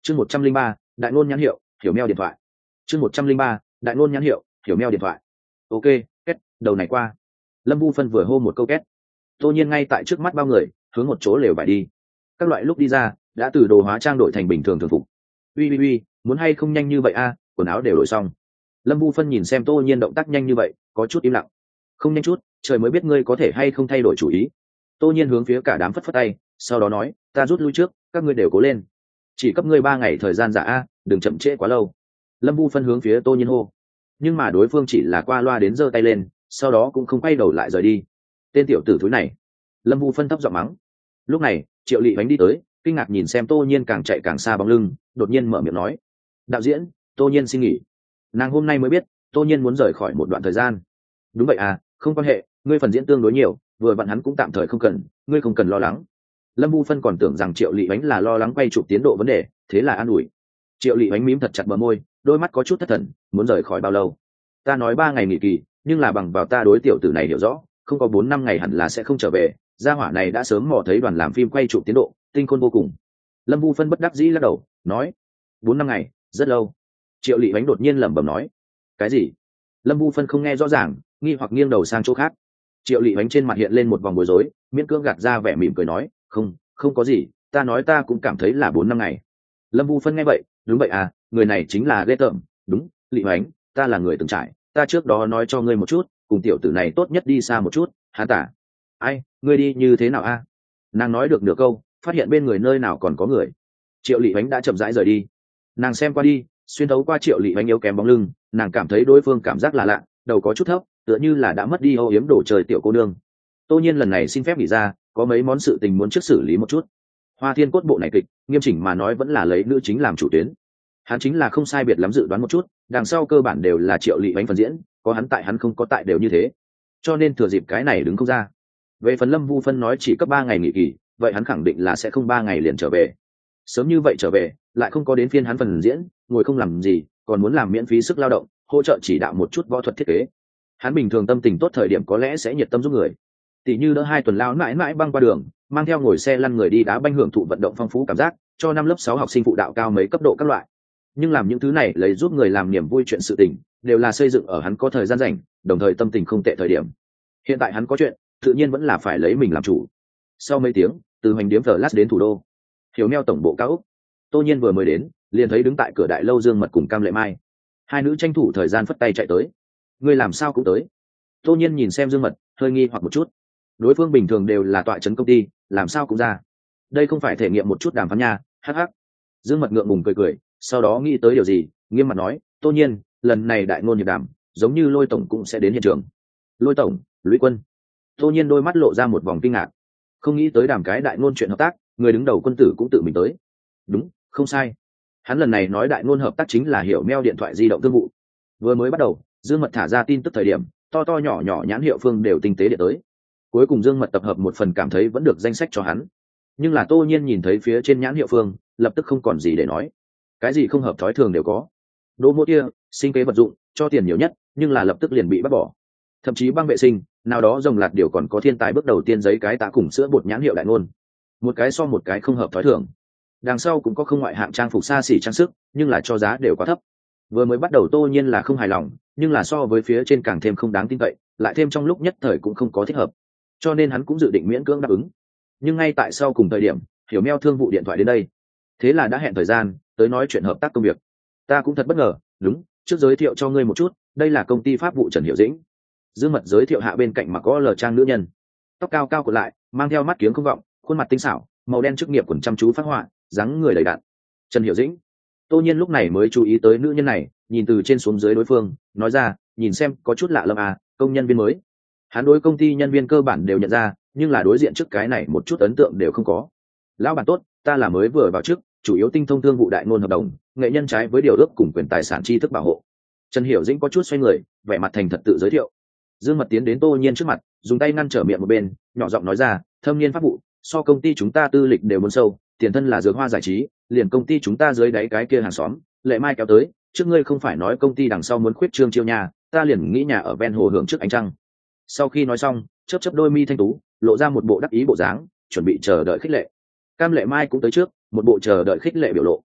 chương 103, đại ngôn nhãn hiệu hiểu meo điện thoại. chương 103, đại ngôn nhãn hiệu hiểu meo điện thoại. Ok, kết đầu này qua. Lâm Vu Phân vừa hô một câu kết, tô nhiên ngay tại trước mắt bao người hướng một chỗ lều vải đi. Các loại lúc đi ra đã từ đồ hóa trang đổi thành bình thường thường phục. Uy, muốn hay không nhanh như vậy a? Quần áo đều đổi xong. Lâm Vu Phân nhìn xem tô nhiên động tác nhanh như vậy có chút im lặng. Không nhanh chút, trời mới biết ngươi có thể hay không thay đổi chủ ý. Tô nhiên hướng phía cả đám phất phất tay, sau đó nói, ta rút lui trước, các ngươi đều cố lên, chỉ cấp ngươi 3 ngày thời gian giả a, đừng chậm trễ quá lâu. Lâm Vu Phân hướng phía tô nhiên hô, nhưng mà đối phương chỉ là qua loa đến giơ tay lên, sau đó cũng không quay đầu lại rời đi. Tên tiểu tử thúi này. Lâm Vu Phân thấp giọng mắng. Lúc này Triệu Lệ Bánh đi tới, kinh ngạc nhìn xem tô nhiên càng chạy càng xa bóng lưng, đột nhiên mở miệng nói, đạo diễn, tô nhiên xin nghỉ. Nàng hôm nay mới biết tô nhiên muốn rời khỏi một đoạn thời gian. Đúng vậy à, không quan hệ, ngươi phần diễn tương đối nhiều, vừa vặn hắn cũng tạm thời không cần, ngươi không cần lo lắng. Lâm Vu Phân còn tưởng rằng Triệu Lệ Bánh là lo lắng quay chụp tiến độ vấn đề, thế là an ủi. Triệu Lệ Bánh mím thật chặt bờ môi, đôi mắt có chút thất thần, muốn rời khỏi bao lâu? Ta nói 3 ngày nghỉ kỳ, nhưng là bằng vào ta đối tiểu tử này hiểu rõ, không có 4-5 ngày hẳn là sẽ không trở về. Gia hỏa này đã sớm mò thấy đoàn làm phim quay chụp tiến độ, tinh khôn vô cùng. Lâm Vu Phân bất đắc dĩ lắc đầu, nói, 4-5 ngày, rất lâu. Triệu Lệ Bánh đột nhiên lẩm bẩm nói, cái gì? Lâm Vu Phân không nghe rõ ràng, nghi hoặc nghiêng đầu sang chỗ khác. Triệu Lệ Bánh trên mặt hiện lên một vòng bối rối, miễn cưỡng gạt ra vẻ mỉm cười nói, không có gì, ta nói ta cũng cảm thấy là 4-5 ngày. Lâm Vu Phân nghe vậy, đúng vậy à, người này chính là ghê tởm. Đúng, Lệ Bánh, ta là người từng trải, ta trước đó nói cho ngươi một chút, cùng tiểu tử này tốt nhất đi xa một chút. Hả tả? Ai, ngươi đi như thế nào a? Nàng nói được nửa câu, phát hiện bên người nơi nào còn có người. Triệu Lệ Bánh đã chậm rãi rời đi. Nàng xem qua đi, xuyên thấu qua Triệu Lệ Bánh yếu kém bóng lưng, nàng cảm thấy đối phương cảm giác là lạ, đầu có chút thấp, tựa như là đã mất đi âu yếm đổ trời tiểu cô nương. Tô nhiên lần này xin phép nghỉ ra, có mấy món sự tình muốn trước xử lý một chút. Hoa Thiên Cốt bộ này kịch, nghiêm chỉnh mà nói vẫn là lấy nữ chính làm chủ tuyến. Hắn chính là không sai biệt lắm dự đoán một chút, đằng sau cơ bản đều là Triệu Lệ Bánh phần diễn, có hắn tại hắn không có tại đều như thế. Cho nên thừa dịp cái này đứng không ra. Về phần Lâm Vu Phân nói chỉ cấp 3 ngày nghỉ kỳ, vậy hắn khẳng định là sẽ không 3 ngày liền trở về. Sớm như vậy trở về, lại không có đến phiên hắn phần diễn, ngồi không làm gì, còn muốn làm miễn phí sức lao động, hỗ trợ chỉ đạo một chút võ thuật thiết kế. Hắn bình thường tâm tình tốt thời điểm có lẽ sẽ nhiệt tâm giúp người, tỷ như đỡ 2 tuần lao mãi mãi băng qua đường, mang theo ngồi xe lăn người đi đá banh hưởng thụ vận động phong phú cảm giác, cho 5 lớp 6 học sinh phụ đạo cao mấy cấp độ các loại. Nhưng làm những thứ này lấy giúp người làm niềm vui chuyện sự tình, đều là xây dựng ở hắn có thời gian rảnh, đồng thời tâm tình không tệ thời điểm. Hiện tại hắn có chuyện, tự nhiên vẫn là phải lấy mình làm chủ. Sau mấy tiếng, từ Hoành Điếm Flash đến thủ đô, Hiểu Meo tổng bộ cao ốc, Tô Nhiên vừa mới đến, liền thấy đứng tại cửa đại lâu Dương Mật cùng Cam Lệ Mai. Hai nữ tranh thủ thời gian phất tay chạy tới. Ngươi làm sao cũng tới? Tô Nhiên nhìn xem Dương Mật, hơi nghi hoặc một chút. Đối phương bình thường đều là tọa trấn công ty, làm sao cũng ra. Đây không phải thể nghiệm một chút đàm phán nha, hắc hắc. Dương Mật ngượng ngùng cười cười, sau đó nghĩ tới điều gì, nghiêm mặt nói, Tô Nhiên, lần này đại ngôn hiệp đàm, giống như Lôi tổng cũng sẽ đến hiện trường. Lôi tổng, Lũy Quân. Tô Nhiên đôi mắt lộ ra một vòng kinh ngạc, không nghĩ tới đàm cái đại ngôn chuyện hợp tác, người đứng đầu Quân tử cũng tự mình tới. Đúng, không sai. Hắn lần này nói đại ngôn hợp tác chính là Hiểu Meo điện thoại di động thương vụ. Vừa mới bắt đầu, Dương Mật thả ra tin tức thời điểm, to to nhỏ nhỏ nhãn hiệu phương đều tinh tế điện tới. Cuối cùng Dương Mật tập hợp một phần cảm thấy vẫn được danh sách cho hắn. Nhưng là Tô Nhiên nhìn thấy phía trên nhãn hiệu phương, lập tức không còn gì để nói. Cái gì không hợp thói thường đều có. Đỗ mô tia, sinh kế vật dụng, cho tiền nhiều nhất, nhưng là lập tức liền bị bắt bỏ. Thậm chí băng vệ sinh, nào đó rồng lạt điều còn có thiên tài bước đầu tiên giấy cái tạ cùng sữa bột nhãn hiệu đại ngôn. Một cái so một cái không hợp thói thường. Đằng sau cũng có không ngoại hạng trang phục xa xỉ trang sức, nhưng là cho giá đều quá thấp. Vừa mới bắt đầu Tô Nhiên là không hài lòng, nhưng là so với phía trên càng thêm không đáng tin cậy, lại thêm trong lúc nhất thời cũng không có thích hợp, cho nên hắn cũng dự định miễn cưỡng đáp ứng. Nhưng ngay tại sau cùng thời điểm, Hiểu Meo thương vụ điện thoại đến đây, thế là đã hẹn thời gian tới nói chuyện hợp tác công việc. Ta cũng thật bất ngờ, đúng, trước giới thiệu cho ngươi một chút, đây là công ty pháp vụ Trần Hiểu Dĩnh. Dương Mật giới thiệu hạ bên cạnh mà có lờ trang nữ nhân, tóc cao cao cột lại, mang theo mắt kiếng không vọng, khuôn mặt tinh xảo, màu đen chức nghiệp quần chăm chú phát họa, dáng người đầy đặn. Trần Hiểu Dĩnh. Tô Nhiên lúc này mới chú ý tới nữ nhân này, nhìn từ trên xuống dưới đối phương, nói ra, nhìn xem có chút lạ lẫm à, công nhân viên mới. Hắn đối công ty nhân viên cơ bản đều nhận ra, nhưng là đối diện trước cái này một chút ấn tượng đều không có. Lão bản tốt, ta là mới vừa vào chức, chủ yếu tinh thông thương vụ đại ngôn hợp đồng, nghệ nhân trái với điều ước cùng quyền tài sản tri thức bảo hộ. Trần Hiểu Dĩnh có chút xoay người, vẻ mặt thành thật tự giới thiệu. Dương Mật tiến đến Tô Nhiên trước mặt, dùng tay ngăn trở miệng một bên, nhỏ giọng nói ra, thâm niên pháp vụ, so công ty chúng ta tư lịch đều muốn sâu, tiền thân là dược hoa giải trí, liền công ty chúng ta dưới đáy cái kia hàng xóm, Lệ Mai kéo tới, trước ngươi không phải nói công ty đằng sau muốn khuyết trương chiêu nhà, ta liền nghĩ nhà ở ven hồ hưởng trước ánh trăng. Sau khi nói xong, chớp chớp đôi mi thanh tú, lộ ra một bộ đắc ý bộ dáng, chuẩn bị chờ đợi khích lệ. Cam Lệ Mai cũng tới trước, một bộ chờ đợi khích lệ biểu lộ.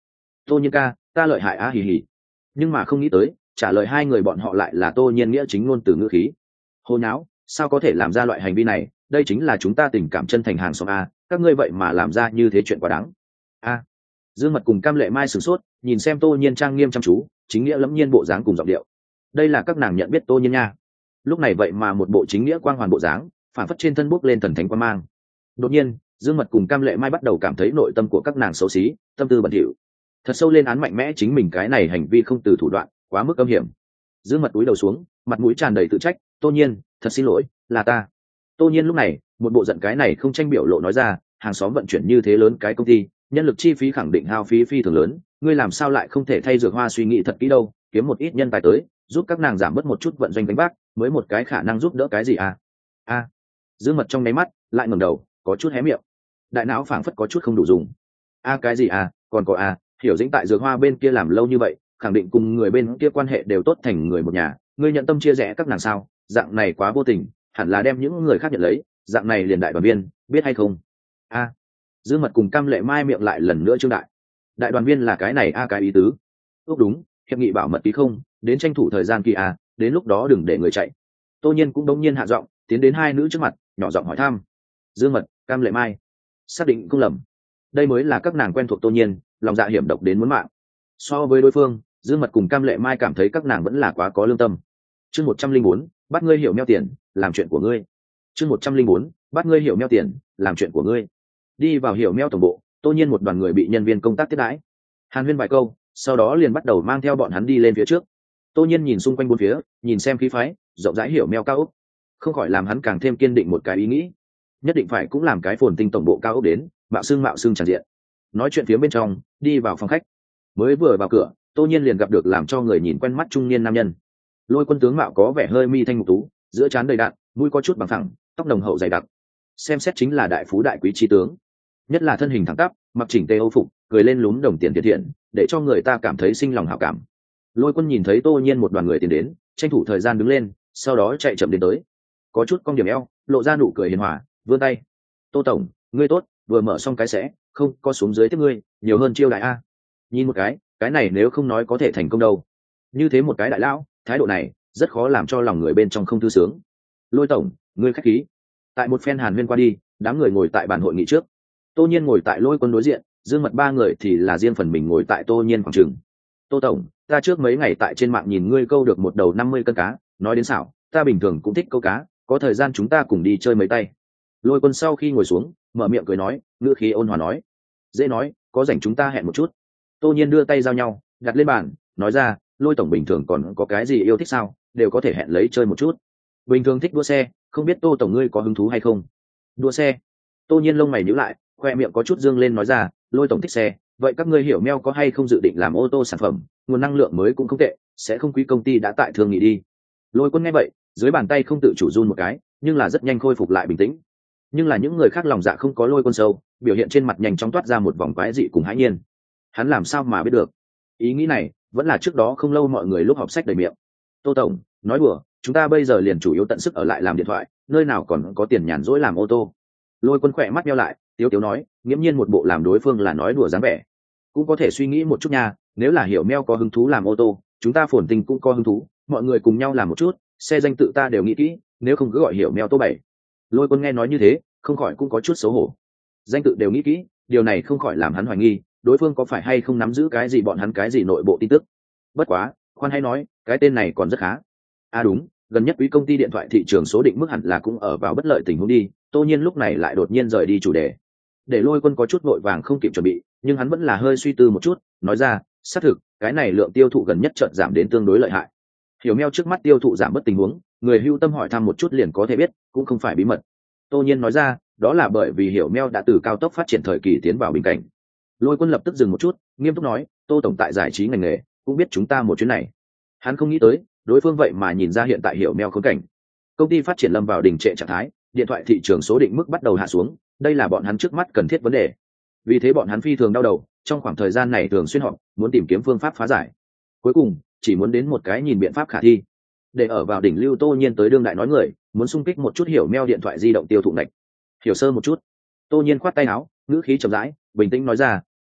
Tô Nhiên ca, ta lợi hại á hì hì. Nhưng mà không nghĩ tới trả lời hai người bọn họ lại là Tô Nhiên nghĩa chính ngôn từ ngữ khí. Hồ nháo, sao có thể làm ra loại hành vi này, đây chính là chúng ta tình cảm chân thành hàng xóm a, các ngươi vậy mà làm ra như thế chuyện quá đáng. A. Dương Mật cùng Cam Lệ Mai sửng sốt, nhìn xem Tô Nhiên trang nghiêm chăm chú, chính nghĩa lẫm nhiên bộ dáng cùng giọng điệu. Đây là các nàng nhận biết Tô Nhiên nha. Lúc này vậy mà một bộ chính nghĩa quang hoàn bộ dáng, phản phất trên thân bốc lên thần thánh quang mang. Đột nhiên, Dương Mật cùng Cam Lệ Mai bắt đầu cảm thấy nội tâm của các nàng xấu xí, tâm tư bẩn thỉu, thật sâu lên án mạnh mẽ chính mình cái này hành vi không từ thủ đoạn, quá mức âm hiểm. Dương Mật cúi đầu xuống, mặt mũi tràn đầy tự trách, Tô Nhiên, thật xin lỗi, là ta. Tô Nhiên lúc này, một bộ giận cái này không tranh biểu lộ nói ra, hàng xóm vận chuyển như thế lớn cái công ty, nhân lực chi phí khẳng định hao phí phi thường lớn, ngươi làm sao lại không thể thay Dược Hoa suy nghĩ thật kỹ đâu, kiếm một ít nhân tài tới, giúp các nàng giảm bớt một chút vận doanh gánh vác, mới một cái khả năng giúp đỡ cái gì à? A. Dương Mật trong nháy mắt lại ngẩng đầu, có chút hé miệng, đại não phảng phất có chút không đủ dùng. A cái gì à, còn có a, Hiểu Dĩnh tại Dược Hoa bên kia làm lâu như vậy, khẳng định cùng người bên kia quan hệ đều tốt thành người một nhà, ngươi nhận tâm chia rẽ các nàng sao? Dạng này quá vô tình, hẳn là đem những người khác nhận lấy, dạng này liền đại đoàn viên, biết hay không? A. Dương Mật cùng Cam Lệ Mai miệng lại lần nữa trương đại. Đại đoàn viên là cái này a cái ý tứ. Ước đúng, hiệp nghị bảo mật ký không, đến tranh thủ thời gian kỳ a, đến lúc đó đừng để người chạy. Tô Nhiên cũng đống nhiên hạ giọng, tiến đến hai nữ trước mặt, nhỏ giọng hỏi thăm. Dương Mật, Cam Lệ Mai, xác định không lầm. Đây mới là các nàng quen thuộc Tô Nhiên, lòng dạ hiểm độc đến muốn mạng. So với đối phương, Dương Mật cùng Cam Lệ Mai cảm thấy các nàng vẫn là quá có lương tâm. Chương 104, bắt ngươi hiểu meo tiền, làm chuyện của ngươi. Chương 104, bắt ngươi hiểu meo tiền, làm chuyện của ngươi. Đi vào hiểu meo tổng bộ, Tô Nhiên một đoàn người bị nhân viên công tác tiếp đãi. Hàn huyên vài câu, sau đó liền bắt đầu mang theo bọn hắn đi lên phía trước. Tô Nhiên nhìn xung quanh bốn phía, nhìn xem khí phái rộng rãi hiểu meo cao ốc, không khỏi làm hắn càng thêm kiên định một cái ý nghĩ, nhất định phải cũng làm cái phồn tinh tổng bộ cao ốc đến, mạo xưng tràn diện. Nói chuyện phía bên trong, đi vào phòng khách. Mới vừa vào cửa, Tô Nhiên liền gặp được làm cho người nhìn quen mắt trung niên nam nhân. Lôi Quân tướng mạo có vẻ hơi mi thanh mục tú, giữa trán đầy đặn, mũi có chút bằng thẳng, tóc nồng hậu dày đặc, xem xét chính là đại phú đại quý chi tướng. Nhất là thân hình thẳng tắp, mặc chỉnh tề âu phục, cười lên lúm đồng tiền thiện, để cho người ta cảm thấy sinh lòng hảo cảm. Lôi Quân nhìn thấy Tô Nhiên một đoàn người tiến đến, tranh thủ thời gian đứng lên, sau đó chạy chậm đến tới, có chút cong điểm eo, lộ ra nụ cười hiền hòa, vươn tay. Tô tổng, ngươi tốt, vừa mở xong cái sẽ không có xuống dưới tiếp ngươi, nhiều hơn chiêu đại a. Nhìn một cái này nếu không nói có thể thành công đâu. Như thế một cái đại lão, thái độ này rất khó làm cho lòng người bên trong không thư sướng. Lôi tổng, ngươi khách khí. Tại một phen hàn huyên qua đi, đám người ngồi tại bàn hội nghị trước. Tô Nhiên ngồi tại Lôi Quân đối diện, Dương Mật ba người thì là riêng phần mình ngồi tại Tô Nhiên quảng trường. Tô tổng, ta trước mấy ngày tại trên mạng nhìn ngươi câu được một đầu 50 cân cá, nói đến xảo, ta bình thường cũng thích câu cá, có thời gian chúng ta cùng đi chơi mấy tay. Lôi Quân sau khi ngồi xuống, mở miệng cười nói, ngữ khí ôn hòa nói, dễ nói, có rảnh chúng ta hẹn một chút. Tô Nhiên đưa tay giao nhau, đặt lên bàn, nói ra, Lôi tổng bình thường còn có cái gì yêu thích sao, đều có thể hẹn lấy chơi một chút. Bình thường thích đua xe, không biết Tô tổng ngươi có hứng thú hay không? Đua xe? Tô Nhiên lông mày nhíu lại, khoe miệng có chút dương lên nói ra, Lôi tổng thích xe, vậy các ngươi hiểu meo có hay không dự định làm ô tô sản phẩm, nguồn năng lượng mới cũng không tệ, sẽ không quý công ty đã tại thương nghị đi. Lôi Quân nghe vậy, dưới bàn tay không tự chủ run một cái, nhưng là rất nhanh khôi phục lại bình tĩnh. Nhưng là những người khác lòng dạ không có Lôi Quân sâu, biểu hiện trên mặt nhanh chóng toát ra một vòng quái dị cùng hãi nhiên. Hắn làm sao mà biết được? Ý nghĩ này vẫn là trước đó không lâu mọi người lúc họp sách đầy miệng. Tô tổng, nói đùa, chúng ta bây giờ liền chủ yếu tận sức ở lại làm điện thoại, nơi nào còn có tiền nhàn rỗi làm ô tô. Lôi Quân khỏe mắt nheo lại, tiếu tiếu nói, nghiễm nhiên một bộ làm đối phương là nói đùa dáng vẻ. Cũng có thể suy nghĩ một chút nha, nếu là hiểu meo có hứng thú làm ô tô, chúng ta Phồn Tinh cũng có hứng thú, mọi người cùng nhau làm một chút, xe danh tự ta đều nghĩ kỹ, nếu không cứ gọi hiểu meo tô bảy. Lôi Quân nghe nói như thế, không khỏi cũng có chút xấu hổ. Danh tự đều nghĩ kỹ, điều này không khỏi làm hắn hoài nghi, đối phương có phải hay không nắm giữ cái gì bọn hắn cái gì nội bộ tin tức. Bất quá, khoan hay nói, cái tên này còn rất khá. À đúng, gần nhất quý công ty điện thoại thị trường số định mức hẳn là cũng ở vào bất lợi tình huống đi. Tô Nhiên lúc này lại đột nhiên rời đi chủ đề, để Lôi Quân có chút vội vàng không kịp chuẩn bị, nhưng hắn vẫn là hơi suy tư một chút, nói ra, xác thực, cái này lượng tiêu thụ gần nhất chợt giảm đến tương đối lợi hại. Hiểu meo trước mắt tiêu thụ giảm bất tình huống, người hưu tâm hỏi thăm một chút liền có thể biết, cũng không phải bí mật. Tô Nhiên nói ra, đó là bởi vì Hiểu meo đã từ cao tốc phát triển thời kỳ tiến vào bình cảnh. Lôi Quân lập tức dừng một chút, nghiêm túc nói, Tô tổng tại giải trí ngành nghề, cũng biết chúng ta một chuyến này. Hắn không nghĩ tới, đối phương vậy mà nhìn ra hiện tại Hiểu meo khốn cảnh. Công ty phát triển lâm vào đình trệ trạng thái, điện thoại thị trường số định mức bắt đầu hạ xuống, đây là bọn hắn trước mắt cần thiết vấn đề. Vì thế bọn hắn phi thường đau đầu, trong khoảng thời gian này thường xuyên họp, muốn tìm kiếm phương pháp phá giải. Cuối cùng, chỉ muốn đến một cái nhìn biện pháp khả thi. Để ở vào đỉnh lưu, Tô Nhiên tới đương đại nói người, muốn xung kích một chút Hiểu meo điện thoại di động tiêu thụ ngạch. Hiểu sơ một chút. Tô Nhiên khoát tay áo, ngữ khí trầm rãi, bình tĩnh nói ra,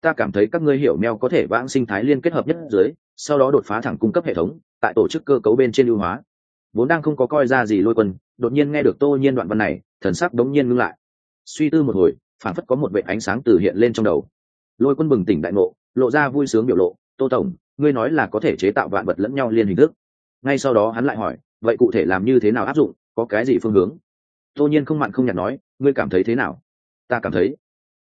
ta cảm thấy các ngươi hiểu meo có thể vãng sinh thái liên kết hợp nhất dưới, sau đó đột phá thẳng cung cấp hệ thống, tại tổ chức cơ cấu bên trên ưu hóa. Vốn đang không có coi ra gì Lôi Quân, đột nhiên nghe được Tô Nhiên đoạn văn này, thần sắc đống nhiên ngưng lại. Suy tư một hồi, phản phất có một vệt ánh sáng từ hiện lên trong đầu. Lôi Quân bừng tỉnh đại ngộ, lộ ra vui sướng biểu lộ. Tô tổng, ngươi nói là có thể chế tạo vạn vật lẫn nhau liên hình thức. Ngay sau đó hắn lại hỏi, vậy cụ thể làm như thế nào áp dụng, có cái gì phương hướng? Tô Nhiên không mặn không nhạt nói, ngươi cảm thấy thế nào? Ta cảm thấy,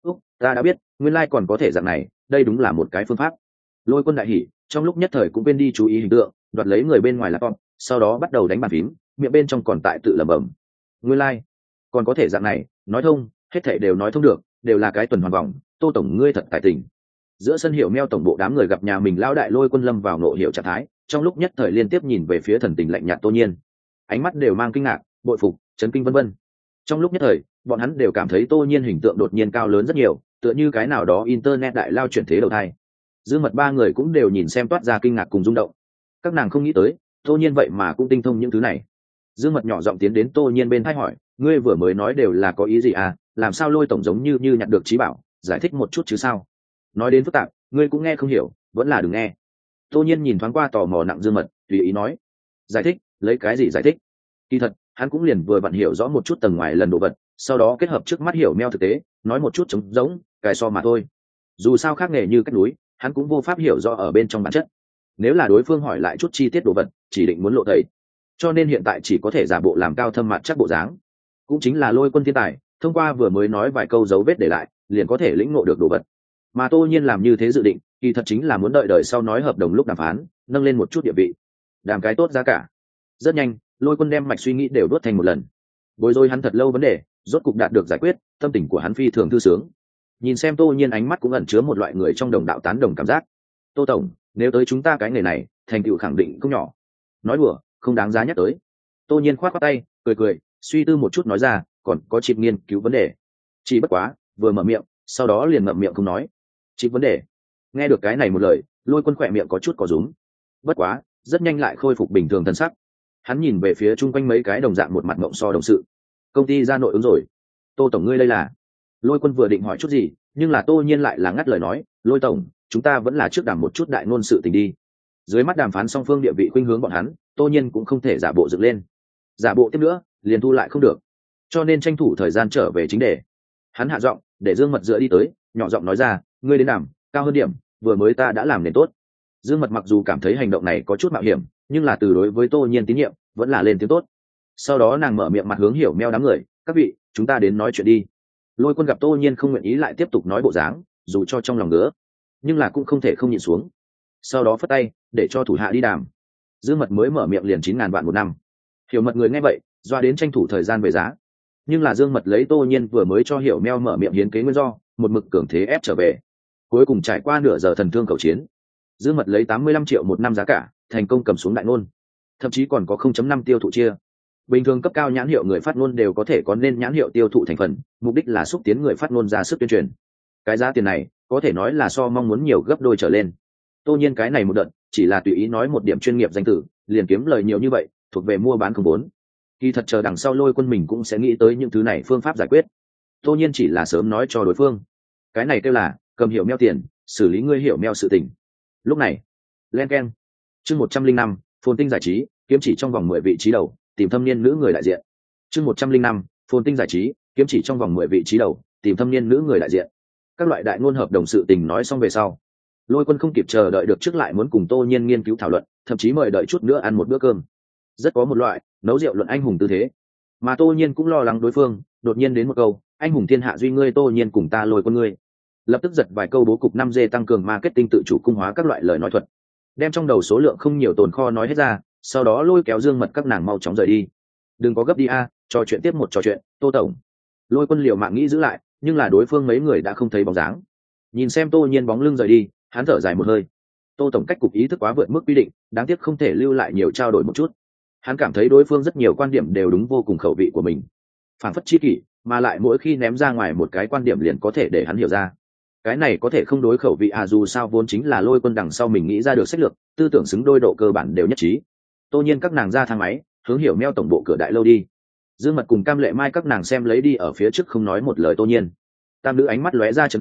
ta đã biết, nguyên lai còn có thể dạng này, đây đúng là một cái phương pháp. Lôi Quân đại hỉ, trong lúc nhất thời cũng quên đi chú ý hình tượng, đoạt lấy người bên ngoài laptop, sau đó bắt đầu đánh bàn phím, miệng bên trong còn tại tự lẩm bẩm. Nguyên lai còn có thể dạng này, nói thông, hết thảy đều nói thông được, đều là cái tuần hoàn vòng. Tô tổng ngươi thật tài tình. Giữa sân hiểu meo tổng bộ đám người gặp nhà mình lão đại Lôi Quân lâm vào nộ hiểu trạng thái, trong lúc nhất thời liên tiếp nhìn về phía thần tình lạnh nhạt Tô Nhiên, ánh mắt đều mang kinh ngạc, bội phục, chấn kinh vân vân. Trong lúc nhất thời, bọn hắn đều cảm thấy Tô Nhiên hình tượng đột nhiên cao lớn rất nhiều, tựa như cái nào đó internet đại lao chuyển thế đầu thai. Dương Mật ba người cũng đều nhìn xem toát ra kinh ngạc cùng rung động. Các nàng không nghĩ tới, Tô Nhiên vậy mà cũng tinh thông những thứ này. Dương Mật nhỏ giọng tiến đến Tô Nhiên bên tai hỏi, ngươi vừa mới nói đều là có ý gì à, làm sao Lôi tổng giống như nhặt được trí bảo, giải thích một chút chứ sao? Nói đến phức tạp, ngươi cũng nghe không hiểu, vẫn là đừng nghe. Tô Nhiên nhìn thoáng qua tò mò nặng Dương Mật, tùy ý nói, giải thích, lấy cái gì giải thích? Kỳ thật, hắn cũng liền vừa vặn hiểu rõ một chút tầng ngoài lần đồ vật, sau đó kết hợp trước mắt hiểu meo thực tế, nói một chút trống giống, cài so mà thôi. Dù sao khác nghề như cách núi, hắn cũng vô pháp hiểu rõ ở bên trong bản chất. Nếu là đối phương hỏi lại chút chi tiết đồ vật, chỉ định muốn lộ tẩy, cho nên hiện tại chỉ có thể giả bộ làm cao thâm mặt chắc bộ dáng. Cũng chính là Lôi Quân thiên tài, thông qua vừa mới nói vài câu dấu vết để lại, liền có thể lĩnh ngộ được đồ vật. Mà Tô Nhiên làm như thế dự định, kỳ thật chính là muốn đợi đời sau nói hợp đồng lúc đàm phán, nâng lên một chút địa vị, đàm cái tốt giá cả. Rất nhanh, Lôi Quân đem mạch suy nghĩ đều đốt thành một lần. Bối rối hắn thật lâu vấn đề, rốt cục đạt được giải quyết, tâm tình của hắn phi thường thư sướng. Nhìn xem Tô Nhiên ánh mắt cũng ẩn chứa một loại người trong đồng đạo tán đồng cảm giác. Tô tổng, nếu tới chúng ta cái nghề này, thành tựu khẳng định không nhỏ. Nói đùa, không đáng giá nhắc tới. Tô Nhiên khoát khoát tay, cười, suy tư một chút nói ra, còn có chịp nghiên cứu vấn đề. Chỉ bất quá, vừa mở miệng, sau đó liền ngậm miệng không nói. Chịp vấn đề. Nghe được cái này một lời, Lôi Quân khỏe miệng có chút có rúm. Bất quá, rất nhanh lại khôi phục bình thường thân sắc. Hắn nhìn về phía chung quanh mấy cái đồng dạng một mặt mộng so đồng sự. Công ty ra nội ứng rồi. Tô tổng ngươi đây là? Lôi Quân vừa định hỏi chút gì, nhưng là Tô Nhiên lại là ngắt lời nói, Lôi tổng, chúng ta vẫn là trước đàm một chút đại ngôn sự tình đi. Dưới mắt đàm phán song phương địa vị khuynh hướng bọn hắn, Tô Nhiên cũng không thể giả bộ dựng lên. Giả bộ tiếp nữa, liền thu lại không được. Cho nên tranh thủ thời gian trở về chính đề. Hắn hạ giọng, để Dương Mật dựa đi tới, nhỏ giọng nói ra, ngươi đến đàm, cao hơn điểm, vừa mới ta đã làm nền tốt. Dương Mật mặc dù cảm thấy hành động này có chút mạo hiểm, nhưng là từ đối với Tô Nhiên tín nhiệm, vẫn là lên tiếng tốt. Sau đó nàng mở miệng mặt hướng hiểu meo đám người, các vị, chúng ta đến nói chuyện đi. Lôi Quân gặp Tô Nhiên không nguyện ý lại tiếp tục nói bộ dáng, dù cho trong lòng ngứa, nhưng là cũng không thể không nhịn xuống. Sau đó phất tay, để cho thủ hạ đi đàm. Dương Mật mới mở miệng liền 9.000 vạn một năm. Hiểu Mật người nghe vậy, doa đến tranh thủ thời gian về giá. Nhưng là Dương Mật lấy Tô Nhiên vừa mới cho hiểu meo mở miệng hiến kế nguyên do, một mực cường thế ép trở về. Cuối cùng trải qua nửa giờ thần thương cầu chiến, Dương Mật lấy 85 triệu một năm giá cả, thành công cầm xuống đại ngôn. Thậm chí còn có 0.5 tiêu thụ chia. Bình thường cấp cao nhãn hiệu người phát ngôn đều có thể có nên nhãn hiệu tiêu thụ thành phần, mục đích là xúc tiến người phát ngôn ra sức tuyên truyền. Cái giá tiền này có thể nói là so mong muốn nhiều gấp đôi trở lên. Tô Nhiên cái này một đợt chỉ là tùy ý nói một điểm chuyên nghiệp danh tử, liền kiếm lời nhiều như vậy, thuộc về mua bán không vốn. Kỳ thật chờ đằng sau Lôi Quân mình cũng sẽ nghĩ tới những thứ này phương pháp giải quyết. Tô Nhiên chỉ là sớm nói cho đối phương. Cái này kêu là cầm hiểu meo tiền, xử lý ngươi hiểu meo sự tình. Lúc này, len keng. Chương 105, Phồn Tinh giải trí, kiếm chỉ trong vòng 10 vị trí đầu, tìm thâm niên nữ người đại diện. Chương 105, Phồn Tinh giải trí, kiếm chỉ trong vòng 10 vị trí đầu, tìm thâm niên nữ người đại diện. Các loại đại ngôn hợp đồng sự tình nói xong về sau, Lôi Quân không kịp chờ đợi được trước lại muốn cùng Tô Nhiên nghiên cứu thảo luận, thậm chí mời đợi chút nữa ăn một bữa cơm. Rất có một loại nấu rượu luận anh hùng tư thế. Mà Tô Nhiên cũng lo lắng đối phương, đột nhiên đến một câu, anh hùng thiên hạ duy ngươi Tô Nhiên cùng ta Lôi Quân ngươi. Lập tức giật vài câu bố cục 5G tăng cường marketing tự chủ cung hóa các loại lời nói thuật, đem trong đầu số lượng không nhiều tồn kho nói hết ra, sau đó lôi kéo Dương Mật các nàng mau chóng rời đi. Đừng có gấp đi a, trò chuyện tiếp một trò chuyện. Tô tổng. Lôi Quân liều mạng nghĩ giữ lại, nhưng là đối phương mấy người đã không thấy bóng dáng. Nhìn xem Tô Nhiên bóng lưng rời đi, hắn thở dài một hơi. Tô tổng cách cục ý thức quá vượt mức quy định, đáng tiếc không thể lưu lại nhiều trao đổi một chút. Hắn cảm thấy đối phương rất nhiều quan điểm đều đúng vô cùng khẩu vị của mình, phản phất chi kỷ, mà lại mỗi khi ném ra ngoài một cái quan điểm liền có thể để hắn hiểu ra. Cái này có thể không đối khẩu vị à, dù sao vốn chính là Lôi Quân đằng sau mình nghĩ ra được sách lược, tư tưởng xứng đôi độ cơ bản đều nhất trí. Tô Nhiên các nàng ra thang máy, hướng hiểu meo tổng bộ cửa đại lâu đi. Dương Mật cùng Cam Lệ Mai các nàng xem lấy đi ở phía trước không nói một lời Tô Nhiên. Tam nữ ánh mắt lóe ra chấn kinh,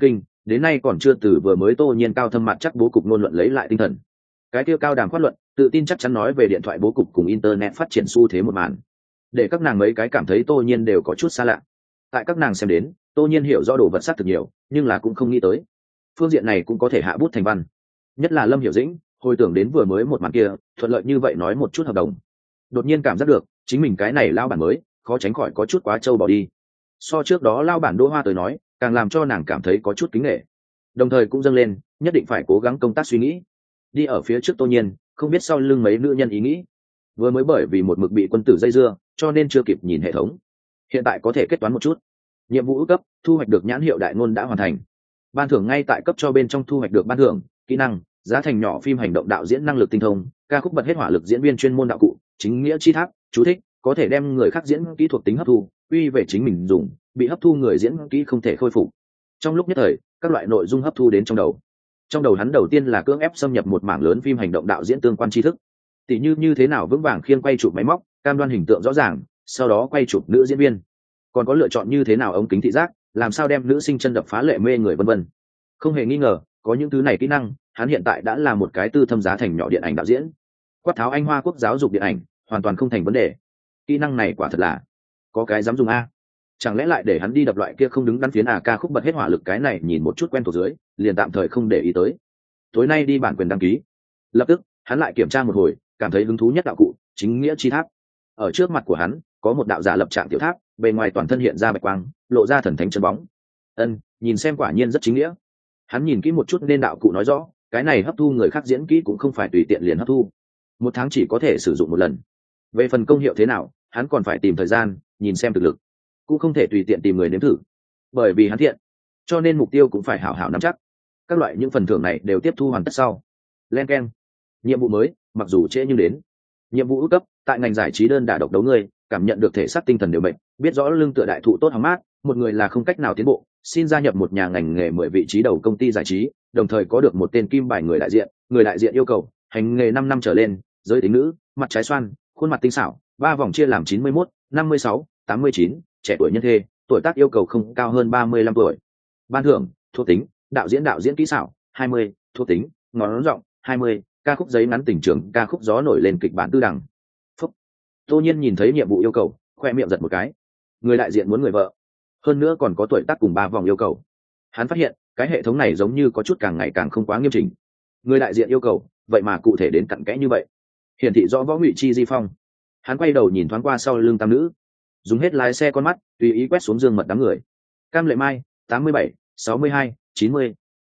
đến nay còn chưa từ vừa mới tô nhiên cao thâm mặt chắc bố cục ngôn luận lấy lại tinh thần. Cái kia cao đàm phát luận tự tin chắc chắn nói về điện thoại bố cục cùng internet phát triển xu thế một màn, để các nàng mấy cái cảm thấy tô nhiên đều có chút xa lạ. Tại các nàng xem đến, tô nhiên hiểu rõ đồ vật sắc thực nhiều, nhưng là cũng không nghĩ tới phương diện này cũng có thể hạ bút thành văn. Nhất là Lâm Hiểu Dĩnh hồi tưởng đến vừa mới một màn kia thuận lợi như vậy nói một chút hợp đồng, đột nhiên cảm giác được chính mình cái này lao bản mới khó tránh khỏi có chút quá trâu bỏ đi. So trước đó lao bản Đỗ Hoa tới nói càng làm cho nàng cảm thấy có chút kính nghệ, đồng thời cũng dâng lên nhất định phải cố gắng công tác suy nghĩ. Đi ở phía trước tô nhiên không biết sau lưng mấy nữ nhân ý nghĩ, vừa mới bởi vì một mực bị quân tử dây dưa cho nên chưa kịp nhìn hệ thống, hiện tại có thể kết toán một chút. Nhiệm vụ ước cấp thu hoạch được nhãn hiệu đại ngôn đã hoàn thành, ban thưởng ngay tại cấp cho bên trong thu hoạch được ban thưởng kỹ năng giá thành nhỏ phim hành động đạo diễn năng lực tinh thông ca khúc bật hết hỏa lực diễn viên chuyên môn đạo cụ chính nghĩa chi tháp chú thích có thể đem người khác diễn kỹ thuộc tính hấp thu uy về chính mình dùng, bị hấp thu người diễn kỹ không thể khôi phục. Trong lúc nhất thời các loại nội dung hấp thu đến trong đầu hắn đầu tiên là cưỡng ép xâm nhập một mảng lớn phim hành động đạo diễn tương quan tri thức, tỉ như thế nào vững vàng khiêng quay chụp máy móc cam đoan hình tượng rõ ràng, sau đó quay chụp nữ diễn viên, còn có lựa chọn như thế nào ống kính thị giác, làm sao đem nữ sinh chân đập phá lệ mê người vân vân. Không hề nghi ngờ có những thứ này kỹ năng hắn hiện tại đã là một cái tư thâm giá thành nhỏ điện ảnh đạo diễn, quát tháo Anh Hoa quốc giáo dục điện ảnh hoàn toàn không thành vấn đề. Kỹ năng này quả thật là có cái dám dùng a, chẳng lẽ lại để hắn đi đập loại kia không đứng đắn phiến ca khúc bật hết hỏa lực, cái này nhìn một chút quen thuộc dưới liền tạm thời không để ý tới. Tối nay đi bản quyền đăng ký. Lập tức hắn lại kiểm tra một hồi, cảm thấy hứng thú nhất đạo cụ chính nghĩa chi tháp. Ở trước mặt của hắn có một đạo giả lập trạng tiểu tháp, bề ngoài toàn thân hiện ra bạch quang lộ ra thần thánh chân bóng. Nhìn xem quả nhiên rất chính nghĩa. Hắn nhìn kỹ một chút nên đạo cụ nói rõ cái này hấp thu người khác diễn kỹ cũng không phải tùy tiện liền hấp thu, một tháng chỉ có thể sử dụng một lần. Về phần công hiệu thế nào hắn còn phải tìm thời gian nhìn xem thực lực, cũng không thể tùy tiện tìm người nếm thử, bởi vì hắn thiện cho nên mục tiêu cũng phải hảo hảo nắm chắc. Các loại những phần thưởng này đều tiếp thu hoàn tất sau, len keng, nhiệm vụ mới mặc dù trễ nhưng đến. Nhiệm vụ ước cấp tại ngành giải trí đơn đả độc đấu người cảm nhận được thể xác tinh thần đều bệnh, biết rõ lưng tựa đại thụ tốt hóng mát, một người là không cách nào tiến bộ, xin gia nhập một nhà ngành nghề 10 vị trí đầu công ty giải trí, đồng thời có được một tên kim bài người đại diện yêu cầu hành nghề 5 năm trở lên, giới tính nữ, mặt trái xoan, khuôn mặt tinh xảo, 3 vòng chia làm 91, 56, 89, trẻ tuổi nhân thê, tuổi tác yêu cầu không cao hơn 35 tuổi. Ban thưởng thuộc tính đạo diễn kỹ xảo 20, thuộc tính ngón giọng 20, ca khúc giấy ngắn tình trường ca khúc gió nổi lên kịch bản tư đẳng. Phúc. Tô nhiên nhìn thấy nhiệm vụ yêu cầu khoe miệng giật một cái, người đại diện muốn người vợ, hơn nữa còn có tuổi tác cùng 3 vòng yêu cầu. Hắn phát hiện cái hệ thống này giống như có chút càng ngày càng không quá nghiêm chỉnh. Người đại diện yêu cầu vậy mà cụ thể đến cặn kẽ như vậy, hiển thị rõ võ ngụy chi di phong. Hắn quay đầu nhìn thoáng qua sau lưng tam nữ, dùng hết lái xe con mắt tùy ý quét xuống dương mật đám người. Cam Lệ Mai 87, 62, 90.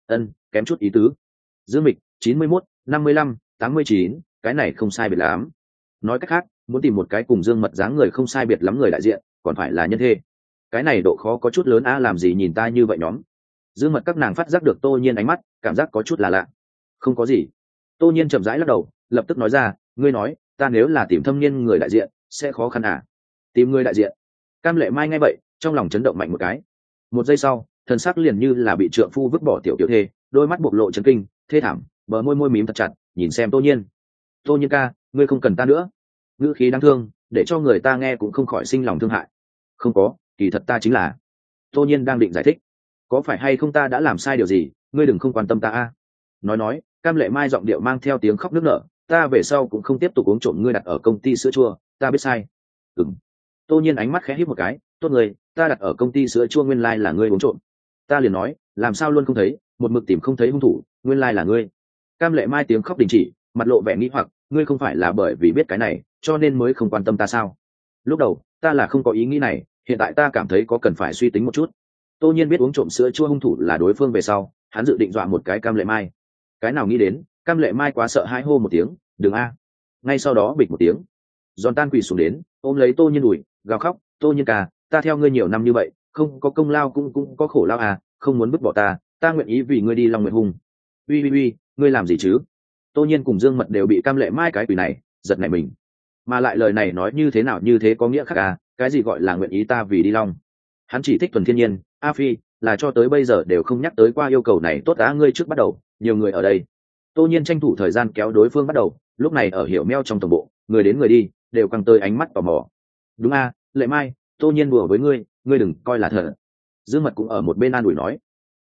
Kém chút ý tứ. Dương Mịch 91, 55, 89, cái này không sai biệt lắm. Nói cách khác muốn tìm một cái cùng dương mật dáng người không sai biệt lắm người đại diện còn phải là nhân thê, cái này độ khó có chút lớn a. Làm gì nhìn ta như vậy nhóm. Dương mật các nàng phát giác được Tô Nhiên ánh mắt, cảm giác có chút là lạ. Không có gì. Tô Nhiên chậm rãi lắc đầu, lập tức nói ra, ngươi nói ta nếu là tìm thâm niên người đại diện sẽ khó khăn à? Tìm người đại diện? Cam Lệ Mai nghe vậy trong lòng chấn động mạnh một cái. Một giây sau thần sắc liền như là bị trượng phu vứt bỏ tiểu thê, đôi mắt bộc lộ chấn kinh thê thảm, bờ môi mím thật chặt nhìn xem Tô Nhiên. Tô Nhiên ca, ngươi không cần ta nữa. Ngữ khí đáng thương để cho người ta nghe cũng không khỏi sinh lòng thương hại. Không có, kỳ thật ta chính là. Tô Nhiên đang định giải thích, có phải hay không ta đã làm sai điều gì, ngươi đừng không quan tâm ta a. Nói Cam Lệ Mai giọng điệu mang theo tiếng khóc nức nở, ta về sau cũng không tiếp tục uống trộm ngươi đặt ở công ty sữa chua, ta biết sai. Tô Nhiên ánh mắt khẽ híp một cái, tốt người, ta đặt ở công ty sữa chua nguyên lai là ngươi uống trộm. Ta liền nói làm sao luôn không thấy, một mực tìm không thấy hung thủ, nguyên lai là ngươi. Cam Lệ Mai tiếng khóc đình chỉ, mặt lộ vẻ nghi hoặc, ngươi không phải là bởi vì biết cái này cho nên mới không quan tâm ta sao? Lúc đầu ta là không có ý nghĩ này, hiện tại ta cảm thấy có cần phải suy tính một chút. Tô Nhiên biết uống trộm sữa chua hung thủ là đối phương về sau, hắn dự định dọa một cái Cam Lệ Mai. Cái nào nghĩ đến Cam Lệ Mai quá sợ hãi hô một tiếng đừng a. Ngay sau đó bịch một tiếng giòn tan quỳ xuống đến ôm lấy Tô Nhiên đùi gào khóc, Tô Nhiên ca, ta theo ngươi nhiều năm như vậy không có công lao cũng có khổ lao à, không muốn vứt bỏ ta nguyện ý vì ngươi đi Long Nguyệt Hùng. Uy, ngươi làm gì chứ? Tô Nhiên cùng Dương Mật đều bị Cam Lệ Mai cái quỷ này giật nảy mình, mà lại lời này nói như thế nào như thế có nghĩa khác à? Cái gì gọi là nguyện ý ta vì đi Long? Hắn chỉ thích thuần thiên nhiên. A Phi là cho tới bây giờ đều không nhắc tới qua yêu cầu này. Tốt á, ngươi trước bắt đầu, nhiều người ở đây. Tô Nhiên tranh thủ thời gian kéo đối phương bắt đầu. Lúc này ở Hiểu Meo trong tổng bộ, người đến người đi đều căng tới ánh mắt tò mò. Đúng a, Lệ Mai, Tô Nhiên đùa với ngươi đừng coi là thật. Dương Mật cũng ở một bên an ủi nói,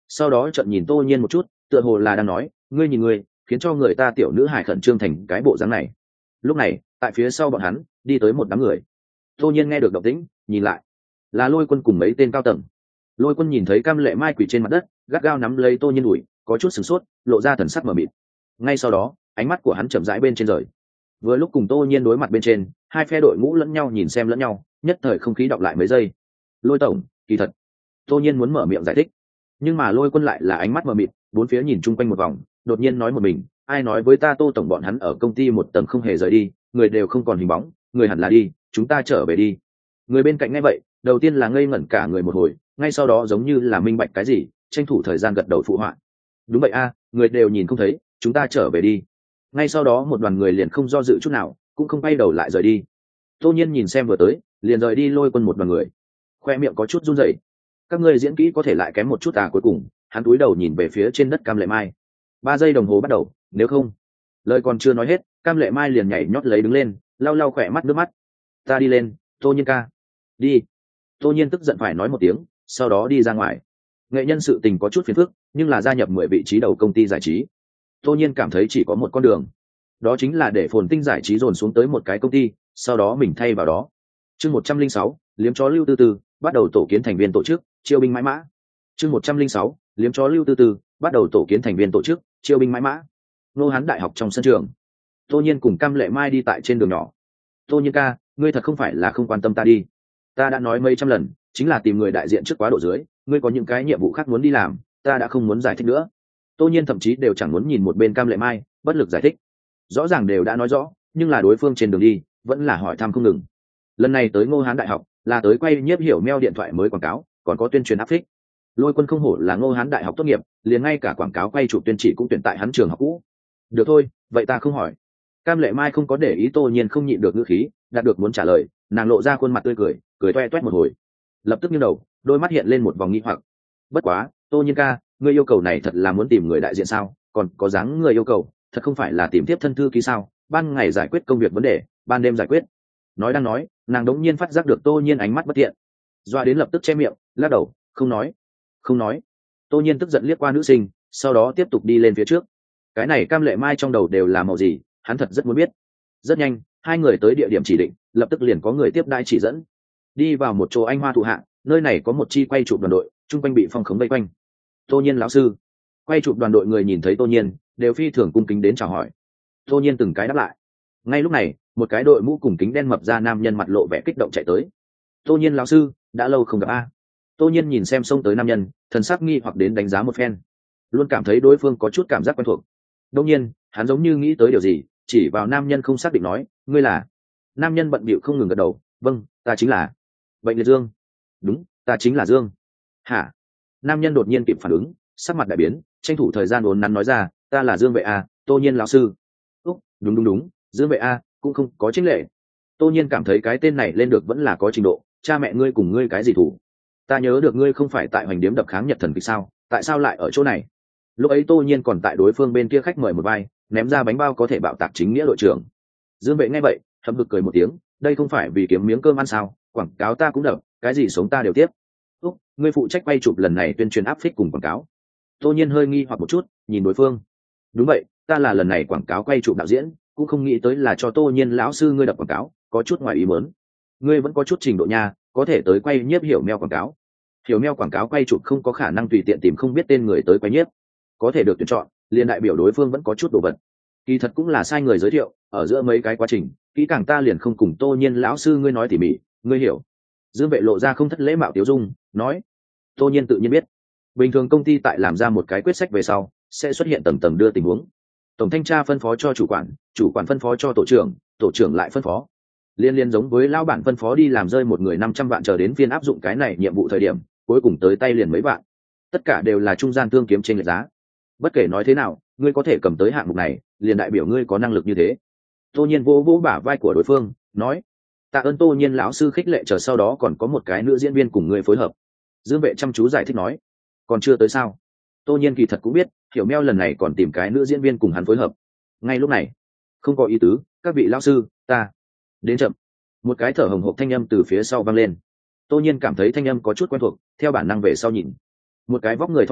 sau đó trận nhìn tô nhiên một chút, tựa hồ là đang nói, ngươi nhìn ngươi, khiến cho người ta tiểu nữ hài khẩn trương thành cái bộ dáng này. Lúc này tại phía sau bọn hắn đi tới một đám người. Tô nhiên nghe được động tĩnh, nhìn lại, là Lôi Quân cùng mấy tên cao tầng. Lôi Quân nhìn thấy Cam Lệ Mai quỳ trên mặt đất, gắt gao nắm lấy tô nhiên đùi, có chút sửng sốt, lộ ra thần sắc mờ mịt. Ngay sau đó ánh mắt của hắn chậm rãi bên trên rời, vừa lúc cùng tô nhiên đối mặt bên trên, hai phe đội ngũ lẫn nhau nhìn xem lẫn nhau, nhất thời không khí đọng lại mấy giây. Lôi tổng, kỳ thật, tô nhiên muốn mở miệng giải thích, nhưng mà Lôi Quân lại là ánh mắt mờ mịt, bốn phía nhìn chung quanh một vòng, đột nhiên nói một mình, ai nói với ta Tô tổng bọn hắn ở công ty một tầng không hề rời đi, người đều không còn hình bóng, người hẳn là đi, chúng ta trở về đi. Người bên cạnh nghe vậy, đầu tiên là ngây ngẩn cả người một hồi, ngay sau đó giống như là minh bạch cái gì, tranh thủ thời gian gật đầu phụ họa. Đúng vậy a, người đều nhìn không thấy, chúng ta trở về đi. Ngay sau đó một đoàn người liền không do dự chút nào, cũng không quay đầu lại rời đi. Tô nhiên nhìn xem vừa tới, liền rời đi Lôi Quân một đoàn người, khoe miệng có chút run rẩy. Các ngươi diễn kỹ có thể lại kém một chút à? Cuối cùng hắn cúi đầu nhìn về phía trên đất Cam Lệ Mai. 3 giây đồng hồ bắt đầu, nếu không. Lời còn chưa nói hết, Cam Lệ Mai liền nhảy nhót lấy đứng lên, lau lau khỏe mắt nước mắt. Ta đi lên, Tô nhiên ca. Đi. Tô nhiên tức giận phải nói một tiếng, sau đó đi ra ngoài. Nghệ nhân sự tình có chút phiền phức, nhưng là gia nhập 10 vị trí đầu công ty giải trí. Tô nhiên cảm thấy chỉ có một con đường, đó chính là để Phồn Tinh giải trí dồn xuống tới một cái công ty, sau đó mình thay vào đó. Chương 106, liếm chó Lưu Tư Tư bắt đầu tổ kiến thành viên tổ chức, chiêu binh mãi mã. Chương 106, liếm chó Lưu Tư Tư bắt đầu tổ kiến thành viên tổ chức, chiêu binh mãi mã. Nô Hán đại học trong sân trường, Tô nhiên cùng Cam Lệ Mai đi tại trên đường nhỏ. Tô nhiên ca, ngươi thật không phải là không quan tâm ta đi, ta đã nói mấy trăm lần, chính là tìm người đại diện trước quá độ dưới, ngươi có những cái nhiệm vụ khác muốn đi làm, ta đã không muốn giải thích nữa. Tô nhiên thậm chí đều chẳng muốn nhìn một bên Cam Lệ Mai, bất lực giải thích. Rõ ràng đều đã nói rõ, nhưng là đối phương trên đường đi vẫn là hỏi thăm không ngừng. Lần này tới Ngô Hán đại học là tới quay nhiếp hiểu meo điện thoại mới quảng cáo, còn có tuyên truyền áp phích. Lôi Quân không hổ là Ngô Hán đại học tốt nghiệp, liền ngay cả quảng cáo quay chụp tuyên chỉ cũng tuyển tại hắn trường học cũ. Được thôi, vậy ta không hỏi. Cam Lệ Mai không có để ý Tô nhiên không nhịn được ngữ khí, đạt được muốn trả lời, nàng lộ ra khuôn mặt tươi cười, cười toe toét một hồi, lập tức nghiêng đầu, đôi mắt hiện lên một vòng nghi hoặc. Bất quá, Tô nhiên ca, ngươi yêu cầu này thật là muốn tìm người đại diện sao? Còn có dáng người yêu cầu, thật không phải là tìm tiếp thân thư ký sao? Ban ngày giải quyết công việc vấn đề, ban đêm giải quyết. Nói đang nói, nàng đống nhiên phát giác được Tô nhiên ánh mắt bất thiện, doa đến lập tức che miệng, lắc đầu, không nói. Không nói. Tô nhiên tức giận liếc qua nữ sinh, sau đó tiếp tục đi lên phía trước. Cái này Cam Lệ Mai trong đầu đều là màu gì, hắn thật rất muốn biết. Rất nhanh, hai người tới địa điểm chỉ định, lập tức liền có người tiếp đai chỉ dẫn. Đi vào một chỗ anh hoa thụ hạ, nơi này có một chi quay chụp đoàn đội, chung quanh bị phong khống vây quanh. Tô nhiên lão sư. Quay chụp đoàn đội người nhìn thấy Tô nhiên, đều phi thường cung kính đến chào hỏi. Tô nhiên từng cái đáp lại. Ngay lúc này, một cái đội mũ cùng kính đen mập ra nam nhân mặt lộ vẻ kích động chạy tới. Tô nhiên lão sư, đã lâu không gặp a. Tô nhiên nhìn xem xông tới nam nhân, thần sắc nghi hoặc đến đánh giá một phen, luôn cảm thấy đối phương có chút cảm giác quen thuộc. Đông nhiên hắn giống như nghĩ tới điều gì, chỉ vào nam nhân không xác định nói, ngươi là? Nam nhân bận bịu không ngừng gật đầu, vâng, ta chính là Bệnh liệt Dương. Đúng, ta chính là Dương. Hả? Nam nhân đột nhiên kịp phản ứng, sắc mặt đại biến, tranh thủ thời gian uốn nắn nói ra, ta là Dương Vệ A, Tô nhiên lão sư. Úc, đúng, Dương Vệ A, cũng không có chính lệ. Tô nhiên cảm thấy cái tên này lên được vẫn là có trình độ, cha mẹ ngươi cùng ngươi cái gì thủ? Ta nhớ được ngươi không phải tại Hoành Điếm đập kháng Nhật thần kịch sao, tại sao lại ở chỗ này? Lúc ấy Tô nhiên còn tại đối phương bên kia khách mời một vai, ném ra bánh bao có thể bạo tạc chính nghĩa đội trưởng. Dương Vệ nghe vậy hậm hực cười một tiếng, đây không phải vì kiếm miếng cơm ăn sao, quảng cáo ta cũng đập, cái gì sống ta đều tiếp. Úc, ngươi phụ trách quay chụp lần này tuyên truyền áp phích cùng quảng cáo. Tô nhiên hơi nghi hoặc một chút, nhìn đối phương. Đúng vậy, ta là lần này quảng cáo quay chụp đạo diễn, cũng không nghĩ tới là cho Tô nhiên lão sư ngươi đập quảng cáo, có chút ngoài ý muốn. Ngươi vẫn có chút trình độ nha, có thể tới quay nhiếp hiểu meo quảng cáo. Hiểu meo quảng cáo quay chụp không có khả năng tùy tiện tìm không biết tên người tới quay nhiếp, có thể được tuyển chọn, liền đại biểu đối phương vẫn có chút đồ vật. Kỳ thật cũng là sai người giới thiệu, ở giữa mấy cái quá trình kỹ càng ta liền không cùng Tô nhiên lão sư ngươi nói tỉ mỉ, ngươi hiểu. Dương Vệ lộ ra không thất lễ mạo tiếu dung, nói. Tô nhiên tự nhiên biết, bình thường công ty tại làm ra một cái quyết sách về sau sẽ xuất hiện tầng tầng đưa tình huống, tổng thanh tra phân phó cho chủ quản phân phó cho tổ trưởng lại phân phó, liên giống với lão bản phân phó đi làm rơi một người 500 vạn, chờ đến phiên áp dụng cái này nhiệm vụ thời điểm cuối cùng tới tay liền mấy vạn, tất cả đều là trung gian thương kiếm trên lệch giá. Bất kể nói thế nào, ngươi có thể cầm tới hạng mục này liền đại biểu ngươi có năng lực như thế. Tô nhiên vỗ vỗ bả vai của đối phương, nói. Tạ ơn Tô nhiên lão sư khích lệ, chờ sau đó còn có một cái nữ diễn viên cùng ngươi phối hợp. Dương Vệ chăm chú giải thích nói. Còn chưa tới sao? Tô nhiên kỳ thật cũng biết, hiểu meo lần này còn tìm cái nữ diễn viên cùng hắn phối hợp. Ngay lúc này, không có ý tứ, các vị lão sư, ta đến chậm. Một cái thở hồng hộc thanh âm từ phía sau vang lên. Tô nhiên cảm thấy thanh âm có chút quen thuộc, theo bản năng về sau nhìn. Một cái vóc người thon thả,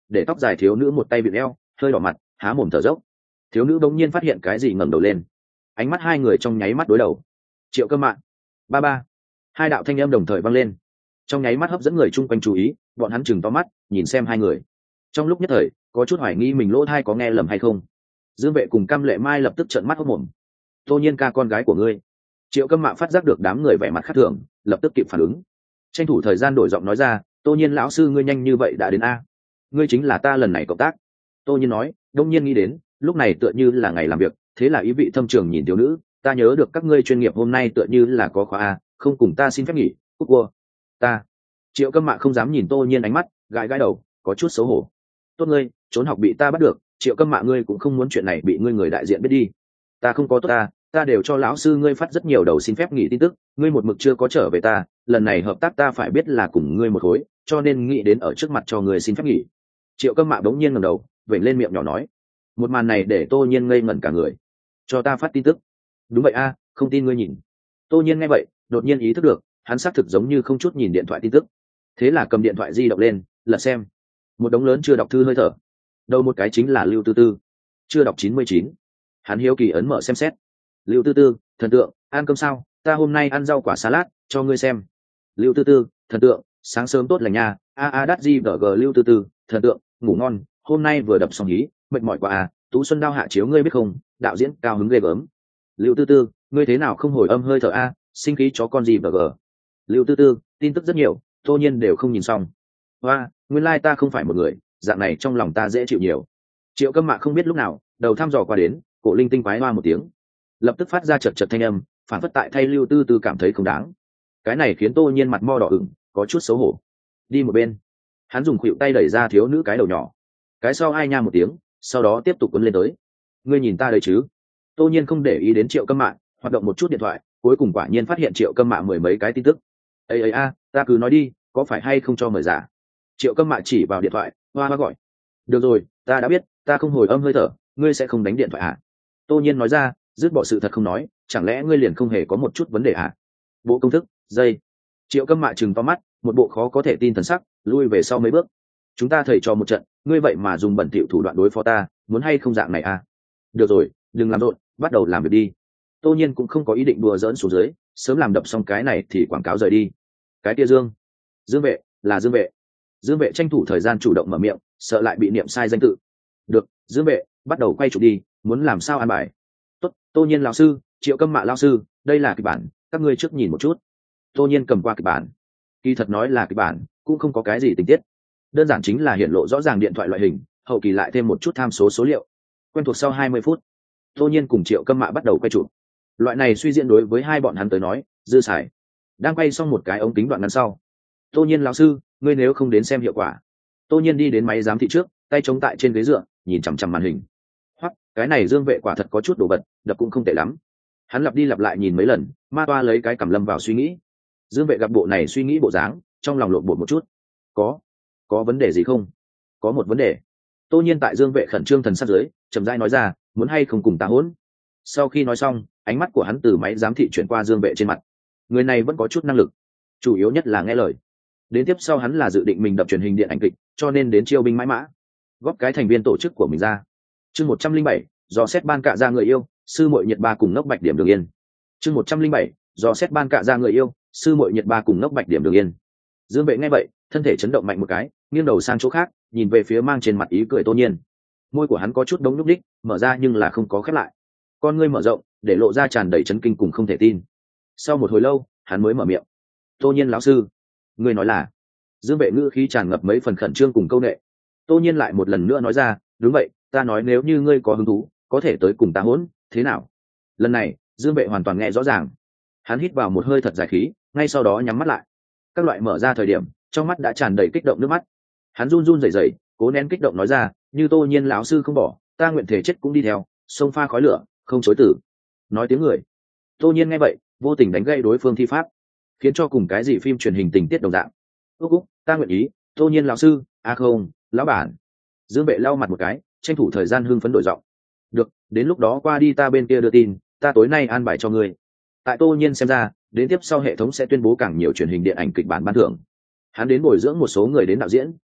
để tóc dài thiếu nữ một tay bịt eo, hơi đỏ mặt, há mồm thở dốc. Thiếu nữ bỗng nhiên phát hiện cái gì, ngẩng đầu lên. Ánh mắt hai người trong nháy mắt đối đầu. Triệu Cơ Mạn, ba ba. Hai đạo thanh âm đồng thời vang lên, trong nháy mắt hấp dẫn người chung quanh chú ý. Bọn hắn chừng to mắt nhìn xem hai người, trong lúc nhất thời có chút hoài nghi mình lỗ tai có nghe lầm hay không. Dương Vệ cùng Cam Lệ Mai lập tức trợn mắt hốt mồm. Tô Nhiên ca, con gái của ngươi. Triệu Câm Mạ phát giác được đám người vẻ mặt khác thường, lập tức kịp phản ứng, tranh thủ thời gian đổi giọng nói ra, Tô Nhiên lão sư, ngươi nhanh như vậy đã đến a? Ngươi chính là ta lần này cộng tác. Tô Nhiên nói, đông nhiên nghĩ đến lúc này tựa như là ngày làm việc, thế là ý vị thâm trường nhìn thiếu nữ, ta nhớ được các ngươi chuyên nghiệp hôm nay tựa như là có khóa a, không cùng ta xin phép nghỉ. Cúc cua ta. Triệu Câm Mạ không dám nhìn Tô Nhiên ánh mắt, gãi gãi đầu, có chút xấu hổ. Tốt ngươi, trốn học bị ta bắt được, Triệu Câm Mạ ngươi cũng không muốn chuyện này bị ngươi người đại diện biết đi. Ta không có tốt ta đều cho lão sư ngươi phát rất nhiều đầu xin phép nghỉ tin tức, ngươi một mực chưa có trở về ta, lần này hợp tác ta phải biết là cùng ngươi một khối, cho nên nghĩ đến ở trước mặt cho ngươi xin phép nghỉ. Triệu Câm Mạ bỗng nhiên ngẩng đầu, vểnh lên miệng nhỏ nói. Một màn này để Tô Nhiên ngây ngẩn cả người. Cho ta phát tin tức? Đúng vậy a, không tin ngươi nhìn. Tô Nhiên nghe vậy, đột nhiên ý thức được, hắn xác thực giống như không chút nhìn điện thoại tin tức. Thế là cầm điện thoại di động lên, lật xem. Một đống lớn chưa đọc thư hơi thở. Đầu một cái chính là Lưu Tư Tư. Chưa đọc 99. Hắn hiếu kỳ ấn mở xem xét. Lưu Tư Tư, thần tượng, ăn cơm sao? Ta hôm nay ăn rau quả salad, cho ngươi xem. Lưu Tư Tư, thần tượng, sáng sớm tốt lành nha. Đắt gì gg. Lưu Tư Tư, thần tượng, ngủ ngon, hôm nay vừa đập xong hí, mệt mỏi quá à. Tú Xuân Đao hạ chiếu ngươi biết không, đạo diễn cao hứng ghê gớm. Lưu Tư Tư, ngươi thế nào không hồi âm hơi thở a, sinh khí chó con gì gg. Lưu Tư Tư, tin tức rất nhiều, Tô Nhiên đều không nhìn xong. Hoa, nguyên lai ta không phải một người, dạng này trong lòng ta dễ chịu nhiều. Triệu Câm Mạ không biết lúc nào đầu thăm dò qua đến, cổ linh tinh quái hoa một tiếng, lập tức phát ra chật chật thanh âm, phản phất tại thay Lưu Tư Tư cảm thấy không đáng. Cái này khiến Tô Nhiên mặt mo đỏ ửng, có chút xấu hổ. Đi một bên, hắn dùng khuỷu tay đẩy ra thiếu nữ cái đầu nhỏ, cái sau ai nha một tiếng, sau đó tiếp tục quấn lên tới. Ngươi nhìn ta đây chứ? Tô Nhiên không để ý đến Triệu Câm Mạ, hoạt động một chút điện thoại, cuối cùng quả nhiên phát hiện Triệu Câm Mạ mười mấy cái tin tức. Ây ta cứ nói đi, có phải hay không cho mời giả? Triệu Câm Mạ chỉ vào điện thoại, hoa hoa gọi. Được rồi, ta đã biết, ta không hồi âm hơi thở, ngươi sẽ không đánh điện thoại à? Tô Nhiên nói ra, dứt bỏ sự thật không nói, chẳng lẽ ngươi liền không hề có một chút vấn đề à? Bộ công thức, dây. Triệu Câm Mạ trừng to mắt, một bộ khó có thể tin thần sắc, lui về sau mấy bước. Chúng ta thầy trò một trận, ngươi vậy mà dùng bẩn thỉu thủ đoạn đối phó ta, muốn hay không dạng này à? Được rồi, đừng làm rộn, bắt đầu làm việc đi. Tô Nhiên cũng không có ý định đùa giỡn xuống dưới, sớm làm đập xong cái này thì quảng cáo rời đi. Cái kia Dương Vệ, là Dương Vệ. Dương Vệ tranh thủ thời gian chủ động mở miệng, sợ lại bị niệm sai danh tự. Được, Dương Vệ, bắt đầu quay chụp đi, muốn làm sao an bài? Tốt, Tô Nhiên lão sư, Triệu Câm Mạ lão sư, đây là kịch bản, các ngươi trước nhìn một chút. Tô Nhiên cầm qua kịch bản. Kỳ thật nói là kịch bản, cũng không có cái gì tình tiết, đơn giản chính là hiện lộ rõ ràng điện thoại loại hình, hậu kỳ lại thêm một chút tham số số liệu. Quen thuộc sau 20 phút, Tô Nhiên cùng Triệu Câm Mạ bắt đầu quay chụp. Loại này suy diễn đối với hai bọn hắn tới nói dư xài. Đang quay xong một cái ống kính đoạn ngắn sau, Tô Nhiên lão sư, ngươi nếu không đến xem hiệu quả. Tô Nhiên đi đến máy giám thị trước, tay chống tại trên ghế dựa, nhìn chằm chằm màn hình. Hoặc cái này Dương Vệ quả thật có chút đồ vật, đập cũng không tệ lắm. Hắn lặp đi lặp lại nhìn mấy lần, ma toa lấy cái cảm lâm vào suy nghĩ. Dương Vệ gặp bộ này suy nghĩ bộ dáng, trong lòng lộn bột một chút. Có vấn đề gì không? Có một vấn đề. Tô Nhiên tại Dương Vệ khẩn trương thần sắc dưới, chậm rãi nói ra, muốn hay không cùng ta hỗn. Sau khi nói xong, ánh mắt của hắn từ máy giám thị chuyển qua Dương Vệ trên mặt. Người này vẫn có chút năng lực, chủ yếu nhất là nghe lời. Đến tiếp sau hắn là dự định mình đập truyền hình điện ảnh kịch, cho nên đến chiêu binh mãi mã, góp cái thành viên tổ chức của mình ra. Chương 107, dò xét ban cạ ra người yêu, sư muội nhiệt ba cùng ngốc bạch điểm đường yên. Chương 107, dò xét ban cạ ra người yêu, sư muội nhiệt ba cùng ngốc bạch điểm đường yên. Dương Vệ nghe vậy, thân thể chấn động mạnh một cái, nghiêng đầu sang chỗ khác, nhìn về phía mang trên mặt ý cười Tô Nhiên. Môi của hắn có chút đống nhúc đích, mở ra nhưng là không có khép lại. Con ngươi mở rộng, để lộ ra tràn đầy chấn kinh cùng không thể tin. Sau một hồi lâu, hắn mới mở miệng. Tô Nhiên lão sư, ngươi nói là? Dương Vệ ngữ khí tràn ngập mấy phần khẩn trương cùng câu nệ. Tô Nhiên lại một lần nữa nói ra, đúng vậy, ta nói nếu như ngươi có hứng thú, có thể tới cùng ta hỗn, thế nào? Lần này, Dương Vệ hoàn toàn nghe rõ ràng. Hắn hít vào một hơi thật dài khí, ngay sau đó nhắm mắt lại. Các loại mở ra thời điểm, trong mắt đã tràn đầy kích động nước mắt. Hắn run run rẩy rẩy, cố nén kích động nói ra, như Tô Nhiên lão sư không bỏ, ta nguyện thể chết cũng đi theo, xông pha khói lửa, không chối tử. Nói tiếng người. Tô Nhiên nghe vậy, vô tình đánh gây đối phương thi pháp, khiến cho cùng cái gì phim truyền hình tình tiết đồng dạng. Úc, ta nguyện ý, Tô Nhiên lão sư, không, lão bản. Dương Vệ lau mặt một cái, tranh thủ thời gian hưng phấn đổi giọng. Được, đến lúc đó qua đi ta bên kia đưa tin, ta tối nay an bài cho ngươi. Tại Tô Nhiên xem ra, đến tiếp sau hệ thống sẽ tuyên bố càng nhiều truyền hình điện ảnh kịch bản ban thưởng. Hắn đến bồi dưỡng một số người đến đạo diễn,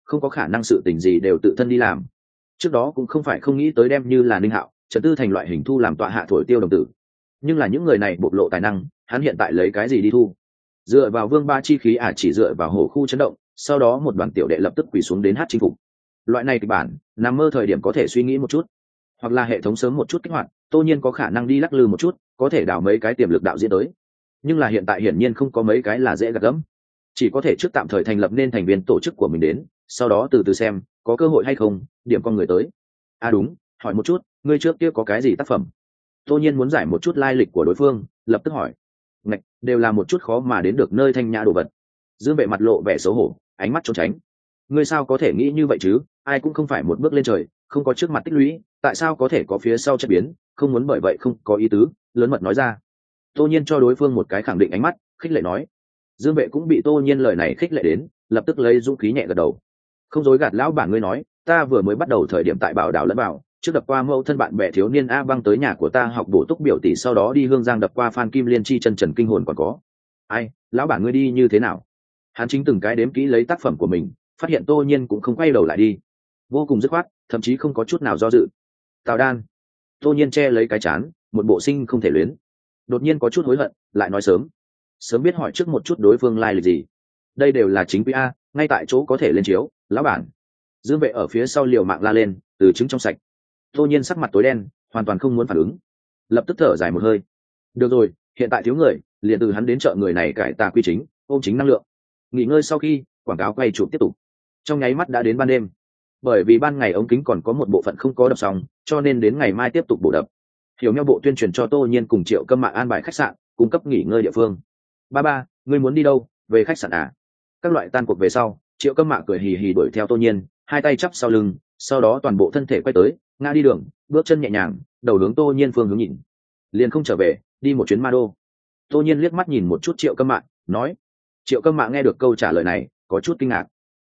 không có khả năng sự tình gì đều tự thân đi làm. Trước đó cũng không phải không nghĩ tới đem như là Ninh Hạo, Trần Tư thành loại hình thu làm tọa hạ thổi tiêu đồng tử, nhưng là những người này bộc lộ tài năng, hắn hiện tại lấy cái gì đi thu? Dựa vào vương ba chi khí chỉ dựa vào hổ khu chấn động, sau đó một đoàn tiểu đệ lập tức quỳ xuống đến hát chinh phục. Loại này kịch bản nằm mơ thời điểm có thể suy nghĩ một chút, hoặc là hệ thống sớm một chút kích hoạt, Tô Nhiên có khả năng đi lắc lư một chút, có thể đào mấy cái tiềm lực đạo diễn tới. Nhưng là hiện tại hiển nhiên không có mấy cái là dễ gặt gẫm, chỉ có thể trước tạm thời thành lập nên thành viên tổ chức của mình đến, sau đó từ từ xem có cơ hội hay không điểm con người tới. Đúng, hỏi một chút, ngươi trước kia có cái gì tác phẩm? Tô Nhiên muốn giải một chút lai lịch của đối phương, lập tức hỏi. Ngạch, đều là một chút khó mà đến được nơi thanh nhã đồ vật. Dương Vệ mặt lộ vẻ xấu hổ, ánh mắt trốn tránh. Ngươi sao có thể nghĩ như vậy chứ? Ai cũng không phải một bước lên trời, không có trước mặt tích lũy, tại sao có thể có phía sau chất biến? Không muốn bởi vậy không có ý tứ, lớn mật nói ra. Tô Nhiên cho đối phương một cái khẳng định ánh mắt, khích lệ nói. Dương Vệ cũng bị Tô Nhiên lời này khích lệ đến, lập tức lấy dũng khí nhẹ gật đầu. Không dối gạt lão bản ngươi nói, ta vừa mới bắt đầu thời điểm tại Bảo Đảo lẫn vào, trước đập qua mẫu thân bạn bè thiếu niên A Băng tới nhà của ta học bổ túc biểu tỷ, sau đó đi Hương Giang đập qua Phan Kim Liên chi chân trần kinh hồn còn có. Ai, lão bản ngươi đi như thế nào? Hắn chính từng cái đếm kỹ lấy tác phẩm của mình, phát hiện Tô Nhiên cũng không quay đầu lại đi, vô cùng dứt khoát, thậm chí không có chút nào do dự. Tào Đan. Tô Nhiên che lấy cái chán, một bộ sinh không thể luyến. Đột nhiên có chút hối hận, lại nói sớm biết hỏi trước một chút đối phương lai lịch gì. Đây đều là chính quy A, ngay tại chỗ có thể lên chiếu, lão bản. Dương Vệ ở phía sau liều mạng la lên, từ trứng trong sạch. Tô Nhiên sắc mặt tối đen, hoàn toàn không muốn phản ứng, lập tức thở dài một hơi. Được rồi, hiện tại thiếu người, liền từ hắn đến chợ người này cải tà quy chính, ôm chính năng lượng. Nghỉ ngơi sau khi, quảng cáo quay chụp tiếp tục. Trong nháy mắt đã đến ban đêm, bởi vì ban ngày ống kính còn có một bộ phận không có đập xong, cho nên đến ngày mai tiếp tục bổ đập. Hiểu Meo bộ tuyên truyền cho Tô Nhiên cùng Triệu Câm Mạc an bài khách sạn, cung cấp nghỉ ngơi địa phương. Ba, ngươi muốn đi đâu? Về khách sạn à? Các loại tan cuộc về sau, Triệu Câm Mạc cười hì hì đuổi theo Tô Nhiên, hai tay chắp sau lưng, sau đó toàn bộ thân thể quay tới, ngã đi đường, bước chân nhẹ nhàng, đầu hướng Tô Nhiên phương hướng nhìn. Liền không trở về, đi một chuyến Ma Đô. Tô Nhiên liếc mắt nhìn một chút Triệu Câm Mạc, nói. Triệu Câm Mạc nghe được câu trả lời này, có chút kinh ngạc.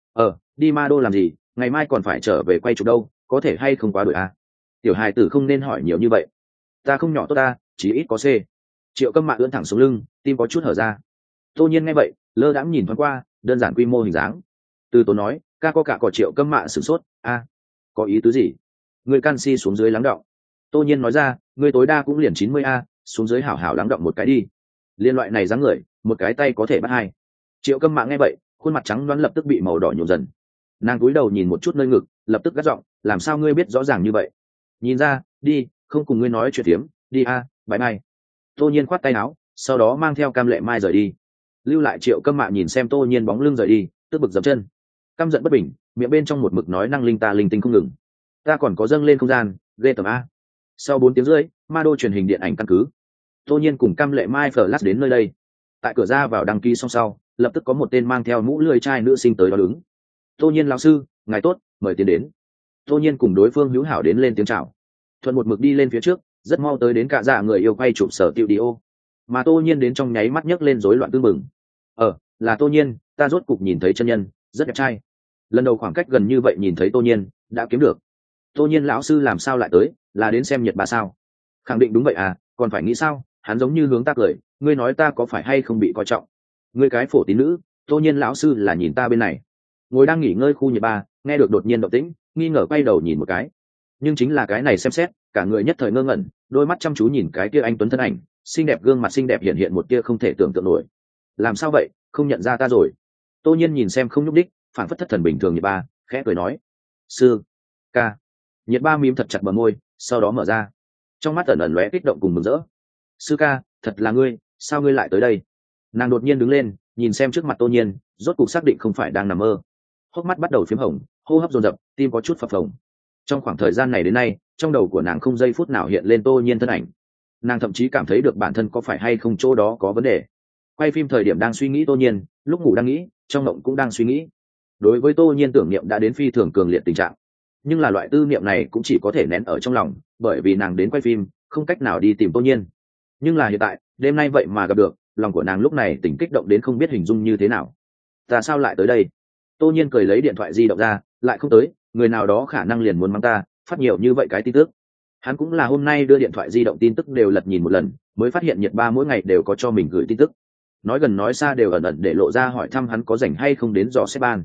Đi Ma Đô làm gì? Ngày mai còn phải trở về quay chụp đâu, có thể hay không quá đuổi à? Tiểu hài tử không nên hỏi nhiều như vậy. Ta không nhỏ tốt ta, chỉ ít có C. Triệu Câm Mạc ưỡn thẳng xuống lưng, tim có chút hở ra. Tô Nhiên nghe vậy, lơ đãng nhìn thoáng qua, đơn giản quy mô hình dáng. Từ tốn nói, ca có cả cỏ. Triệu Câm Mạc sửng sốt, có ý tứ gì? Người canxi xuống dưới lắng động. Tô Nhiên nói ra, người tối đa cũng liền 90 xuống dưới hảo hảo lắng động một cái đi. Liên loại này dáng người, một cái tay có thể bắt hai. Triệu Câm Mạc nghe vậy, khuôn mặt trắng đoán lập tức bị màu đỏ nhuộm dần. Nàng cúi đầu nhìn một chút nơi ngực, lập tức gắt giọng, làm sao ngươi biết rõ ràng như vậy? Nhìn ra, đi, không cùng ngươi nói chuyện tiếm, đi bye bye. Tô Nhiên khoát tay áo, sau đó mang theo Cam Lệ Mai rời đi, lưu lại Triệu Câm Mạc nhìn xem Tô Nhiên bóng lưng rời đi, tức bực dậm chân, căm giận bất bình, miệng bên trong một mực nói năng linh ta linh tinh không ngừng. Ta còn có dâng lên không gian, ghê tởm a. Sau 4 tiếng rưỡi, Ma Đô truyền hình điện ảnh căn cứ. Tô Nhiên cùng Cam Lệ Mai Flash đến nơi đây. Tại cửa ra vào đăng ký xong sau, lập tức có một tên mang theo mũ lưỡi trai nữ sinh tới đó đứng. Tô Nhiên lão sư, ngài tốt, mời tiến đến. Tô Nhiên cùng đối phương hữu hảo đến lên tiếng chào, thuận một mực đi lên phía trước, rất mau tới đến cả dạ người yêu quay chụp sở tiệu đi ô. Mà Tô Nhiên đến trong nháy mắt nhấc lên rối loạn tương mừng. Là Tô Nhiên, ta rốt cục nhìn thấy chân nhân, rất đẹp trai. Lần đầu khoảng cách gần như vậy nhìn thấy Tô Nhiên, đã kiếm được. Tô Nhiên lão sư làm sao lại tới, là đến xem Nhật Ba sao? Khẳng định đúng vậy còn phải nghĩ sao? Hắn giống như hướng ta cười, ngươi nói ta có phải hay không bị coi trọng? Ngươi cái phổ tín nữ, Tô Nhiên lão sư là nhìn ta bên này. Ngồi đang nghỉ ngơi khu Nhật Ba, nghe được đột nhiên động tĩnh, nghi ngờ quay đầu nhìn một cái. Nhưng chính là cái này xem xét, cả người nhất thời ngơ ngẩn, đôi mắt chăm chú nhìn cái kia anh tuấn thân ảnh, xinh đẹp gương mặt xinh đẹp hiện một tia không thể tưởng tượng nổi. Làm sao vậy, không nhận ra ta rồi? Tô Nhiên nhìn xem không nhúc đích, phản phất thất thần bình thường Nhật Ba, khẽ cười nói, sư ca. Nhật Ba mím thật chặt bờ môi, sau đó mở ra, trong mắt ẩn ẩn lóe kích động cùng mừng rỡ. Sư ca, thật là ngươi, sao ngươi lại tới đây? Nàng đột nhiên đứng lên, nhìn xem trước mặt Tô Nhiên, rốt cục xác định không phải đang nằm mơ. Hốc mắt bắt đầu phím hồng, hô hấp dồn dập, tim có chút phập phồng. Trong khoảng thời gian này đến nay, trong đầu của nàng không giây phút nào hiện lên Tô Nhiên thân ảnh. Nàng thậm chí cảm thấy được bản thân có phải hay không chỗ đó có vấn đề. Quay phim thời điểm đang suy nghĩ Tô Nhiên, lúc ngủ đang nghĩ, trong mộng cũng đang suy nghĩ. Đối với Tô Nhiên tưởng niệm đã đến phi thường cường liệt tình trạng, nhưng là loại tư niệm này cũng chỉ có thể nén ở trong lòng, bởi vì nàng đến quay phim không cách nào đi tìm Tô Nhiên. Nhưng là hiện tại, đêm nay vậy mà gặp được, lòng của nàng lúc này tỉnh kích động đến không biết hình dung như thế nào. Ta sao lại tới đây? Tô Nhiên cười lấy điện thoại di động ra, lại không tới, người nào đó khả năng liền muốn mắng ta, phát nhiều như vậy cái tin tức. Hắn cũng là hôm nay đưa điện thoại di động tin tức đều lật nhìn một lần, mới phát hiện Nhật Ba mỗi ngày đều có cho mình gửi tin tức. Nói gần nói xa đều ẩn ẩn để lộ ra hỏi thăm hắn có rảnh hay không đến dò xếp ban.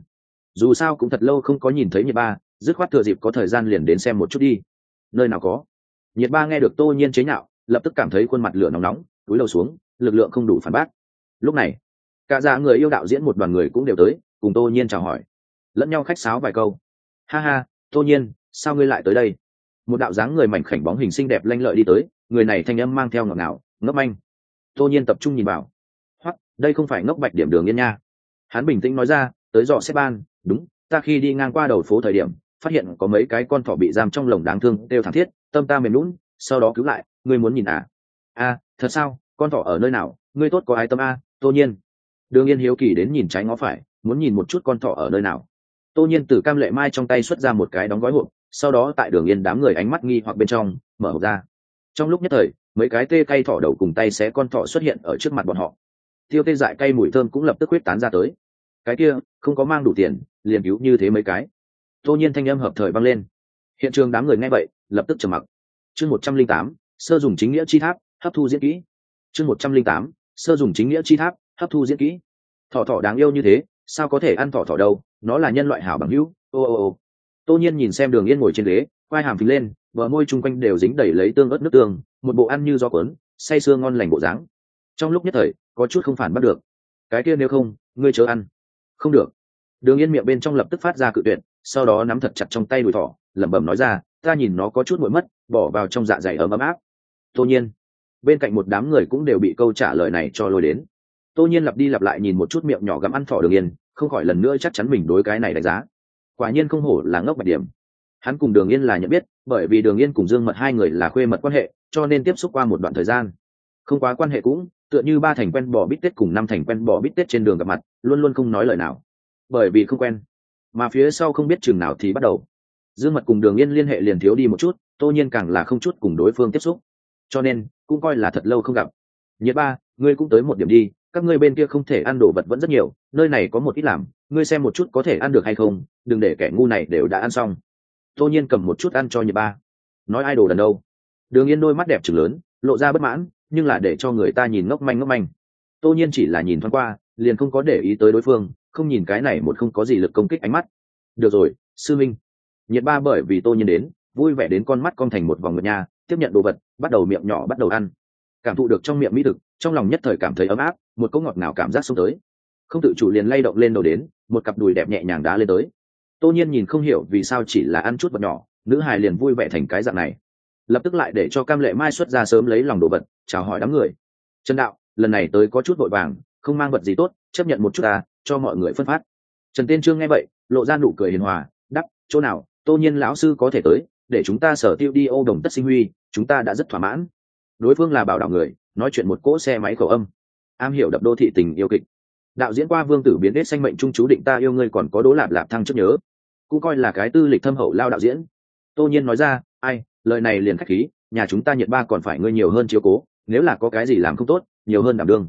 dù sao cũng thật lâu không có nhìn thấy nhiệt ba, dứt khoát thừa dịp có thời gian liền đến xem một chút đi. Nơi nào có. Nhiệt ba nghe được Tô Nhiên chế nhạo, lập tức cảm thấy khuôn mặt lửa nóng nóng, túi lầu xuống, lực lượng không đủ phản bác. Lúc này cả gia người yêu đạo diễn một đoàn người cũng đều tới, cùng Tô Nhiên chào hỏi, lẫn nhau khách sáo vài câu. Ha ha, Tô Nhiên, sao ngươi lại tới đây? Một đạo dáng người mảnh khảnh bóng hình xinh đẹp lanh lợi đi tới, người này thanh âm mang theo ngọt ngào ngốc manh. Tô Nhiên tập trung nhìn vào, hoắc, đây không phải ngốc bạch điểm Đường Yên nha. Hắn bình tĩnh nói ra, tới dò xếp ban, đúng, ta khi đi ngang qua đầu phố thời điểm phát hiện có mấy cái con thỏ bị giam trong lồng đáng thương đều thảm thiết, tâm ta mềm lún, sau đó cứu lại, ngươi muốn nhìn à? A, thật sao? Con thỏ ở nơi nào? Ngươi tốt có ai tâm a? Tô Nhiên. Đường Yên hiếu kỳ đến nhìn trái ngó phải, muốn nhìn một chút con thỏ ở nơi nào. Tô Nhiên từ cam lệ mai trong tay xuất ra một cái đóng gói hộp, sau đó tại Đường Yên đám người ánh mắt nghi hoặc bên trong mở hộp ra. Trong lúc nhất thời, mấy cái tê cay thỏ đầu cùng tay xé con thỏ xuất hiện ở trước mặt bọn họ. Tiêu tê dại cay mùi thơm cũng lập tức huyết tán ra tới. Cái kia không có mang đủ tiền, liền cứu như thế mấy cái. Tô Nhiên thanh âm hợp thời vang lên. Hiện trường đám người nghe vậy lập tức trầm mặc. Chương 108, sơ dùng chính nghĩa chi tháp, hấp thu diễn kỹ. Chương 108, sơ dùng chính nghĩa chi tháp, hấp thu diễn kỹ. Thỏ thỏ đáng yêu như thế, sao có thể ăn thỏ thỏ đâu, nó là nhân loại hảo bằng hữu. Ô. Tô Nhiên nhìn xem Đường Yên ngồi trên ghế, quai hàm phình lên, bờ môi chung quanh đều dính đầy lấy tương ớt nước tương, một bộ ăn như gió cuốn, say sưa ngon lành bộ dáng. Trong lúc nhất thời, có chút không phản bắt được. Cái kia nếu không, ngươi chớ ăn. Không được. Đường Yên miệng bên trong lập tức phát ra cự tuyệt, sau đó nắm thật chặt trong tay đùi thỏ, lẩm bẩm nói ra, ta nhìn nó có chút nguội mất, bỏ vào trong dạ dày ấm áp. Tô Nhiên. Bên cạnh một đám người cũng đều bị câu trả lời này cho lôi đến. Tô Nhiên lặp đi lặp lại nhìn một chút miệng nhỏ gặm ăn thỏ Đường Yên, không khỏi lần nữa chắc chắn mình đối cái này đánh giá. Quả nhiên không hổ là ngốc bạch điểm. Hắn cùng Đường Yên là nhận biết, bởi vì Đường Yên cùng Dương Mật hai người là khuê mật quan hệ, cho nên tiếp xúc qua một đoạn thời gian. Không quá quan hệ cũng, tựa như 3 thành quen bò bít tết cùng 5 thành quen bò bít tết trên đường gặp mặt, luôn luôn không nói lời nào. Bởi vì không quen, mà phía sau không biết chừng nào thì bắt đầu. Dương Mật cùng Đường Yên liên hệ liền thiếu đi một chút, Tô Nhiên càng là không chút cùng đối phương tiếp xúc, cho nên cũng coi là thật lâu không gặp. Nhiệt ba, ngươi cũng tới một điểm đi, các ngươi bên kia không thể ăn đồ vật vẫn rất nhiều, nơi này có một ít làm, ngươi xem một chút có thể ăn được hay không, đừng để kẻ ngu này đều đã ăn xong. Tô Nhiên cầm một chút ăn cho Nhiệt ba. Nói ai đồ đần đâu. Đường Yên đôi mắt đẹp trừng lớn, lộ ra bất mãn, nhưng là để cho người ta nhìn ngốc manh. Tô Nhiên chỉ là nhìn thoáng qua, liền không có để ý tới đối phương, không nhìn cái này một không có gì lực công kích ánh mắt. Được rồi, sư minh. Nhiệt ba bởi vì Tô Nhiên đến, vui vẻ đến con mắt cong thành một vòng ngược nha, tiếp nhận đồ vật, bắt đầu miệng nhỏ bắt đầu ăn. Cảm thụ được trong miệng mỹ thực, trong lòng nhất thời cảm thấy ấm áp, một cỗ ngọt ngào cảm giác xông tới. Không tự chủ liền lay động lên đầu đến, một cặp đùi đẹp nhẹ nhàng đá lên tới. Tô Nhiên nhìn không hiểu vì sao chỉ là ăn chút vật nhỏ, nữ hài liền vui vẻ thành cái dạng này. Lập tức lại để cho Cam Lệ Mai xuất ra sớm lấy lòng đồ vật, chào hỏi đám người. Trần đạo, lần này tới có chút vội vàng, không mang vật gì tốt, chấp nhận một chút ta, cho mọi người phân phát. Trần Tiên Trương nghe vậy, lộ ra nụ cười hiền hòa, đắp, chỗ nào, Tô Nhiên lão sư có thể tới, để chúng ta Sở Tiêu đi ô đồng tất sinh huy, chúng ta đã rất thỏa mãn. Đối phương là bảo đạo người, nói chuyện một cỗ xe máy khẩu âm, am hiểu đập đô thị tình yêu kịch. Đạo diễn qua Vương Tử biến đết xanh mệnh trung chú định ta yêu ngươi còn có Đỗ Lạp Lạp thăng trước nhớ, cũng coi là cái tư lịch thâm hậu lao đạo diễn. Tô Nhiên nói ra, ai, lời này liền khách khí, nhà chúng ta Nhiệt ba còn phải ngươi nhiều hơn chiếu cố, nếu là có cái gì làm không tốt, nhiều hơn đảm đương.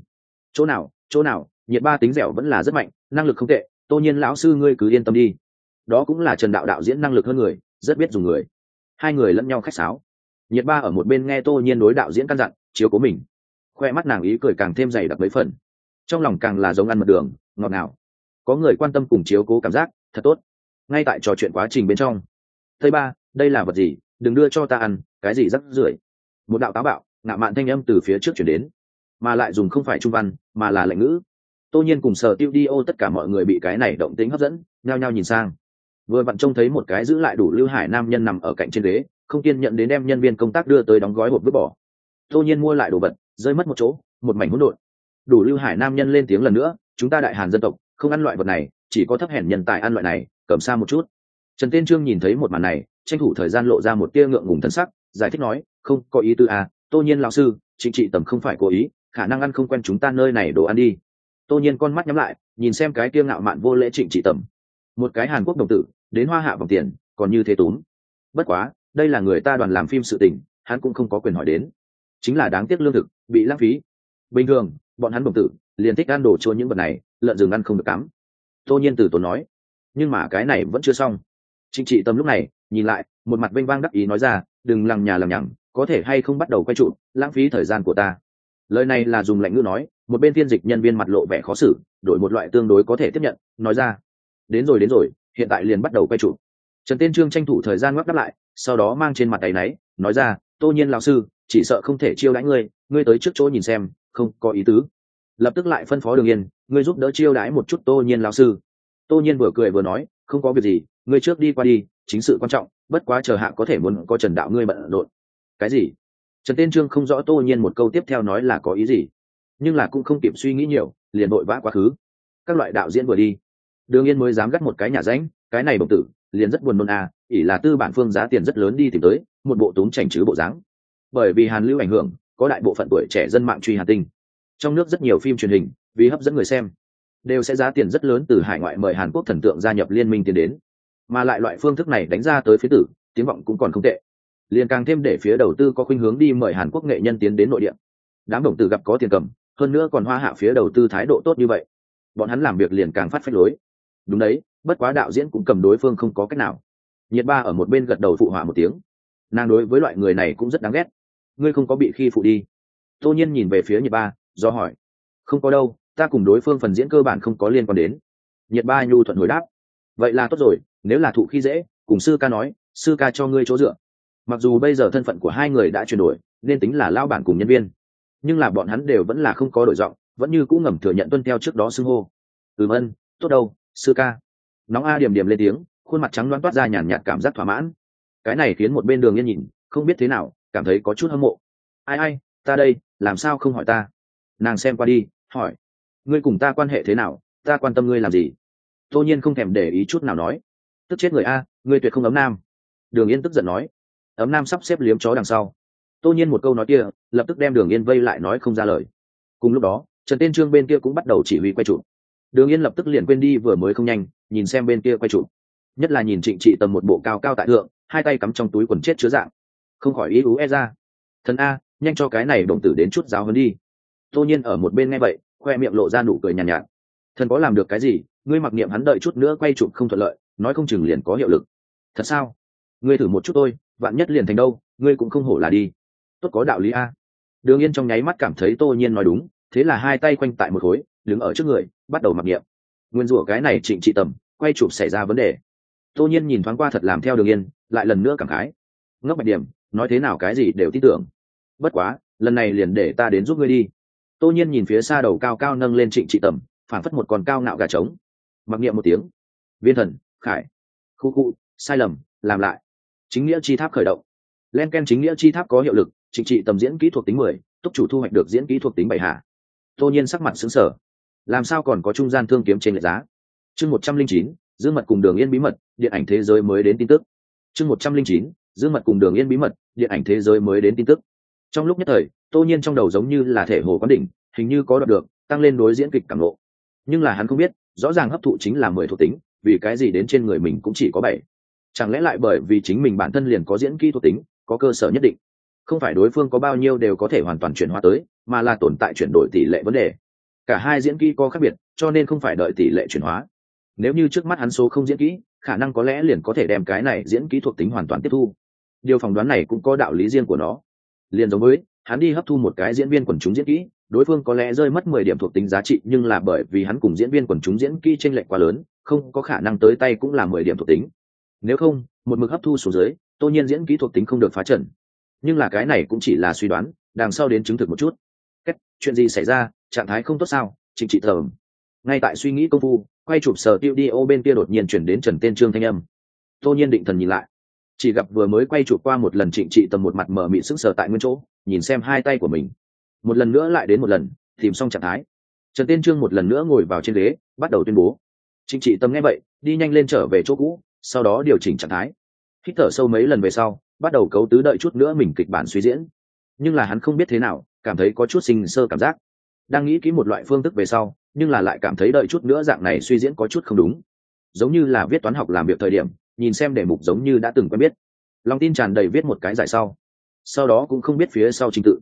Chỗ nào, Nhiệt ba tính dẻo vẫn là rất mạnh, năng lực không tệ, Tô Nhiên lão sư ngươi cứ yên tâm đi. Đó cũng là Trần đạo đạo diễn năng lực hơn người, rất biết dùng người. Hai người lẫn nhau khách sáo. Nhiệt ba ở một bên nghe Tô Nhiên đối đạo diễn căn dặn, chiếu cố mình. Khoe mắt nàng ý cười càng thêm dày đặc mấy phần. Trong lòng càng là giống ăn mật đường, ngọt ngào. Có người quan tâm cùng chiếu cố cảm giác, thật tốt. Ngay tại trò chuyện quá trình bên trong. Thầy ba, đây là vật gì, đừng đưa cho ta ăn, cái gì rắc rưởi. Một đạo táo bạo, ngạo mạn thanh âm từ phía trước chuyển đến, mà lại dùng không phải trung văn, mà là lệnh ngữ. Tô Nhiên cùng Sở Tiêu đi ô tất cả mọi người bị cái này động tĩnh hấp dẫn, nhao nhao nhìn sang. Vừa vặn trông thấy một cái giữ lại đủ lưu hải nam nhân nằm ở cạnh trên ghế, không kiên nhận đến đem nhân viên công tác đưa tới đóng gói hộp vứt bỏ. Tô Nhiên mua lại đồ vật, rơi mất một chỗ, một mảnh hỗn độn. Đủ lưu hải nam nhân lên tiếng lần nữa, chúng ta đại hàn dân tộc không ăn loại vật này, chỉ có thấp hèn nhân tài ăn loại này, cầm xa một chút. Trần Tiên Trương nhìn thấy một màn này, tranh thủ thời gian lộ ra một tia ngượng ngùng thân sắc, giải thích nói, không có ý tư à, Tô Nhiên lão sư, Trịnh Trị Tầm không phải cố ý, khả năng ăn không quen chúng ta nơi này đồ ăn đi. Tô Nhiên con mắt nhắm lại, nhìn xem cái tia ngạo mạn vô lễ Trịnh Trị Tầm, một cái Hàn Quốc đồng tử, đến hoa hạ vòng tiền, còn như thế túm. Bất quá, đây là người ta đoàn làm phim sự tình, hắn cũng không có quyền hỏi đến. Chính là đáng tiếc lương thực bị lãng phí. Bình thường, bọn hắn đồng tử liền thích ăn đồ chua những vật này, lợn rừng ăn không được cắm. Tô Nhiên từ tốn nói, nhưng mà cái này vẫn chưa xong. Trịnh Trị Tầm lúc này nhìn lại, một mặt vênh vang đắc ý nói ra, đừng lằng nhà lằng nhằng, có thể hay không bắt đầu quay trụ, lãng phí thời gian của ta. Lời này là dùng lạnh ngữ nói, một bên phiên dịch nhân viên mặt lộ vẻ khó xử, đổi một loại tương đối có thể tiếp nhận, nói ra, đến rồi, hiện tại liền bắt đầu quay chụp. Trần Tiên Trương tranh thủ thời gian ngoắc đáp lại, sau đó mang trên mặt áy náy nói ra, Tô Nhiên lão sư, chỉ sợ không thể chiêu đãi ngươi tới trước chỗ nhìn xem, không có ý tứ. Lập tức lại phân phó Đường Yên, ngươi giúp đỡ chiêu đãi một chút Tô Nhiên lão sư. Tô Nhiên vừa cười vừa nói, không có việc gì, ngươi trước đi qua đi, chính sự quan trọng, bất quá chờ hạ có thể muốn có Trần đạo ngươi bận rộn. Cái gì? Trần Tiên Trương không rõ Tô Nhiên một câu tiếp theo nói là có ý gì, nhưng là cũng không kịp suy nghĩ nhiều, liền vội vã quá khứ. Các loại đạo diễn vừa đi, Đường Yên mới dám gắt một cái nhà ránh, cái này bổng tử liền rất buồn nôn à, ỷ là tư bản phương giá tiền rất lớn đi tìm tới một bộ túm chảnh chứ bộ dáng. Bởi vì Hàn Lưu ảnh hưởng, có đại bộ phận tuổi trẻ dân mạng truy Hàn Tinh. Trong nước rất nhiều phim truyền hình vì hấp dẫn người xem, đều sẽ giá tiền rất lớn từ hải ngoại mời Hàn Quốc thần tượng gia nhập liên minh tiến đến, mà lại loại phương thức này đánh ra tới phía tử, tiếng vọng cũng còn không tệ. Liền càng thêm để phía đầu tư có khuynh hướng đi mời Hàn Quốc nghệ nhân tiến đến nội địa. Đám đồng tử gặp có tiền cầm, hơn nữa còn hoa hạ phía đầu tư thái độ tốt như vậy, bọn hắn làm việc liền càng phát phách lối. Đúng đấy, bất quá đạo diễn cũng cầm đối phương không có cách nào. Nhiệt Ba ở một bên gật đầu phụ họa một tiếng. Nàng đối với loại người này cũng rất đáng ghét. Ngươi không có bị khi phụ đi? Tô Nhiên nhìn về phía Nhiệt Ba, do hỏi. Không có đâu, ta cùng đối phương phần diễn cơ bản không có liên quan đến. Nhiệt Ba nhu thuận hồi đáp. Vậy là tốt rồi, nếu là thụ khi dễ, cùng sư ca nói, sư ca cho ngươi chỗ dựa. Mặc dù bây giờ thân phận của hai người đã chuyển đổi, nên tính là lao bản cùng nhân viên, nhưng là bọn hắn đều vẫn là không có đổi giọng, vẫn như cũng ngầm thừa nhận tuân theo trước đó xưng hô. Ân, tốt đâu, sư ca. Nóng A điểm điểm lên tiếng, khuôn mặt trắng loáng toát ra nhàn nhạt cảm giác thỏa mãn. Cái này khiến một bên Đường Yên nhìn, không biết thế nào, cảm thấy có chút hâm mộ. Ai, ta đây, làm sao không hỏi ta? Nàng xem qua đi, hỏi. Ngươi cùng ta quan hệ thế nào, ta quan tâm ngươi làm gì? Tô Nhiên không thèm để ý chút nào nói. Tức chết người A, ngươi tuyệt không ấm nam. Đường Yên tức giận nói. Ấm nam sắp xếp liếm chó đằng sau. Tô Nhiên một câu nói kia, lập tức đem Đường Yên vây lại nói không ra lời. Cùng lúc đó, Trần Tiên Trương bên kia cũng bắt đầu chỉ huy quay chụp. Đường Yên lập tức liền quên đi vừa mới không nhanh, nhìn xem bên kia quay chụp, nhất là nhìn Trịnh Trị Tầm một bộ cao cao tại thượng, hai tay cắm trong túi quần chết chứa dạng, không khỏi ý ú e ra. Thần a, nhanh cho cái này đồng tử đến chút giáo hơn đi. Tô Nhiên ở một bên nghe vậy, khoe miệng lộ ra nụ cười nhàn nhạt. Thần có làm được cái gì? Ngươi mặc niệm hắn đợi chút nữa quay chụp không thuận lợi, nói không chừng liền có hiệu lực. Thật sao? Ngươi thử một chút thôi, vạn nhất liền thành đâu, ngươi cũng không hổ là đi. Tốt có đạo lý a. Đường Yên trong nháy mắt cảm thấy Tô Nhiên nói đúng, thế là hai tay quanh tại một khối, đứng ở trước người, bắt đầu mặc niệm. Nguyên rủa cái này Trịnh Trị Tầm, quay chụp xảy ra vấn đề. Tô Nhiên nhìn thoáng qua thật làm theo Đường Yên, lại lần nữa cảm khái. Ngốc Bạch Điểm, nói thế nào cái gì đều tin tưởng. Bất quá, lần này liền để ta đến giúp ngươi đi. Tô Nhiên nhìn phía xa đầu cao cao nâng lên Trịnh Trị Tầm, phảng phất một con cao ngạo gà trống. Mặc niệm một tiếng. Viên thần, khải. Khu, sai lầm, làm lại. Chính nghĩa chi tháp khởi động. Len ken chính nghĩa chi tháp có hiệu lực, Trịnh Trị Tầm diễn kỹ thuộc tính 10, túc chủ thu hoạch được diễn kỹ thuộc tính 7 hạ. Tô Nhiên sắc mặt sững sờ. Làm sao còn có trung gian thương kiếm trên lệch giá? Chương 109, Dương Mật cùng Đường Yên bí mật, điện ảnh thế giới mới đến tin tức. Chương 109, Dương Mật cùng Đường Yên bí mật, điện ảnh thế giới mới đến tin tức. Trong lúc nhất thời, Tô Nhiên trong đầu giống như là thể hồ quán đỉnh, hình như có đoạt được, tăng lên đối diễn kịch cảm ngộ. Nhưng là hắn không biết, rõ ràng hấp thụ chính là 10 thuộc tính, vì cái gì đến trên người mình cũng chỉ có 7. Chẳng lẽ lại bởi vì chính mình bản thân liền có diễn kỹ thuộc tính, có cơ sở nhất định. Không phải đối phương có bao nhiêu đều có thể hoàn toàn chuyển hóa tới, mà là tồn tại chuyển đổi tỷ lệ vấn đề. Cả hai diễn kỹ có khác biệt, cho nên không phải đợi tỷ lệ chuyển hóa. Nếu như trước mắt hắn số không diễn kỹ, khả năng có lẽ liền có thể đem cái này diễn kỹ thuộc tính hoàn toàn tiếp thu. Điều phỏng đoán này cũng có đạo lý riêng của nó. Liền giống với hắn đi hấp thu một cái diễn viên quần chúng diễn kỹ, đối phương có lẽ rơi mất 10 điểm thuộc tính giá trị, nhưng là bởi vì hắn cùng diễn viên quần chúng diễn kỹ chênh lệch quá lớn, không có khả năng tới tay cũng là 10 điểm thuộc tính. Nếu không, một mực hấp thu xuống dưới, Tô Nhiên diễn kỹ thuộc tính không được phá trần. Nhưng là cái này cũng chỉ là suy đoán, đằng sau đến chứng thực một chút. Chuyện gì xảy ra, trạng thái không tốt sao? Trịnh Trị Tầm. Ngay tại suy nghĩ công phu, quay chụp sở studio bên kia đột nhiên chuyển đến Trần Tiên Trương thanh âm. Tô Nhiên định thần nhìn lại, chỉ gặp vừa mới quay chụp qua một lần Trịnh Trị Tầm một mặt mở mịt sững sờ tại nguyên chỗ, nhìn xem hai tay của mình. Một lần nữa lại đến một lần, tìm xong trạng thái. Trần Tiên Trương một lần nữa ngồi vào trên ghế, bắt đầu tuyên bố. Trịnh Trị Tầm nghe vậy, đi nhanh lên trở về chỗ cũ, sau đó điều chỉnh trạng thái. Hít thở sâu mấy lần về sau, bắt đầu cấu tứ đợi chút nữa mình kịch bản suy diễn. Nhưng là hắn không biết thế nào, cảm thấy có chút sinh sơ cảm giác. Đang nghĩ kỹ một loại phương thức về sau, nhưng là lại cảm thấy đợi chút nữa dạng này suy diễn có chút không đúng. Giống như là viết toán học làm việc thời điểm, nhìn xem đề mục giống như đã từng quen biết. Lòng tin tràn đầy viết một cái giải sau đó cũng không biết phía sau trình tự.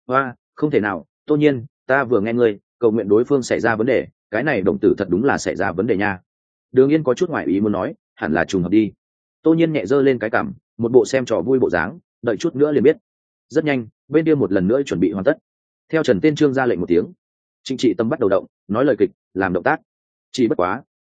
Không thể nào, Tô Nhiên, ta vừa nghe ngươi cầu nguyện đối phương xảy ra vấn đề, cái này động tử thật đúng là xảy ra vấn đề nha. Đường Yên có chút ngoài ý muốn nói, hẳn là trùng hợp đi. Tô Nhiên nhẹ giơ lên cái cằm, một bộ xem trò vui bộ dáng, đợi chút nữa liền biết. Rất nhanh, bên kia một lần nữa chuẩn bị hoàn tất. Theo Trần Tiên Trương ra lệnh một tiếng, Trịnh Trị Tâm bắt đầu động, nói lời kịch, làm động tác. Chỉ bất quá,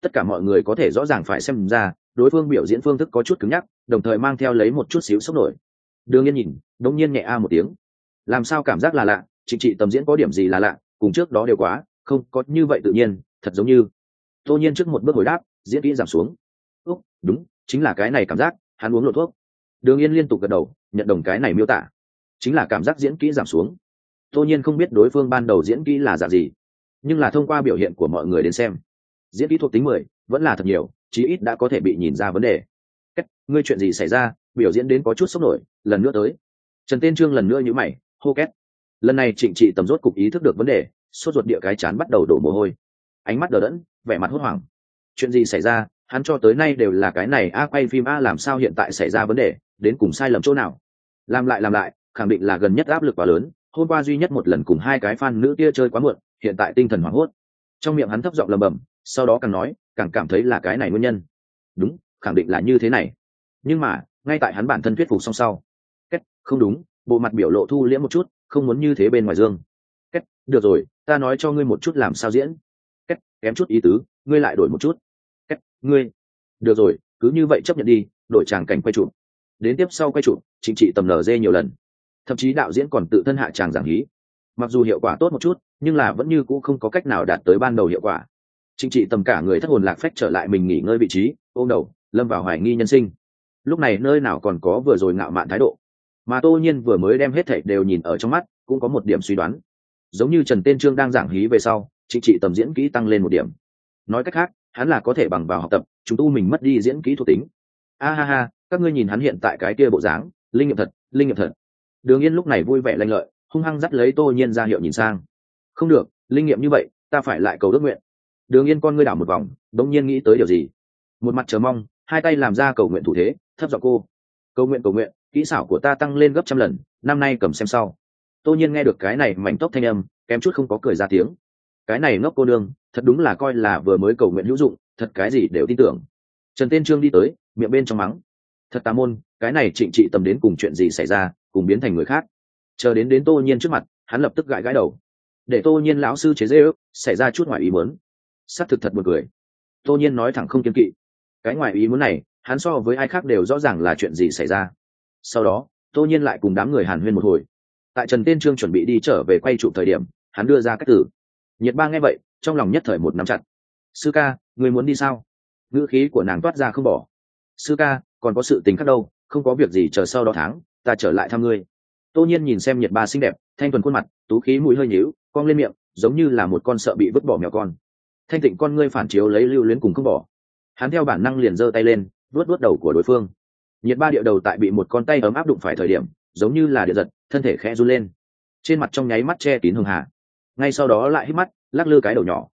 tất cả mọi người có thể rõ ràng phải xem ra đối phương biểu diễn phương thức có chút cứng nhắc, đồng thời mang theo lấy một chút xíu sốc nổi. Đường Yên nhìn đống nhiên nhẹ a một tiếng, làm sao cảm giác là lạ, Trịnh Trị Tầm diễn có điểm gì là lạ, cùng trước đó đều quá không có như vậy tự nhiên, thật giống như tô nhiên trước một bước hồi đáp, diễn kỹ giảm xuống. Úc, đúng, chính là cái này cảm giác. Hắn uống lộ thuốc. Đường Yên liên tục gật đầu, nhận đồng cái này miêu tả, chính là cảm giác diễn kỹ giảm xuống. Tô nhiên không biết đối phương ban đầu diễn kỹ là dạng gì, nhưng là thông qua biểu hiện của mọi người đến xem, diễn kỹ thuộc tính 10 vẫn là thật nhiều, chí ít đã có thể bị nhìn ra vấn đề. Cách, ngươi chuyện gì xảy ra, biểu diễn đến có chút sốc nổi, lần nữa tới. Trần Tên Trương lần nữa nhíu mày, hô két. Lần này Trịnh Trị Tầm rốt cục ý thức được vấn đề, sốt ruột địa cái chán bắt đầu đổ mồ hôi, ánh mắt đờ đẫn, vẻ mặt hốt hoảng. Chuyện gì xảy ra, hắn cho tới nay đều là cái này a quay phim a, làm sao hiện tại xảy ra vấn đề, đến cùng sai lầm chỗ nào? Làm lại, khẳng định là gần nhất áp lực quá lớn, hôm qua duy nhất một lần cùng hai cái fan nữ kia chơi quá muộn, hiện tại tinh thần hoảng hốt. Trong miệng hắn thấp giọng lẩm bẩm, sau đó càng nói càng cảm thấy là cái này nguyên nhân. Đúng, khẳng định là như thế này. Nhưng mà ngay tại hắn bản thân thuyết phục xong sau, cách không đúng, bộ mặt biểu lộ thu liễm một chút, không muốn như thế bên ngoài dương. Cách, được rồi, ta nói cho ngươi một chút làm sao diễn. Cách, kém chút ý tứ, ngươi lại đổi một chút. Cách, ngươi, được rồi, cứ như vậy chấp nhận đi, đổi tràng cảnh quay chụp. Đến tiếp sau quay chụp, Trịnh Trị Tầm nở dê nhiều lần, thậm chí đạo diễn còn tự thân hạ tràng giảng hí. Mặc dù hiệu quả tốt một chút, nhưng là vẫn như cũ không có cách nào đạt tới ban đầu hiệu quả. Trịnh Trị Tầm cả người thất hồn lạc phách trở lại mình nghỉ ngơi vị trí, ôm đầu lâm vào hoài nghi nhân sinh. Lúc này nơi nào còn có vừa rồi ngạo mạn thái độ, mà Tô Nhiên vừa mới đem hết thảy đều nhìn ở trong mắt, cũng có một điểm suy đoán, giống như Trần Tên Trương đang giảng hí về sau, Trịnh Trị Tầm diễn kỹ tăng lên một điểm. Nói cách khác, hắn là có thể bằng vào học tập, chúng tu mình mất đi diễn kỹ thuộc tính. A ha ha, các ngươi nhìn hắn hiện tại cái kia bộ dáng, linh nghiệm thật, linh nghiệm thật. Đường Yên lúc này vui vẻ lanh lợi, hung hăng dắt lấy Tô Nhiên ra hiệu nhìn sang. Không được, linh nghiệm như vậy, ta phải lại cầu ước nguyện. Đường Yên con ngươi đảo một vòng, đống nhiên nghĩ tới điều gì, một mặt chờ mong, hai tay làm ra cầu nguyện thủ thế, thấp giọng cô: cầu nguyện, kỹ xảo của ta tăng lên gấp trăm lần, năm nay cầm xem sau. Tô Nhiên nghe được cái này mảnh tốc thanh âm, kém chút không có cười ra tiếng. Cái này ngốc cô đương, thật đúng là coi là vừa mới cầu nguyện hữu dụng, thật cái gì đều tin tưởng. Trần Tên Trương đi tới, miệng bên trong mắng: thật tà môn, cái này Trịnh Trị Tầm đến cùng chuyện gì xảy ra, cùng biến thành người khác. Chờ đến Tô Nhiên trước mặt, hắn lập tức gãi gãi đầu, để Tô Nhiên lão sư chế giễu, xảy ra chút ngoài ý muốn. Xác thực thật buồn cười. Tô Nhiên nói thẳng không kiêng kỵ, cái ngoài ý muốn này, hắn so với ai khác đều rõ ràng là chuyện gì xảy ra. Sau đó, Tô Nhiên lại cùng đám người hàn huyên một hồi. Tại Trần Tên Trương chuẩn bị đi trở về quay chụp thời điểm, hắn đưa ra cách tử. Nhiệt Ba nghe vậy, trong lòng nhất thời một nắm chặt. Sư ca, người muốn đi sao? Ngữ khí của nàng toát ra không bỏ. Sư ca, còn có sự tình khác đâu, không có việc gì, chờ sau đó tháng ta trở lại thăm ngươi. Tô Nhiên nhìn xem Nhiệt Ba xinh đẹp, thanh thuần khuôn mặt, tú khí mũi hơi nhíu, cong lên miệng, giống như là một con sợ bị vứt bỏ mèo con. Thanh tịnh con ngươi phản chiếu lấy lưu luyến cùng không bỏ. Hắn theo bản năng liền giơ tay lên, vuốt đầu của đối phương. Nhiệt Ba điệu đầu tại bị một con tay ấm áp đụng phải thời điểm, giống như là điện giật, thân thể khẽ run lên, trên mặt trong nháy mắt che kín hường hà. Ngay sau đó lại hít mắt, lắc lư cái đầu nhỏ.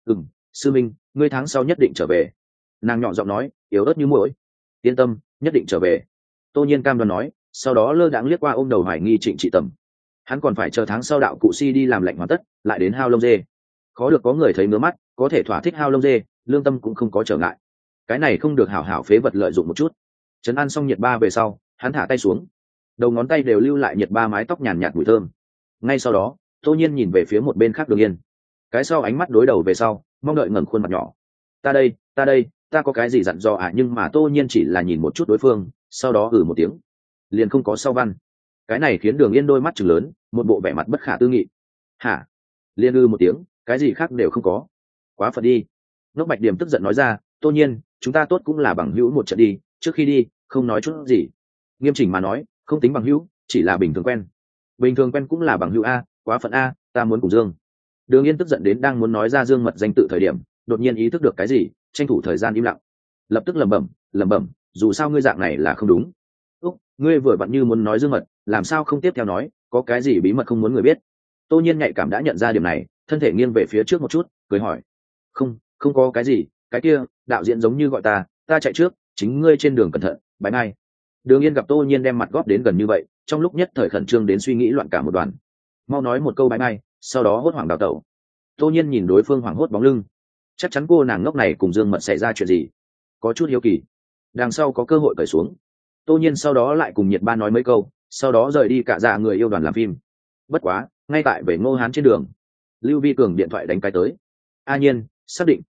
Sư minh, ngươi tháng sau nhất định trở về. Nàng nhỏ giọng nói, yếu ớt như muỗi. Yên tâm, nhất định trở về. Tô Nhiên cam đoan nói, sau đó lơ đãng liếc qua ôm đầu hoài nghi Trịnh Trị Tầm. Hắn còn phải chờ tháng sau đạo cụ si đi làm lạnh hoàn tất, lại đến hao lông dê. Khó được có người thấy ngứa mắt, có thể thỏa thích hao lông dê, lương tâm cũng không có trở ngại. Cái này không được hảo hảo phế vật lợi dụng một chút. Trấn an xong Nhiệt Ba về sau, hắn thả tay xuống, đầu ngón tay đều lưu lại Nhiệt Ba mái tóc nhàn nhạt mùi thơm. Ngay sau đó, Tô Nhiên nhìn về phía một bên khác Đường Yên. Cái sau ánh mắt đối đầu về sau, mong đợi ngẩng khuôn mặt nhỏ. Ta đây, ta có cái gì dặn dò à? Nhưng mà Tô Nhiên chỉ là nhìn một chút đối phương, sau đó một tiếng, liền không có sau văn. Cái này khiến Đường Yên đôi mắt trừng lớn, một bộ vẻ mặt bất khả tư nghị. Hả? Liên một tiếng, cái gì khác đều không có. Quá phật đi. Ngốc Bạch Điểm tức giận nói ra, Tô Nhiên, chúng ta tốt cũng là bằng hữu một trận đi, trước khi đi, không nói chút gì. Nghiêm chỉnh mà nói, không tính bằng hữu, chỉ là bình thường quen. Bình thường quen cũng là bằng hữu a, quá phận a, ta muốn cùng Dương. Đường Yên tức giận đến đang muốn nói ra Dương Mật danh tự thời điểm, đột nhiên ý thức được cái gì, tranh thủ thời gian im lặng, lập tức lẩm bẩm, dù sao ngươi dạng này là không đúng. Úc, ngươi vừa vặn như muốn nói Dương Mật, làm sao không tiếp theo nói, có cái gì bí mật không muốn người biết? Tô Nhiên nhạy cảm đã nhận ra điểm này, thân thể nghiêng về phía trước một chút, cười hỏi, không có cái gì, cái kia đạo diễn giống như gọi ta chạy trước, chính ngươi trên đường cẩn thận, bye bye. Đường Yên gặp Tô Nhiên đem mặt góp đến gần như vậy, trong lúc nhất thời khẩn trương đến suy nghĩ loạn cả một đoàn. Mau nói một câu bye bye, sau đó hốt hoảng đào tẩu. Tô Nhiên nhìn đối phương hoảng hốt bóng lưng, chắc chắn cô nàng ngốc này cùng Dương Mật xảy ra chuyện gì, có chút hiếu kỳ. Đằng sau có cơ hội cởi xuống. Tô Nhiên sau đó lại cùng Nhiệt Ba nói mấy câu, sau đó rời đi cả dạ người yêu đoàn làm phim. Bất quá, ngay tại về Ngô Hán trên đường, Lưu Vi Cường điện thoại đánh cái tới. A Nhiên, xác định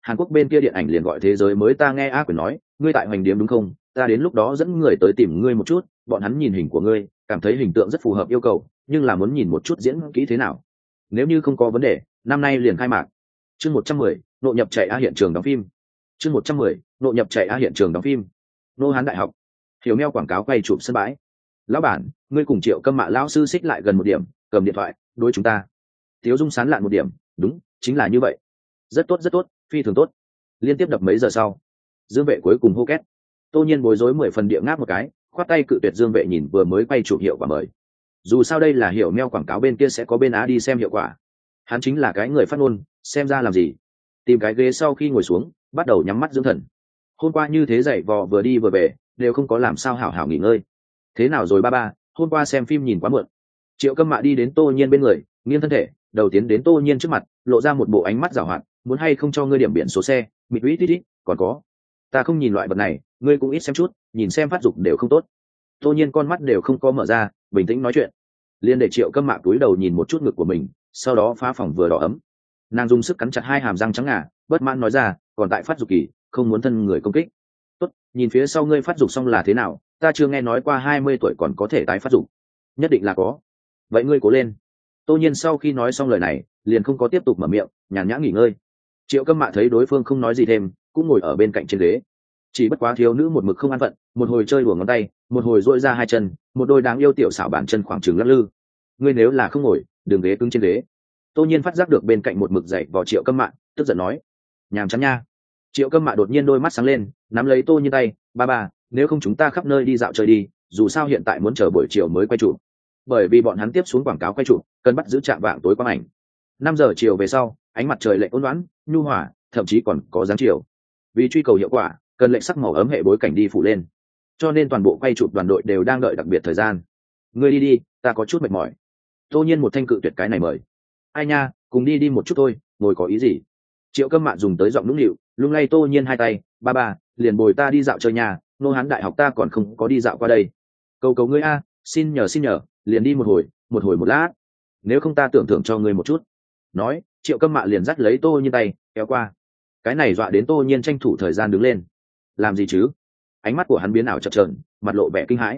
Hàn Quốc bên kia điện ảnh liền gọi thế giới mới ta nghe A Quyền nói ngươi tại Hoành Điếm đúng không, ta đến lúc đó dẫn người tới tìm ngươi một chút, bọn hắn nhìn hình của ngươi cảm thấy hình tượng rất phù hợp yêu cầu, nhưng là muốn nhìn một chút diễn kỹ thế nào. Nếu như không có vấn đề năm nay liền khai mạc. Chương 110, nội nhập chạy A hiện trường đóng phim. Chương 110, nội nhập chạy A hiện trường đóng phim. Nô Hán Đại học. Hiểu Meo quảng cáo quay chụp sân bãi. Lão bản, ngươi cùng Triệu Câm Mạ lão sư xích lại gần một điểm, cầm điện thoại đối chúng ta. Tiếu Dung sán lạn một điểm, đúng chính là như vậy. Rất tốt, phi thường tốt. Liên tiếp đập mấy giờ sau, Dương Vệ cuối cùng hô két. Tô Nhiên bối rối 10 phần địa ngáp một cái, khoát tay cự tuyệt Dương Vệ nhìn vừa mới quay chụp hiệu quả mời. Dù sao đây là Hiểu Meo quảng cáo, bên kia sẽ có bên Á đi xem hiệu quả. Hắn chính là cái người phát ngôn, xem ra làm gì. Tìm cái ghế sau khi ngồi xuống, bắt đầu nhắm mắt dưỡng thần. Hôm qua như thế dậy vò vừa đi vừa về, đều không có làm sao hảo hảo nghỉ ngơi. Thế nào rồi ba, hôm qua xem phim nhìn quá muộn. Triệu Câm Mạ đi đến Tô Nhiên bên người, nghiêng thân thể, đầu tiến đến Tô Nhiên trước mặt, lộ ra một bộ ánh mắt giảo hoạt, muốn hay không cho ngươi điểm biển số xe, mịt ít ít, còn có. Ta không nhìn loại vật này, ngươi cũng ít xem chút, nhìn xem phát dục đều không tốt. Tô Nhiên con mắt đều không có mở ra, bình tĩnh nói chuyện. Liên để Triệu Câm Mạ cúi đầu nhìn một chút ngực của mình, sau đó phá phòng vừa đỏ ấm. Nàng dùng sức cắn chặt hai hàm răng trắng ngà, bất mãn nói ra, còn tại phát dục kỳ, không muốn thân người công kích. Tốt, nhìn phía sau ngươi phát dục xong là thế nào, ta chưa nghe nói qua 20 tuổi còn có thể tái phát dục. Nhất định là có. Vậy ngươi cố lên. Tô Nhiên sau khi nói xong lời này, liền không có tiếp tục mở miệng, nhàn nhã nghỉ ngơi. Triệu Câm Mạ thấy đối phương không nói gì thêm, cũng ngồi ở bên cạnh trên ghế. Chỉ bất quá thiếu nữ một mực không an phận, một hồi chơi đùa ngón tay, một hồi duỗi ra hai chân, một đôi đáng yêu tiểu xảo bàn chân khoảng chừng lắc lư. Ngươi nếu là không ngồi, đường ghế cứng trên ghế. Tô Nhiên phát giác được bên cạnh một mực dậy vào Triệu Câm Mạ, tức giận nói: nhàm chán nha. Triệu Câm Mạ đột nhiên đôi mắt sáng lên, nắm lấy Tô Nhiên tay: ba, nếu không chúng ta khắp nơi đi dạo chơi đi, dù sao hiện tại muốn chờ buổi chiều mới quay chụp. Bởi vì bọn hắn tiếp xuống quảng cáo quay chụp, cần bắt giữ trạm vạng tối quang ảnh. 5 giờ chiều về sau, ánh mặt trời lệch ôn loãng, nhu hòa, thậm chí còn có dáng chiều. Vì truy cầu hiệu quả, cần lệnh sắc màu ấm hệ bối cảnh đi phủ lên. Cho nên toàn bộ quay chụp đoàn đội đều đang đợi đặc biệt thời gian. Ngươi đi, ta có chút mệt mỏi. Tô Nhiên một thanh cự tuyệt cái này mời. Ai nha, cùng đi một chút thôi, ngồi có ý gì? Triệu Câm Mạ dùng tới giọng nũng nịu, lung lay Tô Nhiên hai tay, ba, liền bồi ta đi dạo chơi nhà, Nô Hán Đại học ta còn không có đi dạo qua đây. Cầu ngươi a, xin nhờ, liền đi một hồi một lát. Nếu không ta tưởng thưởng cho ngươi một chút. Nói, Triệu Câm Mạ liền dắt lấy Tô Nhiên tay, kéo qua. Cái này dọa đến Tô Nhiên tranh thủ thời gian đứng lên. Làm gì chứ? Ánh mắt của hắn biến ảo chập chờn, mặt lộ vẻ kinh hãi.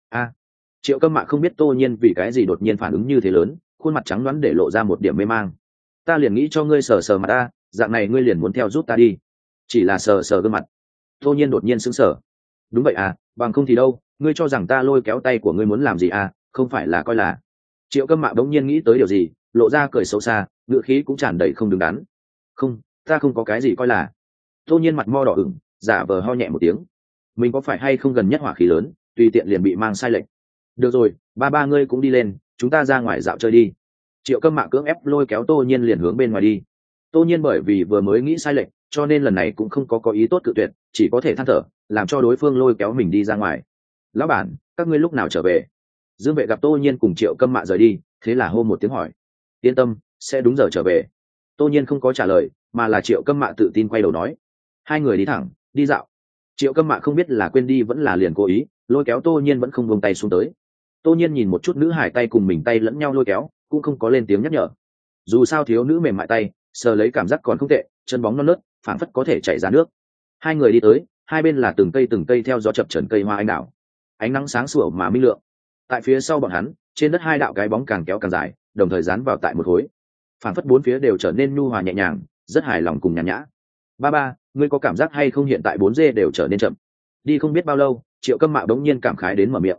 Triệu Câm Mạ không biết Tô Nhiên vì cái gì đột nhiên phản ứng như thế lớn, khuôn mặt trắng nõn để lộ ra một điểm mê mang. Ta liền nghĩ cho ngươi sờ mặt ta, dạng này ngươi liền muốn theo giúp ta đi. Chỉ là sờ gương mặt. Tô Nhiên đột nhiên sững sờ. Đúng vậy bằng không thì đâu, ngươi cho rằng ta lôi kéo tay của ngươi muốn làm gì không phải là coi là. Triệu Câm Mạ bỗng nhiên nghĩ tới điều gì, lộ ra cười xấu xa, ngữ khí cũng tràn đầy không đứng đắn. Không, ta không có cái gì coi là. Tô Nhiên mặt mo đỏ ửng, giả vờ ho nhẹ một tiếng. Mình có phải hay không gần nhất hỏa khí lớn, tùy tiện liền bị mang sai lệch. Được rồi, ba ngươi cũng đi lên, chúng ta ra ngoài dạo chơi đi. Triệu Câm Mạ cưỡng ép lôi kéo Tô Nhiên liền hướng bên ngoài đi. Tô Nhiên bởi vì vừa mới nghĩ sai lệch, cho nên lần này cũng không có ý tốt cự tuyệt, chỉ có thể than thở, làm cho đối phương lôi kéo mình đi ra ngoài. Lão bản, các ngươi lúc nào trở về? Dương Vệ gặp Tô Nhiên cùng Triệu Câm Mạ rời đi, thế là hô một tiếng hỏi. Yên tâm, sẽ đúng giờ trở về. Tô Nhiên không có trả lời, mà là Triệu Câm Mạ tự tin quay đầu nói. Hai người đi thẳng, đi dạo. Triệu Câm Mạ không biết là quên đi vẫn là liền cố ý, lôi kéo Tô Nhiên vẫn không buông tay xuống tới. Tô Nhiên nhìn một chút nữ hải tay cùng mình tay lẫn nhau lôi kéo, cũng không có lên tiếng nhắc nhở. Dù sao thiếu nữ mềm mại tay, sờ lấy cảm giác còn không tệ, chân bóng non nớt, phảng phất có thể chảy ra nước. Hai người đi tới, hai bên là từng cây theo gió chập chờn cây hoa anh đào. Ánh nắng sáng sủa mà minh lượng. Tại phía sau bọn hắn, trên đất hai đạo cái bóng càng kéo càng dài, đồng thời dán vào tại một khối. Phảng phất bốn phía đều trở nên nhu hòa nhẹ nhàng, rất hài lòng cùng nhàn nhã. Ba, ngươi có cảm giác hay không hiện tại 4G đều trở nên chậm. Đi không biết bao lâu, Triệu Câm Mạ bỗng nhiên cảm khái đến mở miệng.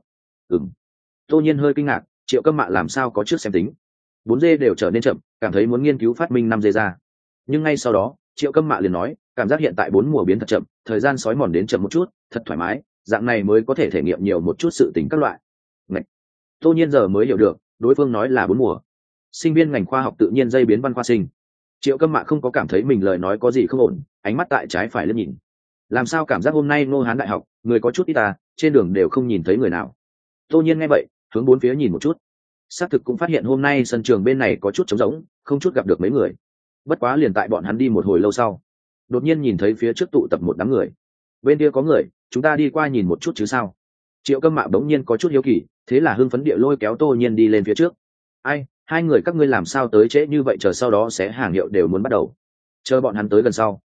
Tô Nhiên hơi kinh ngạc, Triệu Câm Mạ làm sao có trước xem tính. 4G đều trở nên chậm, cảm thấy muốn nghiên cứu phát minh 5G ra. Nhưng ngay sau đó, Triệu Câm Mạ liền nói, cảm giác hiện tại 4 mùa biến thật chậm, thời gian sói mòn đến chậm một chút, thật thoải mái, dạng này mới có thể thể nghiệm nhiều một chút sự tình các loại. Ngậy. Tô Nhiên giờ mới hiểu được, đối phương nói là 4 mùa. Sinh viên ngành khoa học tự nhiên dây biến văn khoa sinh. Triệu Câm Mạ không có cảm thấy mình lời nói có gì không ổn, ánh mắt tại trái phải liếc nhìn. Làm sao cảm giác hôm nay Ngô Hán Đại học, người có chút ít trên đường đều không nhìn thấy người nào. Tô Nhiên nghe vậy, hướng bốn phía nhìn một chút. Xác thực cũng phát hiện hôm nay sân trường bên này có chút trống rỗng, không chút gặp được mấy người. Bất quá liền tại bọn hắn đi một hồi lâu sau, đột nhiên nhìn thấy phía trước tụ tập một đám người. Bên kia có người, chúng ta đi qua nhìn một chút chứ sao? Triệu Câm Mạ bỗng nhiên có chút hiếu kỳ, thế là hưng phấn địa lôi kéo Tô Nhiên đi lên phía trước. Ai, hai người các ngươi làm sao tới trễ như vậy, chờ sau đó sẽ hàng hiệu đều muốn bắt đầu. Chờ bọn hắn tới gần sau,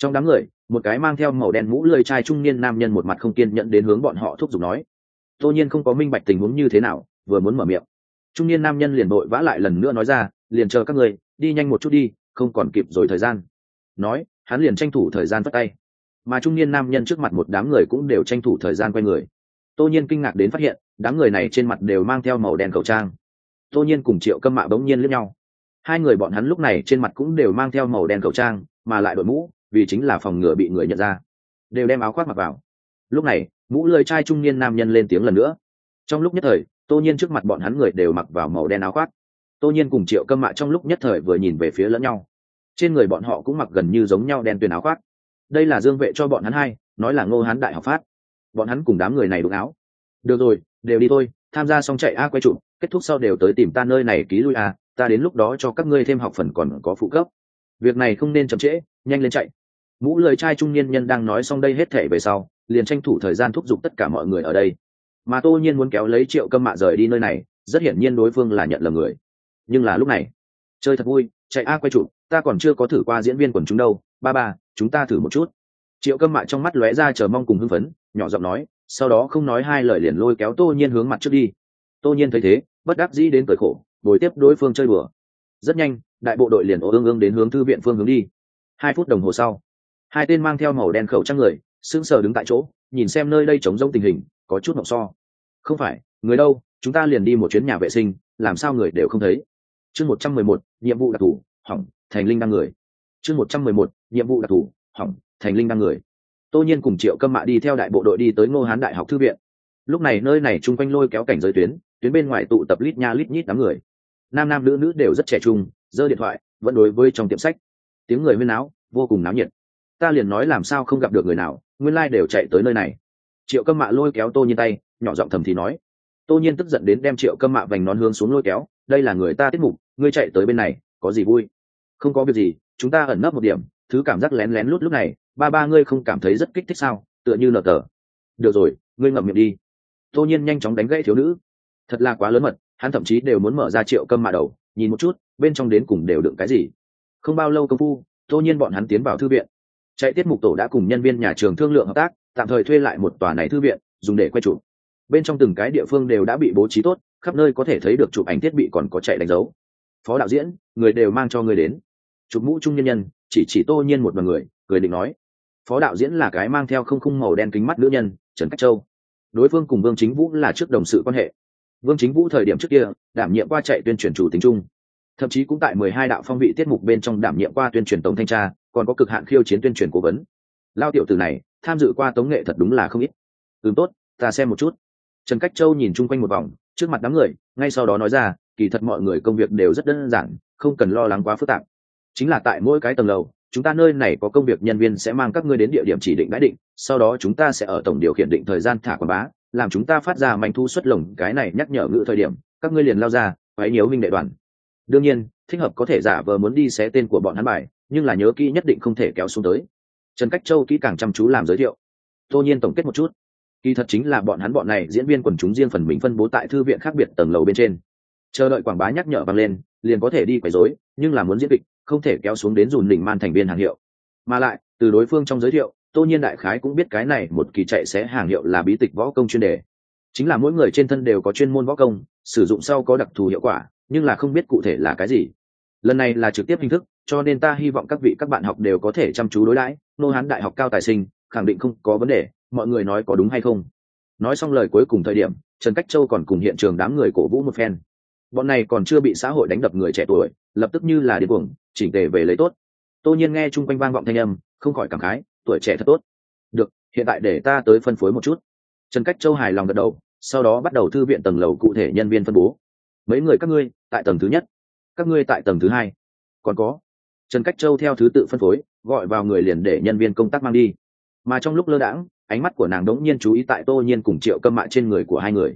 Trong đám người, một cái mang theo màu đen mũ lưỡi chai trung niên nam nhân một mặt không kiên nhẫn đến hướng bọn họ thúc giục nói. Tô Nhiên không có minh bạch tình huống như thế nào, vừa muốn mở miệng, trung niên nam nhân liền vội vã lại lần nữa nói ra, liền chờ các người đi nhanh một chút đi, không còn kịp rồi thời gian. Nói, hắn liền tranh thủ thời gian vất tay, mà trung niên nam nhân trước mặt một đám người cũng đều tranh thủ thời gian quay người. Tô Nhiên kinh ngạc đến phát hiện, đám người này trên mặt đều mang theo màu đen khẩu trang. Tô Nhiên cùng Triệu Câm Mạ bỗng nhiên liếc nhau, hai người bọn hắn lúc này trên mặt cũng đều mang theo màu đen khẩu trang, mà lại đội mũ, vì chính là phòng ngừa bị người nhận ra, đều đem áo khoác mặc vào. Lúc này, mũ lưỡi chai trung niên nam nhân lên tiếng lần nữa. Trong lúc nhất thời, Tô Nhiên trước mặt bọn hắn người đều mặc vào màu đen áo khoác. Tô Nhiên cùng Triệu Câm Mạ trong lúc nhất thời vừa nhìn về phía lẫn nhau, trên người bọn họ cũng mặc gần như giống nhau đen tuyền áo khoác. Đây là Dương Vệ cho bọn hắn hai, nói là Ngô Hán đại học phát. Bọn hắn cùng đám người này đụng áo. Được rồi, đều đi thôi, tham gia xong chạy quay chụp, kết thúc sau đều tới tìm ta nơi này ký lui ta đến lúc đó cho các ngươi thêm học phần còn có phụ cấp. Việc này không nên chậm trễ, nhanh lên chạy. Mũ lưỡi chai trung niên nhân đang nói xong đây hết thể về sau, liền tranh thủ thời gian thúc giục tất cả mọi người ở đây. Mà Tô Nhiên muốn kéo lấy Triệu Câm Mạ rời đi nơi này, rất hiển nhiên đối phương là nhận lầm người. Nhưng là lúc này, chơi thật vui, chạy quay chụp, ta còn chưa có thử qua diễn viên quần chúng đâu, ba, chúng ta thử một chút. Triệu Câm Mạ trong mắt lóe ra chờ mong cùng hưng phấn, nhỏ giọng nói, sau đó không nói hai lời liền lôi kéo Tô Nhiên hướng mặt trước đi. Tô Nhiên thấy thế, bất đắc dĩ đến cởi khổ, bồi tiếp đối phương chơi đùa. Rất nhanh, đại bộ đội liền ương đến hướng thư viện phương hướng đi. 2 phút đồng hồ sau, hai tên mang theo màu đen khẩu trang người sững sờ đứng tại chỗ, nhìn xem nơi đây trống rỗng tình hình, có chút mộng so. Không phải, người đâu, chúng ta liền đi một chuyến nhà vệ sinh, làm sao người đều không thấy. Chương 111, nhiệm vụ đặc thù, hỏng, thành linh đăng người. Chương 111, nhiệm vụ đặc thù, hỏng, thành linh đăng người. Tô Nhiên cùng Triệu Câm Mạ đi theo đại bộ đội đi tới Ngô Hán đại học thư viện. Lúc này nơi này chung quanh lôi kéo cảnh giới tuyến bên ngoài tụ tập lít nha lít nhít đám người, nam nam nữ nữ đều rất trẻ trung, giơ điện thoại vẫn đối với trong tiệm sách, tiếng người huyên náo vô cùng náo nhiệt. Ta liền nói làm sao không gặp được người nào, nguyên lai đều chạy tới nơi này. Triệu Câm Mạ lôi kéo Tô Nhiên tay, nhỏ giọng thầm thì nói. Tô Nhiên tức giận đến đem Triệu Câm Mạ vành nón hướng xuống lôi kéo, đây là người ta tiết mục, ngươi chạy tới bên này có gì vui? Không có việc gì, chúng ta ẩn nấp một điểm, thứ cảm giác lén lén lút lúc này, ba ngươi không cảm thấy rất kích thích sao? Tựa như nở tờ. Được rồi, ngươi ngậm miệng đi. Tô Nhiên nhanh chóng đánh gãy thiếu nữ, thật là quá lớn mật, hắn thậm chí đều muốn mở ra Triệu Câm Mạ đầu, nhìn một chút bên trong đến cùng đều đựng cái gì. Không bao lâu công phu, Tô Nhiên bọn hắn tiến vào thư viện. Chạy tiết mục tổ đã cùng nhân viên nhà trường thương lượng hợp tác, tạm thời thuê lại một tòa này thư viện dùng để quay chụp. Bên trong từng cái địa phương đều đã bị bố trí tốt, khắp nơi có thể thấy được chụp ảnh thiết bị còn có chạy đánh dấu. Phó đạo diễn, người đều mang cho người đến. Chụp mũ trung nhân nhân chỉ Tô Nhiên một đoàn người, cười định nói. Phó đạo diễn là cái mang theo khung màu đen kính mắt nữ nhân, Trần Cách Châu. Đối phương cùng Vương Chính Vũ là trước đồng sự quan hệ. Vương Chính Vũ thời điểm trước kia đảm nhiệm qua chạy tuyên truyền chủ tính chung, thậm chí cũng tại 12 đạo phong vị tiết mục bên trong đảm nhiệm qua tuyên truyền tổng thanh tra, còn có cực hạn khiêu chiến tuyên truyền cố vấn. Lao tiểu tử này tham dự qua tống nghệ thật đúng là không ít. Tốt, ta xem một chút. Trần Cách Châu nhìn chung quanh một vòng, trước mặt đám người, ngay sau đó nói ra, kỳ thật mọi người công việc đều rất đơn giản, không cần lo lắng quá phức tạp. Chính là tại mỗi cái tầng lầu, chúng ta nơi này có công việc nhân viên sẽ mang các ngươi đến địa điểm chỉ định đãi định, sau đó chúng ta sẽ ở tổng điều khiển định thời gian thả quảng bá, làm chúng ta phát ra manh thu xuất lồng cái này nhắc nhở ngữ thời điểm, các ngươi liền lao ra, hãy nhiễu minh đệ đoàn. Đương nhiên, thích hợp có thể giả vờ muốn đi xé tên của bọn hắn bài, nhưng là nhớ kỹ nhất định không thể kéo xuống tới. Trần Cách Châu kỹ càng chăm chú làm giới thiệu. Tô Nhiên tổng kết một chút, kỳ thật chính là bọn này diễn viên quần chúng riêng phần mình phân bố tại thư viện khác biệt tầng lầu bên trên, chờ đợi quảng bá nhắc nhở vang lên liền có thể đi quấy rối, nhưng là muốn diễn kịch không thể kéo xuống đến dùn đỉnh man thành viên hàng hiệu. Mà lại từ đối phương trong giới thiệu, Tô Nhiên đại khái cũng biết cái này một kỳ chạy xé hàng hiệu là bí tịch võ công chuyên đề, chính là mỗi người trên thân đều có chuyên môn võ công, sử dụng sau có đặc thù hiệu quả, nhưng là không biết cụ thể là cái gì. Lần này là trực tiếp hình thức, cho nên ta hy vọng các bạn học đều có thể chăm chú đối đãi. Ngô Hán đại học cao tài sinh khẳng định không có vấn đề, mọi người nói có đúng hay không? Nói xong lời cuối cùng thời điểm, Trần Cách Châu còn cùng hiện trường đám người cổ vũ một phen. Bọn này còn chưa bị xã hội đánh đập người trẻ tuổi, lập tức như là điên cuồng, chỉnh tề về lấy tốt. Tô Nhiên nghe chung quanh vang vọng thanh âm, không khỏi cảm khái, tuổi trẻ thật tốt. Được, hiện tại để ta tới phân phối một chút. Trần Cách Châu hài lòng gật đầu, sau đó bắt đầu thư viện tầng lầu cụ thể nhân viên phân bố. Mấy người các ngươi tại tầng thứ nhất, các ngươi tại tầng thứ hai, còn có. Trần Cách Châu theo thứ tự phân phối, gọi vào người liền để nhân viên công tác mang đi. Mà trong lúc lơ đãng, ánh mắt của nàng đống nhiên chú ý tại Tô Nhiên cùng Triệu Câm Mạ trên người của hai người.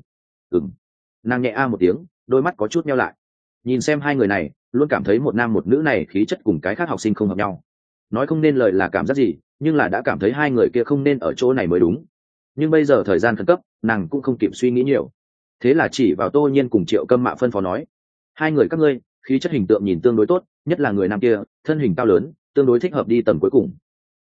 Nàng nhẹ a một tiếng, đôi mắt có chút nheo lại. Nhìn xem hai người này, luôn cảm thấy một nam một nữ này khí chất cùng cái khác học sinh không hợp nhau. Nói không nên lời là cảm giác gì, nhưng là đã cảm thấy hai người kia không nên ở chỗ này mới đúng. Nhưng bây giờ thời gian khẩn cấp, nàng cũng không kịp suy nghĩ nhiều. Thế là chỉ vào Tô Nhiên cùng Triệu Câm Mạ phân phó nói: hai người các ngươi, khí chất hình tượng nhìn tương đối tốt, nhất là người nam kia, thân hình cao lớn, tương đối thích hợp đi tầng cuối cùng.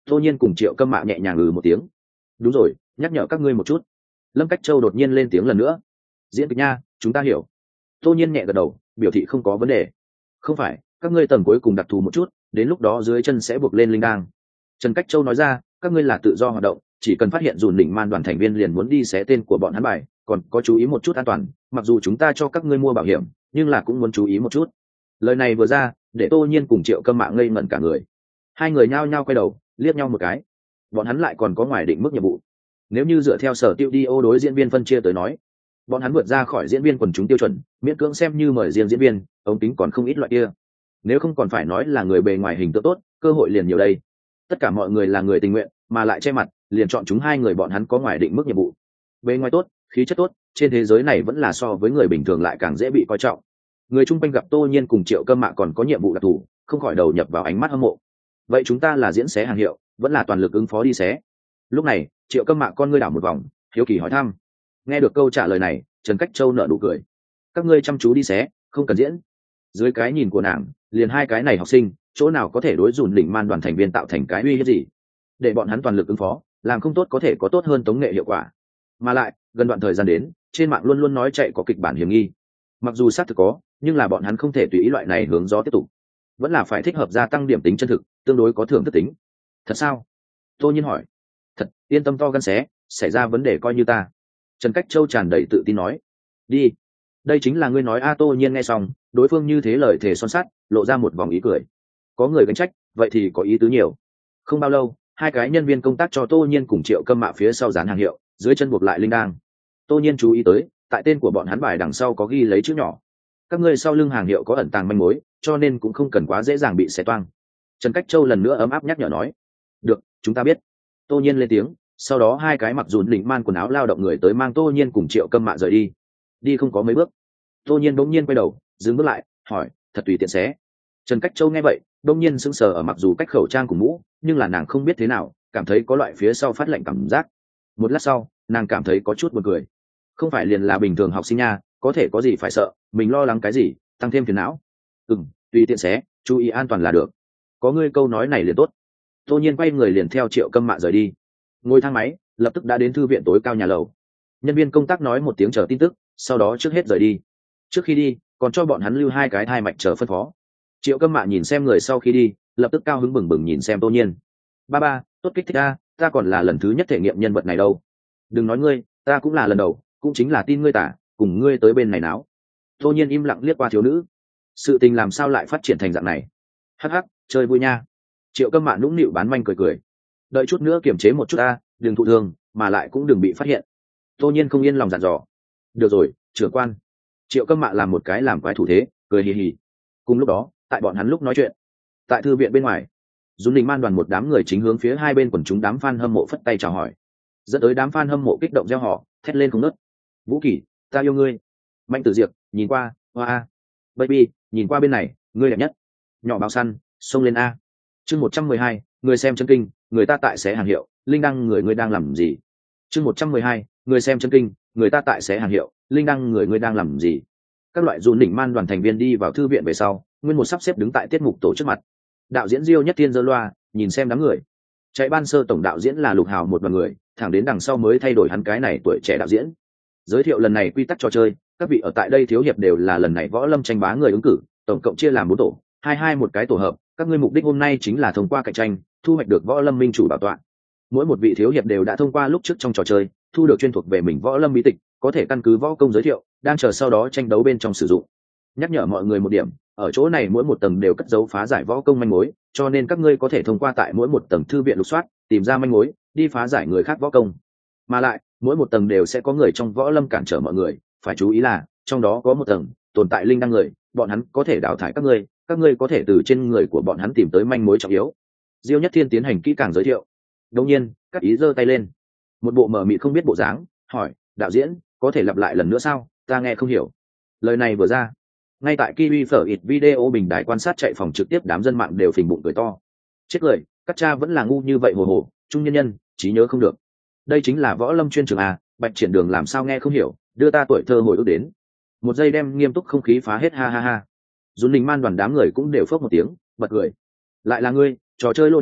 Tô Nhiên cùng Triệu Câm Mạ nhẹ nhàng một tiếng. Đúng rồi, nhắc nhở các ngươi một chút. Lâm Cách Châu đột nhiên lên tiếng lần nữa. Diễn kịch nha, chúng ta hiểu. Tô Nhiên nhẹ gật đầu, biểu thị không có vấn đề. Không phải, các ngươi tầng cuối cùng đặc thù một chút, đến lúc đó dưới chân sẽ buộc lên linh đang. Trần Cách Châu nói ra, các ngươi là tự do hoạt động, chỉ cần phát hiện dùn đỉnh man đoàn thành viên liền muốn đi xé tên của bọn hắn bài, còn có chú ý một chút an toàn, mặc dù chúng ta cho các ngươi mua bảo hiểm, nhưng là cũng muốn chú ý một chút. Lời này vừa ra, để Tô Nhiên cùng Triệu Câm Mạ ngây ngẩn cả người. Hai người nhao nhao quay đầu, liếc nhau một cái. Bọn hắn lại còn có ngoài định mức nhiệm vụ. Nếu như dựa theo sở tiêu đi ô đối diễn viên phân chia tới nói, bọn hắn vượt ra khỏi diễn viên quần chúng tiêu chuẩn, miễn cưỡng xem như mời riêng diễn viên, ống kính còn không ít loại kia. Nếu không còn phải nói là người bề ngoài hình tượng tốt, cơ hội liền nhiều đây. Tất cả mọi người là người tình nguyện, mà lại che mặt, liền chọn chúng hai người bọn hắn có ngoài định mức nhiệm vụ. Bề ngoài tốt, khí chất tốt, trên thế giới này vẫn là so với người bình thường lại càng dễ bị coi trọng. Người chung quanh gặp Tô Nhiên cùng Triệu Câm Mạ còn có nhiệm vụ đặc thù, không khỏi đầu nhập vào ánh mắt hâm mộ. Vậy chúng ta là diễn xé hàng hiệu, vẫn là toàn lực ứng phó đi xé? Lúc này, Triệu Câm Mạ con ngươi đảo một vòng, hiếu kỳ hỏi thăm. Nghe được câu trả lời này, Trần Cách Châu nở nụ cười. Các ngươi chăm chú đi xé, không cần diễn. Dưới cái nhìn của nàng, liền hai cái này học sinh, chỗ nào có thể đối dùn đỉnh man đoàn thành viên tạo thành cái uy hiếp gì? Để bọn hắn toàn lực ứng phó, làm không tốt có thể có tốt hơn tống nghệ hiệu quả. Mà lại, gần đoạn thời gian đến, trên mạng luôn luôn nói chạy có kịch bản hiểm nghi. Mặc dù xác thực có, nhưng là bọn hắn không thể tùy ý loại này hướng gió tiếp tục, vẫn là phải thích hợp gia tăng điểm tính chân thực, tương đối có thưởng thức tính. Thật sao? Tô Nhiên hỏi. Thật, yên tâm to gan xé, xảy ra vấn đề coi như ta. Trần Cách Châu tràn đầy tự tin nói. Đi. Đây chính là ngươi nói a. Tô Nhiên nghe xong, đối phương như thế lời thề son sắt, lộ ra một vòng ý cười. Có người gánh trách, vậy thì có ý tứ nhiều. Không bao lâu, hai cái nhân viên công tác cho Tô Nhiên cùng Triệu Câm Mạ phía sau dán hàng hiệu, dưới chân buộc lại linh đang. Tô Nhiên chú ý tới, tại tên của bọn hắn bài đằng sau có ghi lấy chữ nhỏ. Các ngươi sau lưng hàng hiệu có ẩn tàng manh mối, cho nên cũng không cần quá dễ dàng bị xé toang. Trần Cách Châu lần nữa ấm áp nhắc nhở nói. Được, chúng ta biết. Tô Nhiên lên tiếng, sau đó hai cái mặc dùn lỉnh man quần áo lao động người tới mang Tô Nhiên cùng Triệu Câm Mạ rời đi. Đi không có mấy bước, Tô Nhiên bỗng nhiên quay đầu, dừng bước lại, hỏi, thật tùy tiện xé? Trần Cách Châu nghe vậy, bỗng nhiên sững sờ ở mặc dù cách khẩu trang cùng mũ, nhưng là nàng không biết thế nào, cảm thấy có loại phía sau phát lạnh cảm giác. Một lát sau, nàng cảm thấy có chút buồn cười. Không phải liền là bình thường học sinh nha, có thể có gì phải sợ, mình lo lắng cái gì, tăng thêm phiền não. Tùy tiện xé, chú ý an toàn là được. Có ngươi câu nói này liền tốt. Tô Nhiên quay người liền theo Triệu Câm Mạ rời đi. Ngồi thang máy, lập tức đã đến thư viện tối cao nhà lầu. Nhân viên công tác nói một tiếng chờ tin tức, sau đó trước hết rời đi. Trước khi đi, còn cho bọn hắn lưu hai cái thai mạch chờ phân phó. Triệu Câm Mạ nhìn xem người sau khi đi, lập tức cao hứng bừng bừng nhìn xem Tô Nhiên. Ba, tốt kích thích a, ta còn là lần thứ nhất thể nghiệm nhân vật này đâu. Đừng nói ngươi, ta cũng là lần đầu, cũng chính là tin ngươi tả, cùng ngươi tới bên này náo. Tô Nhiên im lặng liếc qua thiếu nữ. Sự tình làm sao lại phát triển thành dạng này? Hắc hắc, chơi vui nha. Triệu Câm Mạ nũng nịu bán manh cười cười. Đợi chút nữa kiềm chế một chút ta, đừng thụ thương, mà lại cũng đừng bị phát hiện. Tô Nhiên không yên lòng dặn dò. Được rồi, trưởng quan. Triệu Câm Mạ làm một cái làm quái thủ thế, cười hì hì. Cùng lúc đó, tại bọn hắn lúc nói chuyện, tại thư viện bên ngoài, Dũng Đình Man đoàn một đám người chính hướng phía hai bên quần chúng đám fan hâm mộ phất tay chào hỏi, dẫn tới đám fan hâm mộ kích động reo hò, thét lên không ngớt. Vũ Kỳ, ta yêu ngươi. Mạnh Tử Diệp, nhìn qua, hoa. Baby, nhìn qua bên này, ngươi đẹp nhất. Nhỏ báo săn, xông lên a. Chương 112, người xem chân kinh, người ta tại xé hàng hiệu, linh đăng người ngươi đang làm gì? Chương 112, người xem chân kinh, người ta tại xé hàng hiệu, linh đăng người ngươi đang làm gì? Các loại Dũng Đình Man đoàn thành viên đi vào thư viện về sau, nguyên một sắp xếp đứng tại tiết mục tổ trước mặt. Đạo diễn Diêu Nhất Thiên giơ loa, nhìn xem đám người. Chạy ban sơ tổng đạo diễn là Lục Hào một đoàn người, thẳng đến đằng sau mới thay đổi hắn cái này tuổi trẻ đạo diễn. Giới thiệu lần này quy tắc trò chơi, các vị ở tại đây thiếu hiệp đều là lần này võ lâm tranh bá người ứng cử, tổng cộng chia làm 4 tổ, hai một cái tổ hợp, các ngươi mục đích hôm nay chính là thông qua cạnh tranh, thu hoạch được võ lâm minh chủ bảo tọa. Mỗi một vị thiếu hiệp đều đã thông qua lúc trước trong trò chơi, thu được chuyên thuộc về mình võ lâm bí tịch, có thể căn cứ võ công giới thiệu, đang chờ sau đó tranh đấu bên trong sử dụng. Nhắc nhở mọi người một điểm, ở chỗ này mỗi một tầng đều cất dấu phá giải võ công manh mối, cho nên các ngươi có thể thông qua tại mỗi một tầng thư viện lục soát, tìm ra manh mối, đi phá giải người khác võ công. Mà lại, mỗi một tầng đều sẽ có người trong võ lâm cản trở mọi người, phải chú ý là, trong đó có một tầng tồn tại linh đăng người, bọn hắn có thể đào thải các ngươi có thể từ trên người của bọn hắn tìm tới manh mối trọng yếu. Diêu Nhất Thiên tiến hành kỹ càng giới thiệu. Đột nhiên, các ý giơ tay lên, một bộ mờ mịt không biết bộ dáng, hỏi, đạo diễn, có thể lặp lại lần nữa sao, ta nghe không hiểu. Lời này vừa ra, ngay tại Kiwi phở ít video bình đài quan sát chạy phòng trực tiếp, đám dân mạng đều phình bụng cười to. Chết cười, các cha vẫn là ngu như vậy hồ hồ, trung nhân nhân, trí nhớ không được. Đây chính là võ lâm chuyên trường à, Bạch Triển Đường làm sao nghe không hiểu, đưa ta tuổi thơ hồi ức đến. Một giây đem nghiêm túc không khí phá hết, ha ha ha. Dũng Đình Man đoàn đám người cũng đều phớt một tiếng, bật cười. Lại là ngươi, trò chơi lô đen,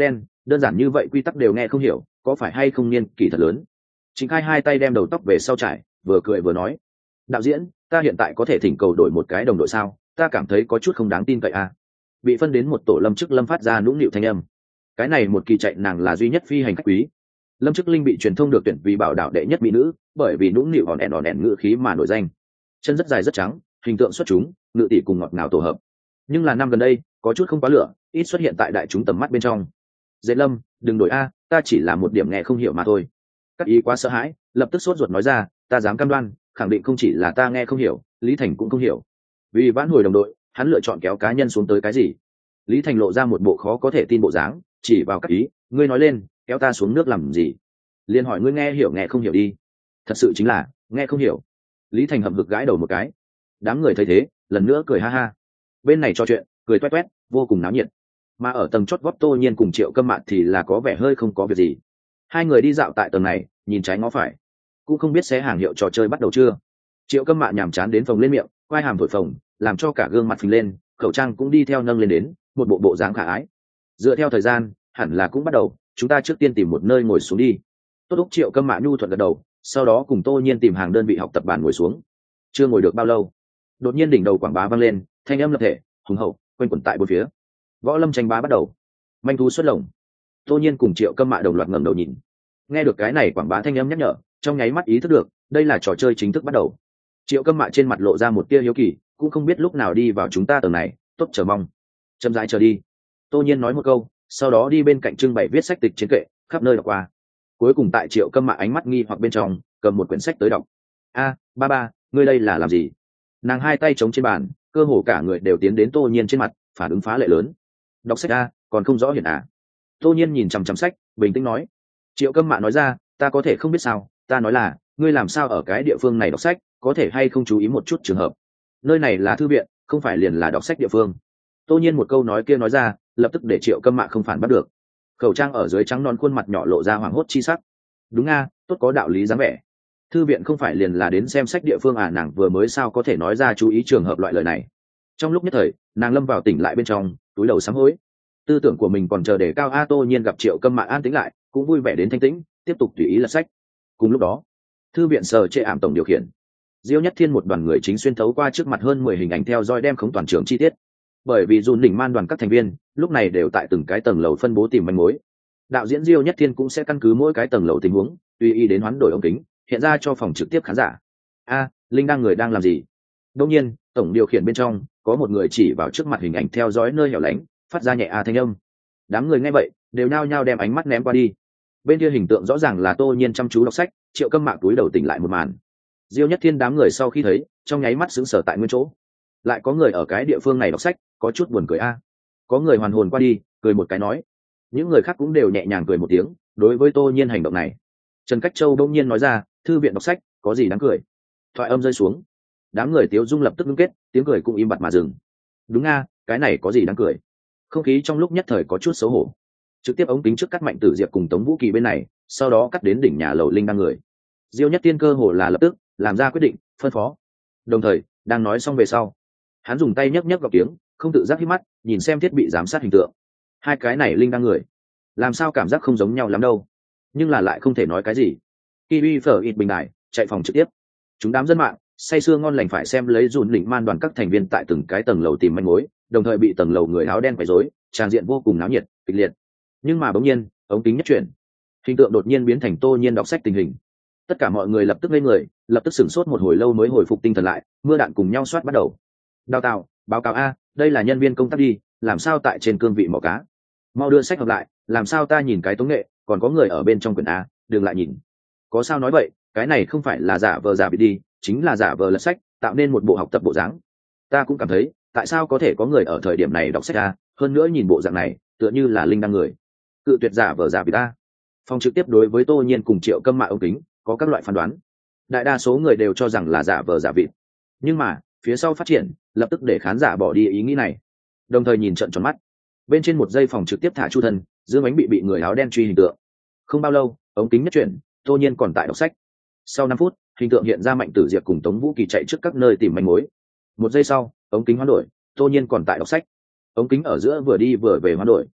đơn giản như vậy quy tắc đều nghe không hiểu, có phải hay không niên kỷ thật lớn. Trịnh Khai hai tay đem đầu tóc về sau trải, vừa cười vừa nói, đạo diễn, ta hiện tại có thể thỉnh cầu đổi một cái đồng đội sao, ta cảm thấy có chút không đáng tin cậy à. Bị phân đến một tổ Lâm Chức Lâm phát ra nũng nịu thanh âm. Cái này một kỳ chạy nàng là duy nhất phi hành khách quý. Lâm Chức Linh bị truyền thông được tuyển vì bảo đạo đệ nhất mỹ nữ, bởi vì nũng nịu hòn ẻn ngữ khí mà nổi danh. Chân rất dài rất trắng, hình tượng xuất chúng, ngự tỷ cùng ngọt ngào tổ hợp. Nhưng là năm gần đây có chút không quá lửa, ít xuất hiện tại đại chúng tầm mắt bên trong. Dễ Lâm, đừng đổi a, ta chỉ là một điểm nghe không hiểu mà thôi. Các ý quá sợ hãi, lập tức sốt ruột nói ra, ta dám cam đoan, khẳng định không chỉ là ta nghe không hiểu, Lý Thành cũng không hiểu. Vì vãn hồi đồng đội, hắn lựa chọn kéo cá nhân xuống tới cái gì. Lý Thành lộ ra một bộ khó có thể tin bộ dáng, chỉ vào các ý, ngươi nói lên, kéo ta xuống nước làm gì? Liên hỏi ngươi nghe hiểu nghe không hiểu đi. Thật sự chính là nghe không hiểu. Lý Thành hậm hực gãi đầu một cái. Đám người thấy thế, lần nữa cười ha ha. Bên này trò chuyện, cười toét toét, vô cùng náo nhiệt. Mà ở tầng chót vót Tô Nhiên cùng Triệu Câm Mạn thì là có vẻ hơi không có việc gì. Hai người đi dạo tại tầng này, nhìn trái ngó phải, cũng không biết xé hàng hiệu trò chơi bắt đầu chưa. Triệu Câm Mạn nhàm chán đến phòng lên miệng, quai hàm thổi phồng, làm cho cả gương mặt phình lên, khẩu trang cũng đi theo nâng lên đến, một bộ dáng khả ái. Dựa theo thời gian, hẳn là cũng bắt đầu, chúng ta trước tiên tìm một nơi ngồi xuống đi. Tốt lúc Triệu Câm Mạn nhu thuận gật đầu, sau đó cùng Tô Nhiên tìm hàng đơn vị học tập bàn ngồi xuống. Chưa ngồi được bao lâu, đột nhiên đỉnh đầu quảng bá vang lên, thanh âm lập thể, hùng hậu, quanh quẩn tại bốn phía. Võ lâm tranh bá bắt đầu, manh thú xuất lồng. Tô Nhiên cùng Triệu Câm Mạn đồng loạt ngẩng đầu nhìn. Nghe được cái này quảng bá thanh âm nhắc nhở, trong nháy mắt ý thức được, đây là trò chơi chính thức bắt đầu. Triệu Câm Mạn trên mặt lộ ra một tia hiếu kỳ, cũng không biết lúc nào đi vào chúng ta tầng này, tốt chờ mong. Chậm rãi chờ đi. Tô Nhiên nói một câu, sau đó đi bên cạnh trưng bày viết sách tịch trên kệ, khắp nơi đọc qua. Cuối cùng tại Triệu Câm Mạn ánh mắt nghi hoặc bên trong, cầm một quyển sách tới đọc. A, ba, ngươi đây là làm gì? Nàng hai tay chống trên bàn, cơ hồ cả người đều tiến đến Tô Nhiên trên mặt, phản ứng phá lệ lớn. Đọc sách a, còn không rõ hiển à? Tô Nhiên nhìn chằm chằm sách, bình tĩnh nói. Triệu Câm Mạn nói ra, ta có thể không biết sao, ta nói là, ngươi làm sao ở cái địa phương này đọc sách, có thể hay không chú ý một chút trường hợp. Nơi này là thư viện, không phải liền là đọc sách địa phương. Tô Nhiên một câu nói kia nói ra, lập tức để Triệu Câm Mạn không phản bắt được. Khẩu trang ở dưới trắng non khuôn mặt nhỏ lộ ra hoảng hốt chi sắc. Đúng a, tốt có đạo lý dáng vẻ. Thư viện không phải liền là đến xem sách địa phương à, nàng vừa mới sao có thể nói ra chú ý trường hợp loại lời này. Trong lúc nhất thời, nàng lâm vào tỉnh lại bên trong, túi đầu sám hối. Tư tưởng của mình còn chờ để cao. Tô Nhiên gặp Triệu Câm Mạn an tĩnh lại, cũng vui vẻ đến thanh tĩnh, tiếp tục tùy ý lật sách. Cùng lúc đó, thư viện sở trệ ảm tổng điều khiển, Diêu Nhất Thiên một đoàn người chính xuyên thấu qua trước mặt hơn 10 hình ảnh theo dõi đem khống toàn trường chi tiết. Bởi vì dùn đỉnh man đoàn các thành viên lúc này đều tại từng cái tầng lầu phân bố tìm manh mối. Đạo diễn Diêu Nhất Thiên cũng sẽ căn cứ mỗi cái tầng lầu tình huống, tùy ý đến hoán đổi ống kính, hiện ra cho phòng trực tiếp khán giả. Linh người đang làm gì? Đương nhiên, tổng điều khiển bên trong có một người chỉ vào trước mặt hình ảnh theo dõi nơi hẻo lánh, phát ra nhẹ thanh âm. Đám người nghe vậy đều nhao nhao đem ánh mắt ném qua đi. Bên kia hình tượng rõ ràng là Tô Nhiên chăm chú đọc sách, Triệu Câm Mạn túi đầu tỉnh lại một màn. Diêu Nhất Thiên đám người sau khi thấy, trong nháy mắt sững sờ tại nguyên chỗ. Lại có người ở cái địa phương này đọc sách, có chút buồn cười a. Có người hoàn hồn qua đi, cười một cái nói. Những người khác cũng đều nhẹ nhàng cười một tiếng, đối với Tô Nhiên hành động này. Trần Cách Châu đông nhiên nói ra, thư viện đọc sách, có gì đáng cười? Thoại âm rơi xuống, đám người tiếu dung lập tức ngưng kết, tiếng cười cũng im bặt mà dừng. Đúng a, cái này có gì đáng cười? Không khí trong lúc nhất thời có chút xấu hổ. Trực tiếp ống kính trước cắt Mạnh Tử Diệp cùng Tống Vũ Kỳ bên này, sau đó cắt đến đỉnh nhà lầu Linh đang người. Diêu Nhất Tiên cơ hồ là lập tức làm ra quyết định, phân phó. Đồng thời, đang nói xong về sau, hắn dùng tay nhấc nhấc gọc tiếng, không tự giác hít mắt, nhìn xem thiết bị giám sát hình tượng. Hai cái này Linh đang người, làm sao cảm giác không giống nhau lắm đâu, nhưng là lại không thể nói cái gì. Kiwi phở ít bình đại, chạy phòng trực tiếp. Chúng đám dân mạng say sưa ngon lành phải xem lấy dùn lĩnh man đoàn các thành viên tại từng cái tầng lầu tìm manh mối, đồng thời bị tầng lầu người áo đen quấy rối, tràn diện vô cùng náo nhiệt, kịch liệt. Nhưng mà bỗng nhiên, ống kính nhất chuyển, hình tượng đột nhiên biến thành Tô Nhiên đọc sách tình hình. Tất cả mọi người lập tức ngây người, lập tức sửng sốt một hồi lâu mới hồi phục tinh thần lại, mưa đạn cùng nhau soát bắt đầu. Đào tạo, báo cáo a, đây là nhân viên công tác đi, làm sao tại trên cương vị mỏ cá? Mau đưa sách hợp lại, làm sao ta nhìn cái tống nghệ, còn có người ở bên trong quyển a, đừng lại nhìn. Có sao nói vậy, cái này không phải là giả vờ giả bị đi, chính là giả vờ lật sách, tạo nên một bộ học tập bộ dáng. Ta cũng cảm thấy, tại sao có thể có người ở thời điểm này đọc sách a, hơn nữa nhìn bộ dạng này, tựa như là Linh đang người. Cự tuyệt giả vờ giả bị ta. Phòng trực tiếp đối với Tô Nhiên cùng Triệu Câm Mạn ống kính có các loại phán đoán. Đại đa số người đều cho rằng là giả vờ giả vịt, nhưng mà phía sau phát triển lập tức để khán giả bỏ đi ý nghĩ này, đồng thời nhìn trận tròn mắt. Bên trên một giây phòng trực tiếp thả chu thân, Dương Ánh bị người áo đen truy hình tượng. Không bao lâu, ống kính nhất chuyển, Tô Nhiên còn tại đọc sách. Sau 5 phút, hình tượng hiện ra Mạnh Tử Diệp cùng Tống Vũ Kỳ chạy trước các nơi tìm manh mối. 1 giây sau, ống kính hoán đổi, Tô Nhiên còn tại đọc sách. Ống kính ở giữa vừa đi vừa về hoán đổi.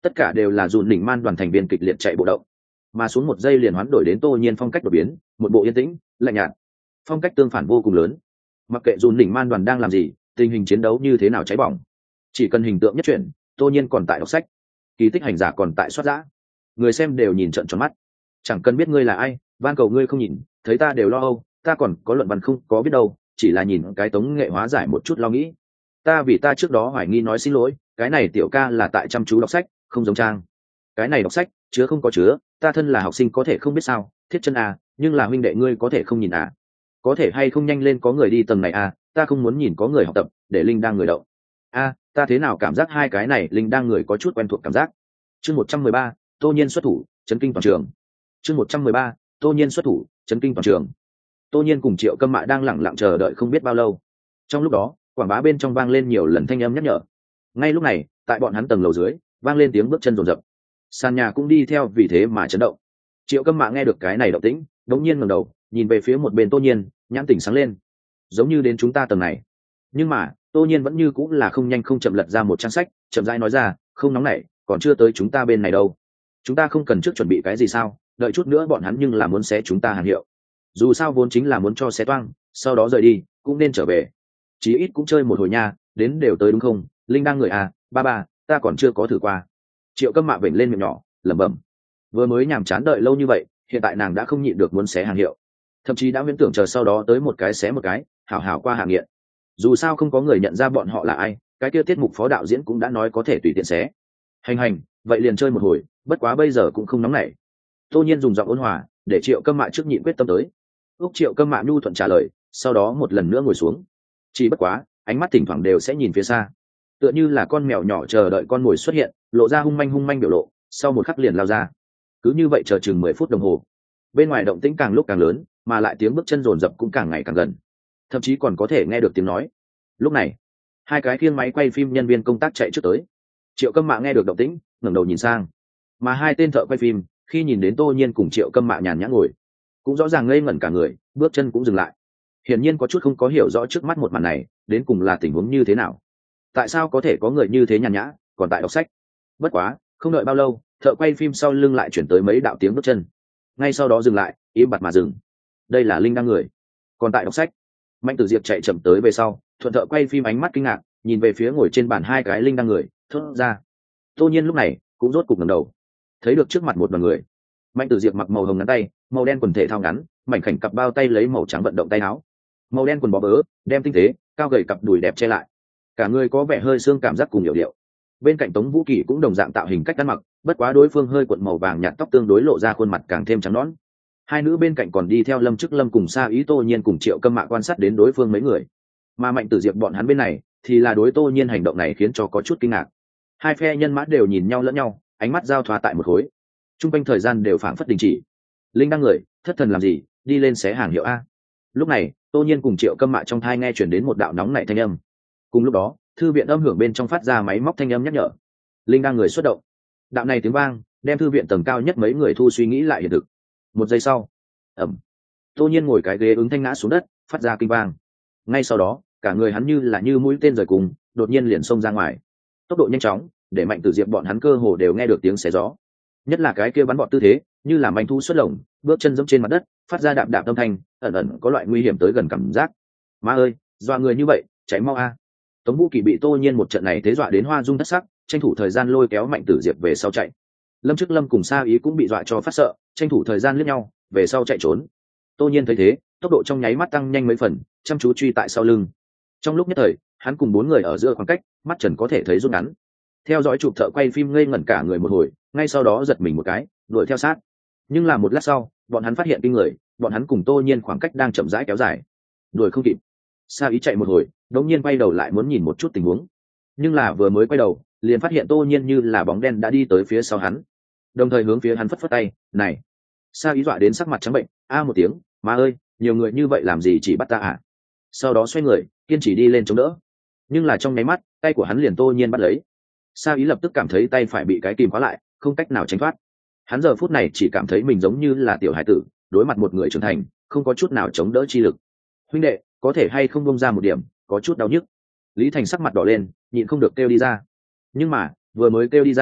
tất cả đều là dùn đỉnh man đoàn thành viên kịch liệt chạy bộ động, mà xuống một giây liền hoán đổi đến Tô Nhiên phong cách đột biến, một bộ yên tĩnh lạnh nhạt, phong cách tương phản vô cùng lớn. Mặc kệ dùn đỉnh man đoàn đang làm gì, tình hình chiến đấu như thế nào cháy bỏng, chỉ cần hình tượng nhất chuyển, Tô Nhiên còn tại đọc sách, kỳ tích hành giả còn tại soát giã, người xem đều nhìn trợn tròn mắt. Chẳng cần biết ngươi là ai, van cầu ngươi không nhìn, thấy ta đều lo âu, ta còn có luận văn không có biết đâu, chỉ là nhìn cái tống nghệ hóa giải một chút lo nghĩ. Ta vì ta trước đó hoài nghi nói xin lỗi, cái này tiểu ca là tại chăm chú đọc sách, không giống Trang. Cái này đọc sách, chứa không có chứa, ta thân là học sinh có thể không biết sao, thiết chân à, nhưng là huynh đệ ngươi có thể không nhìn à. Có thể hay không nhanh lên có người đi tầng này à, ta không muốn nhìn có người học tập, để Linh đang người đậu. A, ta thế nào cảm giác hai cái này Linh đang người có chút quen thuộc cảm giác. Chương 113, Tô Nhiên xuất thủ, chấn kinh toàn trường. Chương 113, Tô Nhiên xuất thủ, chấn kinh toàn trường. Tô Nhiên cùng Triệu Câm Mạ đang lẳng lặng chờ đợi không biết bao lâu. Trong lúc đó, quảng bá bên trong vang lên nhiều lần thanh âm nhắc nhở. Ngay lúc này, tại bọn hắn tầng lầu dưới, vang lên tiếng bước chân rồn rập. Sàn nhà cũng đi theo vì thế mà chấn động. Triệu Câm Mạ nghe được cái này động tĩnh, đống nhiên ngẩng đầu, nhìn về phía một bên Tô Nhiên, nhãn tỉnh sáng lên. Giống như đến chúng ta tầng này. Nhưng mà, Tô Nhiên vẫn như cũng là không nhanh không chậm lật ra một trang sách, chậm rãi nói ra, không nóng nảy, còn chưa tới chúng ta bên này đâu. Chúng ta không cần trước chuẩn bị cái gì sao, đợi chút nữa bọn hắn nhưng là muốn xé chúng ta hàng hiệu. Dù sao vốn chính là muốn cho xé toang, sau đó rời đi, cũng nên trở về. Chí ít cũng chơi một hồi nha, đến đều tới đúng không? Linh đang người à, ba, ta còn chưa có thử qua. Triệu Câm Mạ vểnh lên miệng nhỏ, lẩm bẩm. Vừa mới nhàm chán đợi lâu như vậy, hiện tại nàng đã không nhịn được muốn xé hàng hiệu. Thậm chí đã viễn tưởng chờ sau đó tới một cái xé một cái, hảo hảo qua hạ nghiện. Dù sao không có người nhận ra bọn họ là ai, cái kia tiết mục phó đạo diễn cũng đã nói có thể tùy tiện xé. Hành, vậy liền chơi một hồi, bất quá bây giờ cũng không nóng nảy. Tô Nhiên dùng giọng ôn hòa, để Triệu Câm Mạ trước nhịn quyết tâm tới. Úc Triệu Câm Mạ nhu thuận trả lời, sau đó một lần nữa ngồi xuống. Chỉ bất quá, ánh mắt thỉnh thoảng đều sẽ nhìn phía xa, tựa như là con mèo nhỏ chờ đợi con mồi xuất hiện, lộ ra hung manh biểu lộ, sau một khắc liền lao ra. Cứ như vậy chờ chừng 10 phút đồng hồ. Bên ngoài động tĩnh càng lúc càng lớn, mà lại tiếng bước chân rồn rập cũng càng ngày càng gần, thậm chí còn có thể nghe được tiếng nói. Lúc này, hai cái khiêng máy quay phim nhân viên công tác chạy trước tới. Triệu Câm Mạ nghe được động tĩnh, ngẩng đầu nhìn sang, mà hai tên thợ quay phim khi nhìn đến Tô Nhiên cùng Triệu Câm Mạ nhàn nhã ngồi, cũng rõ ràng ngây ngẩn cả người, bước chân cũng dừng lại, hiển nhiên có chút không có hiểu rõ trước mắt một màn này đến cùng là tình huống như thế nào. Tại sao có thể có người như thế nhàn nhã còn tại đọc sách? Bất quá không đợi bao lâu, thợ quay phim sau lưng lại chuyển tới mấy đạo tiếng bước chân, ngay sau đó dừng lại, im bặt mà dừng. Đây là Linh đang người còn tại đọc sách. Mạnh Tử Diệp chạy chậm tới về sau, thuận thợ quay phim ánh mắt kinh ngạc nhìn về phía ngồi trên bàn hai cái Linh đang người, thốt ra. Tô Nhiên lúc này cũng rốt cục ngẩng đầu, thấy được trước mặt một đoàn người. Mạnh Tử Diệp mặc màu hồng ngắn tay, màu đen quần thể thao ngắn, mảnh khảnh cặp bao tay lấy màu trắng vận động tay áo, màu đen quần bó bớ, đem tinh tế cao gầy cặp đùi đẹp che lại, cả người có vẻ hơi xương cảm giác cùng hiệu điệu. Bên cạnh Tống Vũ Kỳ cũng đồng dạng tạo hình cách ăn mặc, bất quá đối phương hơi cuộn màu vàng nhạt tóc tương đối lộ ra khuôn mặt càng thêm trắng nõn. Hai nữ bên cạnh còn đi theo Lâm Chức Lâm cùng Sa Ý Tô Nhiên cùng Triệu Câm Mạ quan sát đến đối phương mấy người, mà Mạnh Tử Diệp bọn hắn bên này thì là đối Tô Nhiên hành động này khiến cho có chút kinh ngạc. Hai phe nhân mã đều nhìn nhau lẫn nhau, ánh mắt giao thoa tại một khối, trung quanh thời gian đều phảng phất đình chỉ. Linh đang người thất thần làm gì, đi lên xé hàng hiệu a. Lúc này Tô Nhiên cùng Triệu Câm Mạ trong thai nghe chuyển đến một đạo nóng nảy thanh âm. Cùng lúc đó thư viện âm hưởng bên trong phát ra máy móc thanh âm nhắc nhở, Linh đang người xuất động. Đạo này tiếng vang đem thư viện tầng cao nhất mấy người thu suy nghĩ lại hiện thực. Một giây sau, ẩm, Tô Nhiên ngồi cái ghế ứng thanh ngã xuống đất, phát ra kinh vang. Ngay sau đó cả người hắn như mũi tên rời cùng, đột nhiên liền xông ra ngoài, tốc độ nhanh chóng để Mạnh Tử Diệp bọn hắn cơ hồ đều nghe được tiếng xé gió. Nhất là cái kia bắn bọn tư thế, như là manh thu xuất lồng, bước chân giẫm trên mặt đất, phát ra đạp đạp âm thanh, ẩn ẩn có loại nguy hiểm tới gần cảm giác. Ma ơi, dọa người như vậy, cháy mau a. Tống Vũ Kỳ bị Tô Nhiên một trận này thế dọa đến hoa dung thất sắc, tranh thủ thời gian lôi kéo Mạnh Tử Diệp về sau chạy. Lâm Chức Lâm cùng Sa Ý cũng bị dọa cho phát sợ, tranh thủ thời gian liếc nhau về sau chạy trốn. Tô Nhiên thấy thế, tốc độ trong nháy mắt tăng nhanh mấy phần, chăm chú truy tại sau lưng. Trong lúc nhất thời, hắn cùng bốn người ở giữa khoảng cách, mắt trần có thể thấy rút ngắn. Theo dõi chụp thợ quay phim ngây ngẩn cả người một hồi, ngay sau đó giật mình một cái, đuổi theo sát. Nhưng là một lát sau, bọn hắn phát hiện kinh người, bọn hắn cùng Tô Nhiên khoảng cách đang chậm rãi kéo dài, đuổi không kịp. Sa Ý chạy một hồi, đống nhiên quay đầu lại muốn nhìn một chút tình huống, nhưng là vừa mới quay đầu, liền phát hiện Tô Nhiên như là bóng đen đã đi tới phía sau hắn, đồng thời hướng phía hắn phất phất tay. Này! Sa Ý dọa đến sắc mặt trắng bệnh, a một tiếng, ma ơi, nhiều người như vậy làm gì chỉ bắt ta à? Sau đó xoay người, kiên trì đi lên chống đỡ, nhưng là trong nháy mắt, tay của hắn liền Tô Nhiên bắt lấy. Sa Ý lập tức cảm thấy tay phải bị cái kìm khóa lại, không cách nào tránh thoát. Hắn giờ phút này chỉ cảm thấy mình giống như là tiểu hải tử đối mặt một người trưởng thành, không có chút nào chống đỡ chi lực. Huynh đệ, có thể hay không bông ra một điểm, có chút đau nhức. Lý Thành sắc mặt đỏ lên, nhịn không được kêu đi ra. Nhưng mà vừa mới kêu đi ra,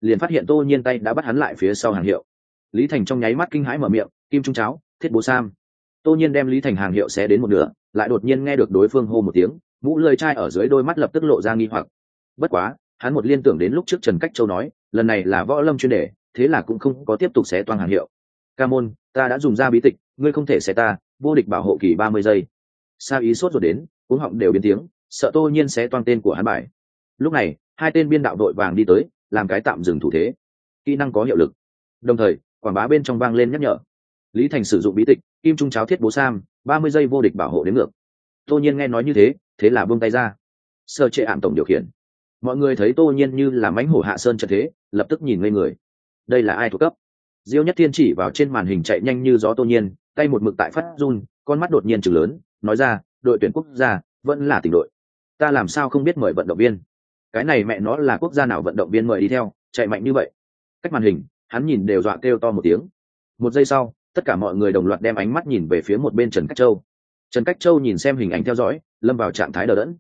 liền phát hiện Tô Nhiên tay đã bắt hắn lại phía sau hàng hiệu. Lý Thành trong nháy mắt kinh hãi mở miệng, kim trung cháo, thiết bố sam. Tô Nhiên đem Lý Thành hàng hiệu xé đến một nửa, lại đột nhiên nghe được đối phương hô một tiếng, mũ lưỡi chai ở dưới đôi mắt lập tức lộ ra nghi hoặc. Bất quá, hắn một liên tưởng đến lúc trước Trần Cách Châu nói, lần này là võ lâm chuyên đề, thế là cũng không có tiếp tục xé toang hàng hiệu. Ca môn, ta đã dùng ra bí tịch, ngươi không thể xé ta, vô địch bảo hộ kỳ 30 giây. Sa ý sốt rồi đến, cuống họng đều biến tiếng, sợ Tô Nhiên xé toang tên của hắn bài. Lúc này, hai tên biên đạo đội vàng đi tới, làm cái tạm dừng thủ thế. Kỹ năng có hiệu lực. Đồng thời, quảng bá bên trong vang lên nhắc nhở. Lý Thành sử dụng bí tịch, kim trung cháo thiết bố sam, 30 giây vô địch bảo hộ đến ngược. Tô Nhiên nghe nói như thế, thế là buông tay ra. Sơ trệ ảm tổng điều khiển. Mọi người thấy Tô Nhiên như là mãnh hổ hạ sơn trận thế, lập tức nhìn ngây người. Đây là ai thuộc cấp? Diêu Nhất Thiên chỉ vào trên màn hình chạy nhanh như gió Tô Nhiên, tay một mực tại phát run, con mắt đột nhiên trừng lớn, nói ra, đội tuyển quốc gia vẫn là tỉnh đội. Ta làm sao không biết mời vận động viên? Cái này mẹ nó là quốc gia nào vận động viên mời đi theo, chạy mạnh như vậy? Cách màn hình, hắn nhìn đều dọa kêu to một tiếng. Một giây sau, tất cả mọi người đồng loạt đem ánh mắt nhìn về phía một bên Trần Cách Châu. Trần Cách Châu nhìn xem hình ảnh theo dõi, lâm vào trạng thái đờ đẫn.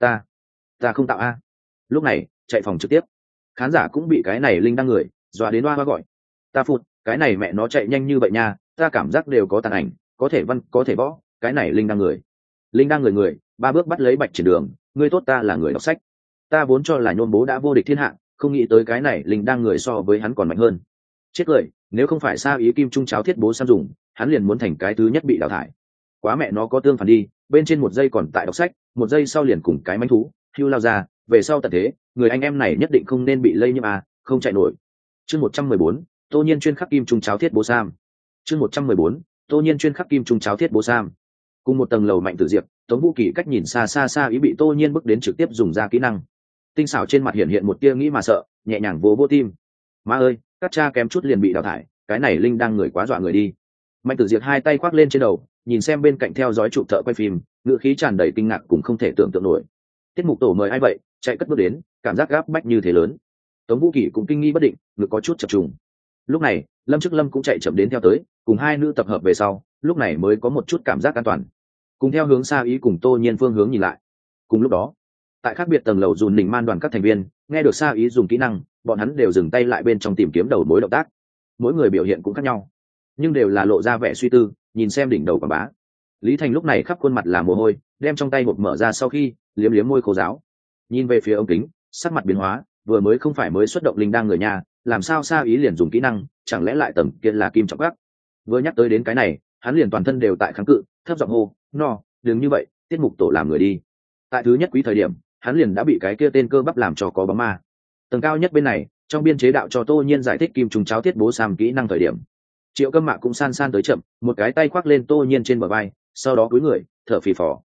Ta không tạo a. Lúc này, chạy phòng trực tiếp, khán giả cũng bị cái này linh đăng người dọa đến oa gọi. Ta phụt, cái này mẹ nó chạy nhanh như vậy nha, ta cảm giác đều có tàn ảnh, có thể văn, có thể võ, cái này linh đăng người. Linh đăng người, ba bước bắt lấy Bạch Triển Đường, ngươi tốt, ta là người đọc sách. Ta vốn cho là Nhôn Bố đã vô địch thiên hạ, không nghĩ tới cái này linh đăng người so với hắn còn mạnh hơn. Chết cười, nếu không phải Sa Ý kim trung cháo thiết bố sam dùng, hắn liền muốn thành cái thứ nhất bị đào thải. Quá mẹ nó có tương phản đi, bên trên một giây còn tại đọc sách, một giây sau liền cùng cái manh thú hưu lao ra, về sau tận thế, người anh em này nhất định không nên bị lây nhiễm à, không chạy nổi. Chương 114, Tô Nhiên chuyên khắc kim trung cháo thiết bố sam. Chương 114, Tô Nhiên chuyên khắc kim trung cháo thiết bố sam. Cùng một tầng lầu Mạnh Tử Diệp, Tống Vũ Kỳ cách nhìn xa ý bị Tô Nhiên bước đến trực tiếp dùng ra kỹ năng. Tinh xảo trên mặt hiện một tia nghĩ mà sợ, nhẹ nhàng vỗ tim. Má ơi, các cha kém chút liền bị đào thải, cái này linh đang người quá dọa người đi. Mạnh Tử Diệp hai tay khoác lên trên đầu, nhìn xem bên cạnh theo dõi chụp thợ quay phim, ngữ khí tràn đầy kinh ngạc cũng không thể tưởng tượng nổi. Tiết mục tổ mời ai vậy, chạy cất bước đến, cảm giác gáp bách như thế lớn. Tống Vũ Kỳ cũng kinh nghi bất định, ngực có chút chập trùng. Lúc này, Lâm Trước Lâm cũng chạy chậm đến theo tới, cùng hai nữ tập hợp về sau, lúc này mới có một chút cảm giác an toàn. Cùng theo hướng Sa Ý cùng Tô Nhiên phương hướng nhìn lại. Cùng lúc đó, tại khác biệt tầng lầu dùn đỉnh man đoàn các thành viên nghe được Sa Ý dùng kỹ năng, bọn hắn đều dừng tay lại bên trong tìm kiếm đầu mối động tác. Mỗi người biểu hiện cũng khác nhau, nhưng đều là lộ ra vẻ suy tư, nhìn xem đỉnh đầu quảng bá. Lý Thành lúc này khắp khuôn mặt là mồ hôi, đem trong tay hộp mở ra sau khi liếm liếm môi khô giáo, nhìn về phía ống kính, sắc mặt biến hóa, vừa mới không phải mới xuất động linh đang người nhà, làm sao Sa Ý liền dùng kỹ năng, chẳng lẽ lại tầng kia là kim trọng gác? Vừa nhắc tới đến cái này, hắn liền toàn thân đều tại kháng cự, thấp giọng hô, no, đừng như vậy, tiết mục tổ làm người đi. Tại thứ nhất quý thời điểm, hắn liền đã bị cái kia tên cơ bắp làm cho có bóng ma. Tầng cao nhất bên này, trong biên chế đạo cho Tô Nhiên giải thích kim trùng cháo thiết bố sam kỹ năng thời điểm, Triệu Câm Mạ cũng san san tới chậm, một cái tay khoác lên Tô Nhiên trên bờ vai, sau đó cúi người thở phì phò.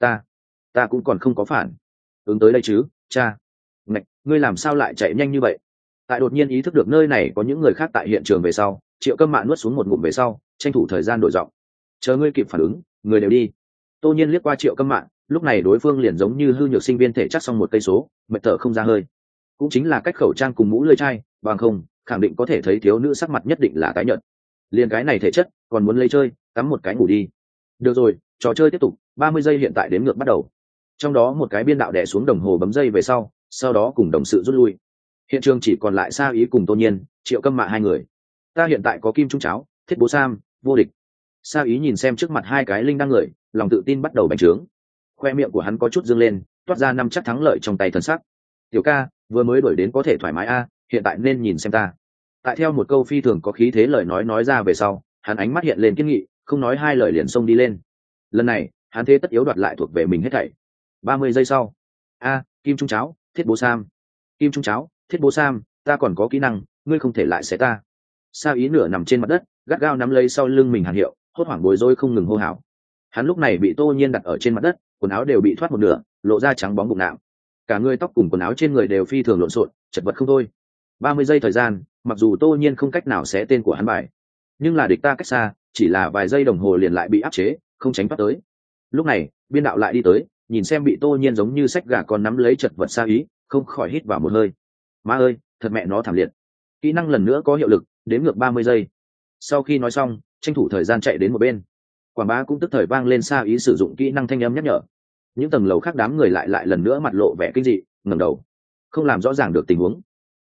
Ta cũng còn không có phản ứng tới đây chứ, cha. Ngạch, ngươi làm sao lại chạy nhanh như vậy? Tại đột nhiên ý thức được nơi này có những người khác tại hiện trường về sau, Triệu Câm Mạ nuốt xuống một ngụm về sau, tranh thủ thời gian đổi giọng. Chờ ngươi kịp phản ứng, người đều đi. Tô Nhiên liếc qua Triệu Câm Mạ, lúc này đối phương liền giống như hư nhược sinh viên thể chắc xong một cây số, mệt thở không ra hơi. Cũng chính là cách khẩu trang cùng mũ lưỡi chai, bằng không, khẳng định có thể thấy thiếu nữ sắc mặt nhất định là tái nhợt. Liền cái này thể chất, còn muốn lấy chơi, tắm một cái ngủ đi. Được rồi, trò chơi tiếp tục, 30 giây hiện tại đếm ngược bắt đầu. Trong đó một cái biên đạo đè xuống đồng hồ bấm giây về sau đó cùng đồng sự rút lui. Hiện trường chỉ còn lại Sa Ý cùng Tô Nhiên, Triệu Câm Mạ hai người. Ta hiện tại có kim trung cháo, thiết bố sam, vô địch. Sa Ý nhìn xem trước mặt hai cái linh đang người, lòng tự tin bắt đầu bành trướng. Khoe miệng của hắn có chút dương lên, toát ra năm chắc thắng lợi trong tay thần sắc. Tiểu ca, vừa mới đuổi đến có thể thoải mái a, hiện tại nên nhìn xem ta. Tại theo một câu phi thường có khí thế lời nói ra về sau, hắn ánh mắt hiện lên kiên nghị, không nói hai lời liền xông đi lên. Lần này, hắn thế tất yếu đoạt lại thuộc về mình hết thảy. 30 giây sau. Kim trung cháo, thiết bố sam. Kim trung cháo, thiết bố sam, ta còn có kỹ năng, ngươi không thể lại xé ta. Sa Ý nửa nằm trên mặt đất, gắt gao nắm lấy sau lưng mình hàn hiệu, hốt hoảng bối rối không ngừng hô hào. Hắn lúc này bị Tô Nhiên đặt ở trên mặt đất, quần áo đều bị thoát một nửa, lộ ra trắng bóng bụng nạm. Cả người tóc cùng quần áo trên người đều phi thường lộn xộn, chật vật không thôi. 30 giây thời gian, mặc dù Tô Nhiên không cách nào xé tên của hắn bài, nhưng là địch ta cách xa, chỉ là vài giây đồng hồ liền lại bị áp chế, không tránh thoát tới. Lúc này, biên đạo lại đi tới, nhìn xem bị Tô Nhiên giống như sách gà con nắm lấy chật vật Sa Ý, không khỏi hít vào một hơi. Má ơi, thật mẹ nó thảm liệt. Kỹ năng lần nữa có hiệu lực, đếm ngược 30 giây. Sau khi nói xong, tranh thủ thời gian chạy đến một bên. Quảng bá cũng tức thời vang lên Sa Ý sử dụng kỹ năng thanh âm nhắc nhở. Những tầng lầu khác đám người lại lần nữa mặt lộ vẻ kinh dị, ngẩng đầu, không làm rõ ràng được tình huống.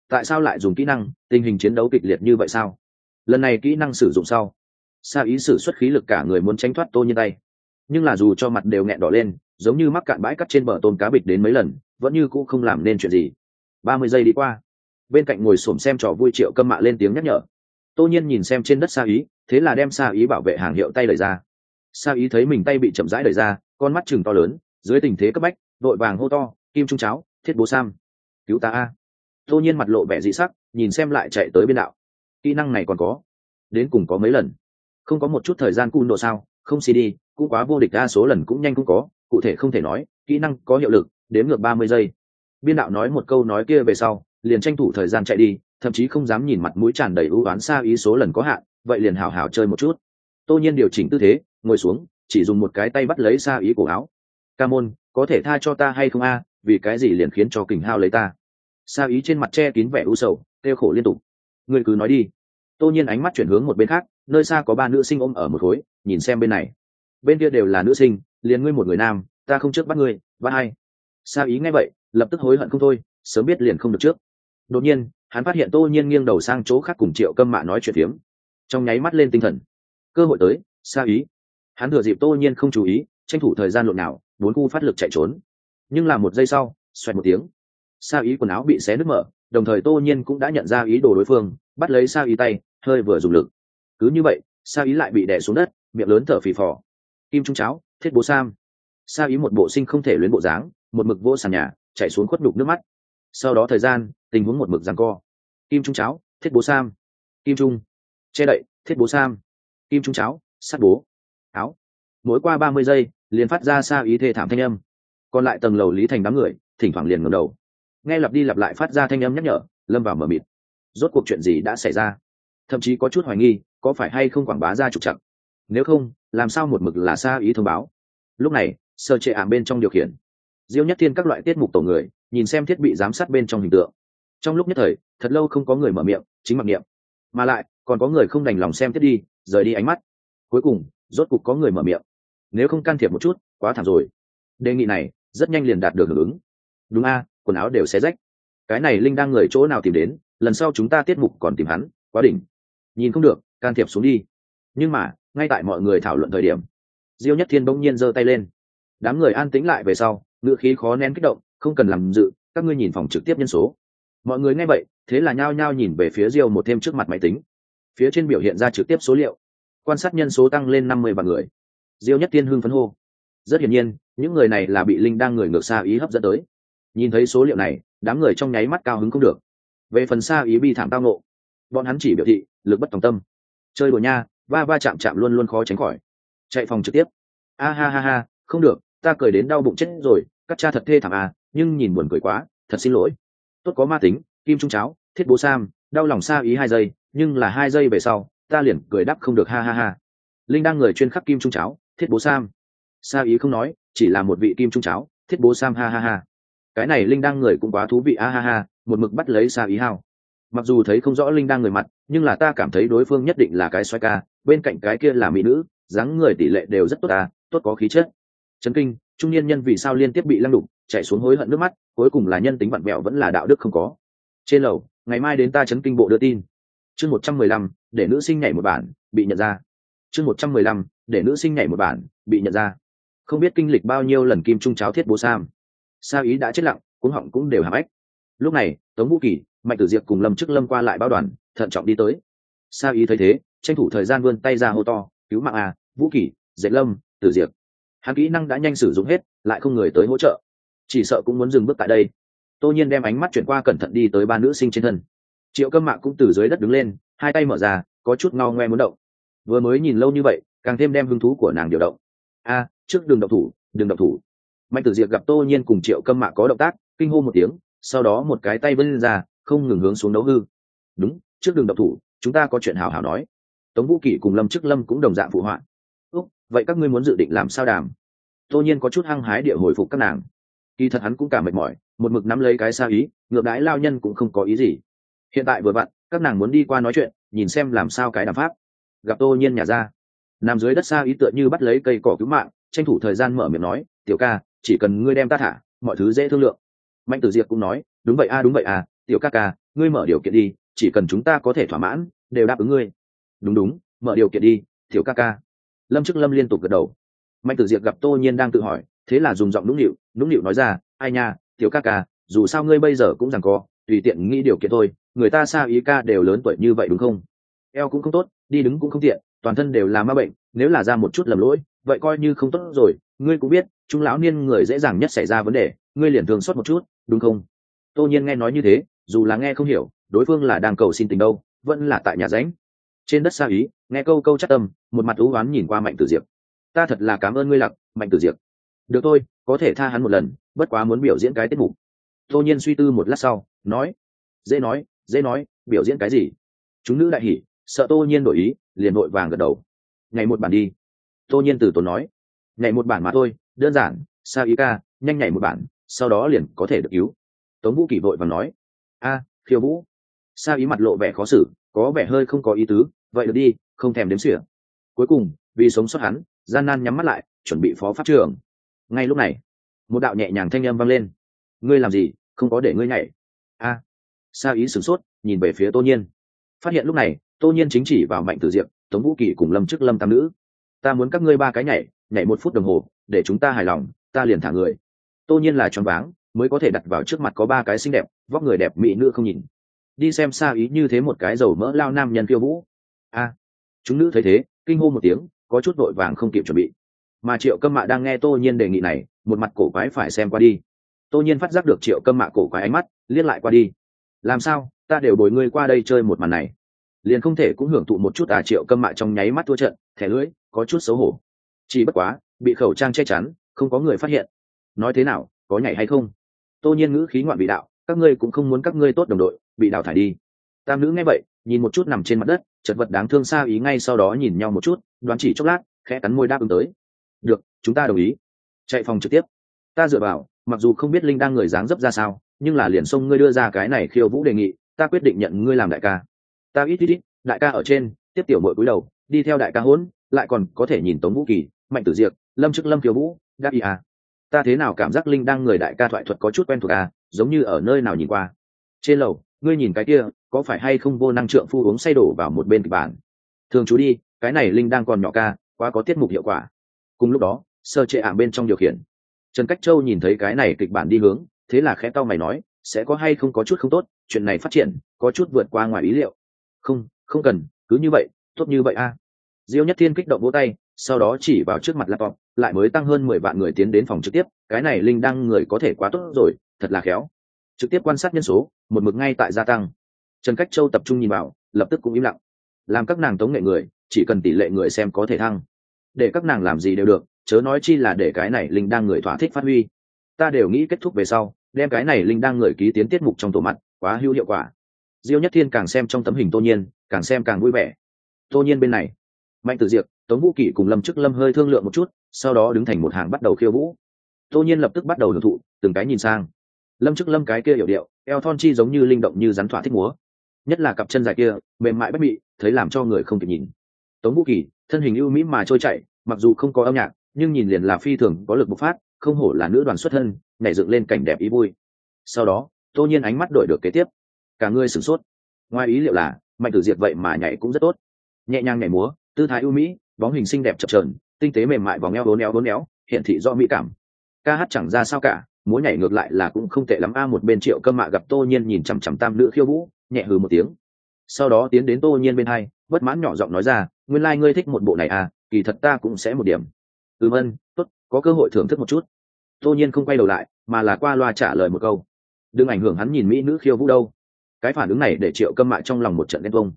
tại sao lại dùng kỹ năng? Tình hình chiến đấu kịch liệt như vậy sao? Lần này kỹ năng sử dụng sau, sa ý sử xuất khí lực cả người muốn tránh thoát tô nhiên tay, nhưng là dù cho mặt đều nghẹn đỏ lên, giống như mắc cạn bãi cắt trên bờ tôm cá bịch đến mấy lần, vẫn như cũ không làm nên chuyện gì. 30 giây đi qua, bên cạnh ngồi xổm xem trò vui Triệu Câm Mạ lên tiếng nhắc nhở. Tô nhiên nhìn xem trên đất sa ý, thế là đem sa ý bảo vệ hàng hiệu tay đẩy ra. Sa ý thấy mình tay bị chậm rãi đẩy ra, con mắt chừng to lớn, dưới tình thế cấp bách đội vàng hô to: Kim Trung Cháo, Thiết Bố Sam, cứu ta a! Tô nhiên mặt lộ vẻ dị sắc, nhìn xem lại chạy tới biên đạo. Kỹ năng này còn có, đến cùng có mấy lần? Không có một chút thời gian cun độ sao? Không CD, cũng quá vô địch, đa số lần cũng nhanh cũng có, cụ thể không thể nói. Kỹ năng có hiệu lực, đếm ngược 30 giây. Biên đạo nói một câu nói kia về sau, liền tranh thủ thời gian chạy đi, thậm chí không dám nhìn mặt mũi tràn đầy ưu oán sa ý số lần có hạn, vậy liền hào hào chơi một chút. Tô nhiên điều chỉnh tư thế, ngồi xuống, chỉ dùng một cái tay bắt lấy sa ý cổ áo. Ca môn, có thể tha cho ta hay không a? Vì cái gì liền khiến cho Kình Hao lấy ta? Sa ý trên mặt che kín vẻ u sầu, kêu khổ liên tục. Ngươi cứ nói đi. Tô nhiên ánh mắt chuyển hướng một bên khác, nơi xa có 3 nữ sinh ôm ở một khối, nhìn xem bên này. Bên kia đều là nữ sinh, liền ngươi một người nam, ta không trước bắt ngươi, bắt hai. Sa ý nghe vậy, lập tức hối hận không thôi, sớm biết liền không được trước. Đột nhiên, hắn phát hiện Tô nhiên nghiêng đầu sang chỗ khác cùng Triệu Câm Mạ nói chuyện phiếm. Trong nháy mắt lên tinh thần. Cơ hội tới, Sa ý. Hắn thừa dịp Tô nhiên không chú ý, tranh thủ thời gian lộn nào, 4 khu phát lực chạy trốn. Nhưng là một giây sau, xoẹt một tiếng, sa ý quần áo bị xé nứt mở, đồng thời Tô nhiên cũng đã nhận ra ý đồ đối phương, bắt lấy sa ý tay, hơi vừa dùng lực. Cứ như vậy, sa ý lại bị đè xuống đất, miệng lớn thở phì phò. Kim Trung Cháo, Thiết Bố Sam. Sa ý một bộ sinh không thể luyến bộ dáng, một mực vỗ sàn nhà, chạy xuống khuất nhục nước mắt. Sau đó thời gian, tình huống một mực giằng co. Kim Trung Cháo, Thiết Bố Sam. Kim Trung, che đậy, Thiết Bố Sam. Kim Trung Cháo, sát bố, áo. Mỗi qua 30 giây, liền phát ra sa ý thê thảm thanh âm. Còn lại tầng lầu Lý Thành đám người, thỉnh thoảng liền ngẩng đầu, nghe lặp đi lặp lại phát ra thanh âm nhắc nhở, lâm vào mờ mịt. Rốt cuộc chuyện gì đã xảy ra? Thậm chí có chút hoài nghi, có phải hay không quảng bá ra trục trặc? Nếu không, làm sao một mực là sa ý thông báo? Lúc này, sơ trệ ảm bên trong điều khiển, Diêu Nhất Thiên các loại tiết mục tổ người, nhìn xem thiết bị giám sát bên trong hình tượng. Trong lúc nhất thời, thật lâu không có người mở miệng, chính mặc niệm. Mà lại, còn có người không đành lòng xem tiếp đi, rời đi ánh mắt. Cuối cùng, rốt cục có người mở miệng. Nếu không can thiệp một chút, quá thảm rồi. Đề nghị này, rất nhanh liền đạt được hưởng ứng. Đúng a, quần áo đều xé rách. Cái này Linh đang người chỗ nào tìm đến, lần sau chúng ta tiết mục còn tìm hắn, quá đỉnh. Nhìn không được, can thiệp xuống đi. Nhưng mà, ngay tại mọi người thảo luận thời điểm, Diêu Nhất Thiên bỗng nhiên giơ tay lên. Đám người an tĩnh lại về sau, ngữ khí khó nén kích động, không cần làm dự, các ngươi nhìn phòng trực tiếp nhân số. Mọi người nghe vậy, thế là nhao nhao nhìn về phía Diêu một thêm trước mặt máy tính. Phía trên biểu hiện ra trực tiếp số liệu, quan sát nhân số tăng lên 50 vạn người. Diêu Nhất Thiên hưng phấn hô. Rất hiển nhiên, những người này là bị Linh đang người ngược sa ý hấp dẫn tới. Nhìn thấy số liệu này, đám người trong nháy mắt cao hứng không được. Về phần sa ý bi thảm tao ngộ, bọn hắn chỉ biểu thị lực bất tòng tâm. Chơi đùa nha, va va chạm chạm luôn luôn khó tránh khỏi. Chạy phòng trực tiếp. A ha ha ha, không được, ta cười đến đau bụng chết rồi, các cha thật thê thảm à, nhưng nhìn buồn cười quá, thật xin lỗi. Tốt có ma tính, Kim Trung Cháo, Thiết Bố Sam, đau lòng sa ý 2 giây, nhưng là 2 giây về sau, ta liền cười đắp không được, ha ha ha. Linh đang người chuyên khắc Kim Trung Cháo, Thiết Bố Sam. Sa ý không nói, chỉ là một vị Kim Trung Cháo, Thiết Bố Sam, ha ha ha. Cái này Linh đang người cũng quá thú vị, a ha ha, một mực bắt lấy sa ý hao. Mặc dù thấy không rõ Linh đang người mặt, nhưng là ta cảm thấy đối phương nhất định là cái xoay ca, bên cạnh cái kia là mỹ nữ, dáng người tỷ lệ đều rất tốt à, tốt có khí chất. Chấn kinh, trung niên nhân vì sao liên tiếp bị lăng đục, chạy xuống hối hận nước mắt, cuối cùng là nhân tính vặn vẹo vẫn là đạo đức không có. Trên lầu, ngày mai đến ta chấn kinh bộ đưa tin. Chương 115, để nữ sinh nhảy một bản, bị nhận ra. Chương 115, để nữ sinh nhảy một bản, bị nhận ra. Không biết kinh lịch bao nhiêu lần Kim Trung Cháo, Thiết Bố Sam. Sa ý đã chết lặng, cuống họng cũng đều hàm ếch. Lúc này, Tống Vũ Kỳ, Mạnh Tử Diệp cùng Lâm Chức Lâm qua lại báo đoàn, thận trọng đi tới. Sa ý thấy thế, tranh thủ thời gian vươn tay ra hô to, cứu mạng à, Vũ Kỳ, Dệt Lâm, Tử Diệp. Hắn kỹ năng đã nhanh sử dụng hết, lại không người tới hỗ trợ, chỉ sợ cũng muốn dừng bước tại đây. Tô nhiên đem ánh mắt chuyển qua cẩn thận đi tới 3 nữ sinh trên thân. Triệu Câm Mạ cũng từ dưới đất đứng lên, 2 tay mở ra, có chút ngao ngoe muốn động. Vừa mới nhìn lâu như vậy, càng thêm đem hứng thú của nàng điều động. A, trước đừng động thủ, đừng động thủ. Mạnh Tử Diệp gặp Tô nhiên cùng Triệu Câm Mạ có động tác, kinh hô một tiếng, sau đó một cái tay vươn ra, không ngừng hướng xuống đấu hư. Đúng, trước đừng động thủ, chúng ta có chuyện hào hào nói. Tống Vũ Kỳ cùng Lâm Chức Lâm cũng đồng dạng phụ họa. Úc, vậy các ngươi muốn dự định làm sao đàm? Tô nhiên có chút hăng hái địa hồi phục các nàng. Kỳ thật hắn cũng cảm mệt mỏi, một mực nắm lấy cái sa ý, ngược đãi lao nhân cũng không có ý gì. Hiện tại vừa vặn, các nàng muốn đi qua nói chuyện, nhìn xem làm sao cái đàm pháp. Gặp Tô nhiên nhả ra, nằm dưới đất sa ý tựa như bắt lấy cây cỏ cứu mạng, tranh thủ thời gian mở miệng nói, tiểu ca, chỉ cần ngươi đem ta thả, mọi thứ dễ thương lượng. Mạnh Tử Diệp cũng nói, đúng vậy a, đúng vậy à, tiểu ca ca, ngươi mở điều kiện đi, chỉ cần chúng ta có thể thỏa mãn đều đáp ứng ngươi. Đúng đúng, mở điều kiện đi, tiểu ca ca. Lâm Chức Lâm liên tục gật đầu. Mạnh Tử Diệp gặp Tô Nhiên đang tự hỏi, thế là dùng giọng nũng nịu nói ra, ai nha, tiểu ca ca, dù sao ngươi bây giờ cũng rằng co, tùy tiện nghĩ điều kiện thôi, người ta Sa Ý ca đều lớn tuổi như vậy đúng không? Eo cũng không tốt, đi đứng cũng không tiện, toàn thân đều là ma bệnh, nếu là ra một chút lầm lỗi, vậy coi như không tốt rồi, ngươi cũng biết, trung lão niên người dễ dàng nhất xảy ra vấn đề, ngươi liền thương xót một chút, đúng không? Tô Nhiên nghe nói như thế, dù là nghe không hiểu, đối phương là đang cầu xin tình đâu, vẫn là tại nhà ránh. Trên đất Sa Ý, nghe câu câu chắc tâm, một mặt ú oán nhìn qua Mạnh Tử Diệp. Ta thật là cảm ơn ngươi Lặc, Mạnh Tử Diệp. Được thôi, có thể tha hắn một lần, bất quá muốn biểu diễn cái tiết mục. Tô Nhiên suy tư một lát sau, nói, dễ nói, biểu diễn cái gì? Chúng nữ đại hỉ, sợ Tô Nhiên đổi ý, liền vội vàng gật đầu. Nhảy một bản đi. Tô Nhiên từ tốn nói, nhảy một bản mà thôi, đơn giản, Sa Ý ca, nhanh nhảy một bản, sau đó liền có thể được cứu. Tống Vũ Kỳ vội vàng nói, a, khiêu vũ. Sa Ý mặt lộ vẻ khó xử, có vẻ hơi không có ý tứ, vậy được đi, không thèm đếm xỉa. Cuối cùng, vì sống sót hắn, gian nan nhắm mắt lại, chuẩn bị phó pháp trưởng. Ngay lúc này, một đạo nhẹ nhàng thanh âm vang lên. Ngươi làm gì, không có để ngươi nhảy. A. Sa Ý sửng sốt, nhìn về phía Tô Nhiên. Phát hiện lúc này, Tô Nhiên chính chỉ vào Mạnh Tử Diệp, Tống Vũ Kỳ cùng Lâm Chức Lâm tam nữ. Ta muốn các ngươi ba cái nhảy 1 phút đồng hồ, để chúng ta hài lòng, ta liền thả người. Tô Nhiên là choáng váng, mới có thể đặt vào trước mặt có 3 cái xinh đẹp, vóc người đẹp mỹ nữ không nhìn. Đi xem Sa Ý như thế một cái dầu mỡ lao nam nhân khiêu vũ. A. Chúng nữ thấy thế, kinh hô một tiếng, có chút vội vàng không kịp chuẩn bị. Mà Triệu Câm Mạ đang nghe Tô Nhiên đề nghị này, một mặt cổ quái phải xem qua đi. Tô Nhiên phát giác được Triệu Câm Mạ cổ quái ánh mắt, liếc lại qua đi. Làm sao, ta đều bồi ngươi qua đây chơi một màn này, liền không thể cũng hưởng thụ một chút à? Triệu Câm Mạ trong nháy mắt thua trận, thẻ lưỡi, có chút xấu hổ. Chỉ bất quá, bị khẩu trang che chắn, không có người phát hiện. Nói thế nào, có nhảy hay không? Tô Nhiên ngữ khí ngoạn vị đạo, các ngươi cũng không muốn các ngươi tốt đồng đội bị đào thải đi. Tam nữ nghe vậy, nhìn một chút nằm trên mặt đất, chật vật đáng thương Sa Ý ngay sau đó nhìn nhau một chút, đoán chỉ chốc lát, khẽ cắn môi đáp ứng tới. Được, chúng ta đồng ý. Chạy phòng trực tiếp. Ta dựa vào, mặc dù không biết Linh đang người dáng dấp ra sao, nhưng là liền xông ngươi đưa ra cái này khiêu vũ đề nghị, ta quyết định nhận ngươi làm đại ca. Ta ít, đại ca ở trên, tiếp tiểu muội cúi đầu, đi theo đại ca hỗn, lại còn có thể nhìn Tống Vũ Kỳ, Mạnh Tử Diệp, Lâm Chức Lâm khiêu vũ, đáp ý à. Ta thế nào cảm giác Linh đang người đại ca thoại thuật có chút quen thuộc à, giống như ở nơi nào nhìn qua. Trên lầu, ngươi nhìn cái kia, có phải hay không vô năng trượng phu uống say đổ vào một bên kịch bản. Thường chú đi, cái này Linh đang còn nhỏ ca, quá có tiết mục hiệu quả. Cùng lúc đó, sơ trệ ảm bên trong điều khiển, Trần Cách Châu nhìn thấy cái này kịch bản đi hướng, thế là khẽ cau mày nói, sẽ có hay không có chút không tốt, chuyện này phát triển có chút vượt qua ngoài ý liệu. Không cần, cứ như vậy, tốt như vậy a. Diêu Nhất Thiên kích động vỗ tay, sau đó chỉ vào trước mặt laptop, lại mới tăng hơn 10 vạn người tiến đến phòng trực tiếp, cái này Linh đăng người có thể quá tốt rồi, thật là khéo. Trực tiếp quan sát nhân số, một mực ngay tại gia tăng. Trần Cách Châu tập trung nhìn vào, lập tức cũng im lặng. Làm các nàng tống nghệ người, chỉ cần tỷ lệ người xem có thể thăng, để các nàng làm gì đều được, chớ nói chi là để cái này Linh đang người thỏa thích phát huy. Ta đều nghĩ kết thúc về sau, đem cái này Linh đang người ký tiến tiết mục trong tổ mặt, quá hữu hiệu quả. Diêu Nhất Thiên càng xem trong tấm hình Tô Nhiên, càng xem càng vui vẻ. Tô Nhiên bên này, Mạnh Tử Diệp, Tống Vũ Kỵ cùng Lâm Chức Lâm hơi thương lượng một chút, sau đó đứng thành một hàng bắt đầu khiêu vũ. Tô Nhiên lập tức bắt đầu hưởng thụ, từng cái nhìn sang. Lâm Chức Lâm cái kia hiểu điệu, eo thon chi giống như linh động như rắn thỏa thích múa, nhất là cặp chân dài kia, mềm mại bất mị, thấy làm cho người không kịp nhìn. Tống Vũ Kỳ, thân hình ưu mỹ mà trôi chảy, mặc dù không có âm nhạc, nhưng nhìn liền là phi thường có lực bộc phát, không hổ là nữ đoàn xuất thân, nhảy dựng lên cảnh đẹp ý vui. Sau đó, Tô Nhiên ánh mắt đổi được kế tiếp, cả người sửng sốt. Ngoài ý liệu là, Mạnh Tử Diệp vậy mà nhảy cũng rất tốt, nhẹ nhàng nhảy múa, tư thái ưu mỹ, bóng hình xinh đẹp chập chờn, tinh tế mềm mại vòng eo bốn éo, hiện thị do mỹ cảm. Ca hát chẳng ra sao cả, múa nhảy ngược lại là cũng không tệ lắm a. Một bên Triệu Câm Mạ gặp Tô Nhiên nhìn chằm chằm tam nữ khiêu vũ, nhẹ hừ một tiếng, sau đó tiến đến Tô Nhiên bên hai, bất mãn nhỏ giọng nói ra, nguyên lai ngươi thích một bộ này à, kỳ thật ta cũng sẽ một điểm. Ân, tốt, có cơ hội thưởng thức một chút. Tô Nhiên không quay đầu lại, mà là qua loa trả lời một câu, đừng ảnh hưởng hắn nhìn mỹ nữ khiêu vũ đâu. Cái phản ứng này để Triệu Câm Mạ trong lòng một trận ghen tuông.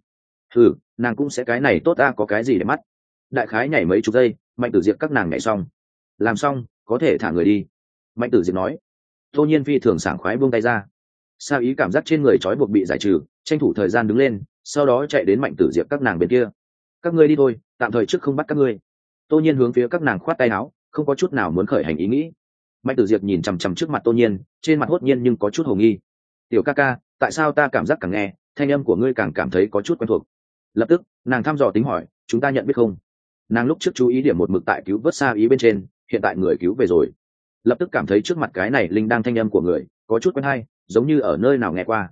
Nàng cũng sẽ cái này tốt ta, có cái gì để mắt. Đại khái nhảy mấy chục giây, Mạnh Tử Diệp các nàng nhảy xong, làm xong có thể thả người đi. Mạnh Tử Diệp nói. Tô Nhiên phi thường sảng khoái buông tay ra. Sa Ý cảm giác trên người trói buộc bị giải trừ, tranh thủ thời gian đứng lên, sau đó chạy đến Mạnh Tử Diệp các nàng bên kia. Các ngươi đi thôi, tạm thời trước không bắt các ngươi. Tô Nhiên hướng phía các nàng khoát tay áo, không có chút nào muốn khởi hành ý nghĩ. Mạnh Tử Diệp nhìn chằm chằm trước mặt Tô Nhiên, trên mặt hốt nhiên nhưng có chút hồ nghi. Tiểu ca ca, tại sao ta cảm giác càng nghe thanh âm của ngươi càng cảm thấy có chút quen thuộc? Lập tức nàng thăm dò tính hỏi, chúng ta nhận biết không? Nàng lúc trước chú ý điểm một mực tại cứu vớt Sa Ý bên trên, hiện tại người cứu về rồi, lập tức cảm thấy trước mặt cái này linh đang thanh âm của người có chút quen hay, giống như ở nơi nào nghe qua.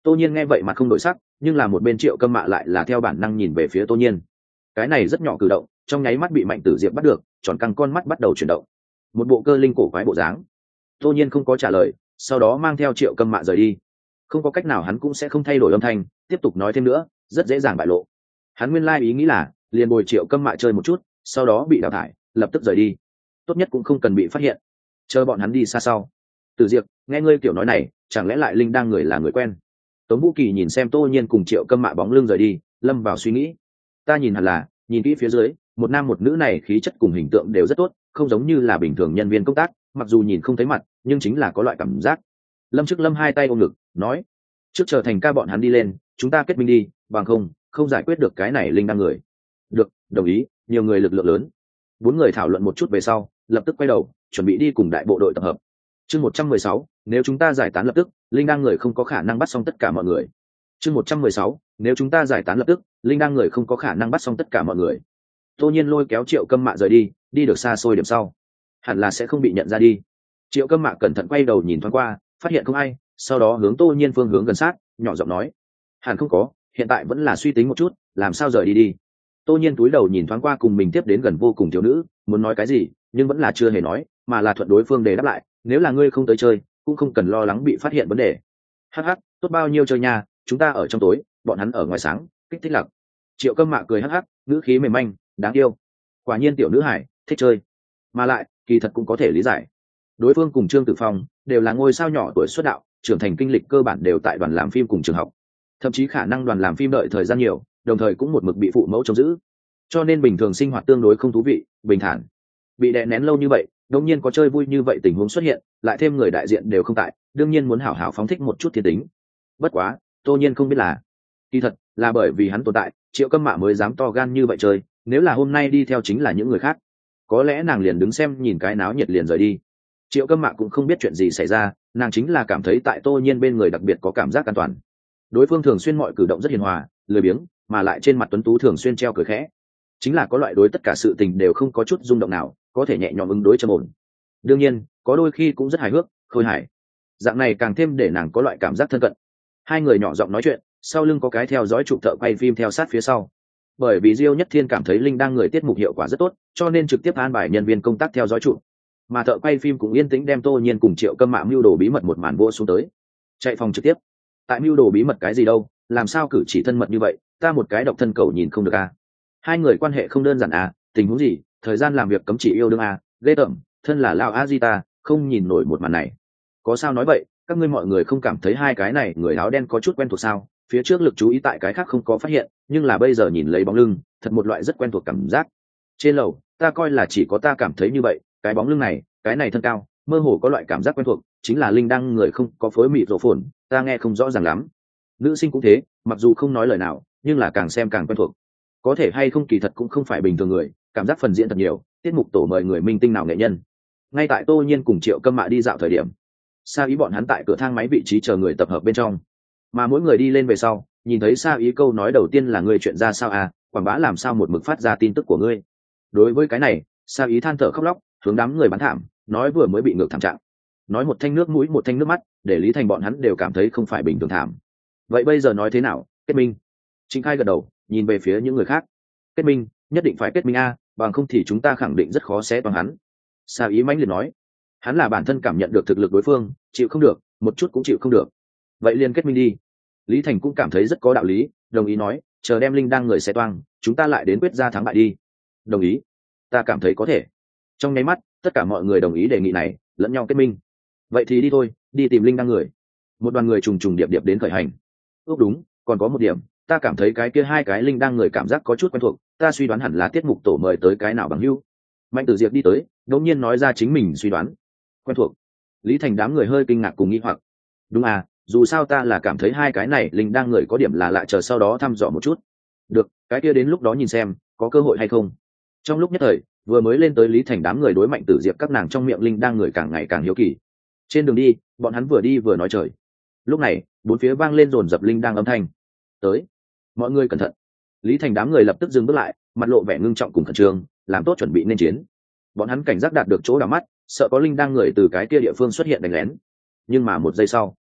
Tô Nhiên nghe vậy mặt không đổi sắc, nhưng là một bên Triệu Câm Mạ lại là theo bản năng nhìn về phía Tô Nhiên. Cái này rất nhỏ cử động, trong nháy mắt bị Mạnh Tử Diệp bắt được, tròn căng con mắt bắt đầu chuyển động, một bộ cơ linh cổ quái bộ dáng. Tô Nhiên không có trả lời, sau đó mang theo Triệu Câm Mạ rời đi. Không có cách nào, hắn cũng sẽ không thay đổi âm thanh, tiếp tục nói thêm nữa, rất dễ dàng bại lộ. Hắn nguyên lai ý nghĩ là liền bồi Triệu Câm Mạ chơi một chút, sau đó bị đào thải, lập tức rời đi. Tốt nhất cũng không cần bị phát hiện, chờ bọn hắn đi xa sau. Tử Diệp, nghe ngươi kiểu nói này, chẳng lẽ lại Linh đang người là người quen? Tống Vũ Kỳ nhìn xem Tô Nhiên cùng Triệu Câm Mạ bóng lưng rời đi, lâm vào suy nghĩ. Ta nhìn hẳn là, nhìn kỹ phía dưới, một nam một nữ này khí chất cùng hình tượng đều rất tốt, không giống như là bình thường nhân viên công tác, mặc dù nhìn không thấy mặt, nhưng chính là có loại cảm giác. Lâm Trước Lâm hai tay ôm ngực, nói: trước chờ Thành ca bọn hắn đi lên, chúng ta kết minh đi, bằng không giải quyết được cái này Linh đang người. Được, đồng ý, nhiều người lực lượng lớn. Bốn người thảo luận một chút về sau, lập tức quay đầu, chuẩn bị đi cùng đại bộ đội tập hợp. Chương 116, nếu chúng ta giải tán lập tức, Linh đang người không có khả năng bắt xong tất cả mọi người. Chương 116, nếu chúng ta giải tán lập tức, Linh đang người không có khả năng bắt xong tất cả mọi người. Tô Nhiên lôi kéo Triệu Câm Mạ rời đi, đi được xa xôi điểm sau, hẳn là sẽ không bị nhận ra đi. Triệu Câm Mạ cẩn thận quay đầu nhìn thoáng qua, phát hiện không ai, sau đó hướng Tô Nhiên phương hướng gần sát, nhỏ giọng nói: hẳn không có, hiện tại vẫn là suy tính một chút, làm sao rời đi đi. Tô Nhiên cúi đầu nhìn thoáng qua cùng mình tiếp đến gần vô cùng thiếu nữ, muốn nói cái gì, nhưng vẫn là chưa hề nói, mà là thuận đối phương để đáp lại: nếu là ngươi không tới chơi, cũng không cần lo lắng bị phát hiện vấn đề. Hắc hắc, tốt bao nhiêu chơi nha, chúng ta ở trong tối, bọn hắn ở ngoài sáng, kích thích lặc. Triệu Câm Mạ cười hắc hắc, ngữ khí mềm manh, đáng yêu. Quả nhiên tiểu nữ hải thích chơi, mà lại kỳ thật cũng có thể lý giải. Đối phương cùng Trương Tử Phong đều là ngôi sao nhỏ tuổi xuất đạo, trưởng thành kinh lịch cơ bản đều tại đoàn làm phim cùng trường học, thậm chí khả năng đoàn làm phim đợi thời gian nhiều, đồng thời cũng một mực bị phụ mẫu trông giữ, cho nên bình thường sinh hoạt tương đối không thú vị, bình thản. Bị đè nén lâu như vậy, đột nhiên có chơi vui như vậy tình huống xuất hiện, lại thêm người đại diện đều không tại, đương nhiên muốn hảo hảo phóng thích một chút thiên tính. Bất quá, Tô Nhiên không biết là, kỳ thật là bởi vì hắn tồn tại, Triệu Câm Mạ mới dám to gan như vậy chơi, nếu là hôm nay đi theo chính là những người khác, có lẽ nàng liền đứng xem nhìn cái náo nhiệt liền rời đi. Triệu Câm Mạ cũng không biết chuyện gì xảy ra, nàng chính là cảm thấy tại Tô Nhiên bên người đặc biệt có cảm giác an toàn. Đối phương thường xuyên mọi cử động rất hiền hòa, lười biếng, mà lại trên mặt tuấn tú thường xuyên treo cười khẽ, chính là có loại đối tất cả sự tình đều không có chút rung động nào, có thể nhẹ nhõm ứng đối trầm ổn. Đương nhiên, có đôi khi cũng rất hài hước, khôi hài. Dạng này càng thêm để nàng có loại cảm giác thân cận. Hai người nhỏ giọng nói chuyện, sau lưng có cái theo dõi chụp thợ quay phim theo sát phía sau. Bởi vì Diêu Nhất Thiên cảm thấy Linh đang người tiết mục hiệu quả rất tốt, cho nên trực tiếp an bài nhân viên công tác theo dõi chụp. Mà thợ quay phim cũng yên tĩnh đem Tô Nhiên cùng Triệu Câm Mạ mưu đồ bí mật một màn vô xuống tới. Chạy phòng trực tiếp. Tại mưu đồ bí mật cái gì đâu, làm sao cử chỉ thân mật như vậy, ta một cái độc thân cầu nhìn không được à. Hai người quan hệ không đơn giản à, tình huống gì, thời gian làm việc cấm chỉ yêu đương à, ghê tởm, thân là Lao A Di ta, không nhìn nổi một màn này. Có sao nói vậy, các ngươi mọi người không cảm thấy hai cái này người áo đen có chút quen thuộc sao? Phía trước lực chú ý tại cái khác không có phát hiện, nhưng là bây giờ nhìn lấy bóng lưng, thật một loại rất quen thuộc cảm giác. Trên lầu, ta coi là chỉ có ta cảm thấy như vậy, cái bóng lưng này, cái này thân cao, mơ hồ có loại cảm giác quen thuộc, chính là Linh đăng người không có phối mịt rổ phồn, ta nghe không rõ ràng lắm. Nữ sinh cũng thế, mặc dù không nói lời nào, nhưng là càng xem càng quen thuộc. Có thể hay không kỳ thật cũng không phải bình thường người, cảm giác phần diễn thật nhiều, tiết mục tổ mời người minh tinh nào nghệ nhân. Ngay tại Tô Nhiên cùng Triệu Câm Mạ đi dạo thời điểm, Sa Ý bọn hắn tại cửa thang máy vị trí chờ người tập hợp bên trong, mà mỗi người đi lên về sau, nhìn thấy Sa Ý câu nói đầu tiên là ngươi chuyện ra sao à, quảng bá làm sao một mực phát ra tin tức của ngươi. Đối với cái này, Sa Ý than thở khóc lóc, hướng đám người bán thảm, nói vừa mới bị ngược thảm trạng, nói một thanh nước mũi một thanh nước mắt, để Lý Thành bọn hắn đều cảm thấy không phải bình thường thảm. Vậy bây giờ nói thế nào, kết minh? Trịnh Khai gật đầu, nhìn về phía những người khác. Kết minh, nhất định phải kết minh a, bằng không thì chúng ta khẳng định rất khó sẽ toàn hắn. Sa Ý mãnh liệt nói, hắn là bản thân cảm nhận được thực lực đối phương, chịu không được, một chút cũng chịu không được. Vậy liền kết minh đi. Lý Thành cũng cảm thấy rất có đạo lý, đồng ý nói, chờ đem Linh đang người sẽ toang, chúng ta lại đến quyết ra thắng bại đi. Đồng ý, ta cảm thấy có thể. Trong nháy mắt, tất cả mọi người đồng ý đề nghị này, lẫn nhau kết minh. Vậy thì đi thôi, đi tìm Linh đang người. Một đoàn người trùng trùng điệp điệp đến khởi hành. Ước đúng, còn có một điểm, ta cảm thấy cái kia hai cái Linh đang người cảm giác có chút quen thuộc, ta suy đoán hẳn là tiết mục tổ mời tới cái nào bằng hữu. Mạnh Tử Diệp đi tới, đột nhiên nói ra chính mình suy đoán. Quen thuộc. Lý Thành đám người hơi kinh ngạc cùng nghi hoặc. Đúng à, dù sao ta là cảm thấy hai cái này Linh đang người có điểm là lạ, chờ sau đó thăm dò một chút. Được, cái kia đến lúc đó nhìn xem có cơ hội hay không. Trong lúc nhất thời, vừa mới lên tới Lý Thành đám người đối Mạnh Tử Diệp các nàng trong miệng Linh đang người càng ngày càng hiếu kỳ. Trên đường đi, bọn hắn vừa đi vừa nói trời. Lúc này, bốn phía vang lên dồn dập Linh đang âm thanh. Tới, mọi người cẩn thận. Lý Thành đám người lập tức dừng bước lại, mặt lộ vẻ ngưng trọng cùng khẩn trương, làm tốt chuẩn bị nên chiến. Bọn hắn cảnh giác đạt được chỗ đảo mắt, sợ có Linh đang người từ cái kia địa phương xuất hiện đánh lén. Nhưng mà một giây sau,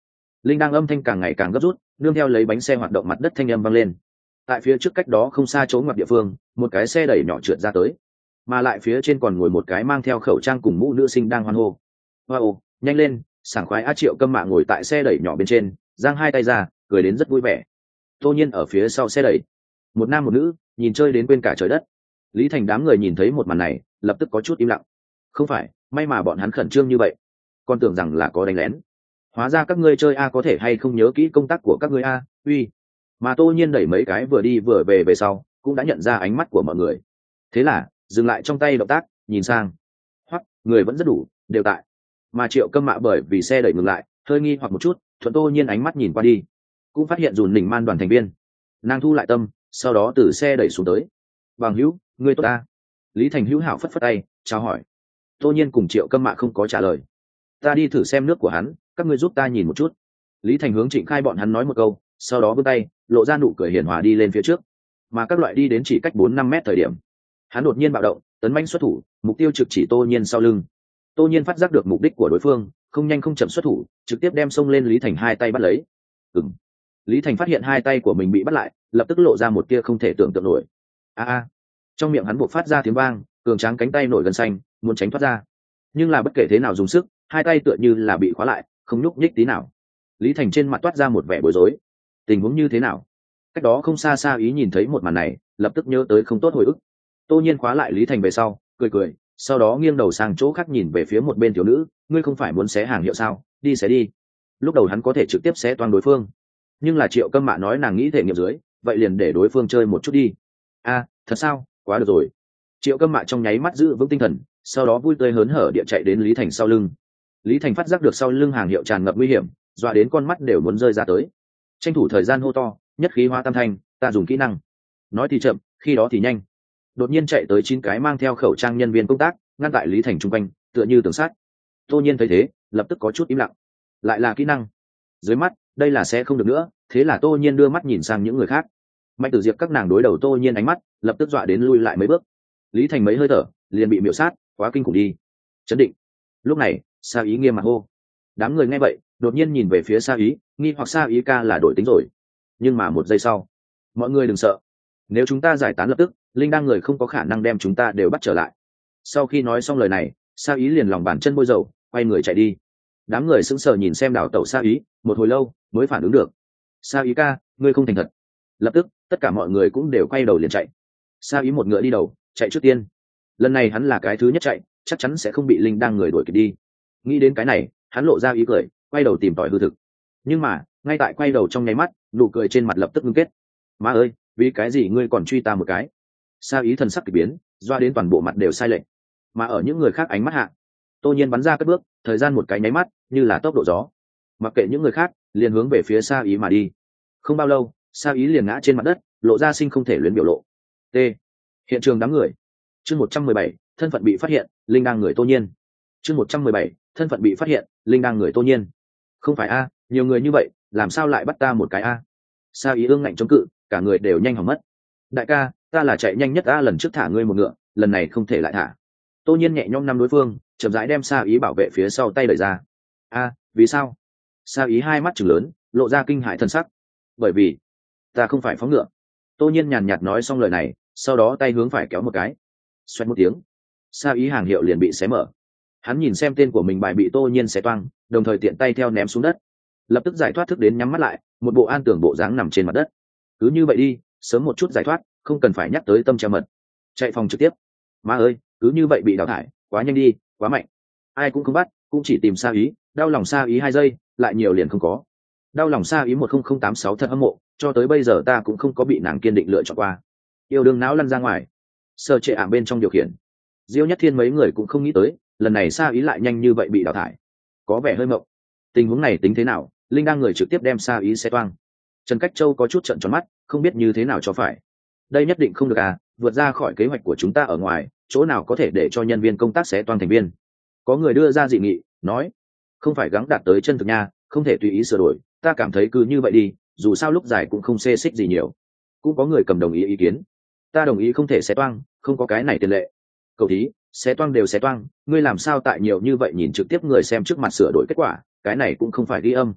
linh đang âm thanh càng ngày càng gấp rút, nương theo lấy bánh xe hoạt động mặt đất thanh âm vang lên. Tại phía trước cách đó không xa chỗ ngoặt địa phương, một cái xe đẩy nhỏ trượt ra tới, mà lại phía trên còn ngồi một cái mang theo khẩu trang cùng mũ nữ sinh đang hoan hô. Wow, nhanh lên, sảng khoái. Triệu Câm Mạ ngồi tại xe đẩy nhỏ bên trên, giang hai tay ra, cười đến rất vui vẻ. Tô Nhiên ở phía sau xe đẩy, một nam một nữ nhìn chơi đến quên cả trời đất. Lý Thành đám người nhìn thấy một màn này, lập tức có chút im lặng. Không phải, may mà bọn hắn khẩn trương như vậy, còn tưởng rằng là có đánh lén. Hóa ra các ngươi chơi a, có thể hay không nhớ kỹ công tác của các ngươi a, uy. Mà Tô Nhiên đẩy mấy cái vừa đi vừa về sau, cũng đã nhận ra ánh mắt của mọi người. Thế là dừng lại trong tay động tác, nhìn sang. Hoặc người vẫn rất đủ, đều tại. Mà Triệu Câm Mạ bởi vì xe đẩy ngừng lại, hơi nghi hoặc một chút, thuận Tô Nhiên ánh mắt nhìn qua đi, cũng phát hiện Dùn Nỉnh Man đoàn thành viên. Nàng thu lại tâm, sau đó từ xe đẩy xuống tới. Bằng hữu, ngươi tốt ta. Lý Thành hữu hảo phất phất tay, chào hỏi. Tô Nhiên cùng Triệu Câm Mạ không có trả lời. Ta đi thử xem nước của hắn, các ngươi giúp ta nhìn một chút. Lý Thành hướng Trịnh Khai bọn hắn nói một câu, sau đó vươn tay, lộ ra nụ cười hiền hòa đi lên phía trước. Mà các loại đi đến chỉ cách 4-5 mét thời điểm, hắn đột nhiên bạo động, tấn mãnh xuất thủ, mục tiêu trực chỉ Tô Nhiên sau lưng. Tô Nhiên phát giác được mục đích của đối phương, không nhanh không chậm xuất thủ, trực tiếp đem xông lên Lý Thành hai tay bắt lấy. Ừm. Lý Thành phát hiện hai tay của mình bị bắt lại, lập tức lộ ra một tia không thể tưởng tượng nổi. A. Trong miệng hắn buộc phát ra tiếng vang, cường tráng cánh tay nổi gân xanh, muốn tránh thoát ra. Nhưng là bất kể thế nào dùng sức, hai tay tựa như là bị khóa lại, không nhúc nhích tí nào. Lý Thành trên mặt toát ra một vẻ bối rối. Tình huống như thế nào? Cách đó không xa Sa Ý nhìn thấy một màn này, lập tức nhớ tới không tốt hồi ức. Tô Nhiên khóa lại Lý Thành về sau, cười cười, sau đó nghiêng đầu sang chỗ khác nhìn về phía một bên thiếu nữ, ngươi không phải muốn xé hàng hiệu sao, đi xé đi. Lúc đầu hắn có thể trực tiếp xé toang đối phương, nhưng là Triệu Câm Mạ nói nàng nghĩ thể nghiệm dưới, vậy liền để đối phương chơi một chút đi. A, thật sao, quá được rồi. Triệu Câm Mạ trong nháy mắt giữ vững tinh thần, sau đó vui tươi hớn hở địa chạy đến Lý Thành sau lưng. Lý Thành phát giác được sau lưng hàng hiệu tràn ngập nguy hiểm, dọa đến con mắt đều muốn rơi ra tới. Tranh thủ thời gian hô to, nhất khí hóa tam thanh, ta dùng kỹ năng. Nói thì chậm, khi đó thì nhanh. Đột nhiên chạy tới 9 cái mang theo khẩu trang nhân viên công tác, ngăn tại Lý Thành chung quanh, tựa như tường sắt. Tô Nhiên thấy thế, lập tức có chút im lặng. Lại là kỹ năng. Dưới mắt, đây là sẽ không được nữa, thế là Tô Nhiên đưa mắt nhìn sang những người khác. Mạnh Tử Diệp các nàng đối đầu Tô Nhiên ánh mắt, lập tức dọa đến lui lại mấy bước. Lý Thành mấy hơi thở, liền bị miểu sát, quá kinh khủng đi. Chấn định. Lúc này, Sa Ý nghiêm mặt hô. Đám người nghe vậy, đột nhiên nhìn về phía Sa Ý, nghi hoặc Sa Ý ca là đổi tính rồi. Nhưng mà một giây sau, mọi người đừng sợ. Nếu chúng ta giải tán lập tức, linh đang người không có khả năng đem chúng ta đều bắt trở lại. Sau khi nói xong lời này, Sa Ý liền lòng bàn chân bôi dầu, quay người chạy đi. Đám người sững sờ nhìn xem đảo tẩu Sa Ý, một hồi lâu mới phản ứng được. Sa Ý ca, ngươi không thành thật. Lập tức, tất cả mọi người cũng đều quay đầu liền chạy. Sa Ý một ngựa đi đầu, chạy trước tiên. Lần này hắn là cái thứ nhất chạy, chắc chắn sẽ không bị linh đang người đuổi kịp đi. Nghĩ đến cái này, hắn lộ ra ý cười, quay đầu tìm tòi hư thực. Nhưng mà, ngay tại quay đầu trong nháy mắt, nụ cười trên mặt lập tức ngưng kết. Má ơi, vì cái gì ngươi còn truy ta một cái? Sa Ý thần sắc kỳ biến, doa đến toàn bộ mặt đều sai lệch. Mà ở những người khác ánh mắt hạ, Tô Nhiên bắn ra cất bước, thời gian một cái nháy mắt, như là tốc độ gió. Mặc kệ những người khác, liền hướng về phía Sa Ý mà đi. Không bao lâu, Sa Ý liền ngã trên mặt đất, lộ ra sinh không thể luyến biểu lộ. T. Hiện trường đám người. Chương 117, thân phận bị phát hiện, linh đang người Tô Nhiên. Chương 117, thân phận bị phát hiện, linh đang người Tô Nhiên. Không phải a, nhiều người như vậy, làm sao lại bắt ta một cái a? Sa Ý ương ngạnh chống cự, cả người đều nhanh hỏng mất. Đại ca, ta là chạy nhanh nhất a, lần trước thả ngươi một ngựa, lần này không thể lại thả. Tô Nhiên nhẹ nhõm nắm đối phương, chậm rãi đem Sa Ý bảo vệ phía sau tay đẩy ra. A, vì sao? Sa Ý hai mắt trừng lớn, lộ ra kinh hãi thần sắc. Bởi vì ta không phải phóng ngựa. Tô Nhiên nhàn nhạt nói xong lời này, sau đó tay hướng phải kéo một cái. Xoẹt một tiếng, Sa Ý hàng hiệu liền bị xé mở. Hắn nhìn xem tên của mình bài bị Tô Nhiên xé toang, đồng thời tiện tay theo ném xuống đất. Lập tức giải thoát thức đến nhắm mắt lại, một bộ an tưởng bộ dáng nằm trên mặt đất. Cứ như vậy đi, sớm một chút giải thoát, không cần phải nhắc tới tâm treo mật. Chạy phòng trực tiếp. Má ơi, cứ như vậy bị đào thải, quá nhanh đi, quá mạnh. Ai cũng không bắt, cũng chỉ tìm Sa Ý, đau lòng Sa Ý 2 giây, lại nhiều liền không có. Đau lòng Sa Ý 10086 thật hâm mộ, cho tới bây giờ ta cũng không có bị nàng kiên định lựa chọn qua. Yêu đương não lăn ra ngoài. Sơ trệ ảm bên trong điều khiển. Diêu Nhất Thiên mấy người cũng không nghĩ tới, lần này Sa Ý lại nhanh như vậy bị đào thải. Có vẻ hơi mộng. Tình huống này tính thế nào, linh đang người trực tiếp đem Sa Ý xé toang. Trần Cách Châu có chút trợn tròn mắt, không biết như thế nào cho phải. Đây nhất định không được à, vượt ra khỏi kế hoạch của chúng ta ở ngoài, chỗ nào có thể để cho nhân viên công tác xé toang thành viên. Có người đưa ra dị nghị, nói, không phải gắng đạt tới chân thực nha, không thể tùy ý sửa đổi, ta cảm thấy cứ như vậy đi, dù sao lúc dài cũng không xê xích gì nhiều. Cũng có người cầm đồng ý ý kiến. Ta đồng ý không thể xé toang, không có cái này tiền lệ. Cầu thí, xé toang đều xé toang, ngươi làm sao tại nhiều như vậy nhìn trực tiếp người xem trước mặt sửa đổi kết quả, cái này cũng không phải ghi âm.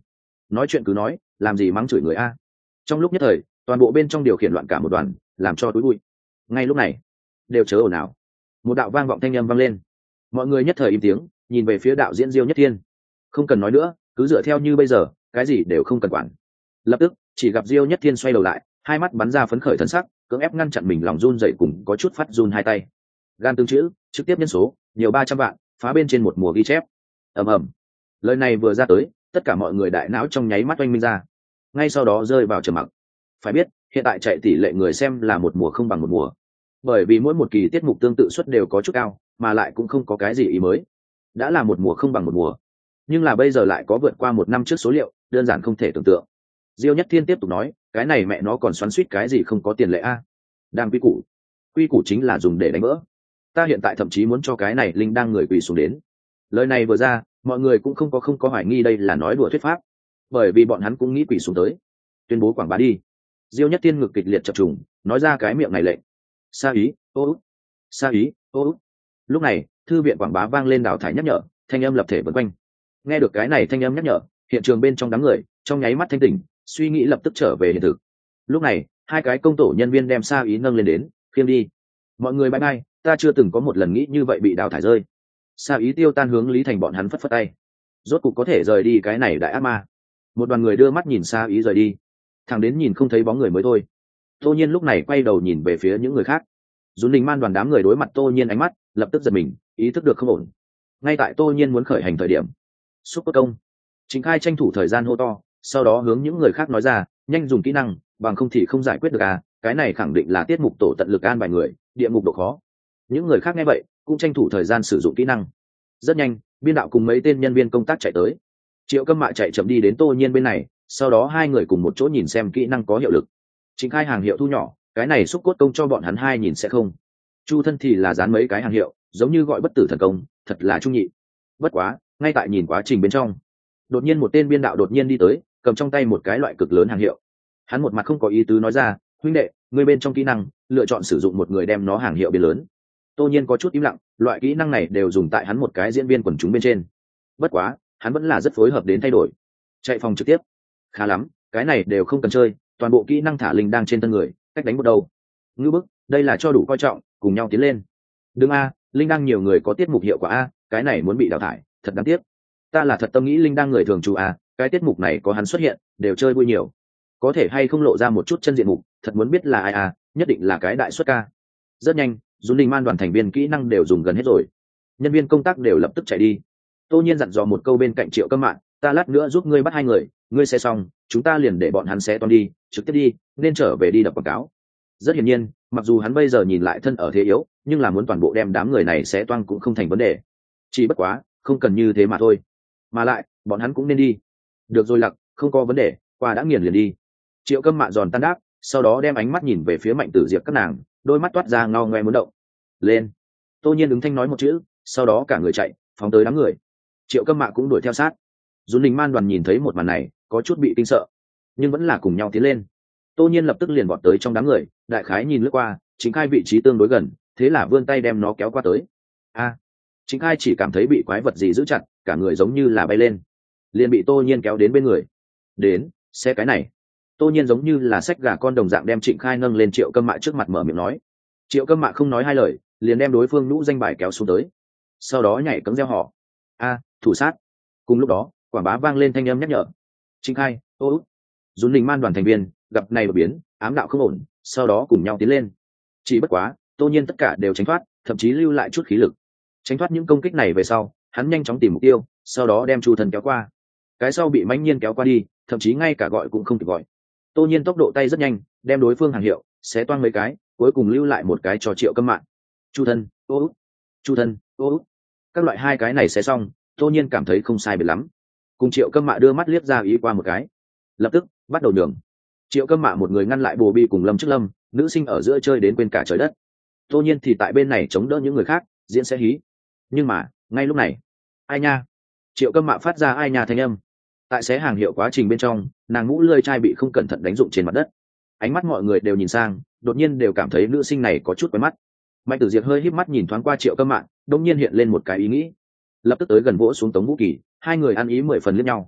nói chuyện cứ nói, làm gì mắng chửi người a. Trong lúc nhất thời toàn bộ bên trong điều khiển loạn cả một đoàn, làm cho túi bụi. Ngay lúc này đều chớ ồn ào, một đạo vang vọng thanh âm vang lên, mọi người nhất thời im tiếng, nhìn về phía đạo diễn Diêu Nhất Thiên. Không cần nói nữa, cứ dựa theo như bây giờ, cái gì đều không cần quản. Lập tức chỉ gặp Diêu Nhất Thiên xoay đầu lại, hai mắt bắn ra phấn khởi thần sắc, cưỡng ép ngăn chặn mình lòng run dậy cùng có chút phát run hai tay. Gan tương chữ trực tiếp nhân số nhiều 300 vạn, phá bên trên một mùa ghi chép. Ầm ầm. Lời này vừa ra tới, tất cả mọi người đại não trong nháy mắt oanh minh ra, ngay sau đó rơi vào trầm mặc. Phải biết hiện tại chạy tỷ lệ người xem là một mùa không bằng một mùa, bởi vì mỗi một kỳ tiết mục tương tự suất đều có chút cao, mà lại cũng không có cái gì ý mới. Đã là một mùa không bằng một mùa, nhưng là bây giờ lại có vượt qua một năm trước số liệu, đơn giản không thể tưởng tượng. Diêu Nhất Thiên tiếp tục nói, cái này mẹ nó còn xoắn xuýt cái gì không có tiền lệ a. Đang quy củ chính là dùng để đánh vỡ. Ta hiện tại thậm chí muốn cho cái này linh đang người quỳ xuống đến. Lời này vừa ra, mọi người cũng không có hoài nghi đây là nói đùa thuyết pháp, bởi vì bọn hắn cũng nghĩ quỳ xuống tới. Tuyên bố quảng bá đi. Diêu Nhất Thiên ngực kịch liệt chập trùng, nói ra cái miệng này lệnh. Sa ý, ô, sa ý, ô. Lúc này thư viện quảng bá vang lên đào thải nhắc nhở, thanh âm lập thể vần quanh. Nghe được cái này thanh âm nhắc nhở, hiện trường bên trong đám người trong nháy mắt thanh tỉnh, suy nghĩ lập tức trở về hiện thực. Lúc này hai cái công tổ nhân viên đem sa ý nâng lên đến, khiêng đi. Mọi người bye bye, ta chưa từng có một lần nghĩ như vậy bị đào thải rơi. Sa ý tiêu tan hướng Lý Thành bọn hắn phất phất tay, rốt cục có thể rời đi cái này đại ác ma. Một đoàn người đưa mắt nhìn Sa ý rời đi, thằng đến nhìn không thấy bóng người mới thôi. Tô Nhiên lúc này quay đầu nhìn về phía những người khác. Dũng Đình Man đoàn đám người đối mặt Tô Nhiên ánh mắt, lập tức giật mình, ý thức được không ổn. Ngay tại Tô Nhiên muốn khởi hành thời điểm, Super công Trịnh Khai tranh thủ thời gian hô to, sau đó hướng những người khác nói ra, nhanh dùng kỹ năng, bằng không thì không giải quyết được à, cái này khẳng định là tiết mục tổ tận lực an bài người, địa ngục độ khó. Những người khác nghe vậy cũng tranh thủ thời gian sử dụng kỹ năng. Rất nhanh biên đạo cùng mấy tên nhân viên công tác chạy tới. Triệu Câm Mạ chạy chậm đi đến Tô Nhiên bên này, sau đó hai người cùng một chỗ nhìn xem kỹ năng có hiệu lực. Trịnh Khai hàng hiệu thu nhỏ, cái này xúc cốt công cho bọn hắn hai nhìn sẽ không. Chu Thân thì là dán mấy cái hàng hiệu, giống như gọi bất tử thần công, thật là trung nhị. Bất quá ngay tại nhìn quá trình bên trong, đột nhiên một tên biên đạo đột nhiên đi tới, cầm trong tay một cái loại cực lớn hàng hiệu. Hắn một mặt không có ý tứ nói ra, huynh đệ, ngươi bên trong kỹ năng lựa chọn sử dụng một người đem nó hàng hiệu biến lớn. Tô Nhiên có chút im lặng, loại kỹ năng này đều dùng tại hắn một cái diễn viên quần chúng bên trên. Bất quá hắn vẫn là rất phối hợp đến thay đổi. Chạy phòng trực tiếp, khá lắm, cái này đều không cần chơi, toàn bộ kỹ năng thả linh đang trên thân người, cách đánh một đầu. Ngư bức, đây là cho đủ coi trọng, cùng nhau tiến lên. Đừng a, linh đang nhiều người có tiết mục hiệu quả a, cái này muốn bị đào thải, thật đáng tiếc. Ta là thật tâm nghĩ linh đang người thường trú a, cái tiết mục này có hắn xuất hiện, đều chơi vui nhiều. Có thể hay không lộ ra một chút chân diện mục, thật muốn biết là ai a, nhất định là cái đại xuất ca. Rất nhanh, Dũng Đình Man đoàn thành viên kỹ năng đều dùng gần hết rồi, nhân viên công tác đều lập tức chạy đi. Tô Nhiên dặn dò một câu bên cạnh Triệu Câm Mạn, ta lát nữa giúp ngươi bắt hai người, ngươi sẽ xong, chúng ta liền để bọn hắn xé toan đi, trực tiếp đi, nên trở về đi đập quảng cáo. Rất hiển nhiên, mặc dù hắn bây giờ nhìn lại thân ở thế yếu, nhưng là muốn toàn bộ đem đám người này xé toan cũng không thành vấn đề. Chỉ bất quá, không cần như thế mà thôi. Mà lại, bọn hắn cũng nên đi. Được rồi Lặc, không có vấn đề, qua đã nghiền liền đi. Triệu Câm Mạn giòn tan đáp, sau đó đem ánh mắt nhìn về phía Mạnh Tử Diệp các nàng, đôi mắt toát ra ngao ngoe muốn động. Lên. Tô Nhiên ứng thanh nói một chữ, sau đó cả người chạy phóng tới đám người. Triệu Câm Mạ cũng đuổi theo sát. Dũng Đình Man đoàn nhìn thấy một màn này có chút bị kinh sợ, nhưng vẫn là cùng nhau tiến lên. Tô Nhiên lập tức liền vọt tới trong đám người, đại khái nhìn lướt qua, Chính Khai vị trí tương đối gần, thế là vươn tay đem nó kéo qua tới. A, Chính Khai chỉ cảm thấy bị quái vật gì giữ chặt, cả người giống như là bay lên, liền bị Tô Nhiên kéo đến bên người. Đến, xe cái này. Tô Nhiên giống như là xách gà con đồng dạng đem Trịnh Khai nâng lên Triệu Câm Mạ trước mặt mở miệng nói. Triệu Câm Mạ không nói hai lời, liền đem đối phương nhũ danh bài kéo xuống tới, sau đó nhảy cấm reo hò. A, thủ sát. Cùng lúc đó quảng bá vang lên thanh âm nhắc nhở. Trịnh Khai, ô, Dũng Đình Man đoàn thành viên gặp này đột biến, ám đạo không ổn, sau đó cùng nhau tiến lên. Chỉ bất quá Tô Nhiên tất cả đều tránh thoát, thậm chí lưu lại chút khí lực. Tránh thoát những công kích này về sau, hắn nhanh chóng tìm mục tiêu, sau đó đem Chu Thần kéo qua. Cái sau bị mãnh nhiên kéo qua đi, thậm chí ngay cả gọi cũng không kịp gọi. Tô Nhiên tốc độ tay rất nhanh, đem đối phương hàng hiệu xé toang mấy cái, cuối cùng lưu lại một cái cho Triệu Câm Mạn. Chu Thân, ô, Chu Thân, ô. Các loại hai cái này xé xong, Tô Nhiên cảm thấy không sai biệt lắm, cùng Triệu Câm Mạ đưa mắt liếc ra ý qua một cái, lập tức bắt đầu đường. Triệu Câm Mạ một người ngăn lại Bồ Bi cùng Lâm Trước Lâm, nữ sinh ở giữa chơi đến quên cả trời đất. Tô Nhiên thì tại bên này chống đỡ những người khác diễn sẽ hí. Nhưng mà ngay lúc này, ai nha, Triệu Câm Mạ phát ra ai nha thanh âm. Tại xé hàng hiệu quá trình bên trong, nàng mũ lưỡi chai bị không cẩn thận đánh rụng trên mặt đất. Ánh mắt mọi người đều nhìn sang, đột nhiên đều cảm thấy nữ sinh này có chút quen mắt. Mạnh Tử Diệp hơi híp mắt nhìn thoáng qua Triệu Câm Mạn, đột nhiên hiện lên một cái ý nghĩ, lập tức tới gần vỗ xuống Tống Vũ Kỳ, hai người ăn ý 10 phần liếc nhau.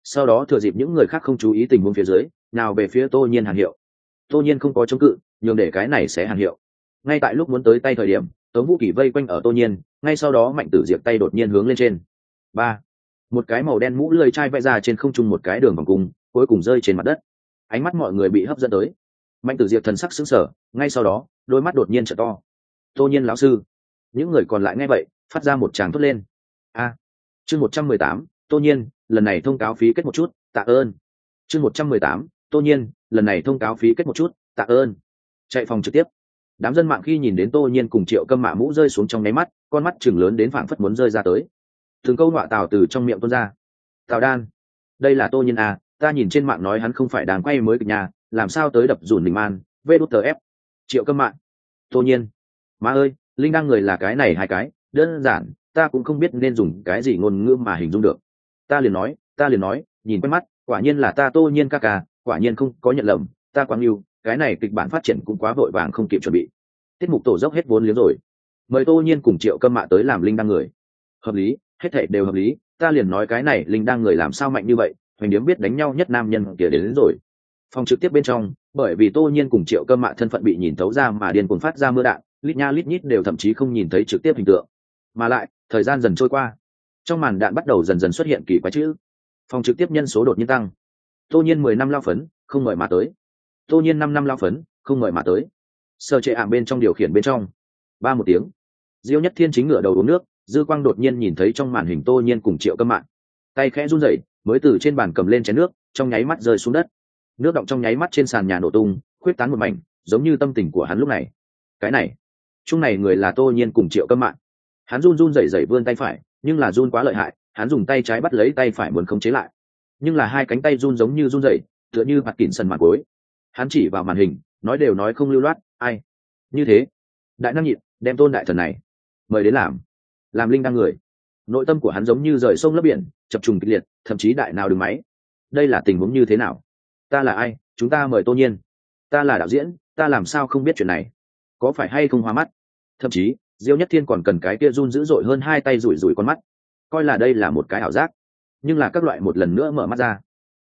sau đó thừa dịp những người khác không chú ý tình huống phía dưới nào về phía tô nhiên hàn hiệu. Tô nhiên không có chống cự, nhường để cái này sẽ hàn hiệu. Ngay tại lúc muốn tới tay thời điểm, Tống Vũ Kỳ vây quanh ở tô nhiên, ngay sau đó Mạnh Tử Diệp tay đột nhiên hướng lên trên. Ba, một cái màu đen mũ lưỡi chai vẽ ra trên không trung một cái đường vòng cung, cuối cùng rơi trên mặt đất. Ánh mắt mọi người bị hấp dẫn tới. Mạnh Tử Diệp thần sắc sững sờ, ngay sau đó đôi mắt đột nhiên trợ to. Tô nhiên lão sư. Những người còn lại nghe vậy phát ra một tràng thốt lên. A. Chương 118, Tô nhiên, lần này thông cáo phí kết một chút, tạ ơn. Chương 118, Tô nhiên, lần này thông cáo phí kết một chút, tạ ơn. Chạy phòng trực tiếp. Đám dân mạng khi nhìn đến Tô nhiên cùng Triệu Câm Mạ mũ rơi xuống trong nháy mắt, con mắt chừng lớn đến phảng phất muốn rơi ra tới. Từng câu nọa tào từ trong miệng tuôn ra. Tào đan, đây là Tô nhiên à, ta nhìn trên mạng nói hắn không phải đang quay mới kịch nhà, làm sao tới đập dùn mình man, vê đút tờ ép. Triệu Câm Mạ, Tô nhiên, má ơi, linh đang người là cái này hai cái, đơn giản, ta cũng không biết nên dùng cái gì ngôn ngữ mà hình dung được. Ta liền nói, nhìn quen mắt, quả nhiên là ta Tô nhiên ca ca, quả nhiên không có nhận lầm, ta quá yêu, cái này kịch bản phát triển cũng quá vội vàng không kịp chuẩn bị. Tiết mục tổ dốc hết vốn liếng rồi, mời Tô nhiên cùng Triệu Câm Mạ tới làm linh đăng người. Hợp lý, hết thảy đều hợp lý, ta liền nói cái này linh đăng người làm sao mạnh như vậy, hoành điếm biết đánh nhau nhất nam nhân kia đến rồi. Phòng trực tiếp bên trong, bởi vì Tô nhiên cùng Triệu Câm Mạ thân phận bị nhìn thấu ra mà điên cuồng phát ra mưa đạn, lít nha lít nhít đều thậm chí không nhìn thấy trực tiếp hình tượng. Mà lại, thời gian dần trôi qua, trong màn đạn bắt đầu dần dần xuất hiện kỳ quái chữ. Phòng trực tiếp nhân số đột nhiên tăng. Tô nhiên 10 năm lao phấn, không mời mà tới. Tô nhiên 5 năm lao phấn, không mời mà tới. Sở Trệ Ảm bên trong điều khiển bên trong. Ba một tiếng. Diêu Nhất Thiên chính ngửa đầu uống nước, dư quang đột nhiên nhìn thấy trong màn hình Tô nhiên cùng Triệu Câm Mạ. Tay khẽ run rẩy, mới từ trên bàn cầm lên chén nước, trong nháy mắt rơi xuống đất. Nước đọng trong nháy mắt trên sàn nhà nổ tung, khuyết tán một mảnh, giống như tâm tình của hắn lúc này. Cái này, chung này người là Tô nhiên cùng Triệu Câm Mạ. Hắn run run rẩy rẩy vươn tay phải, nhưng là run quá lợi hại, hắn dùng tay trái bắt lấy tay phải muốn khống chế lại, nhưng là hai cánh tay run giống như run rẩy, tựa như bạt kỉn sần mặt gối. Hắn chỉ vào màn hình, nói đều nói không lưu loát, ai như thế. Đại năng nhịn, đem Tôn đại thần này mời đến làm linh đăng người. Nội tâm của hắn giống như rời sông lấp biển, chập trùng kịch liệt, thậm chí đại nào đứng máy. Đây là tình huống như thế nào? Ta là ai? Chúng ta mời Tô nhiên. Ta là đạo diễn, ta làm sao không biết chuyện này? Có phải hay không hoa mắt? Thậm chí Diêu Nhất Thiên còn cần cái kia run dữ dội hơn hai tay rủi rủi con mắt, coi là đây là một cái ảo giác. Nhưng là các loại một lần nữa mở mắt ra,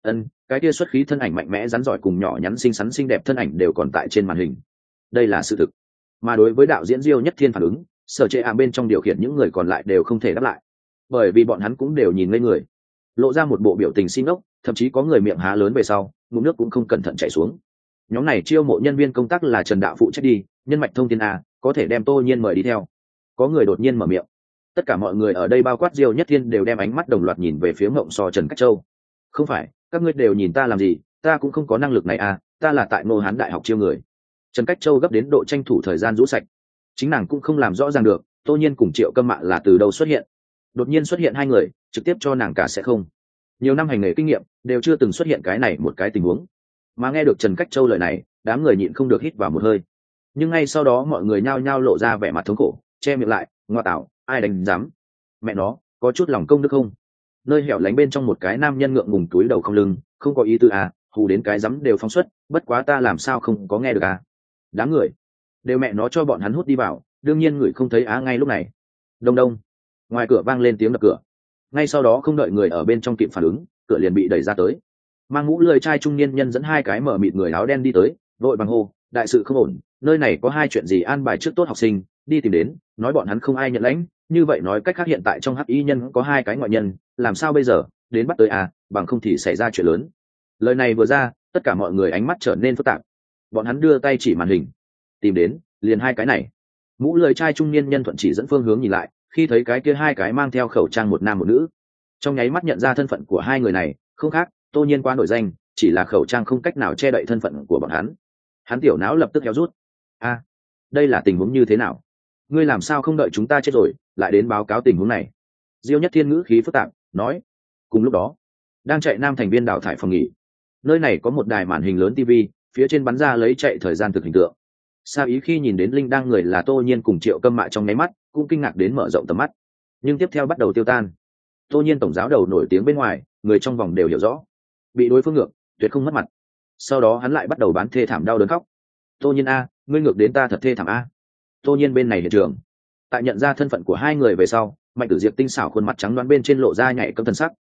cái kia xuất khí thân ảnh mạnh mẽ rắn giỏi cùng nhỏ nhắn xinh xắn xinh đẹp thân ảnh đều còn tại trên màn hình. Đây là sự thực. Mà đối với đạo diễn Diêu Nhất Thiên phản ứng, Sở Trệ Ảm bên trong điều khiển những người còn lại đều không thể đáp lại, bởi vì bọn hắn cũng đều nhìn ngây người, lộ ra một bộ biểu tình xin ốc, thậm chí có người miệng há lớn về sau, ngụm nước cũng không cẩn thận chảy xuống. Nhóm này chiêu mộ nhân viên công tác là Trần Đạo phụ trách đi, nhân mạch thông tin a, có thể đem Tô nhiên mời đi theo. Có người đột nhiên mở miệng. Tất cả mọi người ở đây bao quát Diêu Nhất Thiên đều đem ánh mắt đồng loạt nhìn về phía Ngộng So Trần Cách Châu. Không phải, các ngươi đều nhìn ta làm gì, ta cũng không có năng lực này à, ta là tại Ngô Hán đại học chiêu người. Trần Cách Châu gấp đến độ tranh thủ thời gian rũ sạch. Chính nàng cũng không làm rõ ràng được, Tô nhiên cùng Triệu Câm Mạ là từ đâu xuất hiện. Đột nhiên xuất hiện hai người, trực tiếp cho nàng cả sẽ không. Nhiều năm hành nghề kinh nghiệm, đều chưa từng xuất hiện cái này một cái tình huống. Mà nghe được Trần Cách Châu lời này, đám người nhịn không được hít vào một hơi. Nhưng ngay sau đó mọi người nhao nhao lộ ra vẻ mặt thống khổ, che miệng lại, ngoa tạo, ai đánh dám? Mẹ nó, có chút lòng công đức không? Nơi hẻo lánh bên trong một cái nam nhân ngượng ngùng túi đầu không lưng, không có ý tư à, hù đến cái dám đều phóng xuất, bất quá ta làm sao không có nghe được à? Đám người đều mẹ nó cho bọn hắn hút đi vào, đương nhiên người không thấy á ngay lúc này. Đông đông, ngoài cửa vang lên tiếng đập cửa. Ngay sau đó không đợi người ở bên trong kịp phản ứng, cửa liền bị đẩy ra tới. Mang mũ lười trai trung niên nhân dẫn hai cái mở mịt người áo đen đi tới, vội bằng hô, đại sự không ổn, nơi này có hai chuyện gì an bài trước tốt học sinh, đi tìm đến, nói bọn hắn không ai nhận lãnh, như vậy nói cách khác hiện tại trong hắc y nhân có hai cái ngoại nhân, làm sao bây giờ, đến bắt tới à, bằng không thì xảy ra chuyện lớn. Lời này vừa ra, tất cả mọi người ánh mắt trở nên phức tạp. Bọn hắn đưa tay chỉ màn hình, tìm đến, liền hai cái này. Mũ lười trai trung niên nhân thuận chỉ dẫn phương hướng nhìn lại, khi thấy cái kia hai cái mang theo khẩu trang một nam một nữ, trong nháy mắt nhận ra thân phận của hai người này, không khác, Tô nhiên quá nổi danh, chỉ là khẩu trang không cách nào che đậy thân phận của bọn hắn. Hắn tiểu não lập tức héo rút. A, đây là tình huống như thế nào? Ngươi làm sao không đợi chúng ta chết rồi, lại đến báo cáo tình huống này? Diêu Nhất Thiên ngữ khí phức tạp, nói. Cùng lúc đó, đang chạy nam thành viên đào thải phòng nghỉ. Nơi này có một đài màn hình lớn TV, phía trên bắn ra lấy chạy thời gian thực hình tượng. Sa Ý khi nhìn đến linh đang người là Tô nhiên cùng Triệu Câm Mạ trong nháy mắt, cũng kinh ngạc đến mở rộng tầm mắt. Nhưng tiếp theo bắt đầu tiêu tan. Tô nhiên tổng giáo đầu nổi tiếng bên ngoài, người trong vòng đều hiểu rõ. Bị đối phương ngược, tuyệt không mất mặt. Sau đó hắn lại bắt đầu bán thê thảm đau đớn khóc. Tô nhiên a, ngươi ngược đến ta thật thê thảm a. Tô nhiên bên này hiện trường, tại nhận ra thân phận của hai người về sau, Mạnh Tử Diệp tinh xảo khuôn mặt trắng đoán bên trên lộ ra nhảy cấm thần sắc.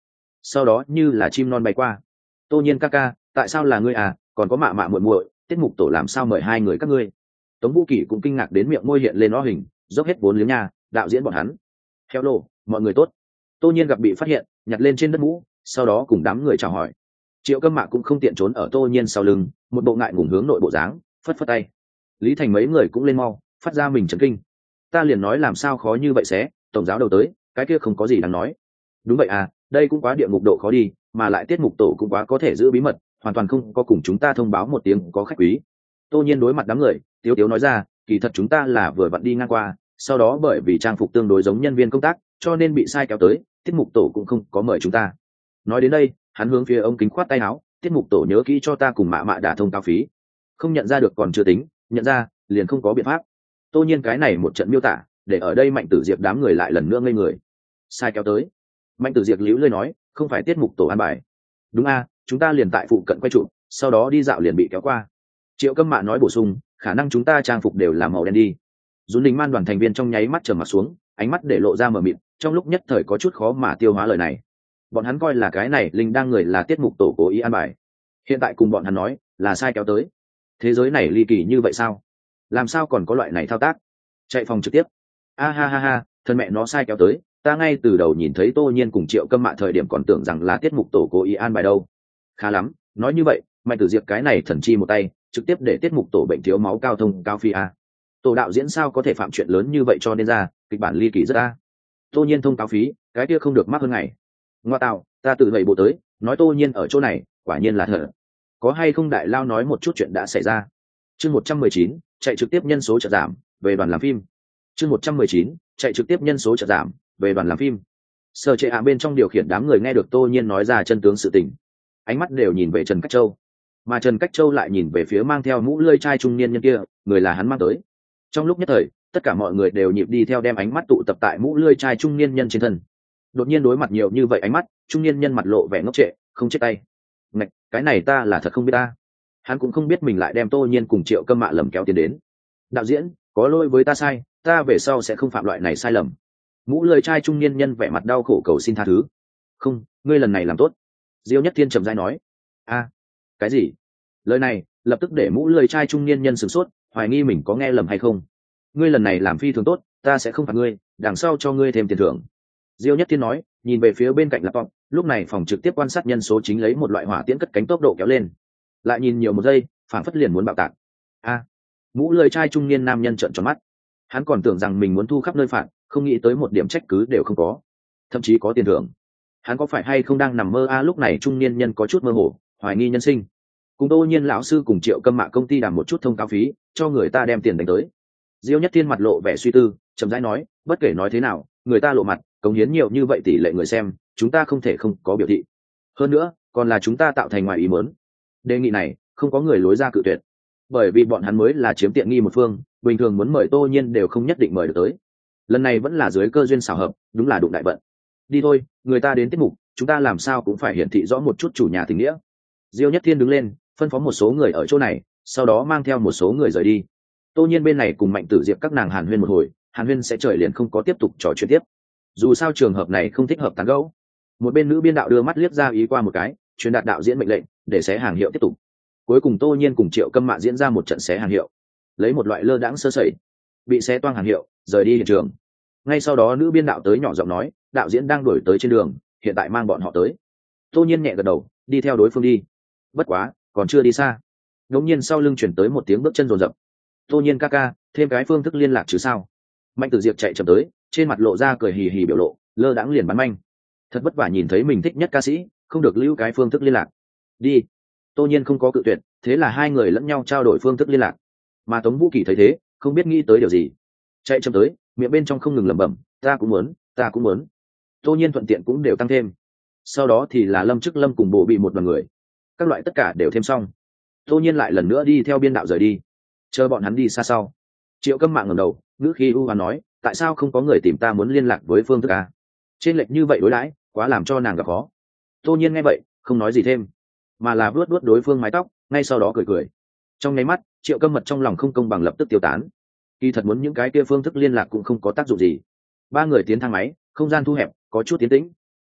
sau đó như là chim non bay qua. Tô Nhiên ca ca, tại sao là ngươi à, còn có Mạ Mạ muội muội, tiết mục tổ làm sao mời hai người các ngươi? Tống Vũ Kỳ cũng kinh ngạc đến miệng môi hiện lên nó hình, dốc hết vốn liếng nha, đạo diễn bọn hắn. Hello, mọi người tốt. Tô Nhiên gặp bị phát hiện, nhặt lên trên đất mũ, sau đó cùng đám người chào hỏi. Triệu Câm Mạ cũng không tiện trốn ở Tô Nhiên sau lưng, một bộ ngại ngùng hướng nội bộ dáng, phất phất tay. Lý Thành mấy người cũng lên mau, phát ra mình chấn kinh. Ta liền nói làm sao khó như vậy xé, tổng giáo đầu tới, cái kia không có gì đáng nói. Đúng vậy à, đây cũng quá địa ngục độ khó đi, mà lại tiết mục tổ cũng quá có thể giữ bí mật, hoàn toàn không có cùng chúng ta thông báo một tiếng có khách quý. Tô Nhiên đối mặt đám người, tiếu tiếu nói ra, kỳ thật chúng ta là vừa vặn đi ngang qua, sau đó bởi vì trang phục tương đối giống nhân viên công tác, cho nên bị sai kéo tới, tiết mục tổ cũng không có mời chúng ta. Nói đến đây, hắn hướng phía ông kính khoát tay áo, tiết mục tổ nhớ kỹ cho ta cùng Mạ Mạ đả thông cao phí. Không nhận ra được còn chưa tính, nhận ra liền không có biện pháp. Tô Nhiên cái này một trận miêu tả, để ở đây Mạnh Tử Diệp đám người lại lần nữa ngây người. Sai kéo tới. Mạnh Tử Diệp liễu lơi nói, không phải tiết mục tổ an bài. Đúng a, chúng ta liền tại phụ cận quay trụ, sau đó đi dạo liền bị kéo qua. Triệu Câm Mạ nói bổ sung, khả năng chúng ta trang phục đều là màu đen đi. Dũng Đình Man đoàn thành viên trong nháy mắt trầm mặt xuống, ánh mắt để lộ ra mờ mịt, trong lúc nhất thời có chút khó mà tiêu hóa lời này. Bọn hắn coi là cái này Linh đang người là tiết mục tổ cố ý an bài, hiện tại cùng bọn hắn nói là sai kéo tới. Thế giới này ly kỳ như vậy sao? Làm sao còn có loại này thao tác? Chạy phòng trực tiếp. A ha ha ha, thân mẹ nó sai kéo tới, ta ngay từ đầu nhìn thấy Tô Nhiên cùng Triệu Câm Mạ thời điểm còn tưởng rằng là tiết mục tổ cố ý an bài đâu. Khá lắm, nói như vậy, Mạnh Tử Diệp cái này thần chi một tay, trực tiếp để tiết mục tổ bệnh thiếu máu cao thông cao phi a. Tổ đạo diễn sao có thể phạm chuyện lớn như vậy cho nên ra, kịch bản ly kỳ rất a. Tô Nhiên thông cao phí, cái kia không được mắc hơn ngày. Ngoa tạo, ta tự vậy bộ tới, nói Tô Nhiên ở chỗ này, quả nhiên là thật. Có hay không đại lao nói một chút chuyện đã xảy ra. Chương 119, chạy trực tiếp nhân số chợt giảm, về đoàn làm phim. Chương 119, chạy trực tiếp nhân số chợt giảm, về đoàn làm phim. Sở Trệ bên trong điều khiển đám người nghe được Tô Nhiên nói ra chân tướng sự tình, ánh mắt đều nhìn về Trần Cách Châu, mà Trần Cách Châu lại nhìn về phía mang theo mũ lưỡi trai trung niên nhân kia, người là hắn mang tới. Trong lúc nhất thời, tất cả mọi người đều nhịp đi theo đem ánh mắt tụ tập tại mũ lưỡi trai trung niên nhân trên thân. Đột nhiên đối mặt nhiều như vậy ánh mắt, trung niên nhân mặt lộ vẻ ngốc trệ, không chết tay. Ngạch, cái này ta là thật không biết ta. Hắn cũng không biết mình lại đem Tô Nhiên cùng Triệu Câm Mạ lầm kéo tiến đến. Đạo diễn, có lỗi với ta sai, ta về sau sẽ không phạm loại này sai lầm. Mũ lưỡi trai trung niên nhân vẻ mặt đau khổ cầu xin tha thứ. Không, ngươi lần này làm tốt. Diêu Nhất Thiên trầm rãi nói. A, cái gì? Lời này lập tức để mũ lưỡi trai trung niên nhân sửng sốt, hoài nghi mình có nghe lầm hay không. Ngươi lần này làm phi thường tốt, ta sẽ không phạt ngươi, đằng sau cho ngươi thêm tiền thưởng. Diêu Nhất Thiên nói, nhìn về phía bên cạnh laptop, lúc này phòng trực tiếp quan sát nhân số chính lấy một loại hỏa tiễn cất cánh tốc độ kéo lên. Lại nhìn nhiều một giây, phản phất liền muốn bạo tạc. A, mũ lưỡi trai trung niên nam nhân trợn tròn mắt. Hắn còn tưởng rằng mình muốn thu khắp nơi phạt, không nghĩ tới một điểm trách cứ đều không có, thậm chí có tiền thưởng. Hắn có phải hay không đang nằm mơ a? Lúc này trung niên nhân có chút mơ hồ, hoài nghi nhân sinh. Cùng Tô Nhiên lão sư cùng Triệu Câm Mạ công ty đàm một chút thông cáo phí, cho người ta đem tiền đánh tới. Diêu Nhất Thiên mặt lộ vẻ suy tư, chậm rãi nói, bất kể nói thế nào, người ta lộ mặt, cống hiến nhiều như vậy tỷ lệ người xem, chúng ta không thể không có biểu thị. Hơn nữa, còn là chúng ta tạo thành ngoài ý muốn. Đề nghị này, không có người lối ra cự tuyệt. Bởi vì bọn hắn mới là chiếm tiện nghi một phương, bình thường muốn mời Tô Nhiên đều không nhất định mời được tới. Lần này vẫn là dưới cơ duyên xảo hợp, đúng là đụng đại vận. Đi thôi, người ta đến tiết mục, chúng ta làm sao cũng phải hiển thị rõ một chút chủ nhà tình nghĩa. Diêu Nhất Thiên đứng lên, phân phó một số người ở chỗ này, sau đó mang theo một số người rời đi. Tô Nhiên bên này cùng Mạnh Tử Diệp các nàng hàn huyên một hồi, hàn huyên sẽ trời liền không có tiếp tục trò chuyện tiếp. Dù sao trường hợp này không thích hợp tán gẫu. Một bên nữ biên đạo đưa mắt liếc ra ý qua một cái, truyền đạt đạo diễn mệnh lệnh, để xé hàng hiệu tiếp tục. Cuối cùng Tô Nhiên cùng Triệu Câm Mạ diễn ra một trận xé hàng hiệu, lấy một loại lơ đãng sơ sẩy, bị xé toang hàng hiệu, rời đi hiện trường. Ngay sau đó nữ biên đạo tới nhỏ giọng nói, đạo diễn đang đuổi tới trên đường, hiện tại mang bọn họ tới. Tô Nhiên nhẹ gật đầu, đi theo đối phương đi. Bất quá, còn chưa đi xa, đống nhiên sau lưng chuyển tới một tiếng bước chân rồn rập. Tô Nhiên ca ca, thêm cái phương thức liên lạc chứ sao? Mạnh Tử Diệp chạy chậm tới, trên mặt lộ ra cười hì hì biểu lộ, lơ đãng liền bắn manh. Thật vất vả nhìn thấy mình thích nhất ca sĩ, không được lưu cái phương thức liên lạc. Đi. Tô Nhiên không có cự tuyệt, thế là hai người lẫn nhau trao đổi phương thức liên lạc. Mà Tống Vũ Kỳ thấy thế, không biết nghĩ tới điều gì, chạy chậm tới, miệng bên trong không ngừng lẩm bẩm, ta cũng muốn, ta cũng muốn. Tô Nhiên thuận tiện cũng đều tăng thêm. Sau đó thì là Lâm Chức Lâm cùng Bộ Bị một đoàn người, các loại tất cả đều thêm xong. Tô Nhiên lại lần nữa đi theo biên đạo rời đi. Chờ bọn hắn đi xa sau, Triệu Câm Mạ ngẩng đầu, ngữ khí u hoán nói, tại sao không có người tìm ta muốn liên lạc với phương thức a? Trên lệch như vậy đối đãi, quá làm cho nàng gặp khó. Tô Nhiên nghe vậy, không nói gì thêm, mà là vuốt vuốt đối phương mái tóc, ngay sau đó cười cười. Trong nháy mắt, Triệu Câm Mật trong lòng không công bằng lập tức tiêu tán. Kỳ thật muốn những cái kia phương thức liên lạc cũng không có tác dụng gì. Ba người tiến thang máy, không gian thu hẹp, có chút tiến tĩnh.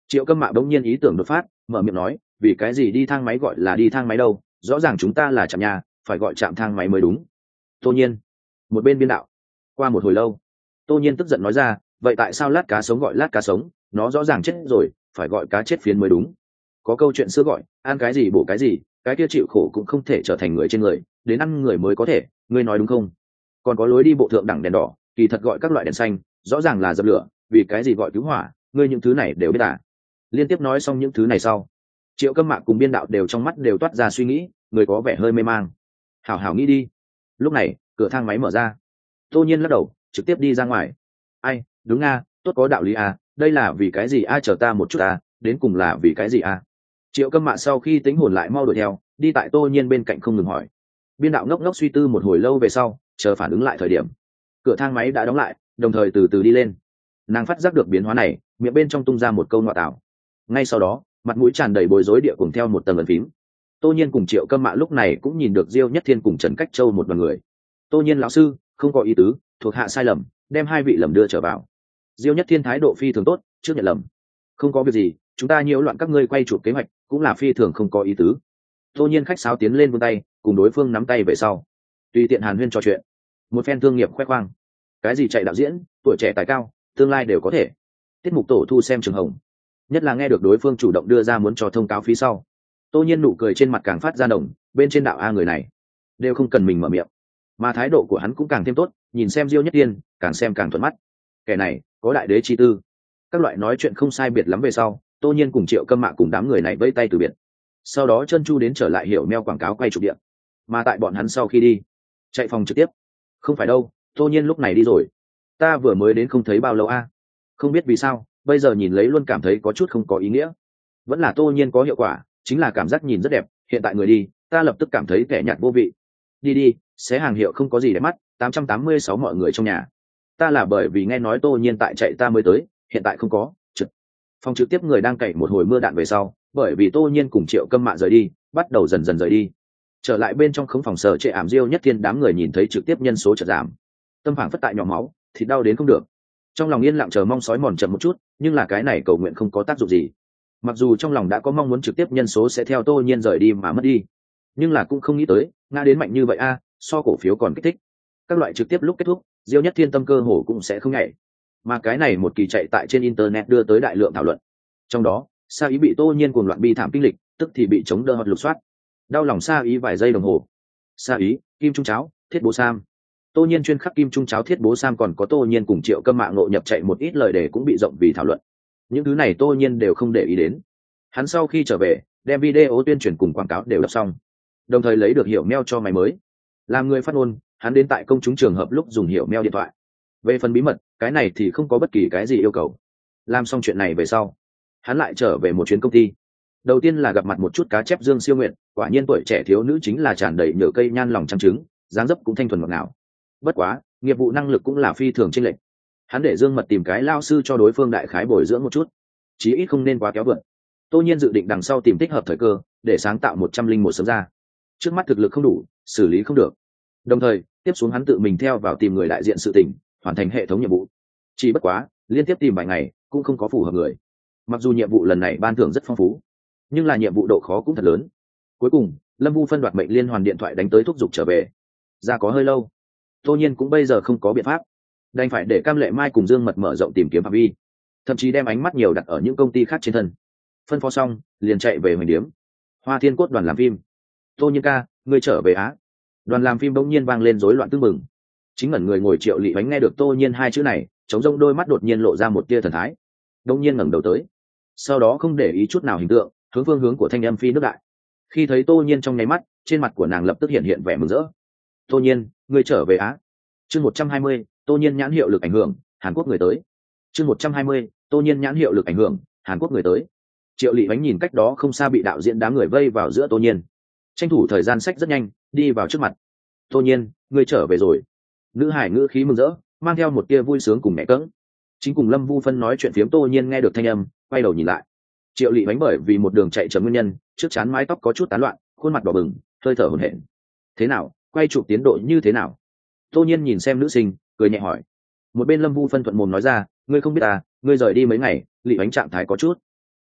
Triệu Câm Mạ bỗng nhiên ý tưởng đột phát, mở miệng nói, vì cái gì đi thang máy gọi là đi thang máy đâu, rõ ràng chúng ta là trạm nhà, phải gọi trạm thang máy mới đúng. Tô Nhiên, một bên biên đạo. Qua một hồi lâu, Tô Nhiên tức giận nói ra, vậy tại sao lát cá sống gọi lát cá sống, nó rõ ràng chết rồi, phải gọi cá chết phiến mới đúng. Có câu chuyện xưa gọi, ăn cái gì bổ cái gì, cái kia chịu khổ cũng không thể trở thành người trên người, đến ăn người mới có thể, ngươi nói đúng không? Còn có lối đi bộ thượng đẳng đèn đỏ, kỳ thật gọi các loại đèn xanh, rõ ràng là dập lửa, vì cái gì gọi cứu hỏa, ngươi những thứ này đều biết à? Liên tiếp nói xong những thứ này sau, Triệu Câm Mạ cùng biên đạo đều trong mắt đều toát ra suy nghĩ, người có vẻ hơi mê mang. Hảo hảo nghĩ đi. Lúc này, cửa thang máy mở ra. Tô Nhiên lắc đầu, trực tiếp đi ra ngoài. Ai, đúng a, tốt có đạo lý a, đây là vì cái gì a, chờ ta một chút a, đến cùng là vì cái gì a? Triệu Câm Mạ sau khi tính hồn lại mau đuổi theo, đi tại Tô Nhiên bên cạnh không ngừng hỏi. Biên đạo ngốc ngốc suy tư một hồi lâu về sau, chờ phản ứng lại thời điểm, cửa thang máy đã đóng lại, đồng thời từ từ đi lên. Nàng phát giác được biến hóa này, miệng bên trong tung ra một câu ngọa tạo. Ngay sau đó, mặt mũi tràn đầy bối rối địa cùng theo một tầng ấn phím. Tô Nhiên cùng Triệu Câm Mạ lúc này cũng nhìn được Diêu Nhất Thiên cùng Trần Cách Châu một đoàn người. Tô Nhiên lão sư, không có ý tứ, thuộc hạ sai lầm, đem hai vị lầm đưa trở vào. Diêu Nhất Thiên thái độ phi thường tốt, trước nhận lầm. Không có việc gì, chúng ta nhiễu loạn các ngươi quay chụp kế hoạch, cũng là phi thường không có ý tứ. Tô Nhiên khách sáo tiến lên vươn tay, cùng đối phương nắm tay về sau, tùy tiện hàn huyên trò chuyện. Một phen thương nghiệp khoe khoang. Cái gì chạy đạo diễn, tuổi trẻ tài cao, tương lai đều có thể. Tiết mục tổ thu xem Trường Hồng. Nhất là nghe được đối phương chủ động đưa ra muốn cho thông cáo phí sau, Tô Nhiên nụ cười trên mặt càng phát ra nồng, bên trên đạo a người này đều không cần mình mở miệng, mà thái độ của hắn cũng càng thêm tốt, nhìn xem Diêu Nhất Tiên càng xem càng thuận mắt. Kẻ này có đại đế chi tư. Các loại nói chuyện không sai biệt lắm về sau, Tô Nhiên cùng Triệu Câm Mạ cùng đám người này vẫy tay từ biệt. Sau đó chân chu đến trở lại hiểu meo quảng cáo quay chụp điện, mà tại bọn hắn sau khi đi, chạy phòng trực tiếp. Không phải đâu, Tô Nhiên lúc này đi rồi, ta vừa mới đến không thấy bao lâu a. Không biết vì sao, bây giờ nhìn lấy luôn cảm thấy có chút không có ý nghĩa. Vẫn là Tô Nhiên có hiệu quả, chính là cảm giác nhìn rất đẹp, hiện tại người đi, ta lập tức cảm thấy kẻ nhạt vô vị. Đi đi, xé hàng hiệu không có gì đẹp mắt, 886 mọi người trong nhà. Ta là bởi vì nghe nói Tô Nhiên tại chạy ta mới tới, hiện tại không có. Trực. Phòng trực tiếp người đang cày một hồi mưa đạn về sau, bởi vì Tô Nhiên cùng Triệu Câm Mạ rời đi, bắt đầu dần dần rời đi. Trở lại bên trong khống phòng sở trệ ảm Diêu Nhất Thiên đám người nhìn thấy trực tiếp nhân số chợt giảm. Tâm phảng phất tại nhỏ máu, thì đau đến không được. Trong lòng yên lặng chờ mong sói mòn chậm một chút, nhưng là cái này cầu nguyện không có tác dụng gì. Mặc dù trong lòng đã có mong muốn trực tiếp nhân số sẽ theo Tô Nhiên rời đi mà mất đi, nhưng là cũng không nghĩ tới ngã đến mạnh như vậy a, so cổ phiếu còn kích thích. Các loại trực tiếp lúc kết thúc, Diêu Nhất Thiên tâm cơ hồ cũng sẽ không nhảy, mà cái này một kỳ chạy tại trên internet đưa tới đại lượng thảo luận. Trong đó, Sa Ý bị Tô Nhiên cuồng loạn bi thảm kinh lịch, tức thì bị chống đỡ hoặc lục soát. Đau lòng Sa Ý vài giây đồng hồ. Sa Ý, Kim Trung Cháo, Thiết Bố Sam. Tô Nhiên chuyên khắc Kim Trung Cháo, Thiết Bố Sam, còn có Tô Nhiên cùng Triệu Câm Mạ ngộ nhập chạy một ít lời đề cũng bị rộng vì thảo luận. Những thứ này Tô Nhiên đều không để ý đến. Hắn sau khi trở về, đem video tuyên truyền cùng quảng cáo đều đọc xong, đồng thời lấy được hiểu mail cho máy mới. Làm người phát ngôn, hắn đến tại công chúng trường hợp lúc dùng hiểu mail điện thoại. Về phần bí mật, cái này thì không có bất kỳ cái gì yêu cầu. Làm xong chuyện này về sau, hắn lại trở về một chuyến công ty. Đầu tiên là gặp mặt một chút cá chép Dương Siêu Nguyện, quả nhiên tuổi trẻ thiếu nữ chính là tràn đầy nhựa cây nhan lòng trắng trứng, dáng dấp cũng thanh thuần ngọt ngào. Bất quá, nghiệp vụ năng lực cũng là phi thường chênh lệch. Hắn để Dương Mật tìm cái lao sư cho đối phương đại khái bồi dưỡng một chút, chí ít không nên quá kéo vượt. Tô Nhiên dự định đằng sau tìm thích hợp thời cơ để sáng tạo 101 sớm ra. Trước mắt thực lực không đủ, xử lý không được. Đồng thời, tiếp xuống hắn tự mình theo vào tìm người đại diện sự tình, hoàn thành hệ thống nhiệm vụ. Chỉ bất quá, liên tiếp tìm vài ngày cũng không có phù hợp người. Mặc dù nhiệm vụ lần này ban thưởng rất phong phú, nhưng là nhiệm vụ độ khó cũng thật lớn. Cuối cùng, Lâm Vu phân đoạt mệnh liên hoàn điện thoại đánh tới thúc giục trở về. Ra có hơi lâu, Tô Nhiên cũng bây giờ không có biện pháp, đành phải để Cam Lệ Mai cùng Dương Mật mở rộng tìm kiếm phạm vi, thậm chí đem ánh mắt nhiều đặt ở những công ty khác trên thân. Phân phó xong, liền chạy về Hoành Điếm. Hoa Thiên Cốt đoàn làm phim. Tô Nhiên ca, ngươi trở về á? Đoàn làm phim bỗng nhiên vang lên rối loạn tương mừng. Chính ngẩn người ngồi Triệu Lị Bánh nghe được Tô Nhiên hai chữ này, trống rỗng đôi mắt đột nhiên lộ ra một tia thần thái. Bỗng nhiên ngẩng đầu tới, sau đó không để ý chút nào hình tượng, hướng phương hướng của thanh âm phi nước đại. Khi thấy Tô Nhiên trong nháy mắt, trên mặt của nàng lập tức hiện hiện vẻ mừng rỡ. Tô Nhiên, ngươi trở về á? Chương 120, Tô Nhiên nhãn hiệu lực ảnh hưởng, Hàn Quốc người tới. Chương 120, Tô Nhiên nhãn hiệu lực ảnh hưởng, Hàn Quốc người tới. Triệu Lị Bánh nhìn cách đó không xa bị đạo diễn đám người vây vào giữa Tô Nhiên, tranh thủ thời gian sách rất nhanh đi vào trước mặt. Tô Nhiên, ngươi trở về rồi. Nữ hải ngữ khí mừng rỡ, mang theo một tia vui sướng cùng mẹ cỡng. Chính cùng Lâm Vu phân nói chuyện phiếm Tô Nhiên nghe được thanh âm, quay đầu nhìn lại. Triệu Lị Bánh bởi vì một đường chạy chậm nguyên nhân, trước trán mái tóc có chút tán loạn, khuôn mặt đỏ bừng, hơi thở hổn hển. Thế nào, quay chụp tiến độ như thế nào? Tô Nhiên nhìn xem nữ sinh, cười nhẹ hỏi. Một bên Lâm Vu phân thuận mồm nói ra, ngươi không biết à, ngươi rời đi mấy ngày, Lị Bánh trạng thái có chút.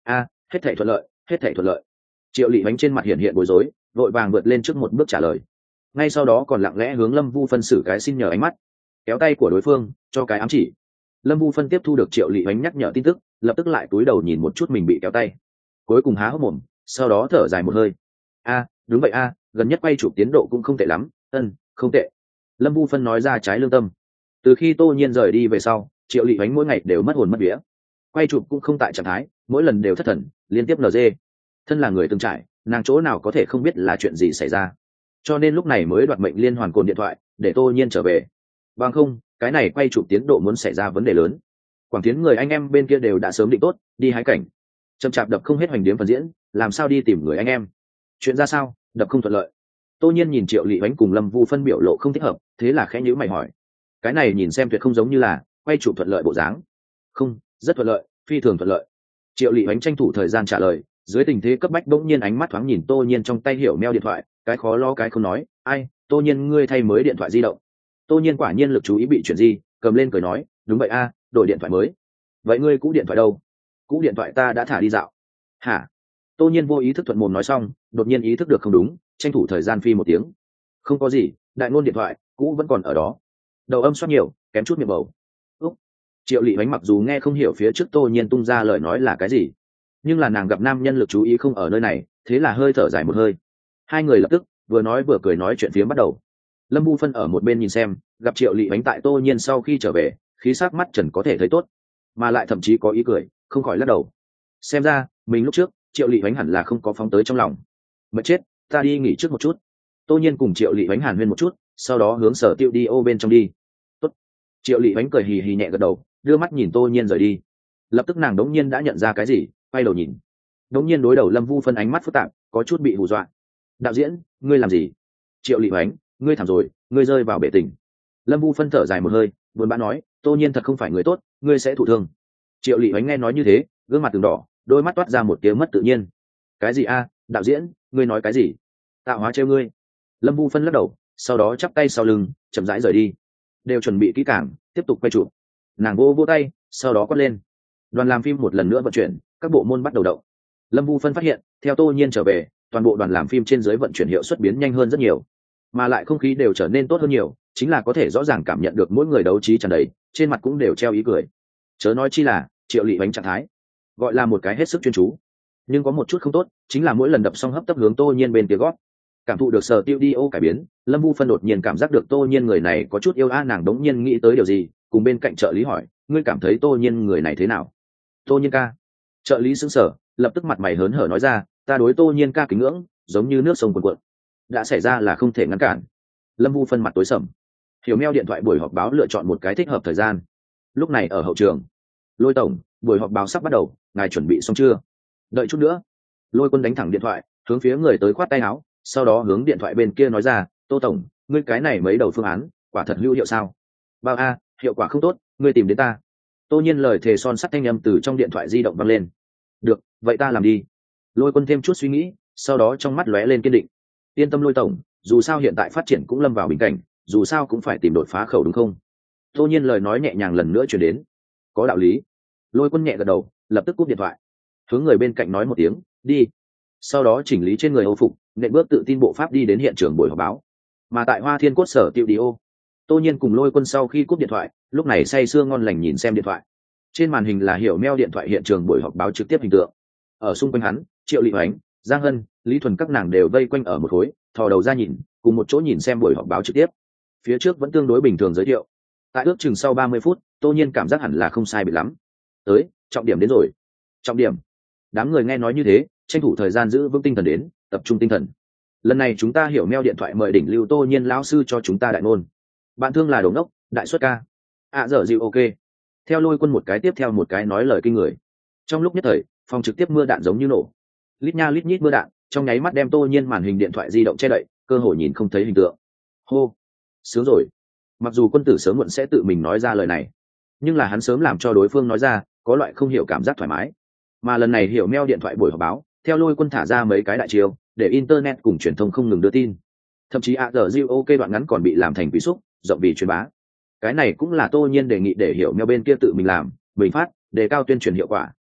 Hết thảy thuận lợi, hết thảy thuận lợi. Triệu Lệ Bánh trên mặt hiện hiện bối rối, vội vàng vượt lên trước một bước trả lời. Ngay sau đó còn lặng lẽ hướng Lâm Vu phân xử cái xin nhờ ánh mắt, kéo tay của đối phương, cho cái ám chỉ. Lâm Vu phân tiếp thu được Triệu Lệ Bánh nhắc nhở tin tức, lập tức lại cúi đầu nhìn một chút mình bị kéo tay, cuối cùng há hốc mồm, sau đó thở dài một hơi. Đúng vậy gần nhất quay chụp tiến độ cũng không tệ lắm, không tệ. Lâm Vu phân nói ra trái lương tâm. Từ khi Tô Nhiên rời đi về sau, Triệu Lệ Bánh mỗi ngày đều mất hồn mất vía, quay chụp cũng không tại trạng thái, mỗi lần đều thất thần, liên tiếp NG. Thân là người từng trải, nàng chỗ nào có thể không biết là chuyện gì xảy ra, cho nên lúc này mới đoạt mệnh liên hoàn cồn điện thoại để Tô Nhiên trở về. Bằng không cái này quay chụp tiến độ muốn xảy ra vấn đề lớn. Quảng Tiến người anh em bên kia đều đã sớm định tốt đi hái cảnh, chậm chạp đập không hết hoành điếm phần diễn, làm sao đi tìm người anh em. Chuyện ra sao, đập không thuận lợi? Tô Nhiên nhìn Triệu Lệ Bánh cùng Lâm Vu phân biểu lộ không thích hợp, thế là khẽ nhíu mày hỏi. Cái này nhìn xem tuyệt không giống như là quay chụp thuận lợi bộ dáng. Không, rất thuận lợi, phi thường thuận lợi. Triệu Lệ Bánh tranh thủ thời gian trả lời, dưới tình thế cấp bách bỗng nhiên ánh mắt thoáng nhìn Tô Nhiên trong tay hiểu meo điện thoại, cái khó lo cái không nói. Tô Nhiên ngươi thay mới điện thoại di động. Tô Nhiên quả nhiên lực chú ý bị chuyển di, cầm lên cười nói, đúng vậy đổi điện thoại mới. Vậy ngươi cũ điện thoại đâu? Cũ điện thoại ta đã thả đi dạo. Hả? Tô Nhiên vô ý thức thuận mồm nói xong, đột nhiên ý thức được không đúng, tranh thủ thời gian phi một tiếng. Không có gì, đại ngôn điện thoại cũ vẫn còn ở đó. Đầu âm soát nhiều, kém chút miệng bầu. Triệu Lệ Bánh mặc dù nghe không hiểu phía trước Tô Nhiên tung ra lời nói là cái gì, nhưng là nàng gặp nam nhân lực chú ý không ở nơi này, thế là hơi thở dài một hơi. Hai người lập tức vừa nói vừa cười nói chuyện phiếm bắt đầu. Lâm Vu phân ở một bên nhìn xem, gặp Triệu Lệ Bánh tại Tô Nhiên sau khi trở về, khí sắc mắt trần có thể thấy tốt, mà lại thậm chí có ý cười, không khỏi lắc đầu. Xem ra mình lúc trước Triệu Lệ Bánh hẳn là không có phóng tới trong lòng. Mệt chết, ta đi nghỉ trước một chút. Tô Nhiên cùng Triệu Lệ Bánh hàn huyên một chút, sau đó hướng sở tiêu đi ô bên trong đi. Tốt. Triệu Lệ Bánh cười hì hì nhẹ gật đầu, đưa mắt nhìn Tô Nhiên rời đi. Lập tức nàng đống nhiên đã nhận ra cái gì, quay đầu nhìn. Đống nhiên đối đầu Lâm Vu phân ánh mắt phức tạp, có chút bị hù dọa. Đạo diễn, ngươi làm gì? Triệu Lệ Bánh, ngươi thảm rồi, ngươi rơi vào bể tình. Lâm Vu phân thở dài một hơi, buồn bã nói, Tô Nhiên thật không phải người tốt, ngươi sẽ thụ thương. Triệu Lệ Bánh nghe nói như thế, gương mặt từng đỏ, đôi mắt toát ra một tiếng mất tự nhiên. Cái gì đạo diễn, ngươi nói cái gì? Tạo hóa trêu ngươi. Lâm Vu phân lắc đầu, sau đó chắp tay sau lưng, chậm rãi rời đi. Đều chuẩn bị kỹ càng, tiếp tục quay chụp. Nàng vô tay, sau đó quát lên. Đoàn làm phim một lần nữa vận chuyển, các bộ môn bắt đầu động. Lâm Vu phân phát hiện, theo Tô Nhiên trở về, toàn bộ đoàn làm phim trên dưới vận chuyển hiệu suất biến nhanh hơn rất nhiều, mà lại không khí đều trở nên tốt hơn nhiều, chính là có thể rõ ràng cảm nhận được mỗi người đấu trí tràn đầy, trên mặt cũng đều treo ý cười. Chớ nói chi là Triệu Lệ Bánh trạng thái, gọi là một cái hết sức chuyên chú. Nhưng có một chút không tốt, chính là mỗi lần đập xong hấp tấp hướng Tô Nhiên bên kia gót. Cảm thụ được sở tiêu đi ô cải biến, Lâm Vu phân đột nhiên cảm giác được Tô Nhiên người này có chút yêu nàng đống nhiên nghĩ tới điều gì, cùng bên cạnh trợ lý hỏi, ngươi cảm thấy Tô Nhiên người này thế nào? Tô Nhiên ca. Trợ lý sững sờ, lập tức mặt mày hớn hở nói ra, ta đối Tô Nhiên ca kính ngưỡng, giống như nước sông cuồn cuộn. Đã xảy ra là không thể ngăn cản. Lâm Vu phân mặt tối sầm. Hiểu meo điện thoại buổi họp báo lựa chọn một cái thích hợp thời gian. Lúc này ở hậu trường, Lôi tổng, buổi họp báo sắp bắt đầu, ngài chuẩn bị xong chưa? Đợi chút nữa. Lôi Quân đánh thẳng điện thoại, hướng phía người tới khoát tay áo, sau đó hướng điện thoại bên kia nói ra, Tô tổng, ngươi cái này mấy đầu phương án, quả thật hữu hiệu sao? Bao hiệu quả không tốt, ngươi tìm đến ta. Tô Nhiên lời thề son sắt thanh âm từ trong điện thoại di động vang lên. Được, vậy ta làm đi. Lôi Quân thêm chút suy nghĩ, sau đó trong mắt lóe lên kiên định. Yên tâm Lôi tổng, dù sao hiện tại phát triển cũng lâm vào bình cảnh, dù sao cũng phải tìm đột phá khẩu đúng không? Tô Nhiên lời nói nhẹ nhàng lần nữa truyền đến. Có đạo lý. Lôi Quân nhẹ gật đầu, lập tức cúp điện thoại, hướng người bên cạnh nói một tiếng, đi. Sau đó chỉnh lý trên người Âu phục, nện bước tự tin bộ pháp đi đến hiện trường buổi họp báo. Mà tại Hoa Thiên Cốt sở tiêu đi ô, Tô Nhiên cùng Lôi Quân sau khi cúp điện thoại, lúc này say sưa ngon lành nhìn xem điện thoại. Trên màn hình là hiểu meo điện thoại hiện trường buổi họp báo trực tiếp hình tượng. Ở xung quanh hắn, Triệu Lệ Bánh, Giang Hân, Lý Thuần các nàng đều vây quanh ở một khối, thò đầu ra nhìn, cùng một chỗ nhìn xem buổi họp báo trực tiếp. Phía trước vẫn tương đối bình thường giới thiệu. Tại ước chừng sau 30 phút, Tô Nhiên cảm giác hẳn là không sai biệt lắm. Tới, trọng điểm đến rồi. Trọng điểm. Đám người nghe nói như thế, tranh thủ thời gian giữ vững tinh thần đến, tập trung tinh thần. Lần này chúng ta hiểu meo điện thoại mời đỉnh lưu Tô Nhiên lão sư cho chúng ta đại ngôn. Bạn thương là đồ ngốc, đại xuất ca. Giờ dịu ok. Theo Lôi Quân một cái tiếp theo một cái nói lời kinh người. Trong lúc nhất thời, phòng trực tiếp mưa đạn giống như nổ. Lít nha lít nhít mưa đạn, trong nháy mắt đem Tô Nhiên màn hình điện thoại di động che đậy, cơ hội nhìn không thấy hình tượng. Hô, sướng rồi. Mặc dù Quân tử sớm muộn sẽ tự mình nói ra lời này, nhưng là hắn sớm làm cho đối phương nói ra, có loại không hiểu cảm giác thoải mái. Mà lần này hiểu meo điện thoại buổi họp báo, theo Lôi Quân thả ra mấy cái đại chiêu, để internet cùng truyền thông không ngừng đưa tin. Thậm chí ok đoạn ngắn còn bị làm thành ví xúc, rộng vì truyền bá. Cái này cũng là Tô Nhiên đề nghị để hiểu meo bên kia tự mình làm, mình phát, đề cao tuyên truyền hiệu quả.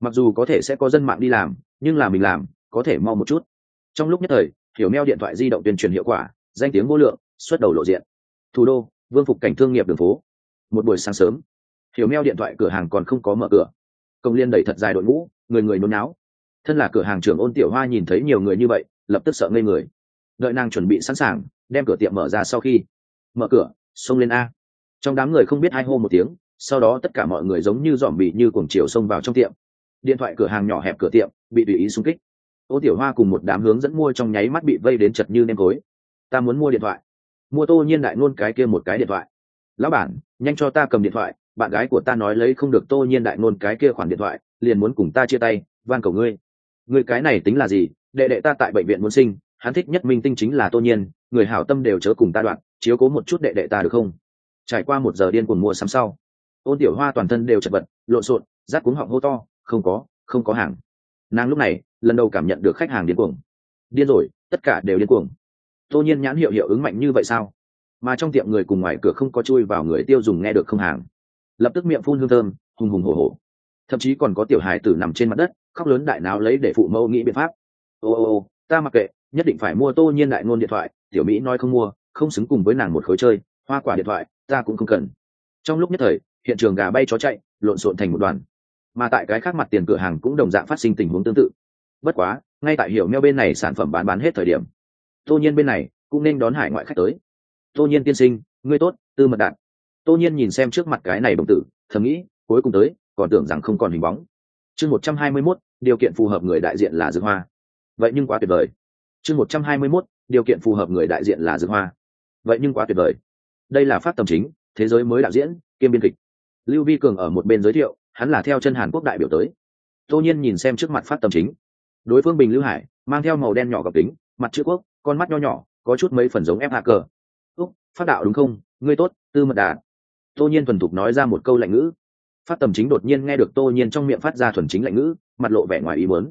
mặc dù có thể sẽ có dân mạng đi làm nhưng là mình làm có thể mau một chút. Trong lúc nhất thời hiểu meo điện thoại di động tuyên truyền hiệu quả, danh tiếng vô lượng, xuất đầu lộ diện. Thủ đô Vương Phục cảnh thương nghiệp đường phố. Một buổi sáng sớm, hiểu meo điện thoại cửa hàng còn không có mở cửa, công liên đẩy thật dài đội ngũ, người người nôn náo. Thân là cửa hàng trưởng Ôn Tiểu Hoa nhìn thấy nhiều người như vậy, lập tức sợ ngây người. Đợi nàng chuẩn bị sẵn sàng đem cửa tiệm mở ra, sau khi mở cửa xông lên a. Trong đám người không biết ai hô một tiếng, sau đó tất cả mọi người giống như dòm bị như cuồng chiều xông vào trong tiệm. Điện thoại cửa hàng nhỏ hẹp cửa tiệm bị tùy ý xung kích. Ôn Tiểu Hoa cùng một đám hướng dẫn mua trong nháy mắt bị vây đến chật như nêm cối. Ta muốn mua điện thoại, mua Tô Nhiên Đại Nôn cái kia một cái điện thoại. Lão bản, nhanh cho ta cầm điện thoại, bạn gái của ta nói lấy không được Tô Nhiên Đại Nôn cái kia khoản điện thoại, liền muốn cùng ta chia tay, van cầu ngươi. Ngươi cái này tính là gì? Đệ đệ ta tại bệnh viện muốn sinh, hắn thích nhất minh tinh chính là Tô Nhiên, người hảo tâm đều chớ cùng ta đoạn, chiếu cố một chút đệ đệ ta được không? Trải qua một giờ điên cuồng mua sắm sau, Ôn Tiểu Hoa toàn thân đều chật vật, lộn xộn, rát cuống họng hô to, không có hàng. Nàng lúc này lần đầu cảm nhận được khách hàng điên cuồng. Điên rồi, tất cả đều điên cuồng. Tô Nhiên nhãn hiệu hiệu ứng mạnh như vậy sao? Mà trong tiệm người cùng ngoài cửa không có chui vào người tiêu dùng nghe được không hàng, lập tức miệng phun hương thơm, hùng hùng hổ hổ. Thậm chí còn có tiểu hài tử nằm trên mặt đất khóc lớn đại náo lấy để phụ mẫu nghĩ biện pháp. Ô, ta mặc kệ, nhất định phải mua Tô Nhiên Đại Nôn điện thoại. Tiểu Mỹ nói không mua, không xứng cùng với nàng một khối chơi, hoa quả điện thoại ta cũng không cần. Trong lúc nhất thời hiện trường gà bay chó chạy, lộn xộn thành một đoàn. Mà tại cái khác mặt tiền cửa hàng cũng đồng dạng phát sinh tình huống tương tự. Bất quá ngay tại hiểu meo bên này sản phẩm bán hết thời điểm, Tô Nhiên bên này cũng nên đón hải ngoại khách tới. Tô Nhiên tiên sinh, ngươi tốt, Tư Mật Đạt. Tô Nhiên nhìn xem trước mặt cái này đồng tử, thầm nghĩ cuối cùng tới, còn tưởng rằng không còn hình bóng. Chương 121, điều kiện phù hợp người đại diện là Dược Hoa. Vậy nhưng quá tuyệt vời. Chương 121, điều kiện phù hợp người đại diện là Dược Hoa. Vậy nhưng quá tuyệt vời. Đây là Phát Tầm Chính, thế giới mới đạo diễn kiêm biên kịch. Lưu Vi Cường ở một bên giới thiệu, hắn là theo chân Hàn Quốc đại biểu tới. Tô Nhiên nhìn xem trước mặt Phát Tầm Chính, đối phương Bình Lưu Hải, mang theo màu đen nhỏ gập kính, mặt chữ quốc, con mắt nho nhỏ, có chút mấy phần giống ép hacker. Phát đạo đúng không? Ngươi tốt, Tư Mật Đạt. Tô Nhiên thuần thục nói ra một câu lạnh ngữ. Phát Tầm Chính đột nhiên nghe được Tô Nhiên trong miệng phát ra thuần chính lạnh ngữ, mặt lộ vẻ ngoài ý muốn.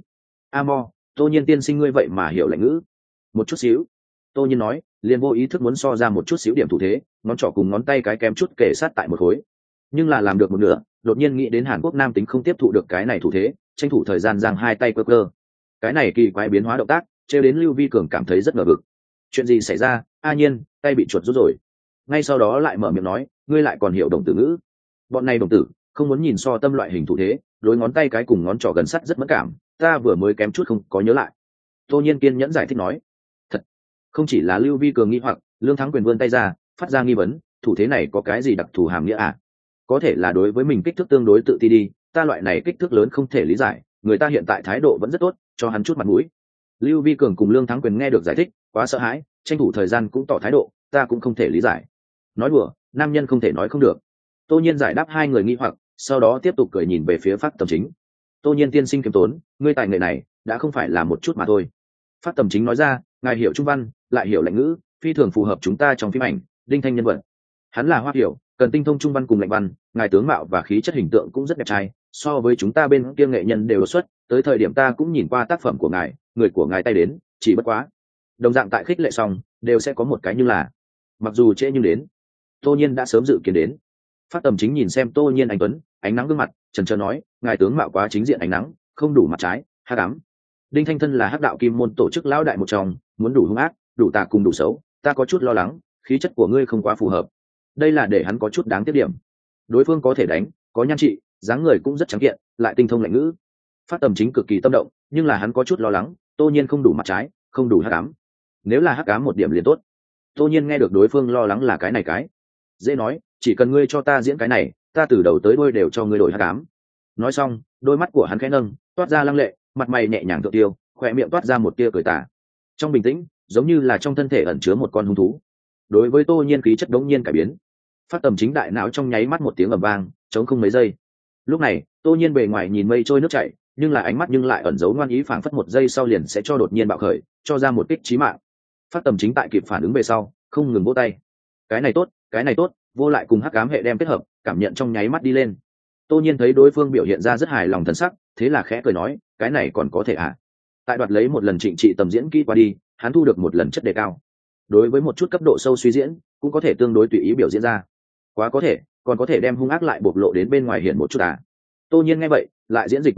Tô Nhiên tiên sinh ngươi vậy mà hiểu lạnh ngữ? Một chút xíu. Tô Nhiên nói, liền vô ý thức muốn so ra một chút xíu điểm thủ thế, ngón trỏ cùng ngón tay cái kém chút kề sát tại một khối. Nhưng là làm được một nửa, đột nhiên nghĩ đến Hàn Quốc nam tính không tiếp thụ được cái này thủ thế, tranh thủ thời gian giang hai tay cơ cơ. Cái này kỳ quái biến hóa động tác, trêu đến Lưu Vi Cường cảm thấy rất ngờ vực. Chuyện gì xảy ra? A Nhiên, tay bị chuột rút rồi. Ngay sau đó lại mở miệng nói, ngươi lại còn hiểu đồng tử ngữ. Bọn này đồng tử không muốn nhìn so tâm loại hình thủ thế, đối ngón tay cái cùng ngón trỏ gần sắt rất mẫn cảm, ta vừa mới kém chút không có nhớ lại. Tô Nhiên kiên nhẫn giải thích nói. Thật, không chỉ là Lưu Vi Cường nghi hoặc, Lương Thắng Quyền vươn tay ra, phát ra nghi vấn, thủ thế này có cái gì đặc thù hàm nghĩa à? Có thể là đối với mình kích thước tương đối tự ti đi, ta loại này kích thước lớn không thể lý giải, người ta hiện tại thái độ vẫn rất tốt, cho hắn chút mặt mũi. Lưu Vi Cường cùng Lương Thắng Quyền nghe được giải thích, quá sợ hãi, tranh thủ thời gian cũng tỏ thái độ, ta cũng không thể lý giải. Nói đùa, nam nhân không thể nói không được. Tô Nhiên giải đáp hai người nghi hoặc, sau đó tiếp tục cười nhìn về phía Phát Tầm Chính. Tô Nhiên tiên sinh kiêm tốn, ngươi tài nghệ này đã không phải là một chút mà thôi. Phát Tầm Chính nói ra, ngài hiểu trung văn, lại hiểu lạnh ngữ, phi thường phù hợp chúng ta trong phim ảnh, đinh thanh nhân vật. Hắn là Hoa hiểu, cần tinh thông trung văn cùng lạnh văn, ngài tướng mạo và khí chất hình tượng cũng rất đẹp trai, so với chúng ta bên kia nghệ nhân đều đột xuất, tới thời điểm ta cũng nhìn qua tác phẩm của ngài, người của ngài tay đến, chỉ bất quá. Đồng dạng tại khích lệ xong, đều sẽ có một cái như là, mặc dù trễ nhưng đến. Tô Nhiên đã sớm dự kiến đến. Phát Tầm Chính nhìn xem Tô Nhiên anh tuấn, ánh nắng gương mặt, chần chờ nói, ngài tướng mạo quá chính diện ánh nắng, không đủ mặt trái, hắc ám. Đinh Thanh thân là hắc đạo kim môn tổ chức lão đại một trong, muốn đủ hung ác, đủ tà cùng đủ xấu, ta có chút lo lắng, khí chất của ngươi không quá phù hợp. Đây là để hắn có chút đáng tiếc điểm. Đối phương có thể đánh, có nhan trị, dáng người cũng rất trắng kiện, lại tinh thông lạnh ngữ. Phát Tầm Chính cực kỳ tâm động, nhưng là hắn có chút lo lắng, Tô Nhiên không đủ mặt trái, không đủ hắc ám. Nếu là hắc ám một điểm liền tốt. Tô Nhiên nghe được đối phương lo lắng là cái này cái, dễ nói, chỉ cần ngươi cho ta diễn cái này, ta từ đầu tới đuôi đều cho ngươi đổi hắc ám. Nói xong, đôi mắt của hắn khẽ nâng, toát ra lăng lệ, mặt mày nhẹ nhàng thượng tiêu, khỏe miệng toát ra một tia cười tà. Trong bình tĩnh, giống như là trong thân thể ẩn chứa một con hung thú. Đối với Tô Nhiên khí chất đống nhiên cải biến. Phát Tầm Chính đại não trong nháy mắt một tiếng ầm vang, chống không mấy giây. Lúc này, Tô Nhiên bề ngoài nhìn mây trôi nước chảy, nhưng là ánh mắt nhưng lại ẩn giấu ngoan ý, phảng phất một giây sau liền sẽ cho đột nhiên bạo khởi, cho ra một kích chí mạng. Phát Tầm Chính tại kịp phản ứng về sau, không ngừng vỗ tay. Cái này tốt, vô lại cùng hắc ám hệ đem kết hợp, cảm nhận trong nháy mắt đi lên. Tô Nhiên thấy đối phương biểu hiện ra rất hài lòng thần sắc, thế là khẽ cười nói, cái này còn có thể à? Tại đoạt lấy một lần Trịnh Trị Tầm diễn kỹ qua đi, hắn thu được một lần chất đề cao. Đối với một chút cấp độ sâu suy diễn, cũng có thể tương đối tùy ý biểu diễn ra. Quá có thể, còn có thể đem hung ác lại bộc lộ đến bên ngoài hiện một chút à? Tô Nhiên nghe vậy, lại diễn dịch một đoạn,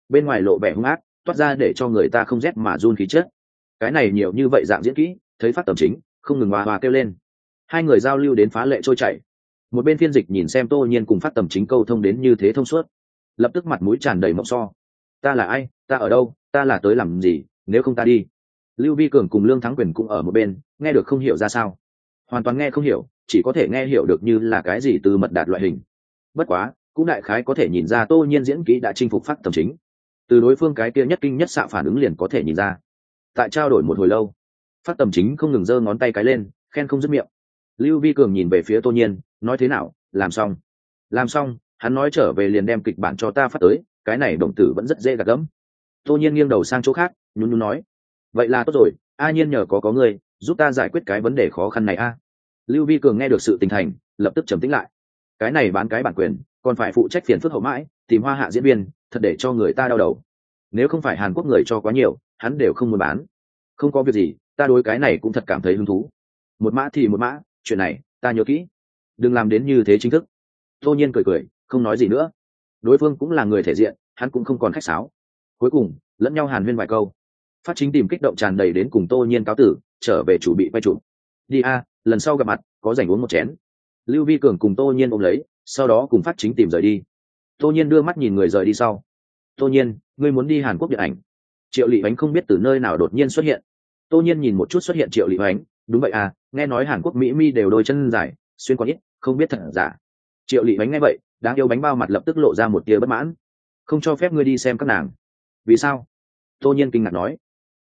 bên ngoài lộ vẻ hung ác, toát ra để cho người ta không rét mà run khí chất. Cái này nhiều như vậy dạng diễn kỹ, thấy Phát Tầm Chính không ngừng hoa kêu lên. Hai người giao lưu đến phá lệ trôi chảy. Một bên phiên dịch nhìn xem Tô Nhiên cùng Phát Tầm Chính câu thông đến như thế thông suốt, lập tức mặt mũi tràn đầy mộng so. Ta là ai, ta ở đâu, ta là tới làm gì, nếu không ta đi. Lưu Vi Cường cùng Lương Thắng Quyền cũng ở một bên, nghe được không hiểu ra sao, hoàn toàn nghe không hiểu, chỉ có thể nghe hiểu được như là cái gì từ mật đạt loại hình. Bất quá cũng đại khái có thể nhìn ra Tô Nhiên diễn kỹ đã chinh phục Phát Tầm Chính, từ đối phương cái kia nhất kinh nhất xạ phản ứng liền có thể nhìn ra. Tại trao đổi một hồi lâu, Phát Tầm Chính không ngừng giơ ngón tay cái lên, khen không dứt miệng. Lưu Vi Cường nhìn về phía Tô Nhiên, nói thế nào, làm xong. Làm xong, hắn nói trở về liền đem kịch bản cho ta phát tới, cái này đồng tử vẫn rất dễ gạt gẫm. Tô Nhiên nghiêng đầu sang chỗ khác, nhún nhún nói, vậy là tốt rồi, a Nhiên nhờ có ngươi giúp ta giải quyết cái vấn đề khó khăn này a. Lưu Vi Cường nghe được sự tình thành, lập tức trầm tĩnh lại. Cái này bán cái bản quyền, còn phải phụ trách phiền phức hậu mãi, tìm hoa hạ diễn viên, thật để cho người ta đau đầu. Nếu không phải Hàn Quốc người cho quá nhiều, hắn đều không muốn bán. Không có việc gì, ta đối cái này cũng thật cảm thấy hứng thú. Một mã thì một mã, chuyện này ta nhớ kỹ, đừng làm đến như thế chính thức. Tô Nhiên cười cười, không nói gì nữa. Đối phương cũng là người thể diện, hắn cũng không còn khách sáo. Cuối cùng lẫn nhau hàn huyên vài câu. Phát Chính tìm kích động tràn đầy đến cùng Tô Nhiên cáo tử, trở về chủ bị quay chụp. Đi a, lần sau gặp mặt có rảnh uống một chén. Lưu Vi Cường cùng Tô Nhiên ôm lấy, sau đó cùng Phát Chính tìm rời đi. Tô Nhiên đưa mắt nhìn người rời đi sau. Tô Nhiên, ngươi muốn đi Hàn Quốc điện ảnh? Triệu Lệ Ánh không biết từ nơi nào đột nhiên xuất hiện. Tô Nhiên nhìn một chút xuất hiện Triệu Lệ Ánh, đúng vậy à, nghe nói Hàn Quốc mỹ mi đều đôi chân dài, xuyên quần ít, không biết thật giả. Triệu Lệ Ánh nghe vậy, đáng yêu bánh bao mặt lập tức lộ ra một tia bất mãn. Không cho phép ngươi đi xem các nàng. Vì sao? Tô Nhiên kinh ngạc nói.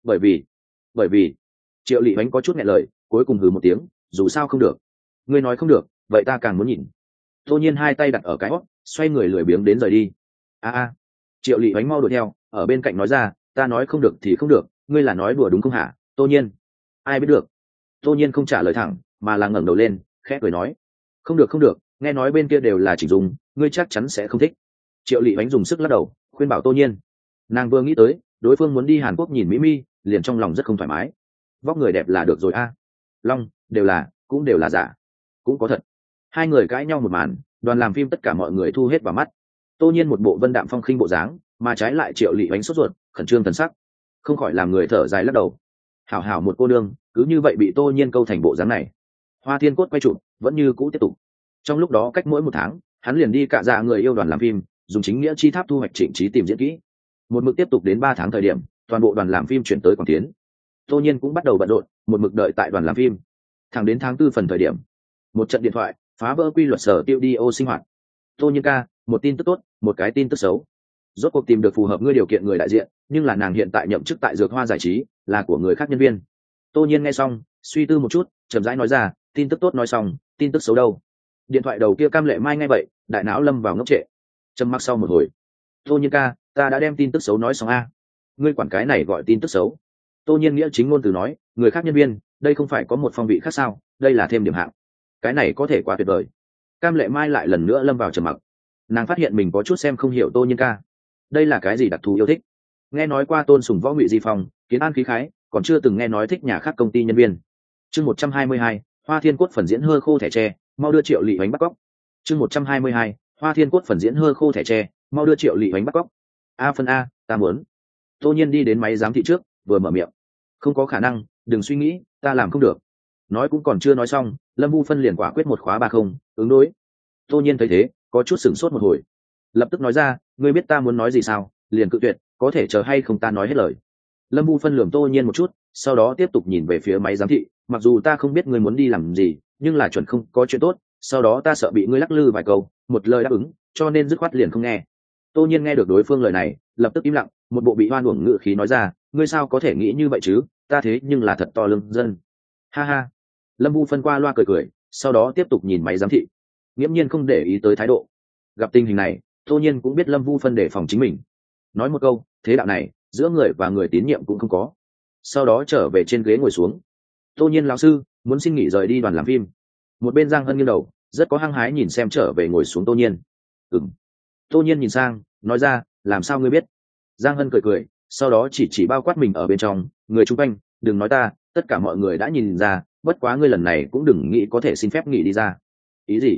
Bởi vì Triệu Lệ Ánh có chút nghẹn lời, cuối cùng hừ một tiếng, dù sao không được. Ngươi nói không được, vậy ta càng muốn nhìn. Tô Nhiên hai tay đặt ở cái hót, xoay người lười biếng đến rời đi. A. Triệu Lệ Ánh mau đuổi theo, ở bên cạnh nói ra, ta nói không được thì không được, ngươi là nói đùa đúng không hả? Tô Nhiên. Ai biết được. Tô Nhiên không trả lời thẳng, mà là ngẩng đầu lên, khẽ cười nói, không được không được, nghe nói bên kia đều là Chỉnh Dung, ngươi chắc chắn sẽ không thích. Triệu Lệ Ánh dùng sức lắc đầu, khuyên bảo Tô Nhiên. Nàng vừa nghĩ tới đối phương muốn đi Hàn Quốc nhìn mỹ mi, liền trong lòng rất không thoải mái. Vóc người đẹp là được rồi a. Long, cũng đều là giả, cũng có thật. Hai người cãi nhau một màn, đoàn làm phim tất cả mọi người thu hết vào mắt. Tô Nhiên một bộ vân đạm phong khinh bộ dáng, mà trái lại Triệu Lệ Ánh sốt ruột, khẩn trương thần sắc, không khỏi làm người thở dài lắc đầu. Hảo hảo một cô nương, cứ như vậy bị Tô Nhiên câu thành bộ dáng này. Hoa Thiên Cốt quay chụp vẫn như cũ tiếp tục. Trong lúc đó cách mỗi một tháng, hắn liền đi cạ dạ người yêu đoàn làm phim, dùng chính nghĩa chi tháp thu hoạch Trịnh Trí tìm diễn kỹ. Một mực tiếp tục đến 3 tháng thời điểm, toàn bộ đoàn làm phim chuyển tới Quảng Tiến. Tô Nhiên cũng bắt đầu bận rộn, một mực đợi tại đoàn làm phim. Thẳng đến tháng 4 phần thời điểm, một trận điện thoại phá vỡ quy luật sở tiêu đi ô sinh hoạt. Tô Nhiên ca, một tin tức tốt, một cái tin tức xấu. Rốt cuộc tìm được phù hợp ngươi điều kiện người đại diện, nhưng là nàng hiện tại nhậm chức tại Dược Hoa giải trí, là của người khác nhân viên. Tô Nhiên nghe xong, suy tư một chút, chậm rãi nói ra, tin tức tốt nói xong, tin tức xấu đâu? Điện thoại đầu kia Cam Lệ Mai nghe vậy, đại não lâm vào ngốc trệ. Trầm mặc sau một hồi, Tô Nhiên ca, ta đã đem tin tức xấu nói xong a. Ngươi quản cái này gọi tin tức xấu? Tô Nhiên nghĩa chính ngôn từ nói, người khác nhân viên, đây không phải có một phong vị khác sao? Đây là thêm điểm hạng. Cái này có thể quá tuyệt vời. Cam Lệ Mai lại lần nữa lâm vào trầm mặc. Nàng phát hiện mình có chút xem không hiểu Tô Nhiên ca. Đây là cái gì đặc thù yêu thích? Nghe nói qua tôn sùng võ ngụy di phong, kiến an khí khái, còn chưa từng nghe nói thích nhà khác công ty nhân viên. Chương 122, Hoa Thiên Cốt phần diễn hơ khô thẻ tre, mau đưa Triệu Lệ Ánh bắt cóc. Chương 122, Hoa Thiên Cốt phần diễn hơ khô thẻ tre, mau đưa Triệu Lệ Ánh bắt cóc. A phân a, ta muốn. Tô Nhiên đi đến máy giám thị trước, vừa mở miệng. Không có khả năng, đừng suy nghĩ, ta làm không được. Nói cũng còn chưa nói xong, Lâm Vu Phân liền quả quyết một khóa 30, ứng đối. Tô Nhiên thấy thế, có chút sửng sốt một hồi, lập tức nói ra, ngươi biết ta muốn nói gì sao? Liền cự tuyệt, có thể chờ hay không ta nói hết lời. Lâm Vu Phân lườm Tô Nhiên một chút, sau đó tiếp tục nhìn về phía máy giám thị, mặc dù ta không biết ngươi muốn đi làm gì, nhưng là chuẩn không có chuyện tốt, sau đó ta sợ bị ngươi lắc lư vài câu, một lời đáp ứng, cho nên dứt khoát liền không nghe. Tô Nhiên nghe được đối phương lời này, lập tức im lặng, một bộ bị hoan uổng ngữ khí nói ra, ngươi sao có thể nghĩ như vậy chứ, ta thế nhưng là thật to lương dân. Ha ha. Lâm Vu Phân qua loa cười cười, sau đó tiếp tục nhìn máy giám thị, nghiễm nhiên không để ý tới thái độ. Gặp tình hình này, Tô Nhiên cũng biết Lâm Vu Phân đề phòng chính mình, nói một câu, thế đạo này giữa người và người tín nhiệm cũng không có. Sau đó trở về trên ghế ngồi xuống. Tô Nhiên lão sư, muốn xin nghỉ rời đi đoàn làm phim. Một bên Giang Hân nghiêng đầu, rất có hăng hái nhìn xem trở về ngồi xuống Tô Nhiên. Tô Nhiên nhìn sang, nói ra, làm sao ngươi biết? Giang Hân cười cười, sau đó chỉ bao quát mình ở bên trong, người chung quanh, đừng nói ta, tất cả mọi người đã nhìn ra, bất quá ngươi lần này cũng đừng nghĩ có thể xin phép nghỉ đi ra. Ý gì?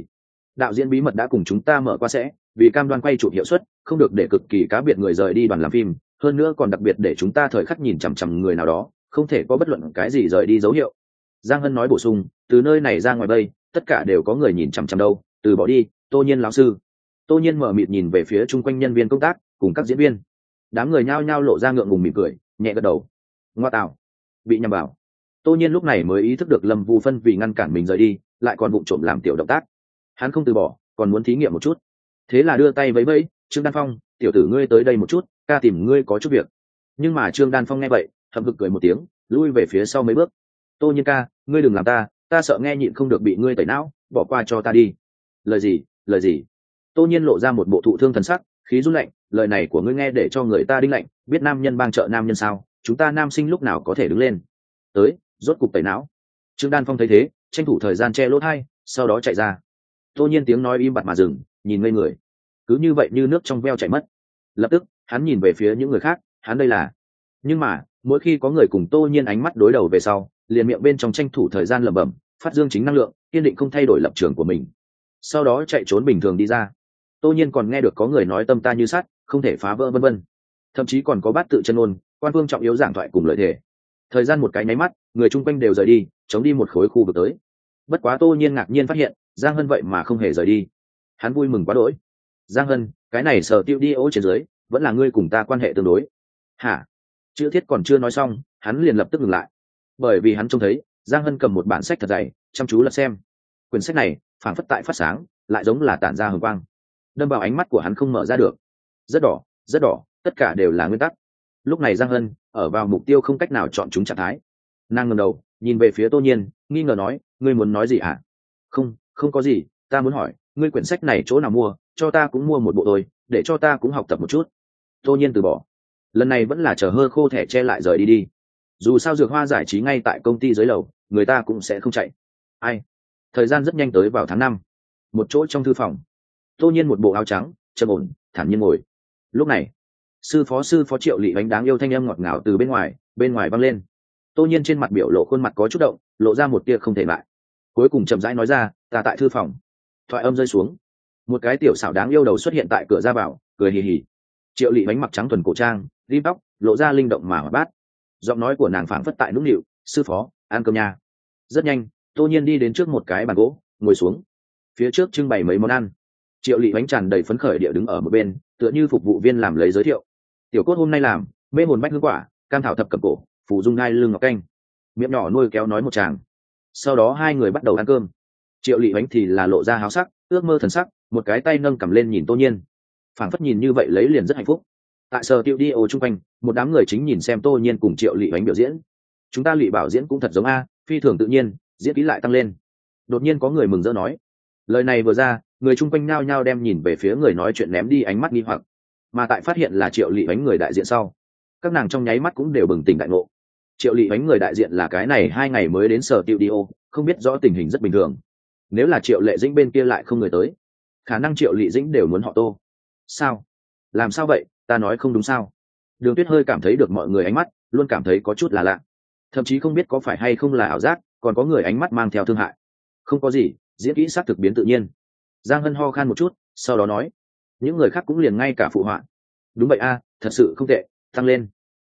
đạo diễn bí mật đã cùng chúng ta mở qua sẽ, vì cam đoan quay chụp hiệu suất, không được để cực kỳ cá biệt người rời đi đoàn làm phim, hơn nữa còn đặc biệt để chúng ta thời khắc nhìn chằm chằm người nào đó, không thể có bất luận cái gì rời đi dấu hiệu. Giang Hân nói bổ sung, từ nơi này ra ngoài đây, tất cả đều có người nhìn chằm chằm đâu, từ bỏ đi, Tô Nhiên lão sư. Tô Nhiên mở mịt nhìn về phía chung quanh nhân viên công tác cùng các diễn viên, đám người nhao nhao lộ ra ngượng ngùng mỉm cười, nhẹ gật đầu. Ngoa tạo, bị nhầm vào. Tô Nhiên lúc này mới ý thức được Lâm Vu Phân vì ngăn cản mình rời đi, lại còn vụng trộm làm tiểu động tác. Hắn không từ bỏ, còn muốn thí nghiệm một chút, thế là đưa tay vẫy vẫy, Trương Đan Phong, tiểu tử ngươi tới đây một chút, ca tìm ngươi có chút việc. Nhưng mà Trương Đan Phong nghe vậy, hậm hực cười một tiếng, lui về phía sau mấy bước. Tô Nhiên ca, ngươi đừng làm ta sợ nghe nhịn không được bị ngươi tẩy não, bỏ qua cho ta đi. Lời gì, lời gì? Tô Nhiên lộ ra một bộ thụ thương thần sắc, khí run lạnh, lời này của ngươi nghe để cho người ta đinh lạnh, biết nam nhân bang trợ nam nhân sao, chúng ta nam sinh lúc nào có thể đứng lên. Tới, rốt cục tẩy não. Trương Đan Phong thấy thế, tranh thủ thời gian che lỗ tai, sau đó chạy ra. Tô Nhiên tiếng nói im bặt mà dừng, nhìn ngây người, cứ như vậy như nước trong veo chảy mất. Lập tức hắn nhìn về phía những người khác, hắn đây là. Nhưng mà mỗi khi có người cùng Tô Nhiên ánh mắt đối đầu về sau, liền miệng bên trong tranh thủ thời gian lẩm bẩm, phát dương chính năng lượng, kiên định không thay đổi lập trường của mình, sau đó chạy trốn bình thường đi ra. Tô Nhiên còn nghe được có người nói tâm ta như sắt, không thể phá vỡ vân vân, thậm chí còn có bát tự chân ôn, quan phương trọng yếu giảng thoại cùng lợi thể. Thời gian một cái nháy mắt, người chung quanh đều rời đi, chống đi một khối khu vực tới. Bất quá Tô Nhiên ngạc nhiên phát hiện, Giang Hân vậy mà không hề rời đi. Hắn vui mừng quá đỗi. Giang Hân, cái này sở tiêu đi ô trên dưới, vẫn là ngươi cùng ta quan hệ tương đối. Hả? Chữ thiết còn chưa nói xong, hắn liền lập tức ngừng lại, bởi vì hắn trông thấy Giang Hân cầm một bản sách thật dày, chăm chú lật xem. Quyển sách này phảng phất tại phát sáng, lại giống là tản ra hồng quang, đâm vào ánh mắt của hắn không mở ra được. Rất đỏ, rất đỏ, tất cả đều là nguyên tắc. Lúc này Giang Hân ở vào mục tiêu không cách nào chọn chúng trạng thái. Nàng ngẩng đầu nhìn về phía Tô Nhiên, nghi ngờ nói, ngươi muốn nói gì hả? Không có gì, ta muốn hỏi ngươi quyển sách này chỗ nào mua, cho ta cũng mua một bộ thôi, để cho ta cũng học tập một chút. Tô Nhiên từ bỏ, lần này vẫn là chờ hơ khô thẻ che lại rời đi đi. Dù sao Dược Hoa giải trí ngay tại công ty dưới lầu, người ta cũng sẽ không chạy. Ai? Thời gian rất nhanh tới vào tháng 5. Một chỗ trong thư phòng, Tô Nhiên một bộ áo trắng, trầm ổn, thản nhiên ngồi. Lúc này, sư phó Triệu Lị Ánh đáng yêu thanh âm ngọt ngào từ bên ngoài vang lên. Tô Nhiên trên mặt biểu lộ khuôn mặt có chút động, lộ ra một tia không thể lại. Cuối cùng chậm rãi nói ra, ta tại thư phòng. Thoại âm rơi xuống, một cái tiểu xảo đáng yêu đầu xuất hiện tại cửa ra vào, cười hì hì. Triệu Lị Ánh mặc trắng thuần cổ trang, rim tóc, lộ ra linh động mà hoạt bát. Giọng nói của nàng phảng phất tại nũng nịu, sư phó, ăn cơm nha. Rất nhanh, Tô Nhiên đi đến trước một cái bàn gỗ, ngồi xuống. Phía trước trưng bày mấy món ăn. Triệu Lị Ánh tràn đầy phấn khởi địa đứng ở một bên, tựa như phục vụ viên làm lấy giới thiệu. Tiểu cốt hôm nay làm mê hồn bách hương quả, cam thảo thập cẩm cổ, phù dung ngai lương ngọc canh. Miệng nhỏ nuôi kéo nói một tràng. Sau đó hai người bắt đầu ăn cơm. Triệu Lị Ánh thì là lộ ra háo sắc, ước mơ thần sắc, một cái tay nâng cầm lên nhìn Tô Nhiên, phảng phất nhìn như vậy lấy liền rất hạnh phúc. Tại sở tiêu đi ô chung quanh, một đám người chính nhìn xem Tô Nhiên cùng Triệu Lị Ánh biểu diễn. Chúng ta Lị Bảo diễn cũng thật giống a, phi thường tự nhiên, diễn kỹ lại tăng lên. Đột nhiên có người mừng rỡ nói. Lời này vừa ra, người chung quanh nhao nhao đem nhìn về phía người nói chuyện ném đi ánh mắt nghi hoặc, mà tại phát hiện là Triệu Lị Ánh người đại diện sau, các nàng trong nháy mắt cũng đều bừng tỉnh đại ngộ. Triệu Lị Ánh người đại diện là cái này 2 ngày mới đến sở tiêu đi ô, không biết rõ tình hình rất bình thường. Nếu là Triệu Lệ Dĩnh bên kia lại không người tới, khả năng Triệu Lị Dĩnh đều muốn họ Tô. Sao? Làm sao vậy? Ta nói không đúng sao? Đường Tuyết hơi cảm thấy được mọi người ánh mắt, luôn cảm thấy có chút là lạ, thậm chí không biết có phải hay không là ảo giác, còn có người ánh mắt mang theo thương hại. Không có gì, diễn kỹ sắc thực biến tự nhiên. Giang Hân ho khan một chút, sau đó nói. Những người khác cũng liền ngay cả phụ họa. Đúng vậy a, thật sự không tệ, tăng lên.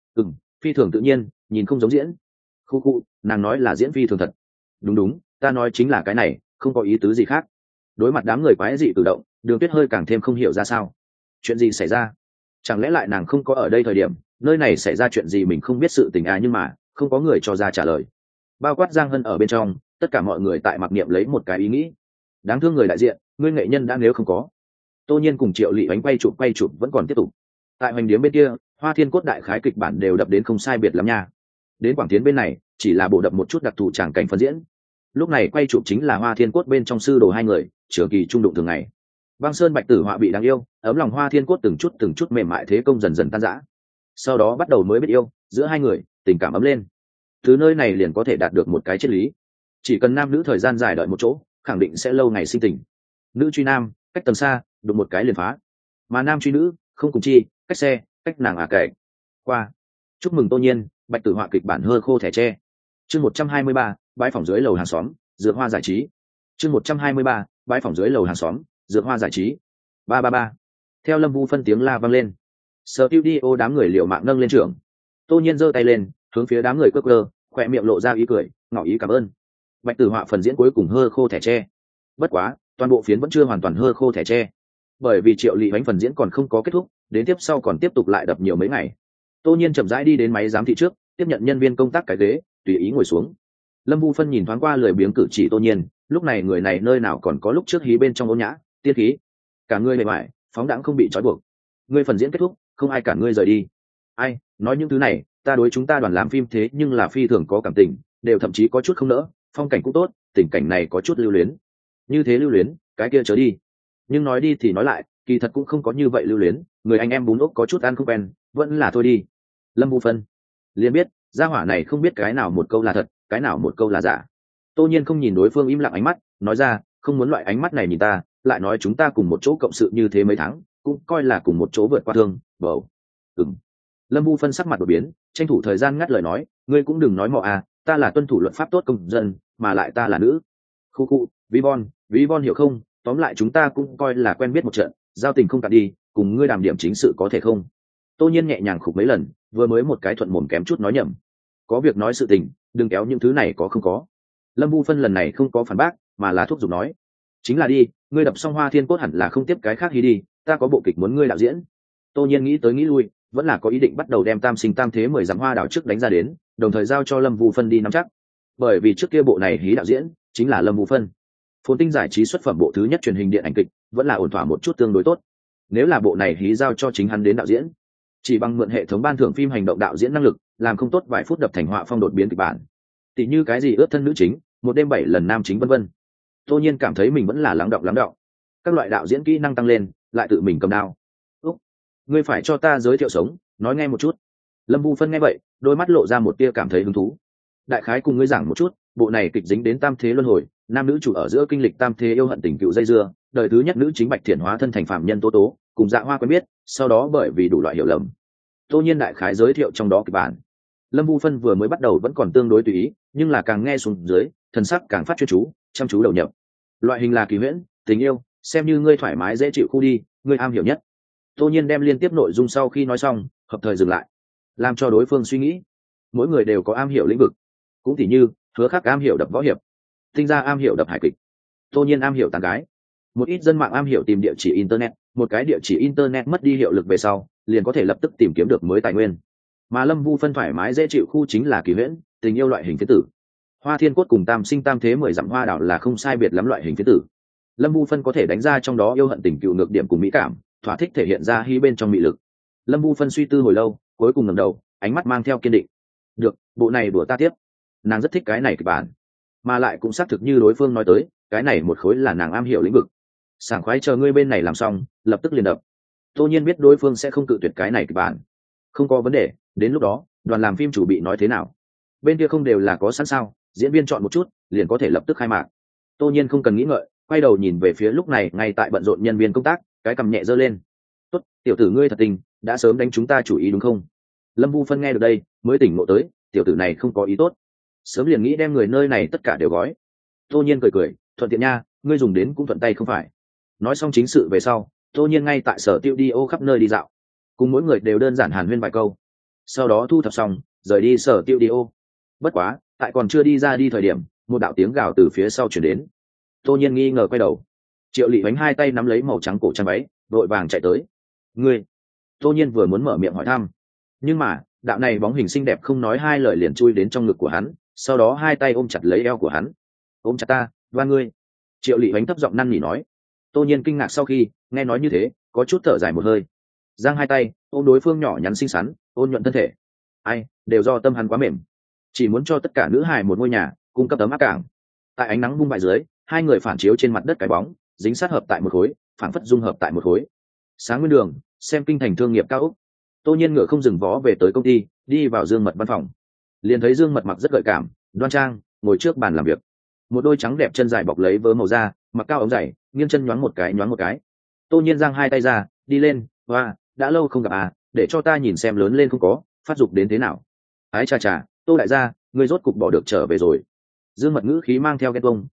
Phi thường tự nhiên, nhìn không giống diễn. Khu, nàng nói là diễn phi thường thật. Đúng, ta nói chính là cái này, không có ý tứ gì khác. Đối mặt đám người quái dị cử động, Đường Tuyết hơi càng thêm không hiểu ra sao. Chuyện gì xảy ra? Chẳng lẽ lại nàng không có ở đây thời điểm, nơi này xảy ra chuyện gì mình không biết sự tình à, nhưng mà không có người cho ra trả lời. Bao quát Giang Hân ở bên trong, tất cả mọi người tại mặc niệm lấy một cái ý nghĩ. Đáng thương người đại diện, ngươi nghệ nhân đã nếu không có. Tô Nhiên cùng Triệu Lị Ánh quay chụp vẫn còn tiếp tục. Tại Hoành Điếm bên kia, Hoa Thiên Cốt đại khái kịch bản đều đập đến không sai biệt lắm nha. Đến Quảng Tiến bên này, chỉ là bổ đập một chút đặc thù tràng cảnh phân diễn. Lúc này quay chụp chính là Hoa Thiên Cốt bên trong sư đồ hai người, trường kỳ trung đụng thường ngày. Băng Sơn Bạch Tử Họa bị đáng yêu, ấm lòng Hoa Thiên Cốt từng chút mềm mại thế công dần dần tan rã. Sau đó bắt đầu mới biết yêu, giữa hai người tình cảm ấm lên. Từ nơi này liền có thể đạt được một cái triết lý: chỉ cần nam nữ thời gian dài đợi một chỗ, khẳng định sẽ lâu ngày sinh tình. Nữ truy nam, cách tầng xa, đụng một cái liền phá. Mà nam truy nữ, không cùng chi, cách xe, cách nàng kệ. Qua. Chúc mừng Tô Nhiên, Bạch Tử Họa kịch bản hơ khô thẻ tre. Chương 123, bãi phòng dưới lầu hàng xóm, Dược Hoa giải trí. Chương 123, bãi phòng dưới lầu hàng xóm dược hoa giải trí. Ba ba ba. Theo Lâm Vu phân tiếng la vang lên, studio đám người liều mạng nâng lên trường. Tô Nhiên giơ tay lên hướng phía đám người quơ quơ, khỏe miệng lộ ra ý cười ngỏ ý cảm ơn. Bạch Tử Họa phần diễn cuối cùng hơ khô thẻ tre. Bất quá toàn bộ phiến vẫn chưa hoàn toàn hơ khô thẻ tre, bởi vì Triệu Lị Hoánh phần diễn còn không có kết thúc, đến tiếp sau còn tiếp tục lại đập nhiều mấy ngày. Tô Nhiên chậm rãi đi đến máy giám thị trước, tiếp nhận nhân viên công tác cái ghế, tùy ý ngồi xuống. Lâm Vu phân nhìn thoáng qua lười biếng cử chỉ Tô Nhiên, lúc này người này nơi nào còn có lúc trước hí bên trong ôn nhã tiên khí, cả người mệt mỏi phóng đãng không bị trói buộc. Ngươi phần diễn kết thúc, không ai cản ngươi rời đi. Ai nói những thứ này, ta đối chúng ta đoàn làm phim thế nhưng là phi thường có cảm tình, đều thậm chí có chút không nỡ, phong cảnh cũng tốt, tình cảnh này có chút lưu luyến. Như thế lưu luyến, cái kia chớ đi. Nhưng nói đi thì nói lại, kỳ thật cũng không có như vậy lưu luyến, người anh em bún ốc có chút ăn không quen, vẫn là thôi đi. Lâm Vu phân liền biết gia hỏa này không biết cái nào một câu là thật, cái nào một câu là giả. Tô Nhiên không nhìn đối phương im lặng ánh mắt, nói ra, không muốn loại ánh mắt này nhìn ta, lại nói chúng ta cùng một chỗ cộng sự như thế mấy tháng, cũng coi là cùng một chỗ vượt qua thương bầu. Lâm Vu phân sắc mặt đột biến, tranh thủ thời gian ngắt lời nói, ngươi cũng đừng nói mọ à, ta là tuân thủ luật pháp tốt công dân, mà lại ta là nữ. Khu khu, ví von hiểu không, tóm lại chúng ta cũng coi là quen biết một trận, giao tình không cạn đi, cùng ngươi đàm điểm chính sự có thể không? Tô Nhiên nhẹ nhàng khục mấy lần, vừa mới một cái thuận mồm kém chút nói nhầm. Có việc nói sự tình, đừng kéo những thứ này có không có. Lâm Vu phân lần này không có phản bác, mà là thúc giục nói, chính là đi, ngươi đập xong Hoa Thiên Cốt hẳn là không tiếp cái khác hí đi, ta có bộ kịch muốn ngươi đạo diễn. Tô Nhiên nghĩ tới nghĩ lui, vẫn là có ý định bắt đầu đem Tam Sinh Tam Thế 10 dặm hoa đảo trước đánh ra đến, đồng thời giao cho Lâm Vu phân đi nắm chắc. Bởi vì trước kia bộ này hí đạo diễn chính là Lâm Vu phân. Phồn Tinh giải trí xuất phẩm bộ thứ nhất truyền hình điện ảnh kịch, vẫn là ổn thỏa một chút tương đối tốt. Nếu là bộ này hí giao cho chính hắn đến đạo diễn, chỉ bằng mượn hệ thống ban thưởng phim hành động đạo diễn năng lực, làm không tốt vài phút đập thành họa phong đột biến kịch bản. Tỷ như cái gì ướt thân nữ chính, một đêm 7 lần nam chính vân vân. Tô Nhiên cảm thấy mình vẫn là lắng đọng. Các loại đạo diễn kỹ năng tăng lên, lại tự mình cầm đao. Ngươi phải cho ta giới thiệu sống, nói nghe một chút. Lâm Vu phân nghe vậy, đôi mắt lộ ra một tia cảm thấy hứng thú. Đại khái cùng ngươi giảng một chút, bộ này kịch dính đến tam thế luân hồi, nam nữ chủ ở giữa kinh lịch tam thế yêu hận tình cựu dây dưa, đời thứ nhất nữ chính Bạch Thiện hóa thân thành phạm nhân Tố Tố, cùng Dạ Hoa quen biết, sau đó bởi vì đủ loại hiểu lầm. Tô Nhiên đại khái giới thiệu trong đó kịch bản. Lâm Vu phân vừa mới bắt đầu vẫn còn tương đối tùy ý, nhưng là càng nghe xuống dưới, thần sắc càng phát chuyên chú, chăm chú đầu nhập. Loại hình là kỳ huyễn, tình yêu, xem như ngươi thoải mái dễ chịu khu đi, ngươi am hiểu nhất. Tô Nhiên đem liên tiếp nội dung sau khi nói xong, hợp thời dừng lại, làm cho đối phương suy nghĩ. Mỗi người đều có am hiểu lĩnh vực, cũng tỉ như Hứa Khắc am hiểu đập võ hiệp, Tinh Gia am hiểu đập hài kịch, Tô Nhiên am hiểu tán gái. Một ít dân mạng am hiểu tìm địa chỉ internet, một cái địa chỉ internet mất đi hiệu lực về sau, liền có thể lập tức tìm kiếm được mới tài nguyên. Mà Lâm Vu phân thoải mái dễ chịu khu chính là kỳ huyễn, tình yêu loại hình phiến tử. Hoa Thiên Cốt cùng Tam Sinh Tam Thế 10 dặm hoa đảo là không sai biệt lắm loại hình phiến tử. Lâm Vu phân có thể đánh ra trong đó yêu hận tình cựu ngược điểm cùng mỹ cảm, thỏa thích thể hiện ra hy bên trong mị lực. Lâm Vu phân suy tư hồi lâu, cuối cùng ngẩng đầu, ánh mắt mang theo kiên định. Được, bộ này đùa ta tiếp. Nàng rất thích cái này kịch bản, mà lại cũng xác thực như đối phương nói tới, cái này một khối là nàng am hiểu lĩnh vực. Sảng khoái chờ ngươi bên này làm xong, lập tức liền đập. Tô Nhiên biết đối phương sẽ không cự tuyệt cái này kịch bản, không có vấn đề. Đến lúc đó, đoàn làm phim chủ bị nói thế nào, bên kia không đều là có sẵn sao, diễn viên chọn một chút, liền có thể lập tức khai mạc. Tô Nhiên không cần nghĩ ngợi, quay đầu nhìn về phía lúc này ngay tại bận rộn nhân viên công tác, cái cằm nhẹ giơ lên. Tốt, tiểu tử ngươi thật tình, đã sớm đánh chúng ta chủ ý đúng không? Lâm Vu phân nghe được đây, mới tỉnh ngộ tới, tiểu tử này không có ý tốt, sớm liền nghĩ đem người nơi này tất cả đều gói. Tô Nhiên cười cười, thuận tiện nha, ngươi dùng đến cũng thuận tay không phải. Nói xong chính sự về sau, Tô Nhiên ngay tại sở tiêu đi ô khắp nơi đi dạo, cùng mỗi người đều đơn giản hàn huyên vài câu, sau đó thu thập xong rời đi sở tiêu đi ô. Bất quá tại còn chưa đi ra đi thời điểm, một đạo tiếng gào từ phía sau chuyển đến. Tô Nhiên nghi ngờ quay đầu, Triệu Lị Hoánh hai tay nắm lấy màu trắng cổ trang váy, vội vàng chạy tới. Ngươi? Tô Nhiên vừa muốn mở miệng hỏi thăm, nhưng mà đạo này bóng hình xinh đẹp không nói hai lời liền chui đến trong ngực của hắn, sau đó hai tay ôm chặt lấy eo của hắn. Ôm chặt ta, và ngươi. Triệu Lị Hoánh thấp giọng năn nỉ nói. Tô Nhiên kinh ngạc sau khi nghe nói như thế, có chút thở dài một hơi, giang hai tay ôm đối phương nhỏ nhắn xinh xắn, ôn nhuận thân thể. Ai, đều do tâm hắn quá mềm, chỉ muốn cho tất cả nữ hài một ngôi nhà, cung cấp tấm áp cảng. Tại ánh nắng bung bại dưới, hai người phản chiếu trên mặt đất cái bóng, dính sát hợp tại một khối, phản phất dung hợp tại một khối. Sáng nguyên đường, xem kinh thành thương nghiệp cao ốc. Tô Nhiên ngựa không dừng vó về tới công ty, đi vào Dương Mật văn phòng, liền thấy Dương Mật mặc rất gợi cảm, đoan trang, ngồi trước bàn làm việc, một đôi trắng đẹp chân dài bọc lấy vớ màu da, mặc cao ống dày, nghiêng chân nhoáng một cái. Tô Nhiên giang hai tay ra, đi lên, hoa, đã lâu không gặp à, để cho ta nhìn xem lớn lên không có phát dục đến thế nào. Ái chà chà, Tô đại gia, ngươi rốt cục bỏ được trở về rồi. Dương Mật ngữ khí mang theo ghen tuông,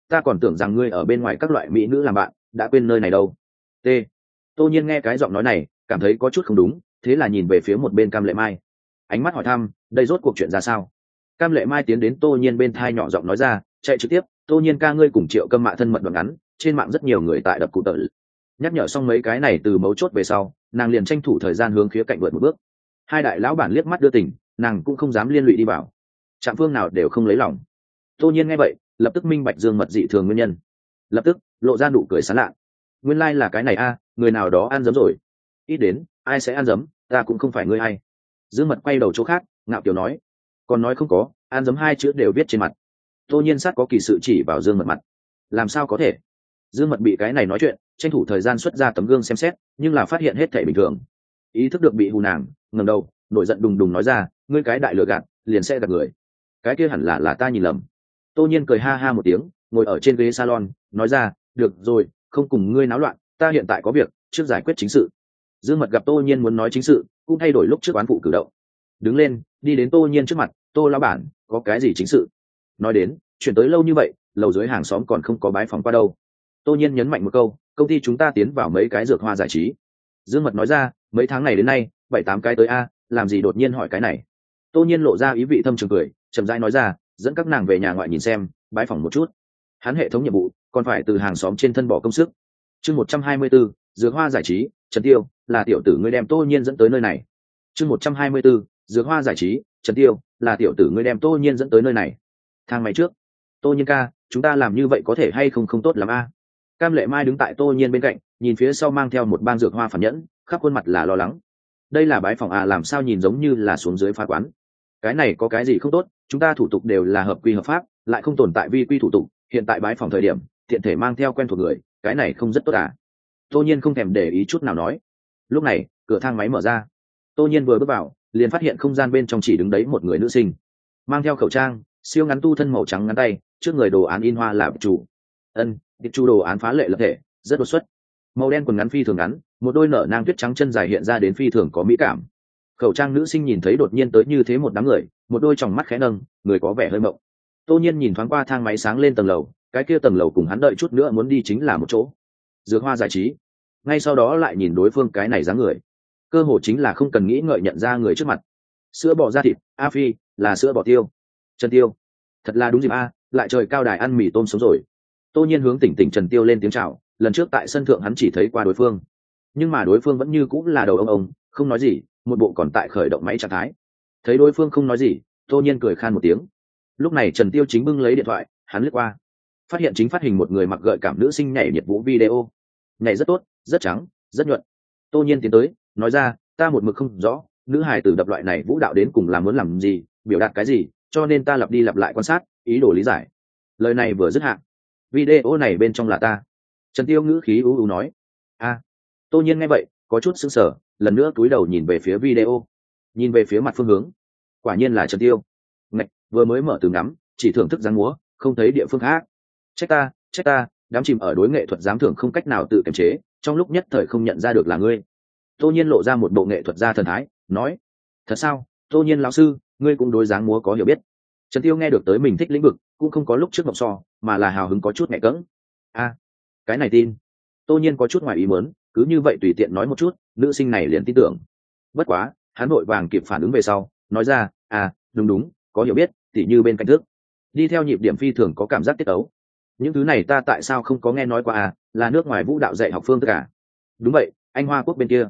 ta còn tưởng rằng ngươi ở bên ngoài các loại mỹ nữ làm bạn, đã quên nơi này đâu. T. Tô nhiên nghe cái giọng nói này cảm thấy có chút không đúng, thế là nhìn về phía một bên Cam Lệ Mai, ánh mắt hỏi thăm đây rốt cuộc chuyện ra sao. Cam Lệ Mai tiến đến Tô nhiên bên thai nhỏ giọng nói ra, chạy trực tiếp, Tô nhiên ca ngươi cùng Triệu Câm Mạ thân mật đoạn ngắn, trên mạng rất nhiều người tại đập cụ tợ. Nhắc nhở xong mấy cái này từ mấu chốt về sau, nàng liền tranh thủ thời gian hướng khía cạnh vượt một bước. Hai đại lão bản liếc mắt đưa tình, nàng cũng không dám liên lụy đi vào, trạm phương nào đều không lấy lòng. Tô nhiên nghe vậy lập tức minh bạch dương mật dị thường nguyên nhân, lập tức lộ ra nụ cười sán lạ. Nguyên lai là cái này a, người nào đó ăn giấm rồi. Ít đến ai sẽ ăn giấm, ta cũng không phải ngươi hay. Dương mật quay đầu chỗ khác ngạo kiều nói, còn nói không có, ăn giấm hai chữ đều viết trên mặt. Tô nhiên sát có kỳ sự chỉ vào dương mật mặt, làm sao có thể. Dương mật bị cái này nói chuyện tranh thủ thời gian xuất ra tấm gương xem xét, nhưng là phát hiện hết thể bình thường. Ý thức được bị hù nàng ngẩng đầu nổi giận đùng đùng nói ra, ngươi cái đại lừa gạt liền sẽ gạt người, cái kia hẳn là ta nhìn lầm. Tô nhiên cười ha ha một tiếng, ngồi ở trên ghế salon nói ra, được rồi, không cùng ngươi náo loạn, ta hiện tại có việc trước giải quyết chính sự. Dương mật gặp Tô nhiên muốn nói chính sự cũng thay đổi lúc trước oán phụ cử động, đứng lên đi đến Tô nhiên trước mặt, Tô lão bản có cái gì chính sự nói đến, chuyển tới lâu như vậy lầu dưới hàng xóm còn không có bái phòng qua đâu. Tô nhiên nhấn mạnh một câu, công ty chúng ta tiến vào mấy cái dược hoa giải trí. Dương mật nói ra, mấy tháng này đến nay 7-8 cái tới a, làm gì đột nhiên hỏi cái này. Tô nhiên lộ ra ý vị thâm trường cười, chậm rãi nói ra, dẫn các nàng về nhà ngoại nhìn xem, bái phỏng một chút. Hắn hệ thống nhiệm vụ còn phải từ hàng xóm trên thân bỏ công sức. Chương 124, dược hoa giải trí, Trần Tiêu, là tiểu tử ngươi đem Tô nhiên dẫn tới nơi này. Chương 124, dược hoa giải trí, Trần Tiêu, là tiểu tử ngươi đem Tô nhiên dẫn tới nơi này. Thang máy trước. Tô nhiên ca, chúng ta làm như vậy có thể hay không tốt lắm a. Cam Lệ Mai đứng tại Tô nhiên bên cạnh, nhìn phía sau mang theo một bang dược hoa phản nhẫn, khắp khuôn mặt là lo lắng. Đây là bái phòng à, làm sao nhìn giống như là xuống dưới phá quán. Cái này có cái gì không tốt, chúng ta thủ tục đều là hợp quy hợp pháp, lại không tồn tại vi quy thủ tục, hiện tại bái phòng thời điểm tiện thể mang theo quen thuộc người, cái này không rất tốt à. Tô nhiên không thèm để ý chút nào nói. Lúc này cửa thang máy mở ra, Tô nhiên vừa bước vào liền phát hiện không gian bên trong chỉ đứng đấy một người nữ sinh, mang theo khẩu trang, siêu ngắn tu thân màu trắng ngắn tay, trước người đồ án in hoa là chủ. Tiệp chu đồ án phá lệ lập thể, rất đột xuất. Màu đen quần ngắn phi thường ngắn, một đôi nở nang tuyết trắng chân dài hiện ra đến phi thường có mỹ cảm. Khẩu trang nữ sinh nhìn thấy đột nhiên tới như thế một đám người, một đôi tròng mắt khẽ nâng, người có vẻ hơi mộng. Tô nhiên nhìn thoáng qua thang máy sáng lên tầng lầu, cái kia tầng lầu cùng hắn đợi chút nữa muốn đi chính là một chỗ dược hoa giải trí. Ngay sau đó lại nhìn đối phương cái này dáng người, cơ hồ chính là không cần nghĩ ngợi nhận ra người trước mặt. Sữa bò da thịt, a phi, là sữa bò tiêu. Trần Tiêu, thật là đúng dịp a, lại trời cao đài ăn mì tôm sống rồi. Tô nhiên hướng tỉnh Trần Tiêu lên tiếng chào, lần trước tại sân thượng hắn chỉ thấy qua đối phương, nhưng mà đối phương vẫn như cũng là đầu ông không nói gì, một bộ còn tại khởi động máy trạng thái. Thấy đối phương không nói gì, Tô nhiên cười khan một tiếng. Lúc này Trần Tiêu chính bưng lấy điện thoại, hắn lướt qua phát hiện chính phát hình một người mặc gợi cảm nữ sinh nhảy nhiệt vũ video, nhảy rất tốt, rất trắng, rất nhuận. Tô nhiên tiến tới nói ra, ta một mực không rõ nữ hài tử đập loại này vũ đạo đến cùng là muốn làm gì, biểu đạt cái gì, cho nên ta lặp đi lặp lại quan sát, ý đồ lý giải. Lời này vừa dứt hạn, video này bên trong là ta. Trần Tiêu ngữ khí u u nói. A. Tô nhiên nghe vậy có chút sững sờ, lần nữa cúi đầu nhìn về phía video, nhìn về phía mặt phương hướng, quả nhiên là Trần Tiêu. Ngạch, vừa mới mở từ ngắm chỉ thưởng thức dáng múa, không thấy địa phương khác. Trách ta, đám chìm ở đối nghệ thuật giám thưởng không cách nào tự kiềm chế, trong lúc nhất thời không nhận ra được là ngươi. Tô nhiên lộ ra một bộ nghệ thuật gia thần thái, nói. Thật sao, Tô nhiên lão sư, ngươi cũng đối dáng múa có hiểu biết. Trần Tiêu nghe được tới mình thích lĩnh vực cũng không có lúc trước mộng so, mà là hào hứng có chút nhẹ cẫng. A, cái này tin. Tô nhiên có chút ngoài ý muốn, cứ như vậy tùy tiện nói một chút, nữ sinh này liền tin tưởng. Bất quá hắn vội vàng kịp phản ứng về sau, nói ra, đúng, có hiểu biết, tỉ như bên cạnh thước đi theo nhịp điểm phi thường có cảm giác tiết ấu. Những thứ này ta tại sao không có nghe nói qua là nước ngoài vũ đạo dạy học phương tất cả. Đúng vậy, anh Hoa Quốc bên kia.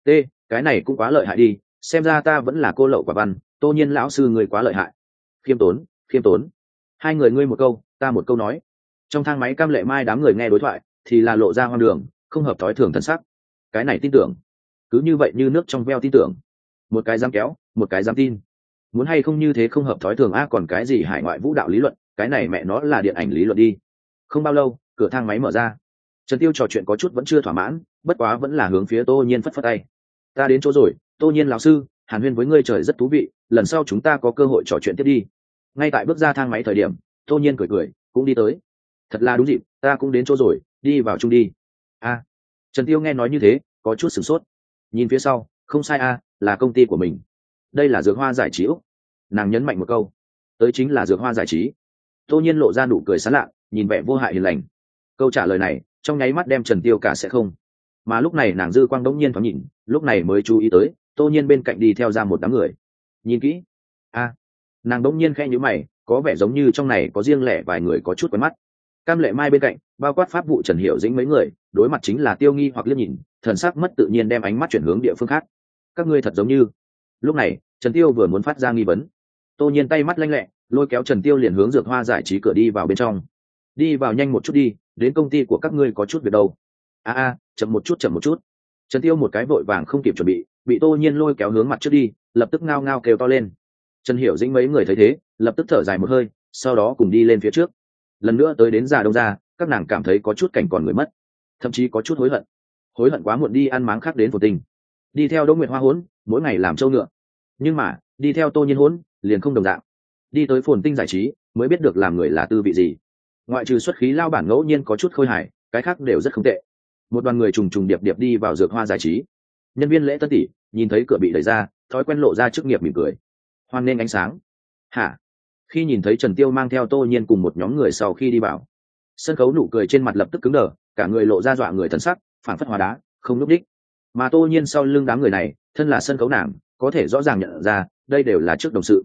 Cái này cũng quá lợi hại đi, xem ra ta vẫn là cô lậu quả văn. Tô nhiên lão sư người quá lợi hại. Khiêm tốn, hai người ngươi một câu ta một câu nói. Trong thang máy Cam Lệ Mai đám người nghe đối thoại thì là lộ ra hoang đường, không hợp thói thường thân sắc. Cái này tin tưởng, cứ như vậy như nước trong veo tin tưởng, một cái dám kéo một cái dám tin. Muốn hay không như thế không hợp thói thường còn cái gì hải ngoại vũ đạo lý luận, cái này mẹ nó là điện ảnh lý luận đi. Không bao lâu cửa thang máy mở ra, Trần Tiêu trò chuyện có chút vẫn chưa thỏa mãn, bất quá vẫn là hướng phía Tô nhiên phất phất tay. Ta đến chỗ rồi, Tô nhiên lão sư, hàn huyên với ngươi trời rất thú vị, lần sau chúng ta có cơ hội trò chuyện tiếp đi. Ngay tại bước ra thang máy thời điểm, Tô nhiên cười cũng đi tới. Thật là đúng dịp, ta cũng đến chỗ rồi, đi vào chung đi. Trần Tiêu nghe nói như thế có chút sửng sốt, nhìn phía sau, không sai là công ty của mình. Đây là dược hoa giải trí Úc. Nàng nhấn mạnh một câu, tới chính là dược hoa giải trí. Tô nhiên lộ ra nụ cười sán lạ, nhìn vẻ vô hại hiền lành. Câu trả lời này trong nháy mắt đem Trần Tiêu cả sẽ không. Mà lúc này nàng dư quang đống nhiên thoáng nhìn, lúc này mới chú ý tới Tô nhiên bên cạnh đi theo ra một đám người. Nhìn kỹ, nàng đống nhiên khẽ nhíu mày, có vẻ giống như trong này có riêng lẻ vài người có chút quen mắt. Cam Lệ Mai bên cạnh, bao quát pháp vụ Trần Hiểu Dĩnh mấy người, đối mặt chính là Tiêu Nghi hoặc liếc nhìn, thần sắc mất tự nhiên đem ánh mắt chuyển hướng địa phương khác. Các ngươi thật giống như. Lúc này, Trần Tiêu vừa muốn phát ra nghi vấn, Tô nhiên tay mắt lanh lẹ, lôi kéo Trần Tiêu liền hướng Dược Hoa giải trí cửa đi vào bên trong. Đi vào nhanh một chút đi, đến công ty của các ngươi có chút việc đâu. Chậm một chút. Trần Tiêu một cái vội vàng không kịp chuẩn bị Tô nhiên lôi kéo hướng mặt trước đi, lập tức ngao ngao kêu to lên. Trần Hiểu Dĩnh mấy người thấy thế, lập tức thở dài một hơi, sau đó cùng đi lên phía trước. Lần nữa tới đến già đông ra, các nàng cảm thấy có chút cảnh còn người mất, thậm chí có chút hối hận quá muộn đi ăn máng khác đến Phồn Tinh, đi theo Đỗ Nguyệt Hoa hỗn, mỗi ngày làm trâu ngựa. Nhưng mà đi theo Tô nhiên hỗn liền không đồng dạng, đi tới Phồn Tinh giải trí mới biết được làm người là tư vị gì. Ngoại trừ xuất khí lao bản ngẫu nhiên có chút khôi hài, cái khác đều rất không tệ. Một đoàn người trùng trùng điệp điệp đi vào Dược Hoa giải trí. Nhân viên lễ tân tỷ nhìn thấy cửa bị đẩy ra, thói quen lộ ra chức nghiệp mỉm cười, hoan nghênh ánh sáng. Khi nhìn thấy Trần Tiêu mang theo Tô nhiên cùng một nhóm người sau khi đi vào, sân khấu nụ cười trên mặt lập tức cứng đờ, cả người lộ ra dọa người thần sắc, phản phất hóa đá, không núp đích. Mà Tô nhiên sau lưng đám người này, thân là sân khấu nàng, có thể rõ ràng nhận ra, đây đều là trước đồng sự.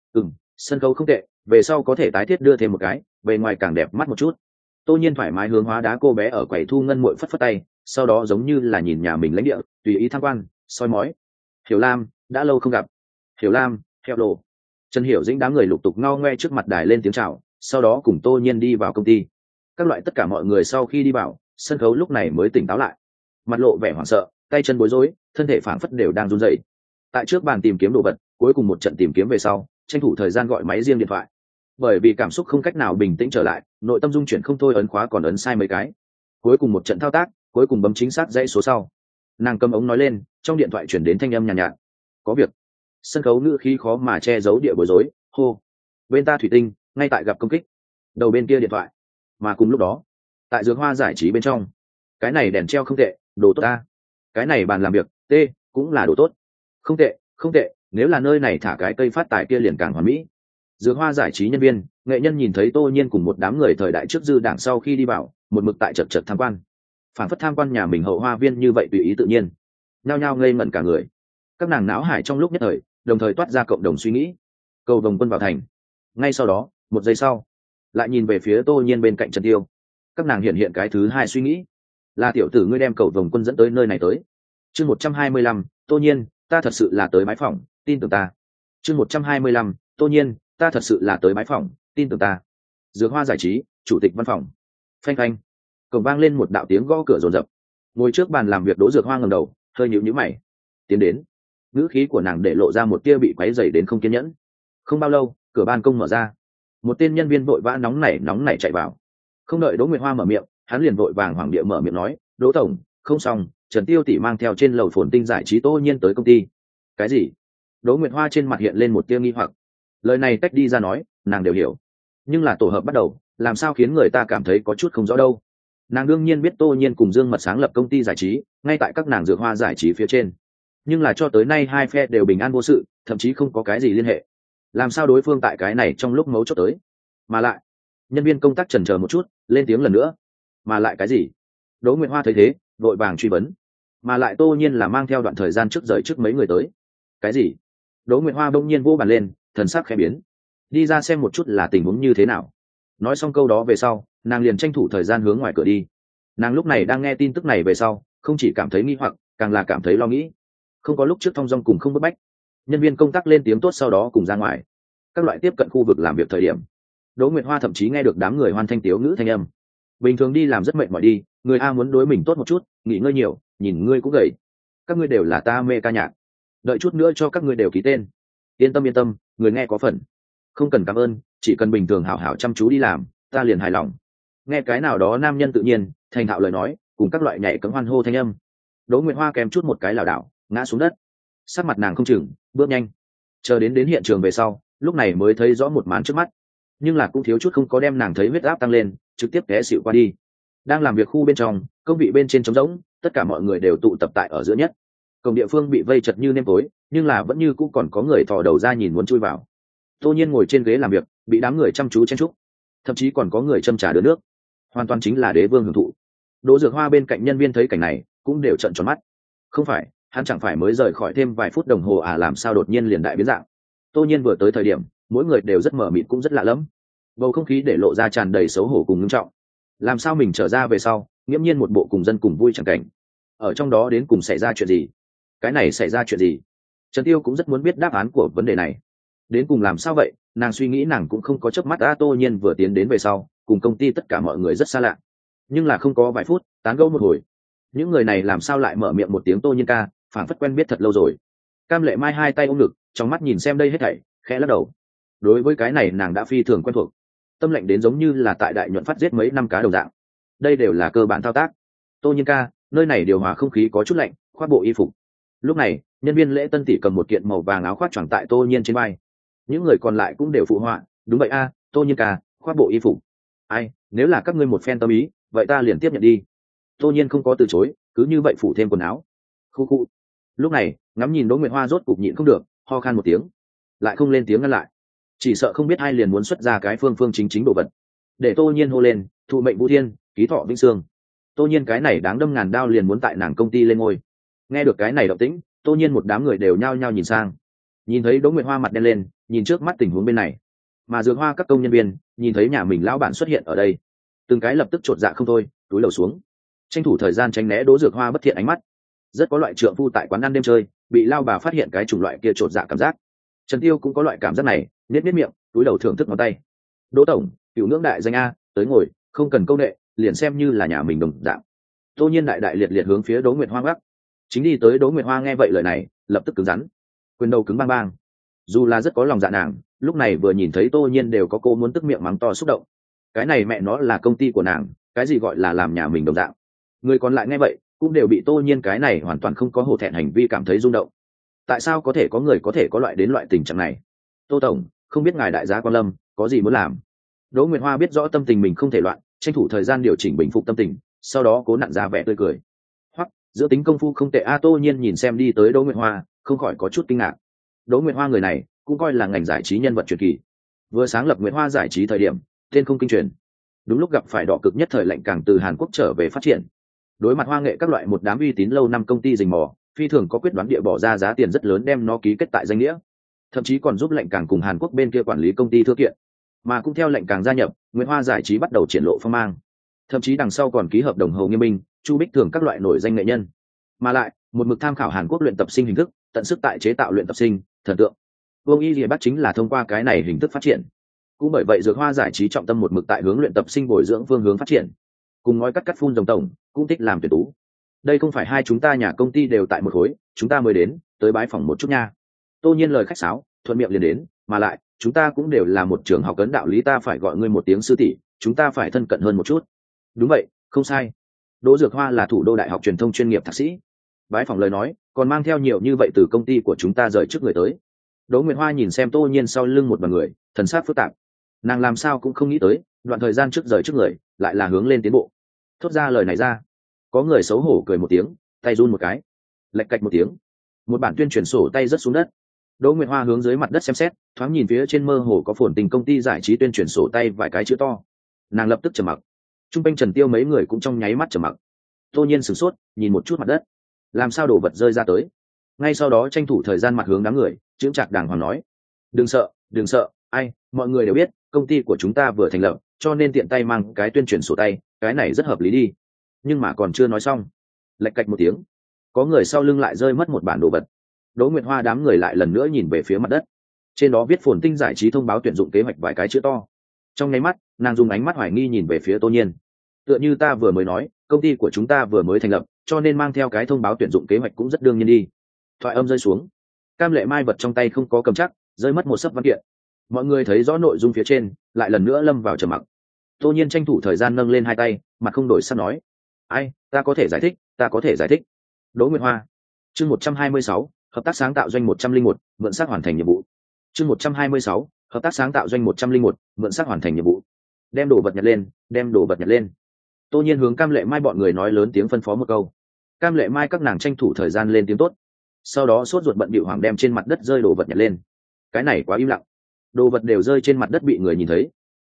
Sân khấu không tệ, về sau có thể tái thiết đưa thêm một cái, bề ngoài càng đẹp mắt một chút. Tô nhiên thoải mái hướng hóa đá cô bé ở quầy thu ngân muội phất phất tay, sau đó giống như là nhìn nhà mình lãnh địa, tùy ý tham quan, soi mói. Hiểu Lam, đã lâu không gặp. Hiểu Lam, theo đồ. Trần Hiểu Dĩnh đám người lục tục ngao ngoe trước mặt đài lên tiếng chào, sau đó cùng Tô nhiên đi vào công ty. Các loại tất cả mọi người sau khi đi vào, sân khấu lúc này mới tỉnh táo lại, mặt lộ vẻ hoảng sợ, tay chân bối rối, thân thể phảng phất đều đang run rẩy. Tại trước bàn tìm kiếm đồ vật, cuối cùng một trận tìm kiếm về sau, tranh thủ thời gian gọi máy riêng điện thoại. Bởi vì cảm xúc không cách nào bình tĩnh trở lại, nội tâm dung chuyển không thôi, ấn khóa còn ấn sai mấy cái. Cuối cùng một trận thao tác, cuối cùng bấm chính xác dãy số sau. Nàng cầm ống nói lên, trong điện thoại chuyển đến thanh âm nhàn nhạt. Có việc. Sân khấu ngữ khí khó mà che giấu địa bối rối, hô. Bên ta thủy tinh, ngay tại gặp công kích. Đầu bên kia điện thoại. Mà cùng lúc đó, tại Dược Hoa giải trí bên trong, cái này đèn treo không tệ, đồ tốt ta. Cái này bàn làm việc, cũng là đồ tốt. Không tệ, nếu là nơi này thả cái cây phát tài kia liền càng hoàn mỹ. Dược Hoa giải trí nhân viên, nghệ nhân nhìn thấy Tô nhiên cùng một đám người thời đại trước dư đảng sau khi đi vào, một mực tại chật tham quan, phản phất tham quan nhà mình hậu hoa viên như vậy tùy ý tự nhiên, nhao nhao ngây ngẩn cả người. Các nàng não hải trong lúc nhất thời đồng thời toát ra cộng đồng suy nghĩ, cầu Đồng Quân vào thành. Ngay sau đó, một giây sau, lại nhìn về phía Tô nhiên bên cạnh Trần Tiêu. Các nàng hiện cái thứ hai suy nghĩ, là tiểu tử ngươi đem cầu Đồng Quân dẫn tới nơi này tới. Chương 125, Tô nhiên, ta thật sự là tới bái phỏng, tin tưởng ta. Chương 125, Tô nhiên, ta thật sự là tới bái phỏng, tin tưởng ta. Dược Hoa giải trí, chủ tịch văn phòng. Phanh phanh, cổng vang lên một đạo tiếng gõ cửa rồn rập. Ngồi trước bàn làm việc Đỗ Dược Hoa ngẩng đầu, hơi nhíu mày. Tiến đến. Ngữ khí của nàng để lộ ra một tia bị quấy rầy đến không kiên nhẫn. Không bao lâu, cửa ban công mở ra, một tên nhân viên vội vã nóng nảy chạy vào. Không đợi Đỗ Nguyệt Hoa mở miệng, hắn liền vội vàng hoảng địa mở miệng nói, Đỗ tổng, không xong, Trần Tiêu tỷ mang theo trên lầu Phồn Tinh giải trí Tô nhiên tới công ty. Cái gì? Đỗ Nguyệt Hoa trên mặt hiện lên một tia nghi hoặc. Lời này tách đi ra nói, nàng đều hiểu, nhưng là tổ hợp bắt đầu, làm sao khiến người ta cảm thấy có chút không rõ đâu. Nàng đương nhiên biết Tô nhiên cùng Dương Mật sáng lập công ty giải trí, ngay tại các nàng Dược Hoa giải trí phía trên, nhưng là cho tới nay hai phe đều bình an vô sự, thậm chí không có cái gì liên hệ. Làm sao đối phương tại cái này trong lúc mấu chốt tới? Mà lại, nhân viên công tác chần chờ một chút, lên tiếng lần nữa. Mà lại cái gì? Đỗ Nguyệt Hoa thấy thế, vội vàng truy vấn. Mà lại Tô nhiên là mang theo đoạn thời gian trước rời trước mấy người tới. Cái gì? Đỗ Nguyệt Hoa bỗng nhiên vỗ bàn lên, thần sắc khẽ biến. Đi ra xem một chút là tình huống như thế nào. Nói xong câu đó về sau, nàng liền tranh thủ thời gian hướng ngoài cửa đi. Nàng lúc này đang nghe tin tức này về sau, không chỉ cảm thấy nghi hoặc, càng là cảm thấy lo nghĩ. Không có lúc trước thong dong cùng không bức bách. Nhân viên công tác lên tiếng tốt sau đó cùng ra ngoài. Các loại tiếp cận khu vực làm việc thời điểm, Đỗ Nguyệt Hoa thậm chí nghe được đám người hoan thanh tiếu ngữ thanh âm. Bình thường đi làm rất mệt mỏi đi, người a muốn đối mình tốt một chút, nghỉ ngơi nhiều, nhìn ngươi cũng gầy. Các ngươi đều là ta mê ca nhạc, đợi chút nữa cho các ngươi đều ký tên. Yên tâm, người nghe có phần. Không cần cảm ơn, chỉ cần bình thường hảo hảo chăm chú đi làm, ta liền hài lòng. Nghe cái nào đó nam nhân tự nhiên thành thạo lời nói, cùng các loại nhảy cẫng hoan hô thanh âm. Đỗ Nguyệt Hoa kèm chút một cái lảo đảo, ngã xuống đất. Sắc mặt nàng không chừng, bước nhanh. Chờ đến hiện trường về sau, lúc này mới thấy rõ một màn trước mắt, nhưng là cũng thiếu chút không có đem nàng thấy huyết áp tăng lên, trực tiếp té xỉu qua đi. Đang làm việc khu bên trong, công vị bên trên trống rỗng, tất cả mọi người đều tụ tập tại ở giữa nhất. Cổng địa phương bị vây chật như nêm tối, nhưng là vẫn như cũng còn có người thò đầu ra nhìn muốn chui vào. Tô nhiên ngồi trên ghế làm việc, bị đám người chăm chú chen chúc. thậm chí còn có người châm trà đưa nước, hoàn toàn chính là đế vương hưởng thụ. Đỗ Dược Hoa bên cạnh nhân viên thấy cảnh này cũng đều trợn tròn mắt. Không phải, hắn chẳng phải mới rời khỏi thêm vài phút đồng hồ à, làm sao đột nhiên liền đại biến dạng. Tô Nhiên vừa tới thời điểm mỗi người đều rất mở mịt, cũng rất lạ lẫm, bầu không khí để lộ ra tràn đầy xấu hổ cùng nghiêm trọng. Làm sao mình trở ra về sau nghiễm nhiên một bộ cùng dân cùng vui chẳng cảnh, ở trong đó đến cùng xảy ra chuyện gì? Cái này xảy ra chuyện gì? Trần Tiêu cũng rất muốn biết đáp án của vấn đề này. Đến cùng làm sao vậy? Nàng suy nghĩ, nàng cũng không có chớp mắt. Tô Nhiên vừa tiến đến về sau cùng công ty tất cả mọi người rất xa lạ, nhưng là không có vài phút tán gẫu một hồi, những người này làm sao lại mở miệng một tiếng Tô Nhiên ca, phảng phất quen biết thật lâu rồi. Cam Lệ Mai hai tay ôm ngực, trong mắt nhìn xem đây hết thảy, khẽ lắc đầu. Đối với cái này nàng đã phi thường quen thuộc, tâm lệnh đến giống như là tại đại nhuận phát giết mấy năm cá đồng dạng. Đây đều là cơ bản thao tác. Tô Nhiên ca, nơi này điều hòa không khí có chút lạnh, khoác bộ y phục. Lúc này nhân viên lễ tân tỷ cầm một kiện màu vàng áo khoác choàng tại Tô Nhiên trên vai, những người còn lại cũng đều phụ họa, đúng vậy a, Tô Nhiên ca, khoác bộ y phục. Ai, nếu là các ngươi một phen tâm ý, vậy ta liền tiếp nhận đi. Tô Nhiên không có từ chối, cứ như vậy phủ thêm quần áo. Khu khu. Lúc này ngắm nhìn Đỗ Nguyệt Hoa rốt cục nhịn không được, ho khan một tiếng, lại không lên tiếng ngăn lại, chỉ sợ không biết ai liền muốn xuất ra cái phương chính chính đồ vật, để Tô Nhiên hô lên, thụ mệnh vũ thiên, ký thọ vĩnh sương. Tô Nhiên cái này đáng đâm ngàn đao liền muốn tại nàng công ty lên ngôi. Nghe được cái này động tĩnh, Tô Nhiên một đám người đều nhao nhao nhìn sang, nhìn thấy Đỗ Nguyệt Hoa mặt đen lên, nhìn trước mắt tình huống bên này, mà Dược Hoa các công nhân viên nhìn thấy nhà mình lão bản xuất hiện ở đây, từng cái lập tức chột dạ không thôi, túi lầu xuống, tranh thủ thời gian tránh né Đỗ Dược Hoa bất thiện ánh mắt. Rất có loại trượng phu tại quán ăn đêm chơi bị lao bà phát hiện cái chủng loại kia chột dạ cảm giác. Trần Tiêu cũng có loại cảm giác này, nết miệng, túi đầu thưởng thức ngón tay. Đỗ tổng, cửu ngưỡng đại danh a, tới ngồi, không cần câu nệ, liền xem như là nhà mình đồng dạng. Tô Nhiên đại đại liệt liệt hướng phía Đỗ Nguyệt Hoa gác. Chính đi tới Đỗ Nguyệt Hoa nghe vậy lời này, lập tức cứng rắn, quyền đầu cứng bang bang. Dù là rất có lòng dạ nàng, lúc này vừa nhìn thấy Tô Nhiên đều có cô muốn tức miệng mắng to xúc động. Cái này mẹ nó là công ty của nàng, cái gì gọi là làm nhà mình đồng dạng. Người còn lại nghe vậy cũng đều bị Tô Nhiên cái này hoàn toàn không có hổ thẹn hành vi cảm thấy rung động. Tại sao có thể có người có thể có loại đến loại tình trạng này? Tô tổng, không biết ngài đại gia quan lâm có gì muốn làm? Đỗ Nguyệt Hoa biết rõ tâm tình mình không thể loạn, tranh thủ thời gian điều chỉnh bình phục tâm tình, sau đó cố nặn ra vẻ tươi cười. Hoặc giữa tính công phu không tệ a. Tô Nhiên nhìn xem đi tới Đỗ Nguyệt Hoa, không khỏi có chút kinh ngạc. Đỗ Nguyệt Hoa người này cũng coi là ngành giải trí nhân vật truyền kỳ, vừa sáng lập Nguyệt Hoa giải trí thời điểm tên không kinh truyền, đúng lúc gặp phải đỏ cực nhất thời lạnh càng từ Hàn Quốc trở về phát triển. Đối mặt hoa nghệ các loại một đám uy tín lâu năm công ty rình mò, phi thường có quyết đoán địa bỏ ra giá tiền rất lớn đem nó ký kết tại danh nghĩa, thậm chí còn giúp lệnh càng cùng Hàn Quốc bên kia quản lý công ty thư kiện, mà cũng theo lệnh càng gia nhập, Nguyệt Hoa giải trí bắt đầu triển lộ phong mang, thậm chí đằng sau còn ký hợp đồng Hồ Nghiêm Minh, Chu Bích Thường các loại nổi danh nghệ nhân, mà lại một mực tham khảo Hàn Quốc luyện tập sinh hình thức, tận sức tại chế tạo luyện tập sinh thần tượng. Vương Y Lìa Bắc chính là thông qua cái này hình thức phát triển, cũng bởi vậy Dược Hoa giải trí trọng tâm một mực tại hướng luyện tập sinh bồi dưỡng phương hướng phát triển, cùng nói cắt phun rồng tổng cũng thích làm tuyển tú. Đây không phải hai chúng ta nhà công ty đều tại một khối, chúng ta mới đến tới bái phỏng một chút nha. Tô Nhiên lời khách sáo thuận miệng liền đến, mà lại chúng ta cũng đều là một trường học cấn đạo lý, ta phải gọi ngươi một tiếng sư tỷ, chúng ta phải thân cận hơn một chút. Đúng vậy, không sai. Đỗ Dược Hoa là thủ đô đại học truyền thông chuyên nghiệp thạc sĩ, bái phỏng lời nói còn mang theo nhiều như vậy từ công ty của chúng ta rời trước người tới. Đỗ Nguyệt Hoa nhìn xem Tô Nhiên sau lưng một đoàn người, thần sắc phức tạp. Nàng làm sao cũng không nghĩ tới, đoạn thời gian trước rời trước người lại là hướng lên tiến bộ. Thốt ra lời này ra, có người xấu hổ cười một tiếng, tay run một cái, lạch cạch một tiếng, một bản tuyên truyền sổ tay rớt xuống đất. Đỗ Nguyệt Hoa hướng dưới mặt đất xem xét, thoáng nhìn phía trên mơ hồ có phồn tình công ty giải trí tuyên truyền sổ tay vài cái chữ to. Nàng lập tức trầm mặc. Trung quanh Trần Tiêu mấy người cũng trong nháy mắt trầm mặc. Tô Nhiên sửng sốt, nhìn một chút mặt đất, làm sao đổ vật rơi ra tới. Ngay sau đó tranh thủ thời gian mặt hướng đám người, chững chạc đàng hoàng nói: đừng sợ, đừng sợ, ai, mọi người đều biết, công ty của chúng ta vừa thành lập, cho nên tiện tay mang cái tuyên truyền sổ tay, cái này rất hợp lý đi. Nhưng mà còn chưa nói xong, lạch cạch một tiếng, có người sau lưng lại rơi mất một bản đồ vật. Đỗ Nguyệt Hoa đám người lại lần nữa nhìn về phía mặt đất, trên đó viết phồn tinh giải trí thông báo tuyển dụng kế hoạch vài cái chữ to. Trong nháy mắt nàng dùng ánh mắt hoài nghi nhìn về phía Tô Nhiên, tựa như ta vừa mới nói, công ty của chúng ta vừa mới thành lập, cho nên mang theo cái thông báo tuyển dụng kế hoạch cũng rất đương nhiên đi. Thoại âm rơi xuống, Cam Lệ Mai vật trong tay không có cầm chắc, rơi mất một sấp văn kiện. Mọi người thấy rõ nội dung phía trên, lại lần nữa lâm vào trầm mặc. Tô Nhiên tranh thủ thời gian nâng lên hai tay, mặt không đổi sắc nói: ai, ta có thể giải thích, ta có thể giải thích. Đỗ Nguyệt Hoa. Chương 126, hợp tác sáng tạo doanh 101, mượn xác hoàn thành nhiệm vụ. Chương 126, hợp tác sáng tạo doanh 101, mượn xác hoàn thành nhiệm vụ. Đem đồ vật nhặt lên, đem đồ vật nhặt lên. Tô Nhiên hướng Cam Lệ Mai bọn người nói lớn tiếng phân phó một câu. Cam Lệ Mai các nàng tranh thủ thời gian lên tiếng tốt. Sau đó sốt ruột bận bịu hoàng đem trên mặt đất rơi đồ vật nhặt lên. Cái này quá im lặng. Đồ vật đều rơi trên mặt đất bị người nhìn thấy.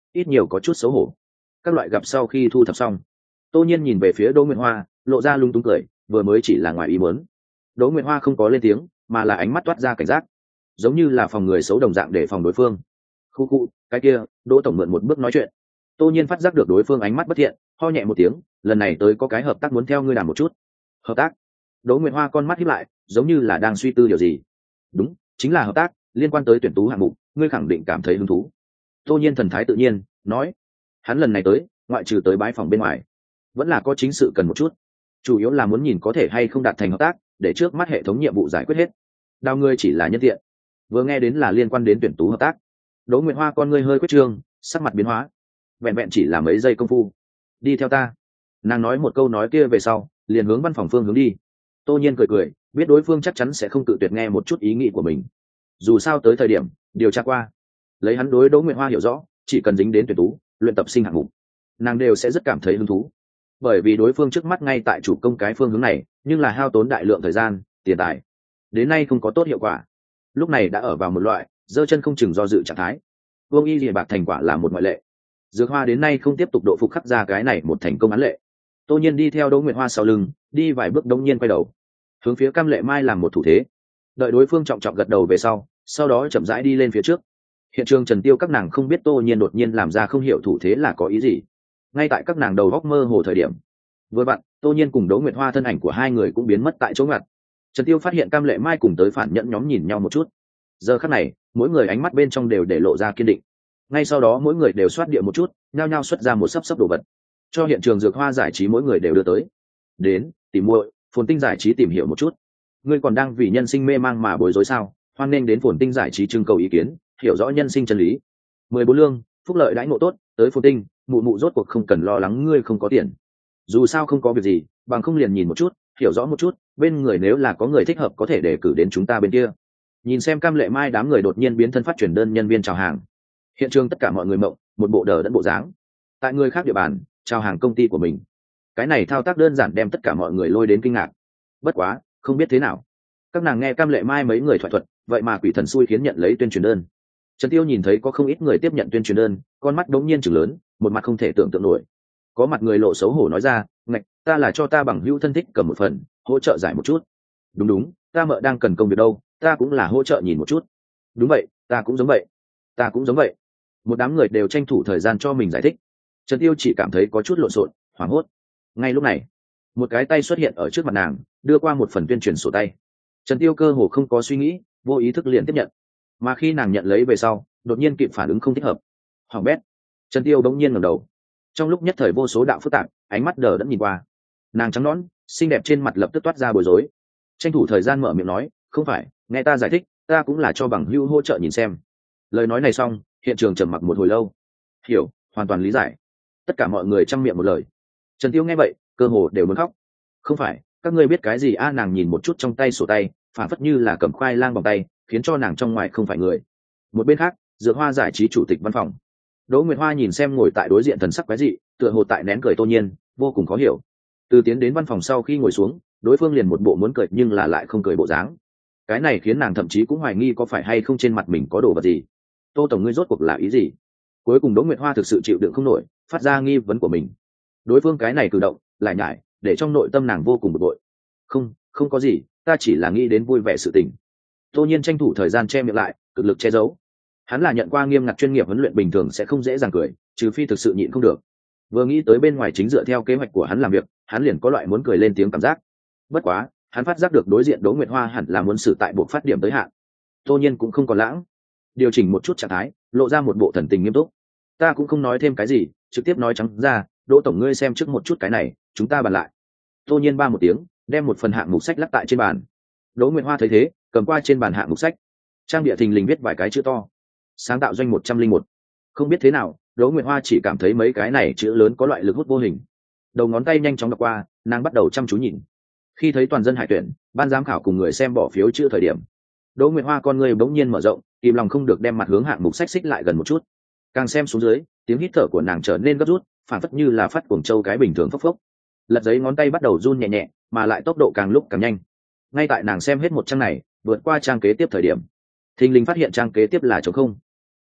ít nhiều có chút xấu hổ. Các loại gặp sau khi thu thập xong, Tô Nhiên nhìn về phía Đỗ Nguyệt Hoa, lộ ra lung túng cười, vừa mới chỉ là ngoài ý muốn. Đỗ Nguyệt Hoa không có lên tiếng, mà là ánh mắt toát ra cảnh giác, giống như là phòng người xấu đồng dạng để phòng đối phương. Khu khu, cái kia, Đỗ tổng mượn một bước nói chuyện. Tô Nhiên phát giác được đối phương ánh mắt bất thiện, ho nhẹ một tiếng, lần này tới có cái hợp tác muốn theo ngươi đàm một chút. Hợp tác? Đỗ Nguyệt Hoa con mắt híp lại, giống như là đang suy tư điều gì. Đúng, chính là hợp tác, liên quan tới tuyển tú hạng mục, ngươi khẳng định cảm thấy hứng thú. Tô Nhiên thần thái tự nhiên nói, hắn lần này tới, ngoại trừ tới bái phòng bên ngoài, vẫn là có chính sự cần một chút, chủ yếu là muốn nhìn có thể hay không đạt thành hợp tác, để trước mắt hệ thống nhiệm vụ giải quyết hết. Đào ngươi chỉ là nhân tiện. Vừa nghe đến là liên quan đến tuyển tú hợp tác, Đỗ Nguyệt Hoa con ngươi hơi quyết trương, sắc mặt biến hóa. Vẹn vẹn chỉ là mấy giây công phu. Đi theo ta. Nàng nói một câu nói kia về sau, liền hướng văn phòng phương hướng đi. Tô Nhiên cười cười, biết đối phương chắc chắn sẽ không tự tuyệt nghe một chút ý nghĩ của mình. Dù sao tới thời điểm điều tra qua, lấy hắn đối Đỗ Nguyệt Hoa hiểu rõ, chỉ cần dính đến tuyển tú, luyện tập sinh hạng mục, nàng đều sẽ rất cảm thấy hứng thú. Bởi vì đối phương trước mắt ngay tại chủ công cái phương hướng này, nhưng là hao tốn đại lượng thời gian, tiền tài, đến nay không có tốt hiệu quả. Lúc này đã ở vào một loại giơ chân không chừng do dự trạng thái. Vương Y Lìa Bạc thành quả là một ngoại lệ. Dược Hoa đến nay không tiếp tục độ phục khắc ra cái này một thành công án lệ. Tô Nhiên đi theo Đỗ Nguyệt Hoa sau lưng, đi vài bước đông nhiên quay đầu, hướng phía Cam Lệ Mai làm một thủ thế. Đợi đối phương trọng trọng gật đầu về sau đó chậm rãi đi lên phía trước. Hiện trường Trần Tiêu các nàng không biết Tô Nhiên đột nhiên làm ra không hiểu thủ thế là có ý gì. Ngay tại các nàng đầu góc mơ hồ thời điểm, vừa vặn Tô Nhiên cùng Đỗ Nguyệt Hoa thân ảnh của hai người cũng biến mất tại chỗ ngoặt. Trần Tiêu phát hiện Cam Lệ Mai cùng tới phản nhẫn nhóm nhìn nhau một chút. Giờ khắc này, mỗi người ánh mắt bên trong đều để lộ ra kiên định. Ngay sau đó mỗi người đều xoát địa một chút, nhao nhao xuất ra một sấp đồ vật, cho hiện trường Dược Hoa giải trí mỗi người đều đưa tới. Đến, tìm muội, Phồn Tinh giải trí tìm hiểu một chút. Ngươi còn đang vì nhân sinh mê mang mà bối rối sao? Hoan nghênh đến Phồn Tinh giải trí trưng cầu ý kiến, hiểu rõ nhân sinh chân lý. 14 lương, phúc lợi đãi ngộ tốt, tới Phồn Tinh, mụ mụ rốt cuộc không cần lo lắng ngươi không có tiền. Dù sao không có việc gì, bằng không liền nhìn một chút, hiểu rõ một chút, bên người nếu là có người thích hợp có thể đề cử đến chúng ta bên kia. Nhìn xem Cam Lệ Mai đám người đột nhiên biến thân phát truyền đơn nhân viên chào hàng. Hiện trường tất cả mọi người mộng, một bộ đờ đẫn bộ dáng. Tại người khác địa bàn, chào hàng công ty của mình. Cái này thao tác đơn giản đem tất cả mọi người lôi đến kinh ngạc. Bất quá, không biết thế nào, các nàng nghe Cam Lệ Mai mấy người thoại thuật, vậy mà quỷ thần xui khiến nhận lấy tuyên truyền đơn. Trần Tiêu nhìn thấy có không ít người tiếp nhận tuyên truyền đơn, con mắt đống nhiên trừng lớn, một mặt không thể tưởng tượng nổi. Có mặt người lộ xấu hổ nói ra, ngạch, ta là cho ta bằng hữu thân thích cầm một phần, hỗ trợ giải một chút. Đúng đúng, ta mợ đang cần công việc đâu, ta cũng là hỗ trợ nhìn một chút. Đúng vậy, ta cũng giống vậy, ta cũng giống vậy. Một đám người đều tranh thủ thời gian cho mình giải thích. Trần Tiêu chỉ cảm thấy có chút lộn xộn, hoảng hốt. Ngay lúc này, một cái tay xuất hiện ở trước mặt nàng, đưa qua một phần tuyên truyền sổ tay. Trần Tiêu cơ hồ không có suy nghĩ, vô ý thức liền tiếp nhận. Mà khi nàng nhận lấy về sau, đột nhiên kịp phản ứng không thích hợp. Hoàng bét. Trần Tiêu bỗng nhiên ngẩng đầu. Trong lúc nhất thời vô số đạo phức tạp, ánh mắt đờ đẫn nhìn qua. Nàng trắng nõn, xinh đẹp trên mặt lập tức toát ra bối rối. Tranh thủ thời gian mở miệng nói, không phải, nghe ta giải thích, ta cũng là cho bằng hữu hỗ trợ nhìn xem. Lời nói này xong, hiện trường trầm mặc một hồi lâu. Hiểu, hoàn toàn lý giải. Tất cả mọi người chăm miệng một lời. Trần Tiêu nghe vậy, cơ hồ đều muốn khóc. Không phải, các ngươi biết cái gì a? Nàng nhìn một chút trong tay sổ tay, phản phất như là cầm khoai lang bằng tay, khiến cho nàng trong ngoài không phải người. Một bên khác, Dược Hoa giải trí chủ tịch văn phòng, Đỗ Nguyệt Hoa nhìn xem ngồi tại đối diện thần sắc quái dị, tựa hồ tại nén cười Tô Nhiên, vô cùng khó hiểu. Từ tiến đến văn phòng sau khi ngồi xuống, đối phương liền một bộ muốn cười nhưng là lại không cười bộ dáng. Cái này khiến nàng thậm chí cũng hoài nghi có phải hay không trên mặt mình có đồ vật gì. Tô tổng ngươi rốt cuộc là ý gì? Cuối cùng Đỗ Nguyệt Hoa thực sự chịu đựng không nổi, phát ra nghi vấn của mình. Đối phương cái này cử động, lại nhải, để trong nội tâm nàng vô cùng bực bội. Không, không có gì, ta chỉ là nghĩ đến vui vẻ sự tình. Tô Nhiên tranh thủ thời gian che miệng lại, cực lực che giấu. Hắn là nhận qua nghiêm ngặt chuyên nghiệp huấn luyện, bình thường sẽ không dễ dàng cười, trừ phi thực sự nhịn không được. Vừa nghĩ tới bên ngoài chính dựa theo kế hoạch của hắn làm việc, hắn liền có loại muốn cười lên tiếng cảm giác. Bất quá, hắn phát giác được đối diện Đỗ Nguyệt Hoa hẳn là muốn xử tại buộc phát điểm tới hạn. Tô Nhiên cũng không còn lãng, điều chỉnh một chút trạng thái, lộ ra một bộ thần tình nghiêm túc. Ta cũng không nói thêm cái gì, trực tiếp nói trắng ra, Đỗ tổng ngươi xem trước một chút cái này, chúng ta bàn lại. Tô Nhiên ba một tiếng, đem một phần hạng mục sách lắc tại trên bàn. Đỗ Nguyệt Hoa thấy thế, cầm qua trên bàn hạng mục sách, trang địa thình lình viết vài cái chữ to: sáng tạo doanh 101. Không biết thế nào, Đỗ Nguyệt Hoa chỉ cảm thấy mấy cái này chữ lớn có loại lực hút vô hình. Đầu ngón tay nhanh chóng đọc qua, nàng bắt đầu chăm chú nhìn. Khi thấy toàn dân hải tuyển, ban giám khảo cùng người xem bỏ phiếu chữ thời điểm, Đỗ Nguyệt Hoa con người bỗng nhiên mở rộng, kìm lòng không được đem mặt hướng hạng mục sách xích lại gần một chút. Càng xem xuống dưới, tiếng hít thở của nàng trở nên gấp rút, phản phất như là phát cuồng trâu cái bình thường phốc phốc. Lật giấy ngón tay bắt đầu run nhẹ nhẹ, mà lại tốc độ càng lúc càng nhanh. Ngay tại nàng xem hết một trang này, vượt qua trang kế tiếp thời điểm, thình lình phát hiện trang kế tiếp là trống không.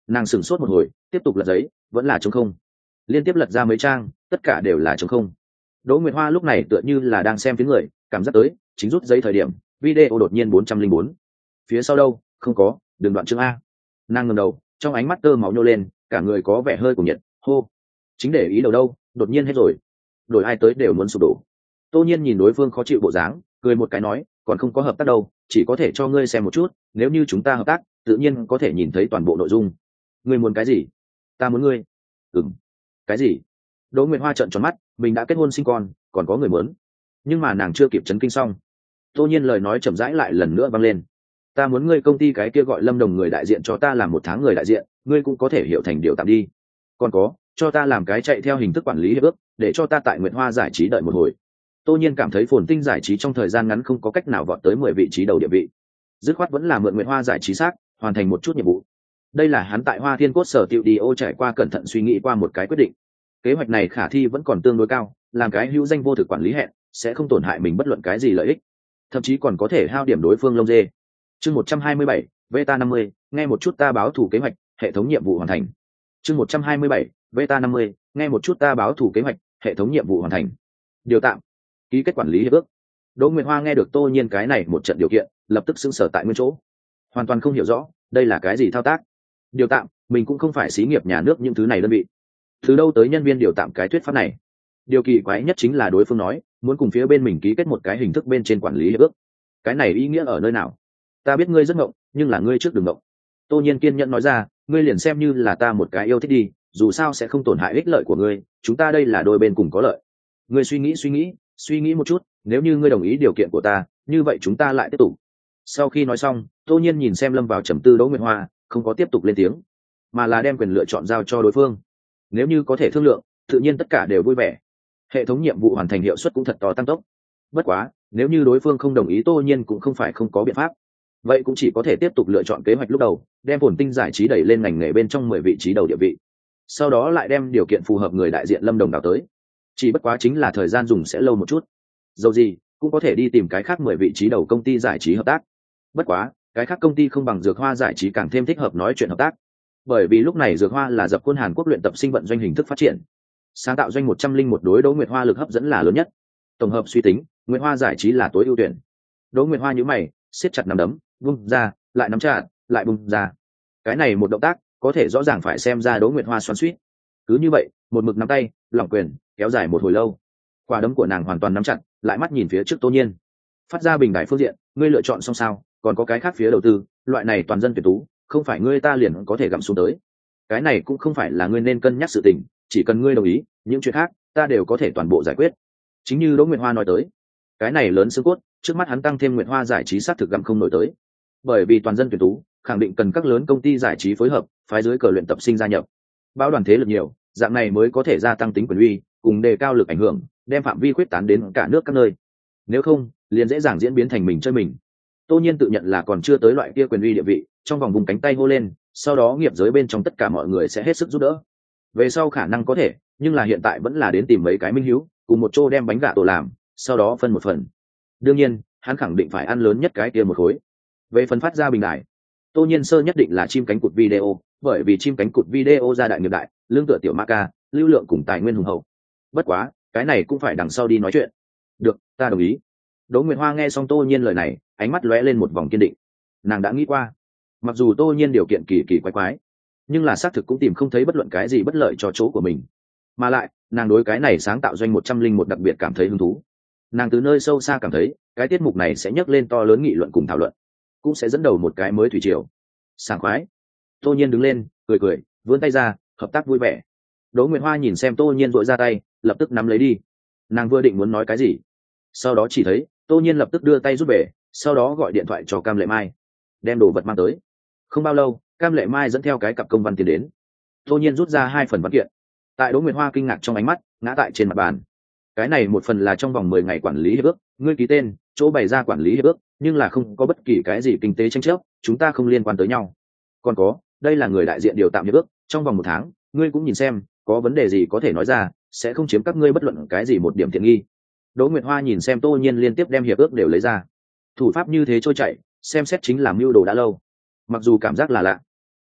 Nàng sửng sốt một hồi, tiếp tục lật giấy, vẫn là trống không. Liên tiếp lật ra mấy trang, tất cả đều là trống không. Đỗ Nguyệt Hoa lúc này tựa như là đang xem phía người, cảm giác tới, chính rút giấy thời điểm, video đột nhiên 404. Phía sau đâu, không có, đừng đoạn chương a. Nàng ngẩng đầu, trong ánh mắt tơ máu nhô lên, cả người có vẻ hơi cuồng nhiệt, hô. Chính để ý đầu đâu, đột nhiên hết rồi. Đổi ai tới đều muốn sụp đổ. Tô Nhiên nhìn đối phương khó chịu bộ dáng, cười một cái nói, còn không có hợp tác đâu, chỉ có thể cho ngươi xem một chút, nếu như chúng ta hợp tác, tự nhiên có thể nhìn thấy toàn bộ nội dung. Ngươi muốn cái gì? Ta muốn ngươi. Cái gì? Đỗ Nguyệt Hoa trợn tròn mắt, mình đã kết hôn sinh con, còn có người muốn. Nhưng mà nàng chưa kịp chấn kinh xong, Tô Nhiên lời nói chậm rãi lại lần nữa vang lên. Ta muốn ngươi công ty cái kia gọi Lâm Đồng người đại diện cho ta làm 1 tháng người đại diện, ngươi cũng có thể hiểu thành điều tạm đi. Còn có, cho ta làm cái chạy theo hình thức quản lý hiệp ước, để cho ta tại Nguyệt Hoa giải trí đợi một hồi. Tô Nhiên cảm thấy Phồn Tinh giải trí trong thời gian ngắn không có cách nào vọt tới 10 vị trí đầu địa vị. Dứt khoát vẫn là mượn Nguyệt Hoa giải trí xác, hoàn thành một chút nhiệm vụ. Đây là hắn tại Hoa Thiên Cốt Sở Studio trải qua cẩn thận suy nghĩ qua một cái quyết định. Kế hoạch này khả thi vẫn còn tương đối cao, làm cái hữu danh vô thực quản lý hẹn, sẽ không tổn hại mình bất luận cái gì lợi ích, thậm chí còn có thể hao điểm đối phương lông dê. Chương 127, Veta 50, nghe một chút ta báo thủ kế hoạch, hệ thống nhiệm vụ hoàn thành. Chương 127, Veta 50, nghe một chút ta báo thủ kế hoạch, hệ thống nhiệm vụ hoàn thành. Điều tạm, ký kết quản lý hiệp ước. Đỗ Nguyệt Hoa nghe được Tô Nhiên cái này một trận điều kiện, lập tức sững sờ tại nguyên chỗ, hoàn toàn không hiểu rõ đây là cái gì thao tác. Điều tạm, mình cũng không phải xí nghiệp nhà nước những thứ này đơn vị, từ đâu tới nhân viên điều tạm cái thuyết pháp này. Điều kỳ quái nhất chính là đối phương nói muốn cùng phía bên mình ký kết một cái hình thức bên trên quản lý hiệp ước. Cái này ý nghĩa ở nơi nào? Ta biết ngươi rất ngộng, nhưng là ngươi trước đừng ngộng. Tô Nhiên kiên nhẫn nói ra, ngươi liền xem như là ta một cái yêu thích đi, dù sao sẽ không tổn hại ích lợi của ngươi, chúng ta đây là đôi bên cùng có lợi. Ngươi suy nghĩ một chút, nếu như ngươi đồng ý điều kiện của ta, như vậy chúng ta lại tiếp tục. Sau khi nói xong, Tô Nhiên nhìn xem lâm vào trầm tư Đỗ Nguyệt Hoa, không có tiếp tục lên tiếng, mà là đem quyền lựa chọn giao cho đối phương. Nếu như có thể thương lượng, tự nhiên tất cả đều vui vẻ. Hệ thống nhiệm vụ hoàn thành hiệu suất cũng thật to tăng tốc. Bất quá, nếu như đối phương không đồng ý, Tô Nhiên cũng không phải không có biện pháp. Vậy cũng chỉ có thể tiếp tục lựa chọn kế hoạch lúc đầu, đem Phồn Tinh giải trí đẩy lên ngành nghề bên trong 10 vị trí đầu địa vị. Sau đó lại đem điều kiện phù hợp người đại diện Lâm Đồng đào tới. Chỉ bất quá chính là thời gian dùng sẽ lâu một chút. Dầu gì, cũng có thể đi tìm cái khác 10 vị trí đầu công ty giải trí hợp tác. Bất quá, cái khác công ty không bằng Dược Hoa giải trí càng thêm thích hợp nói chuyện hợp tác. Bởi vì lúc này Dược Hoa là dập khuôn Hàn Quốc luyện tập sinh vận doanh hình thức phát triển, sáng tạo doanh 101 đối Đỗ Nguyệt Hoa lực hấp dẫn là lớn nhất. Tổng hợp suy tính, Nguyệt Hoa giải trí là tối ưu tuyển. Đỗ Nguyệt Hoa nhíu mày, siết chặt nắm đấm, vung ra, lại nắm chặt, lại bung ra. Cái này một động tác, có thể rõ ràng phải xem ra Đỗ Nguyệt Hoa xoắn xuýt. Cứ như vậy, một mực nắm tay, lỏng quyền, kéo dài một hồi lâu. Quả đấm của nàng hoàn toàn nắm chặt, lại mắt nhìn phía trước Tô Nhiên. Phát ra bình đại phương diện, ngươi lựa chọn xong sao, còn có cái khác phía đầu tư, loại này toàn dân tuyển tú, không phải ngươi ta liền có thể gặm xuống tới. Cái này cũng không phải là ngươi nên cân nhắc sự tình, chỉ cần ngươi đồng ý, những chuyện khác ta đều có thể toàn bộ giải quyết. Chính như Đỗ Nguyệt Hoa nói tới, cái này lớn xương cốt, trước mắt hắn tăng thêm Nguyệt Hoa giải trí xác thực gặm không nổi tới. Bởi vì toàn dân tuyển tú, khẳng định cần các lớn công ty giải trí phối hợp, phái dưới cờ luyện tập sinh gia nhập. Bao đoàn thế lực nhiều, dạng này mới có thể gia tăng tính quyền uy, cùng đề cao lực ảnh hưởng, đem phạm vi khuyết tán đến cả nước các nơi. Nếu không, liền dễ dàng diễn biến thành mình chơi mình. Tô Nhiên tự nhận là còn chưa tới loại kia quyền uy địa vị, trong vòng vùng cánh tay hô lên, sau đó nghiệp giới bên trong tất cả mọi người sẽ hết sức giúp đỡ. Về sau khả năng có thể, nhưng là hiện tại vẫn là đến tìm mấy cái minh hiếu, cùng một chỗ đem bánh gà tổ làm, sau đó phân một phần. Đương nhiên, hắn khẳng định phải ăn lớn nhất cái kia một khối. Về phần phát ra bình đại, Tô Nhiên sơ nhất định là chim cánh cụt video, bởi vì chim cánh cụt video ra đại nghiệp đại, lương tựa tiểu ma ca, lưu lượng cùng tài nguyên hùng hậu. Bất quá, cái này cũng phải đằng sau đi nói chuyện. Được, ta đồng ý. Đỗ Nguyệt Hoa nghe xong Tô Nhiên lời này, ánh mắt lóe lên một vòng kiên định. Nàng đã nghĩ qua, mặc dù Tô Nhiên điều kiện kỳ kỳ quái quái, nhưng là xác thực cũng tìm không thấy bất luận cái gì bất lợi cho chỗ của mình. Mà lại, nàng đối cái này sáng tạo doanh 101 đặc biệt cảm thấy hứng thú. Nàng từ nơi sâu xa cảm thấy, cái tiết mục này sẽ nhấc lên to lớn nghị luận cùng thảo luận, cũng sẽ dẫn đầu một cái mới thủy triều. Sảng khoái. Tô Nhiên đứng lên, cười cười, vươn tay ra, hợp tác vui vẻ. Đỗ Nguyệt Hoa nhìn xem Tô Nhiên vội ra tay, lập tức nắm lấy đi. Nàng vừa định muốn nói cái gì, sau đó chỉ thấy Tô Nhiên lập tức đưa tay rút về, sau đó gọi điện thoại cho Cam Lệ Mai, đem đồ vật mang tới. Không bao lâu, Cam Lệ Mai dẫn theo cái cặp công văn tiền đến. Tô Nhiên rút ra 2 phần văn kiện, tại Đỗ Nguyệt Hoa kinh ngạc trong ánh mắt, ngã tại trên mặt bàn. Cái này một phần là trong vòng 10 ngày quản lý hiệp ước, ngươi ký tên, chỗ bày ra quản lý hiệp ước, nhưng là không có bất kỳ cái gì kinh tế tranh chấp, chúng ta không liên quan tới nhau. Còn có, đây là người đại diện điều tạm hiệp ước, trong vòng 1 tháng, ngươi cũng nhìn xem, có vấn đề gì có thể nói ra, sẽ không chiếm các ngươi bất luận cái gì một điểm tiện nghi. Đỗ Nguyệt Hoa nhìn xem Tô Nhiên liên tiếp đem hiệp ước đều lấy ra. Thủ pháp như thế trôi chảy, xem xét chính là mưu đồ đã lâu. Mặc dù cảm giác là lạ,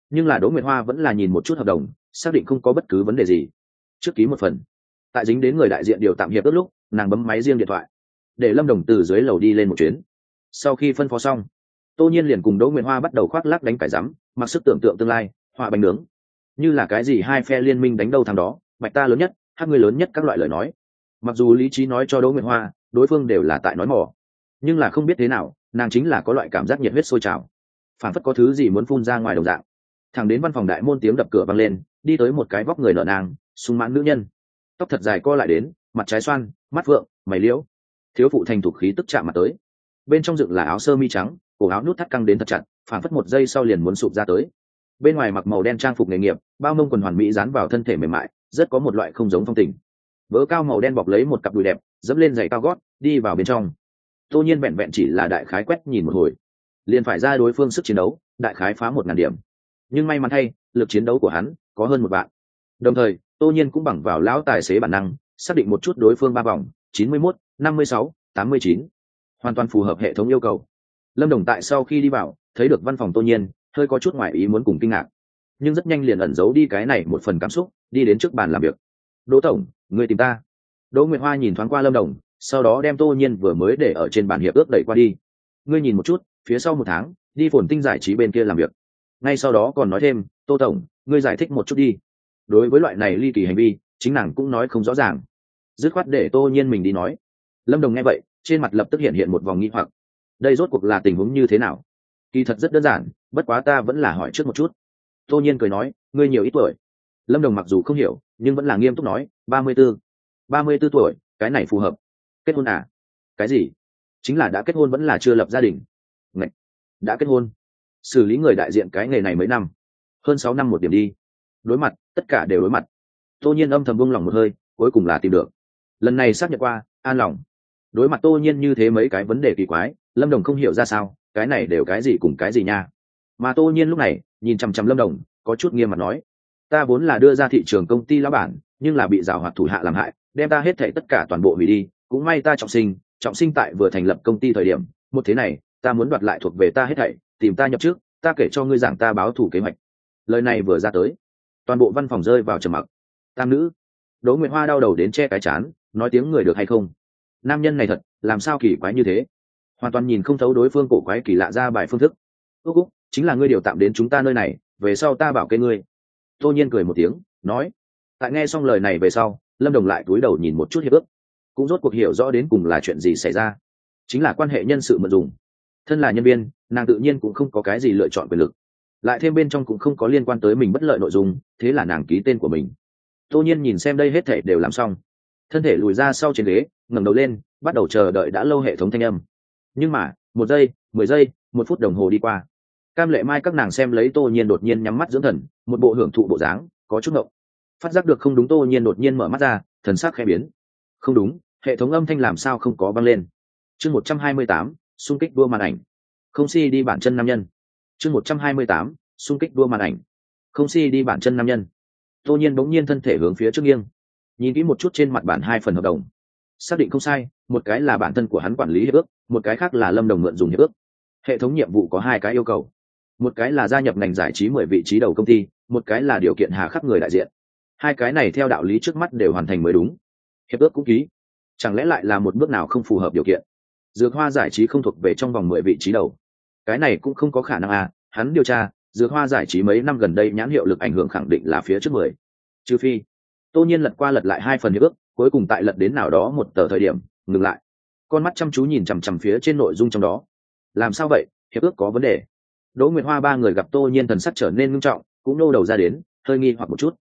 nhưng là Đỗ Nguyệt Hoa vẫn là nhìn một chút hợp đồng, xác định không có bất cứ vấn đề gì, trước ký một phần. Tại dính đến người đại diện điều tạm hiệp ước lúc, nàng bấm máy riêng điện thoại để Lâm Đồng từ dưới lầu đi lên một chuyến. Sau khi phân phó xong, Tô Nhiên liền cùng Đỗ Nguyệt Hoa bắt đầu khoác lác đánh cải rắm, mặc sức tưởng tượng tương lai, họa bánh nướng, như là cái gì hai phe liên minh đánh đâu thằng đó, bạch ta lớn nhất, hát ngươi lớn nhất, các loại lời nói. Mặc dù lý trí nói cho Đỗ Nguyệt Hoa đối phương đều là tại nói mỏ, nhưng là không biết thế nào, nàng chính là có loại cảm giác nhiệt huyết sôi trào, phản phất có thứ gì muốn phun ra ngoài đồng dạng. Thẳng đến văn phòng đại môn tiếng đập cửa vang lên, đi tới một cái vóc người nở nàng sung mãn nữ nhân, tóc thật dài co lại đến, mặt trái xoan, mắt vượng, mày liễu, thiếu phụ thành thục khí tức chạm mặt tới. Bên trong dựng là áo sơ mi trắng, cổ áo nút thắt căng đến thật chặt, phản phất một giây sau liền muốn sụp ra tới. Bên ngoài mặc màu đen trang phục nghề nghiệp, bao mông quần hoàn mỹ dán vào thân thể mềm mại, rất có một loại không giống phong tình. Vớ cao màu đen bọc lấy một cặp đùi đẹp, dẫm lên giày cao gót, đi vào bên trong. Tô Nhiên vẹn vẹn chỉ là đại khái quét nhìn một hồi, liền phải ra đối phương sức chiến đấu, đại khái phá 1000 điểm. Nhưng may mắn thay, lực chiến đấu của hắn có hơn 1 vạn. Đồng thời, Tô Nhiên cũng bằng vào lão tài xế bản năng, xác định một chút đối phương 3 vòng, 91, 56, 89, hoàn toàn phù hợp hệ thống yêu cầu. Lâm Đồng tại sau khi đi vào, thấy được văn phòng Tô Nhiên, hơi có chút ngoài ý muốn cùng kinh ngạc, nhưng rất nhanh liền ẩn giấu đi cái này một phần cảm xúc, đi đến trước bàn làm việc. Đỗ tổng, người tìm ta. Đỗ Nguyệt Hoa nhìn thoáng qua Lâm Đồng, sau đó đem Tô Nhiên vừa mới để ở trên bàn hiệp ước đẩy qua đi. Ngươi nhìn một chút, phía sau 1 tháng đi Phồn Tinh giải trí bên kia làm việc. Ngay sau đó còn nói thêm, Tô tổng, ngươi giải thích một chút đi. Đối với loại này ly kỳ hành vi, chính nàng cũng nói không rõ ràng, dứt khoát để Tô Nhiên mình đi nói. Lâm Đồng nghe vậy, trên mặt lập tức hiện hiện một vòng nghi hoặc. Đây rốt cuộc là tình huống như thế nào? Kỳ thật rất đơn giản, bất quá ta vẫn là hỏi trước một chút. Tô Nhiên cười nói, ngươi nhiều ít tuổi? Lâm Đồng mặc dù không hiểu, nhưng vẫn là nghiêm túc nói, 34. 34 tuổi, cái này phù hợp. Kết hôn à? Cái gì? Chính là đã kết hôn vẫn là chưa lập gia đình? Ngạch, đã kết hôn. Xử lý người đại diện cái nghề này mấy năm? Hơn 6 năm một điểm đi. Đối mặt, tất cả đều đối mặt. Tô Nhiên âm thầm buông lòng một hơi, cuối cùng là tìm được. Lần này xác nhận qua, an lòng. Đối mặt Tô Nhiên như thế mấy cái vấn đề kỳ quái, Lâm Đồng không hiểu ra sao, cái này đều cái gì cùng cái gì nha. Mà Tô Nhiên lúc này nhìn chằm chằm Lâm Đồng, có chút nghiêm mặt nói, ta vốn là đưa ra thị trường công ty lão bản, nhưng là bị giảo hoạt thủ hạ làm hại, đem ta hết thảy tất cả toàn bộ hủy đi. Cũng may ta trọng sinh tại vừa thành lập công ty thời điểm, một thế này ta muốn đoạt lại thuộc về ta hết thảy, tìm ta nhập trước, ta kể cho ngươi giảng ta báo thủ kế hoạch. Lời này vừa ra tới, toàn bộ văn phòng rơi vào trầm mặc. Tam nữ. Đỗ Nguyệt Hoa đau đầu đến che cái chán, nói tiếng người được hay không. Nam nhân này thật làm sao kỳ quái như thế, hoàn toàn nhìn không thấu đối phương cổ quái kỳ lạ ra bài phương thức. Úc, chính là ngươi điều tạm đến chúng ta nơi này, về sau ta bảo kê ngươi. Tô Nhiên cười một tiếng, nói. Tại nghe xong lời này về sau, Lâm Đồng lại cúi đầu nhìn một chút hiệp ước, cũng rốt cuộc hiểu rõ đến cùng là chuyện gì xảy ra. Chính là quan hệ nhân sự mượn dùng. Thân là nhân viên, nàng tự nhiên cũng không có cái gì lựa chọn quyền lực, lại thêm bên trong cũng không có liên quan tới mình bất lợi nội dung, thế là nàng ký tên của mình. Tô Nhiên nhìn xem đây hết thể đều làm xong, thân thể lùi ra sau trên ghế, ngẩng đầu lên, bắt đầu chờ đợi đã lâu hệ thống thanh âm. Nhưng mà 1 giây, 10 giây, 1 phút đồng hồ đi qua. Cam Lệ Mai các nàng xem lấy Tô Nhiên đột nhiên nhắm mắt dưỡng thần, một bộ hưởng thụ bộ dáng, có chút ngộng. Phát giác được không đúng, Tô Nhiên đột nhiên mở mắt ra, thần sắc khẽ biến. Không đúng, hệ thống âm thanh làm sao không có vang lên. Chương 128, xung kích đua màn ảnh. Không si đi bản chân nam nhân. Chương 128, xung kích đua màn ảnh. Không si đi bản chân nam nhân. Tô Nhiên bỗng nhiên thân thể hướng phía trước nghiêng, nhìn kỹ một chút trên mặt bản 2 phần hợp đồng, xác định không sai, một cái là bản thân của hắn quản lý hiệp ước, một cái khác là Lâm Đồng mượn dùng hiệp ước. Hệ thống nhiệm vụ có 2 cái yêu cầu, một cái là gia nhập ngành giải trí 10 vị trí đầu công ty, một cái là điều kiện hà khắc người đại diện. 2 cái này theo đạo lý trước mắt đều hoàn thành mới đúng. Hiệp ước cũng ký, chẳng lẽ lại là một bước nào không phù hợp điều kiện? Dược Hoa giải trí không thuộc về trong vòng 10 vị trí đầu, cái này cũng không có khả năng à. Hắn điều tra, Dược Hoa giải trí mấy năm gần đây nhãn hiệu lực ảnh hưởng khẳng định là phía trước 10. Trừ phi. Tô Nhiên lật qua lật lại 2 phần hiệp ước, cuối cùng tại lật đến nào đó một tờ thời điểm ngừng lại, con mắt chăm chú nhìn chằm chằm phía trên nội dung trong đó. Làm sao vậy, hiệp ước có vấn đề? Đỗ Nguyệt Hoa 3 người gặp Tô Nhiên thần sắc trở nên nghiêm trọng, cũng nô đầu ra đến, hơi nghi hoặc một chút.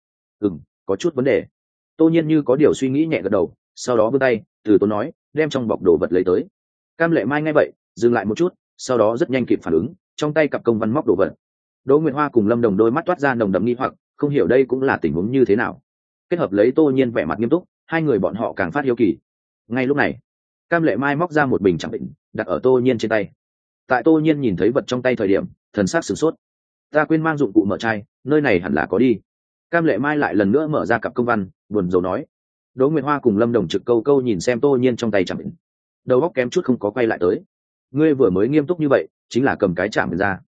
Có chút vấn đề. Tô Nhiên như có điều suy nghĩ nhẹ gật đầu, sau đó vươn tay, từ tốn nói, đem trong bọc đồ vật lấy tới. Cam Lệ Mai nghe vậy, dừng lại một chút, sau đó rất nhanh kịp phản ứng, trong tay cặp công văn móc đồ vật. Đỗ Nguyệt Hoa cùng Lâm Đồng đôi mắt toát ra nồng đậm nghi hoặc, không hiểu đây cũng là tình huống như thế nào. Kết hợp lấy Tô Nhiên vẻ mặt nghiêm túc, 2 người bọn họ càng phát hiếu kỳ. Ngay lúc này, Cam Lệ Mai móc ra một bình chẳng định, đặt ở Tô Nhiên trên tay. Tại Tô Nhiên nhìn thấy vật trong tay thời điểm, thần sắc sửng sốt. Ta quên mang dụng cụ mở chai, nơi này hẳn là có đi. Cam Lệ Mai lại lần nữa mở ra cặp công văn, buồn rầu nói. Đỗ Nguyệt Hoa cùng Lâm Đồng trực câu câu nhìn xem Tô Nhiên trong tay chẳng định, đầu óc kém chút không có quay lại tới. Ngươi vừa mới nghiêm túc như vậy, chính là cầm cái chạm ra.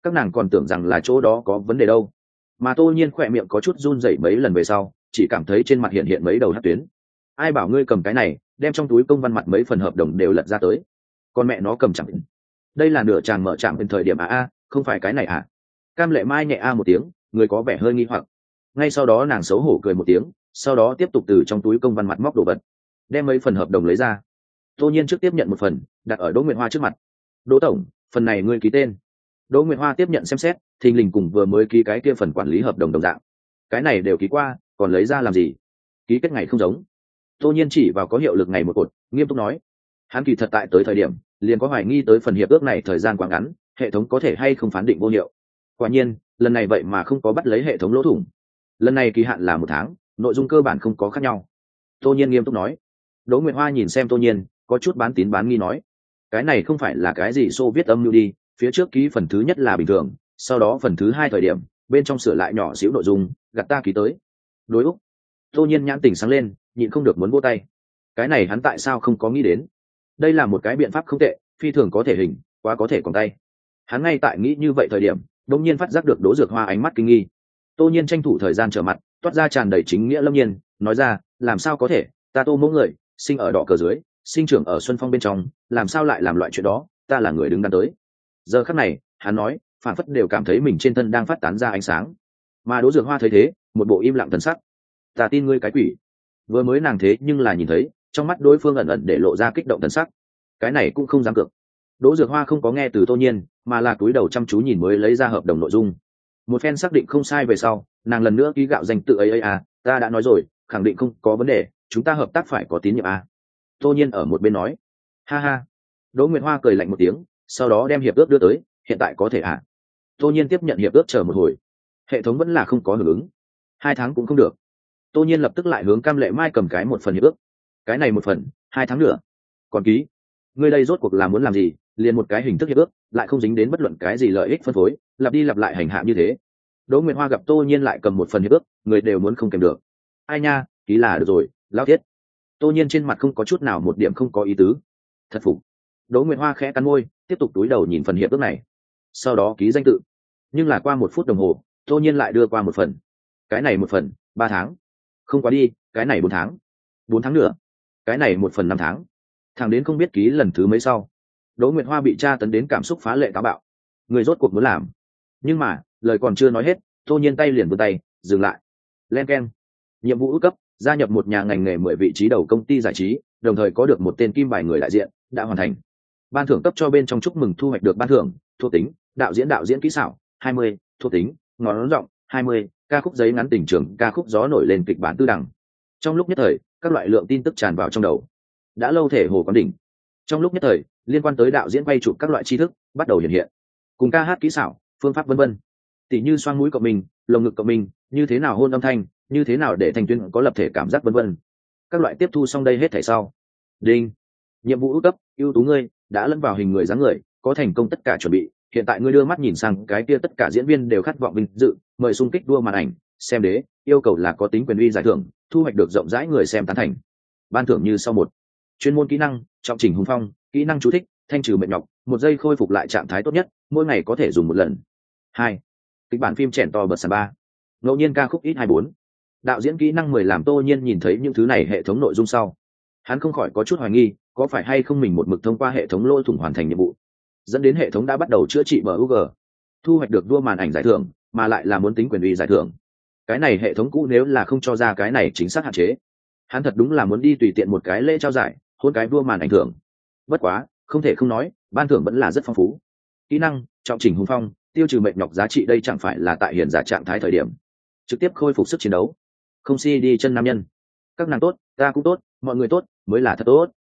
các nàng còn tưởng rằng là chỗ đó có vấn đề đâu. Mà Tô Nhiên khỏe miệng có chút run rẩy mấy lần về sau, chỉ cảm thấy trên mặt hiện hiện mấy đầu hắc tuyến. Ai bảo ngươi cầm cái này, đem trong túi công văn mặt mấy phần hợp đồng đều lật ra tới. Con mẹ nó cầm chẳng. Đây là nửa chàng mở trạm bên thời điểm không phải cái này à? Cam Lệ Mai nhẹ một tiếng, người có vẻ hơi nghi hoặc. Ngay sau đó nàng xấu hổ cười một tiếng, sau đó tiếp tục từ trong túi công văn mặt móc đồ vật, đem mấy phần hợp đồng lấy ra. Tô Nhiên trước tiếp nhận một phần, đặt ở Đỗ Nguyệt Hoa trước mặt. Đỗ tổng, phần này ngươi ký tên. Đỗ Nguyệt Hoa tiếp nhận xem xét, thình lình cùng vừa mới ký cái kia phần quản lý hợp đồng đồng dạng. Cái này đều ký qua, còn lấy ra làm gì? Ký kết ngày không giống. Tô Nhiên chỉ vào có hiệu lực ngày một cột, nghiêm túc nói. Hắn kỳ thật tại tới thời điểm, liền có hoài nghi tới phần hiệp ước này thời gian quá ngắn, hệ thống có thể hay không phán định vô hiệu. Quả nhiên, lần này vậy mà không có bắt lấy hệ thống lỗ thủng. Lần này kỳ hạn là 1 tháng, nội dung cơ bản không có khác nhau. Tô Nhiên nghiêm túc nói. Đỗ Nguyệt Hoa nhìn xem Tô Nhiên, có chút bán tín bán nghi nói. Cái này không phải là cái gì xô viết âm mưu đi, phía trước ký phần thứ nhất là bình thường, sau đó phần thứ hai thời điểm, bên trong sửa lại nhỏ xíu nội dung, gạt ta ký tới. Đối Úc. Tô Nhiên nhãn tình sáng lên, nhịn không được muốn vỗ tay. Cái này hắn tại sao không có nghĩ đến? Đây là một cái biện pháp không tệ, phi thường có thể hình, quá có thể còn tay. Hắn ngay tại nghĩ như vậy thời điểm, đột nhiên phát giác được Đỗ Dược Hoa ánh mắt kinh nghi. Tô Nhiên tranh thủ thời gian trở mặt, toát ra tràn đầy chính nghĩa lâm nhiên, nói ra, làm sao có thể, ta Tô mẫu người, sinh ở đỏ cờ dưới, sinh trưởng ở xuân phong bên trong, làm sao lại làm loại chuyện đó, ta là người đứng đắn tới. Giờ khắc này, hắn nói, phản phất đều cảm thấy mình trên thân đang phát tán ra ánh sáng. Mà Đỗ Dược Hoa thấy thế, một bộ im lặng thần sắc. Ta tin ngươi cái quỷ. Vừa mới nàng thế nhưng là nhìn thấy, trong mắt đối phương ẩn ẩn để lộ ra kích động thần sắc. Cái này cũng không dám cược. Đỗ Dược Hoa không có nghe từ Tô Nhiên, mà là cúi đầu chăm chú nhìn mới lấy ra hợp đồng nội dung. Một phen xác định không sai về sau, nàng lần nữa ký gạo danh tự ấy ta đã nói rồi, khẳng định không có vấn đề, chúng ta hợp tác phải có tín nhiệm Tô Nhiên ở một bên nói. Ha ha. Đỗ Nguyệt Hoa cười lạnh một tiếng, sau đó đem hiệp ước đưa tới, hiện tại có thể Tô Nhiên tiếp nhận hiệp ước chờ một hồi. Hệ thống vẫn là không có hưởng ứng. 2 tháng cũng không được. Tô Nhiên lập tức lại hướng Cam Lệ Mai cầm cái một phần hiệp ước. Cái này một phần, 2 tháng nữa. Còn ký. Ngươi đây rốt cuộc là muốn làm gì, liền một cái hình thức hiệp ước, lại không dính đến bất luận cái gì lợi ích phân phối, lặp đi lặp lại hành hạ như thế. Đỗ Nguyệt Hoa gặp Tô Nhiên lại cầm một phần hiệp ước, người đều muốn không kèm được. Ai nha, ký là được rồi, lão thiết. Tô Nhiên trên mặt không có chút nào một điểm không có ý tứ. Thật phục. Đỗ Nguyệt Hoa khẽ cắn môi, tiếp tục túi đầu nhìn phần hiệp ước này. Sau đó ký danh tự. Nhưng là qua 1 phút đồng hồ, Tô Nhiên lại đưa qua một phần. Cái này một phần, 3 tháng. Không quá đi, cái này 4 tháng. 4 tháng nữa. Cái này một phần 5 tháng. Thằng đến không biết ký lần thứ mấy sau. Đỗ Nguyệt Hoa bị tra tấn đến cảm xúc phá lệ táo bạo. Người rốt cuộc muốn làm. Nhưng mà, lời còn chưa nói hết, Tô Nhiên tay liền vươn tay, dừng lại. Len keng. Nhiệm vụ ước cấp, gia nhập một nhà ngành nghề 10 vị trí đầu công ty giải trí, đồng thời có được một tên kim bài người đại diện, đã hoàn thành. Ban thưởng cấp cho bên trong chúc mừng thu hoạch được ban thưởng, thuộc tính, đạo diễn kỹ xảo, 20, thuộc tính, ngón giọng, 20, ca khúc giấy ngắn tình trường, ca khúc gió nổi lên kịch bản tư đẳng. Trong lúc nhất thời, các loại lượng tin tức tràn vào trong đầu. Đã lâu thể hồ quán đỉnh. Trong lúc nhất thời, liên quan tới đạo diễn quay chụp các loại tri thức bắt đầu hiện hiện, cùng ca hát kỹ xảo, phương pháp vân vân. Tỷ như xoang mũi cộng mình, lồng ngực cộng mình, như thế nào hôn âm thanh, như thế nào để thành tuyến có lập thể cảm giác vân vân. Các loại tiếp thu xong đây hết thảy sau. Đinh. Nhiệm vụ ưu cấp, ưu tú ngươi đã lẫn vào hình người dáng người, có thành công tất cả chuẩn bị, hiện tại ngươi đưa mắt nhìn sang cái kia tất cả diễn viên đều khát vọng vinh dự, mời xung kích đua màn ảnh, xem đế, yêu cầu là có tính quyền uy giải thưởng, thu hoạch được rộng rãi người xem tán thành. Ban thưởng như sau: 1. Chuyên môn kỹ năng, trọng chỉnh hùng phong, kỹ năng chú thích, thanh trừ mệt nhọc, 1 giây khôi phục lại trạng thái tốt nhất, mỗi ngày có thể dùng 1 lần. 2. Kịch bản phim chèn to bật sàn 3. Ngẫu nhiên ca khúc ít 24. Đạo diễn kỹ năng 10 làm Tô Nhiên nhìn thấy những thứ này hệ thống nội dung sau, hắn không khỏi có chút hoài nghi, có phải hay không mình một mực thông qua hệ thống lôi thủng hoàn thành nhiệm vụ, dẫn đến hệ thống đã bắt đầu chữa trị bug, thu hoạch được đua màn ảnh giải thưởng, mà lại là muốn tính quyền uy giải thưởng. Cái này hệ thống cũ nếu là không cho ra cái này chính xác hạn chế, hắn thật đúng là muốn đi tùy tiện một cái lễ trao giải, hôn cái đua màn ảnh thưởng. Bất quá, không thể không nói, ban thưởng vẫn là rất phong phú. Kỹ năng, trọng chỉnh hùng phong, tiêu trừ mệt nhọc giá trị, đây chẳng phải là tại hiện giả trạng thái thời điểm trực tiếp khôi phục sức chiến đấu. Không si đi chân nam nhân. Các nàng tốt, ta cũng tốt, mọi người tốt, mới là thật tốt.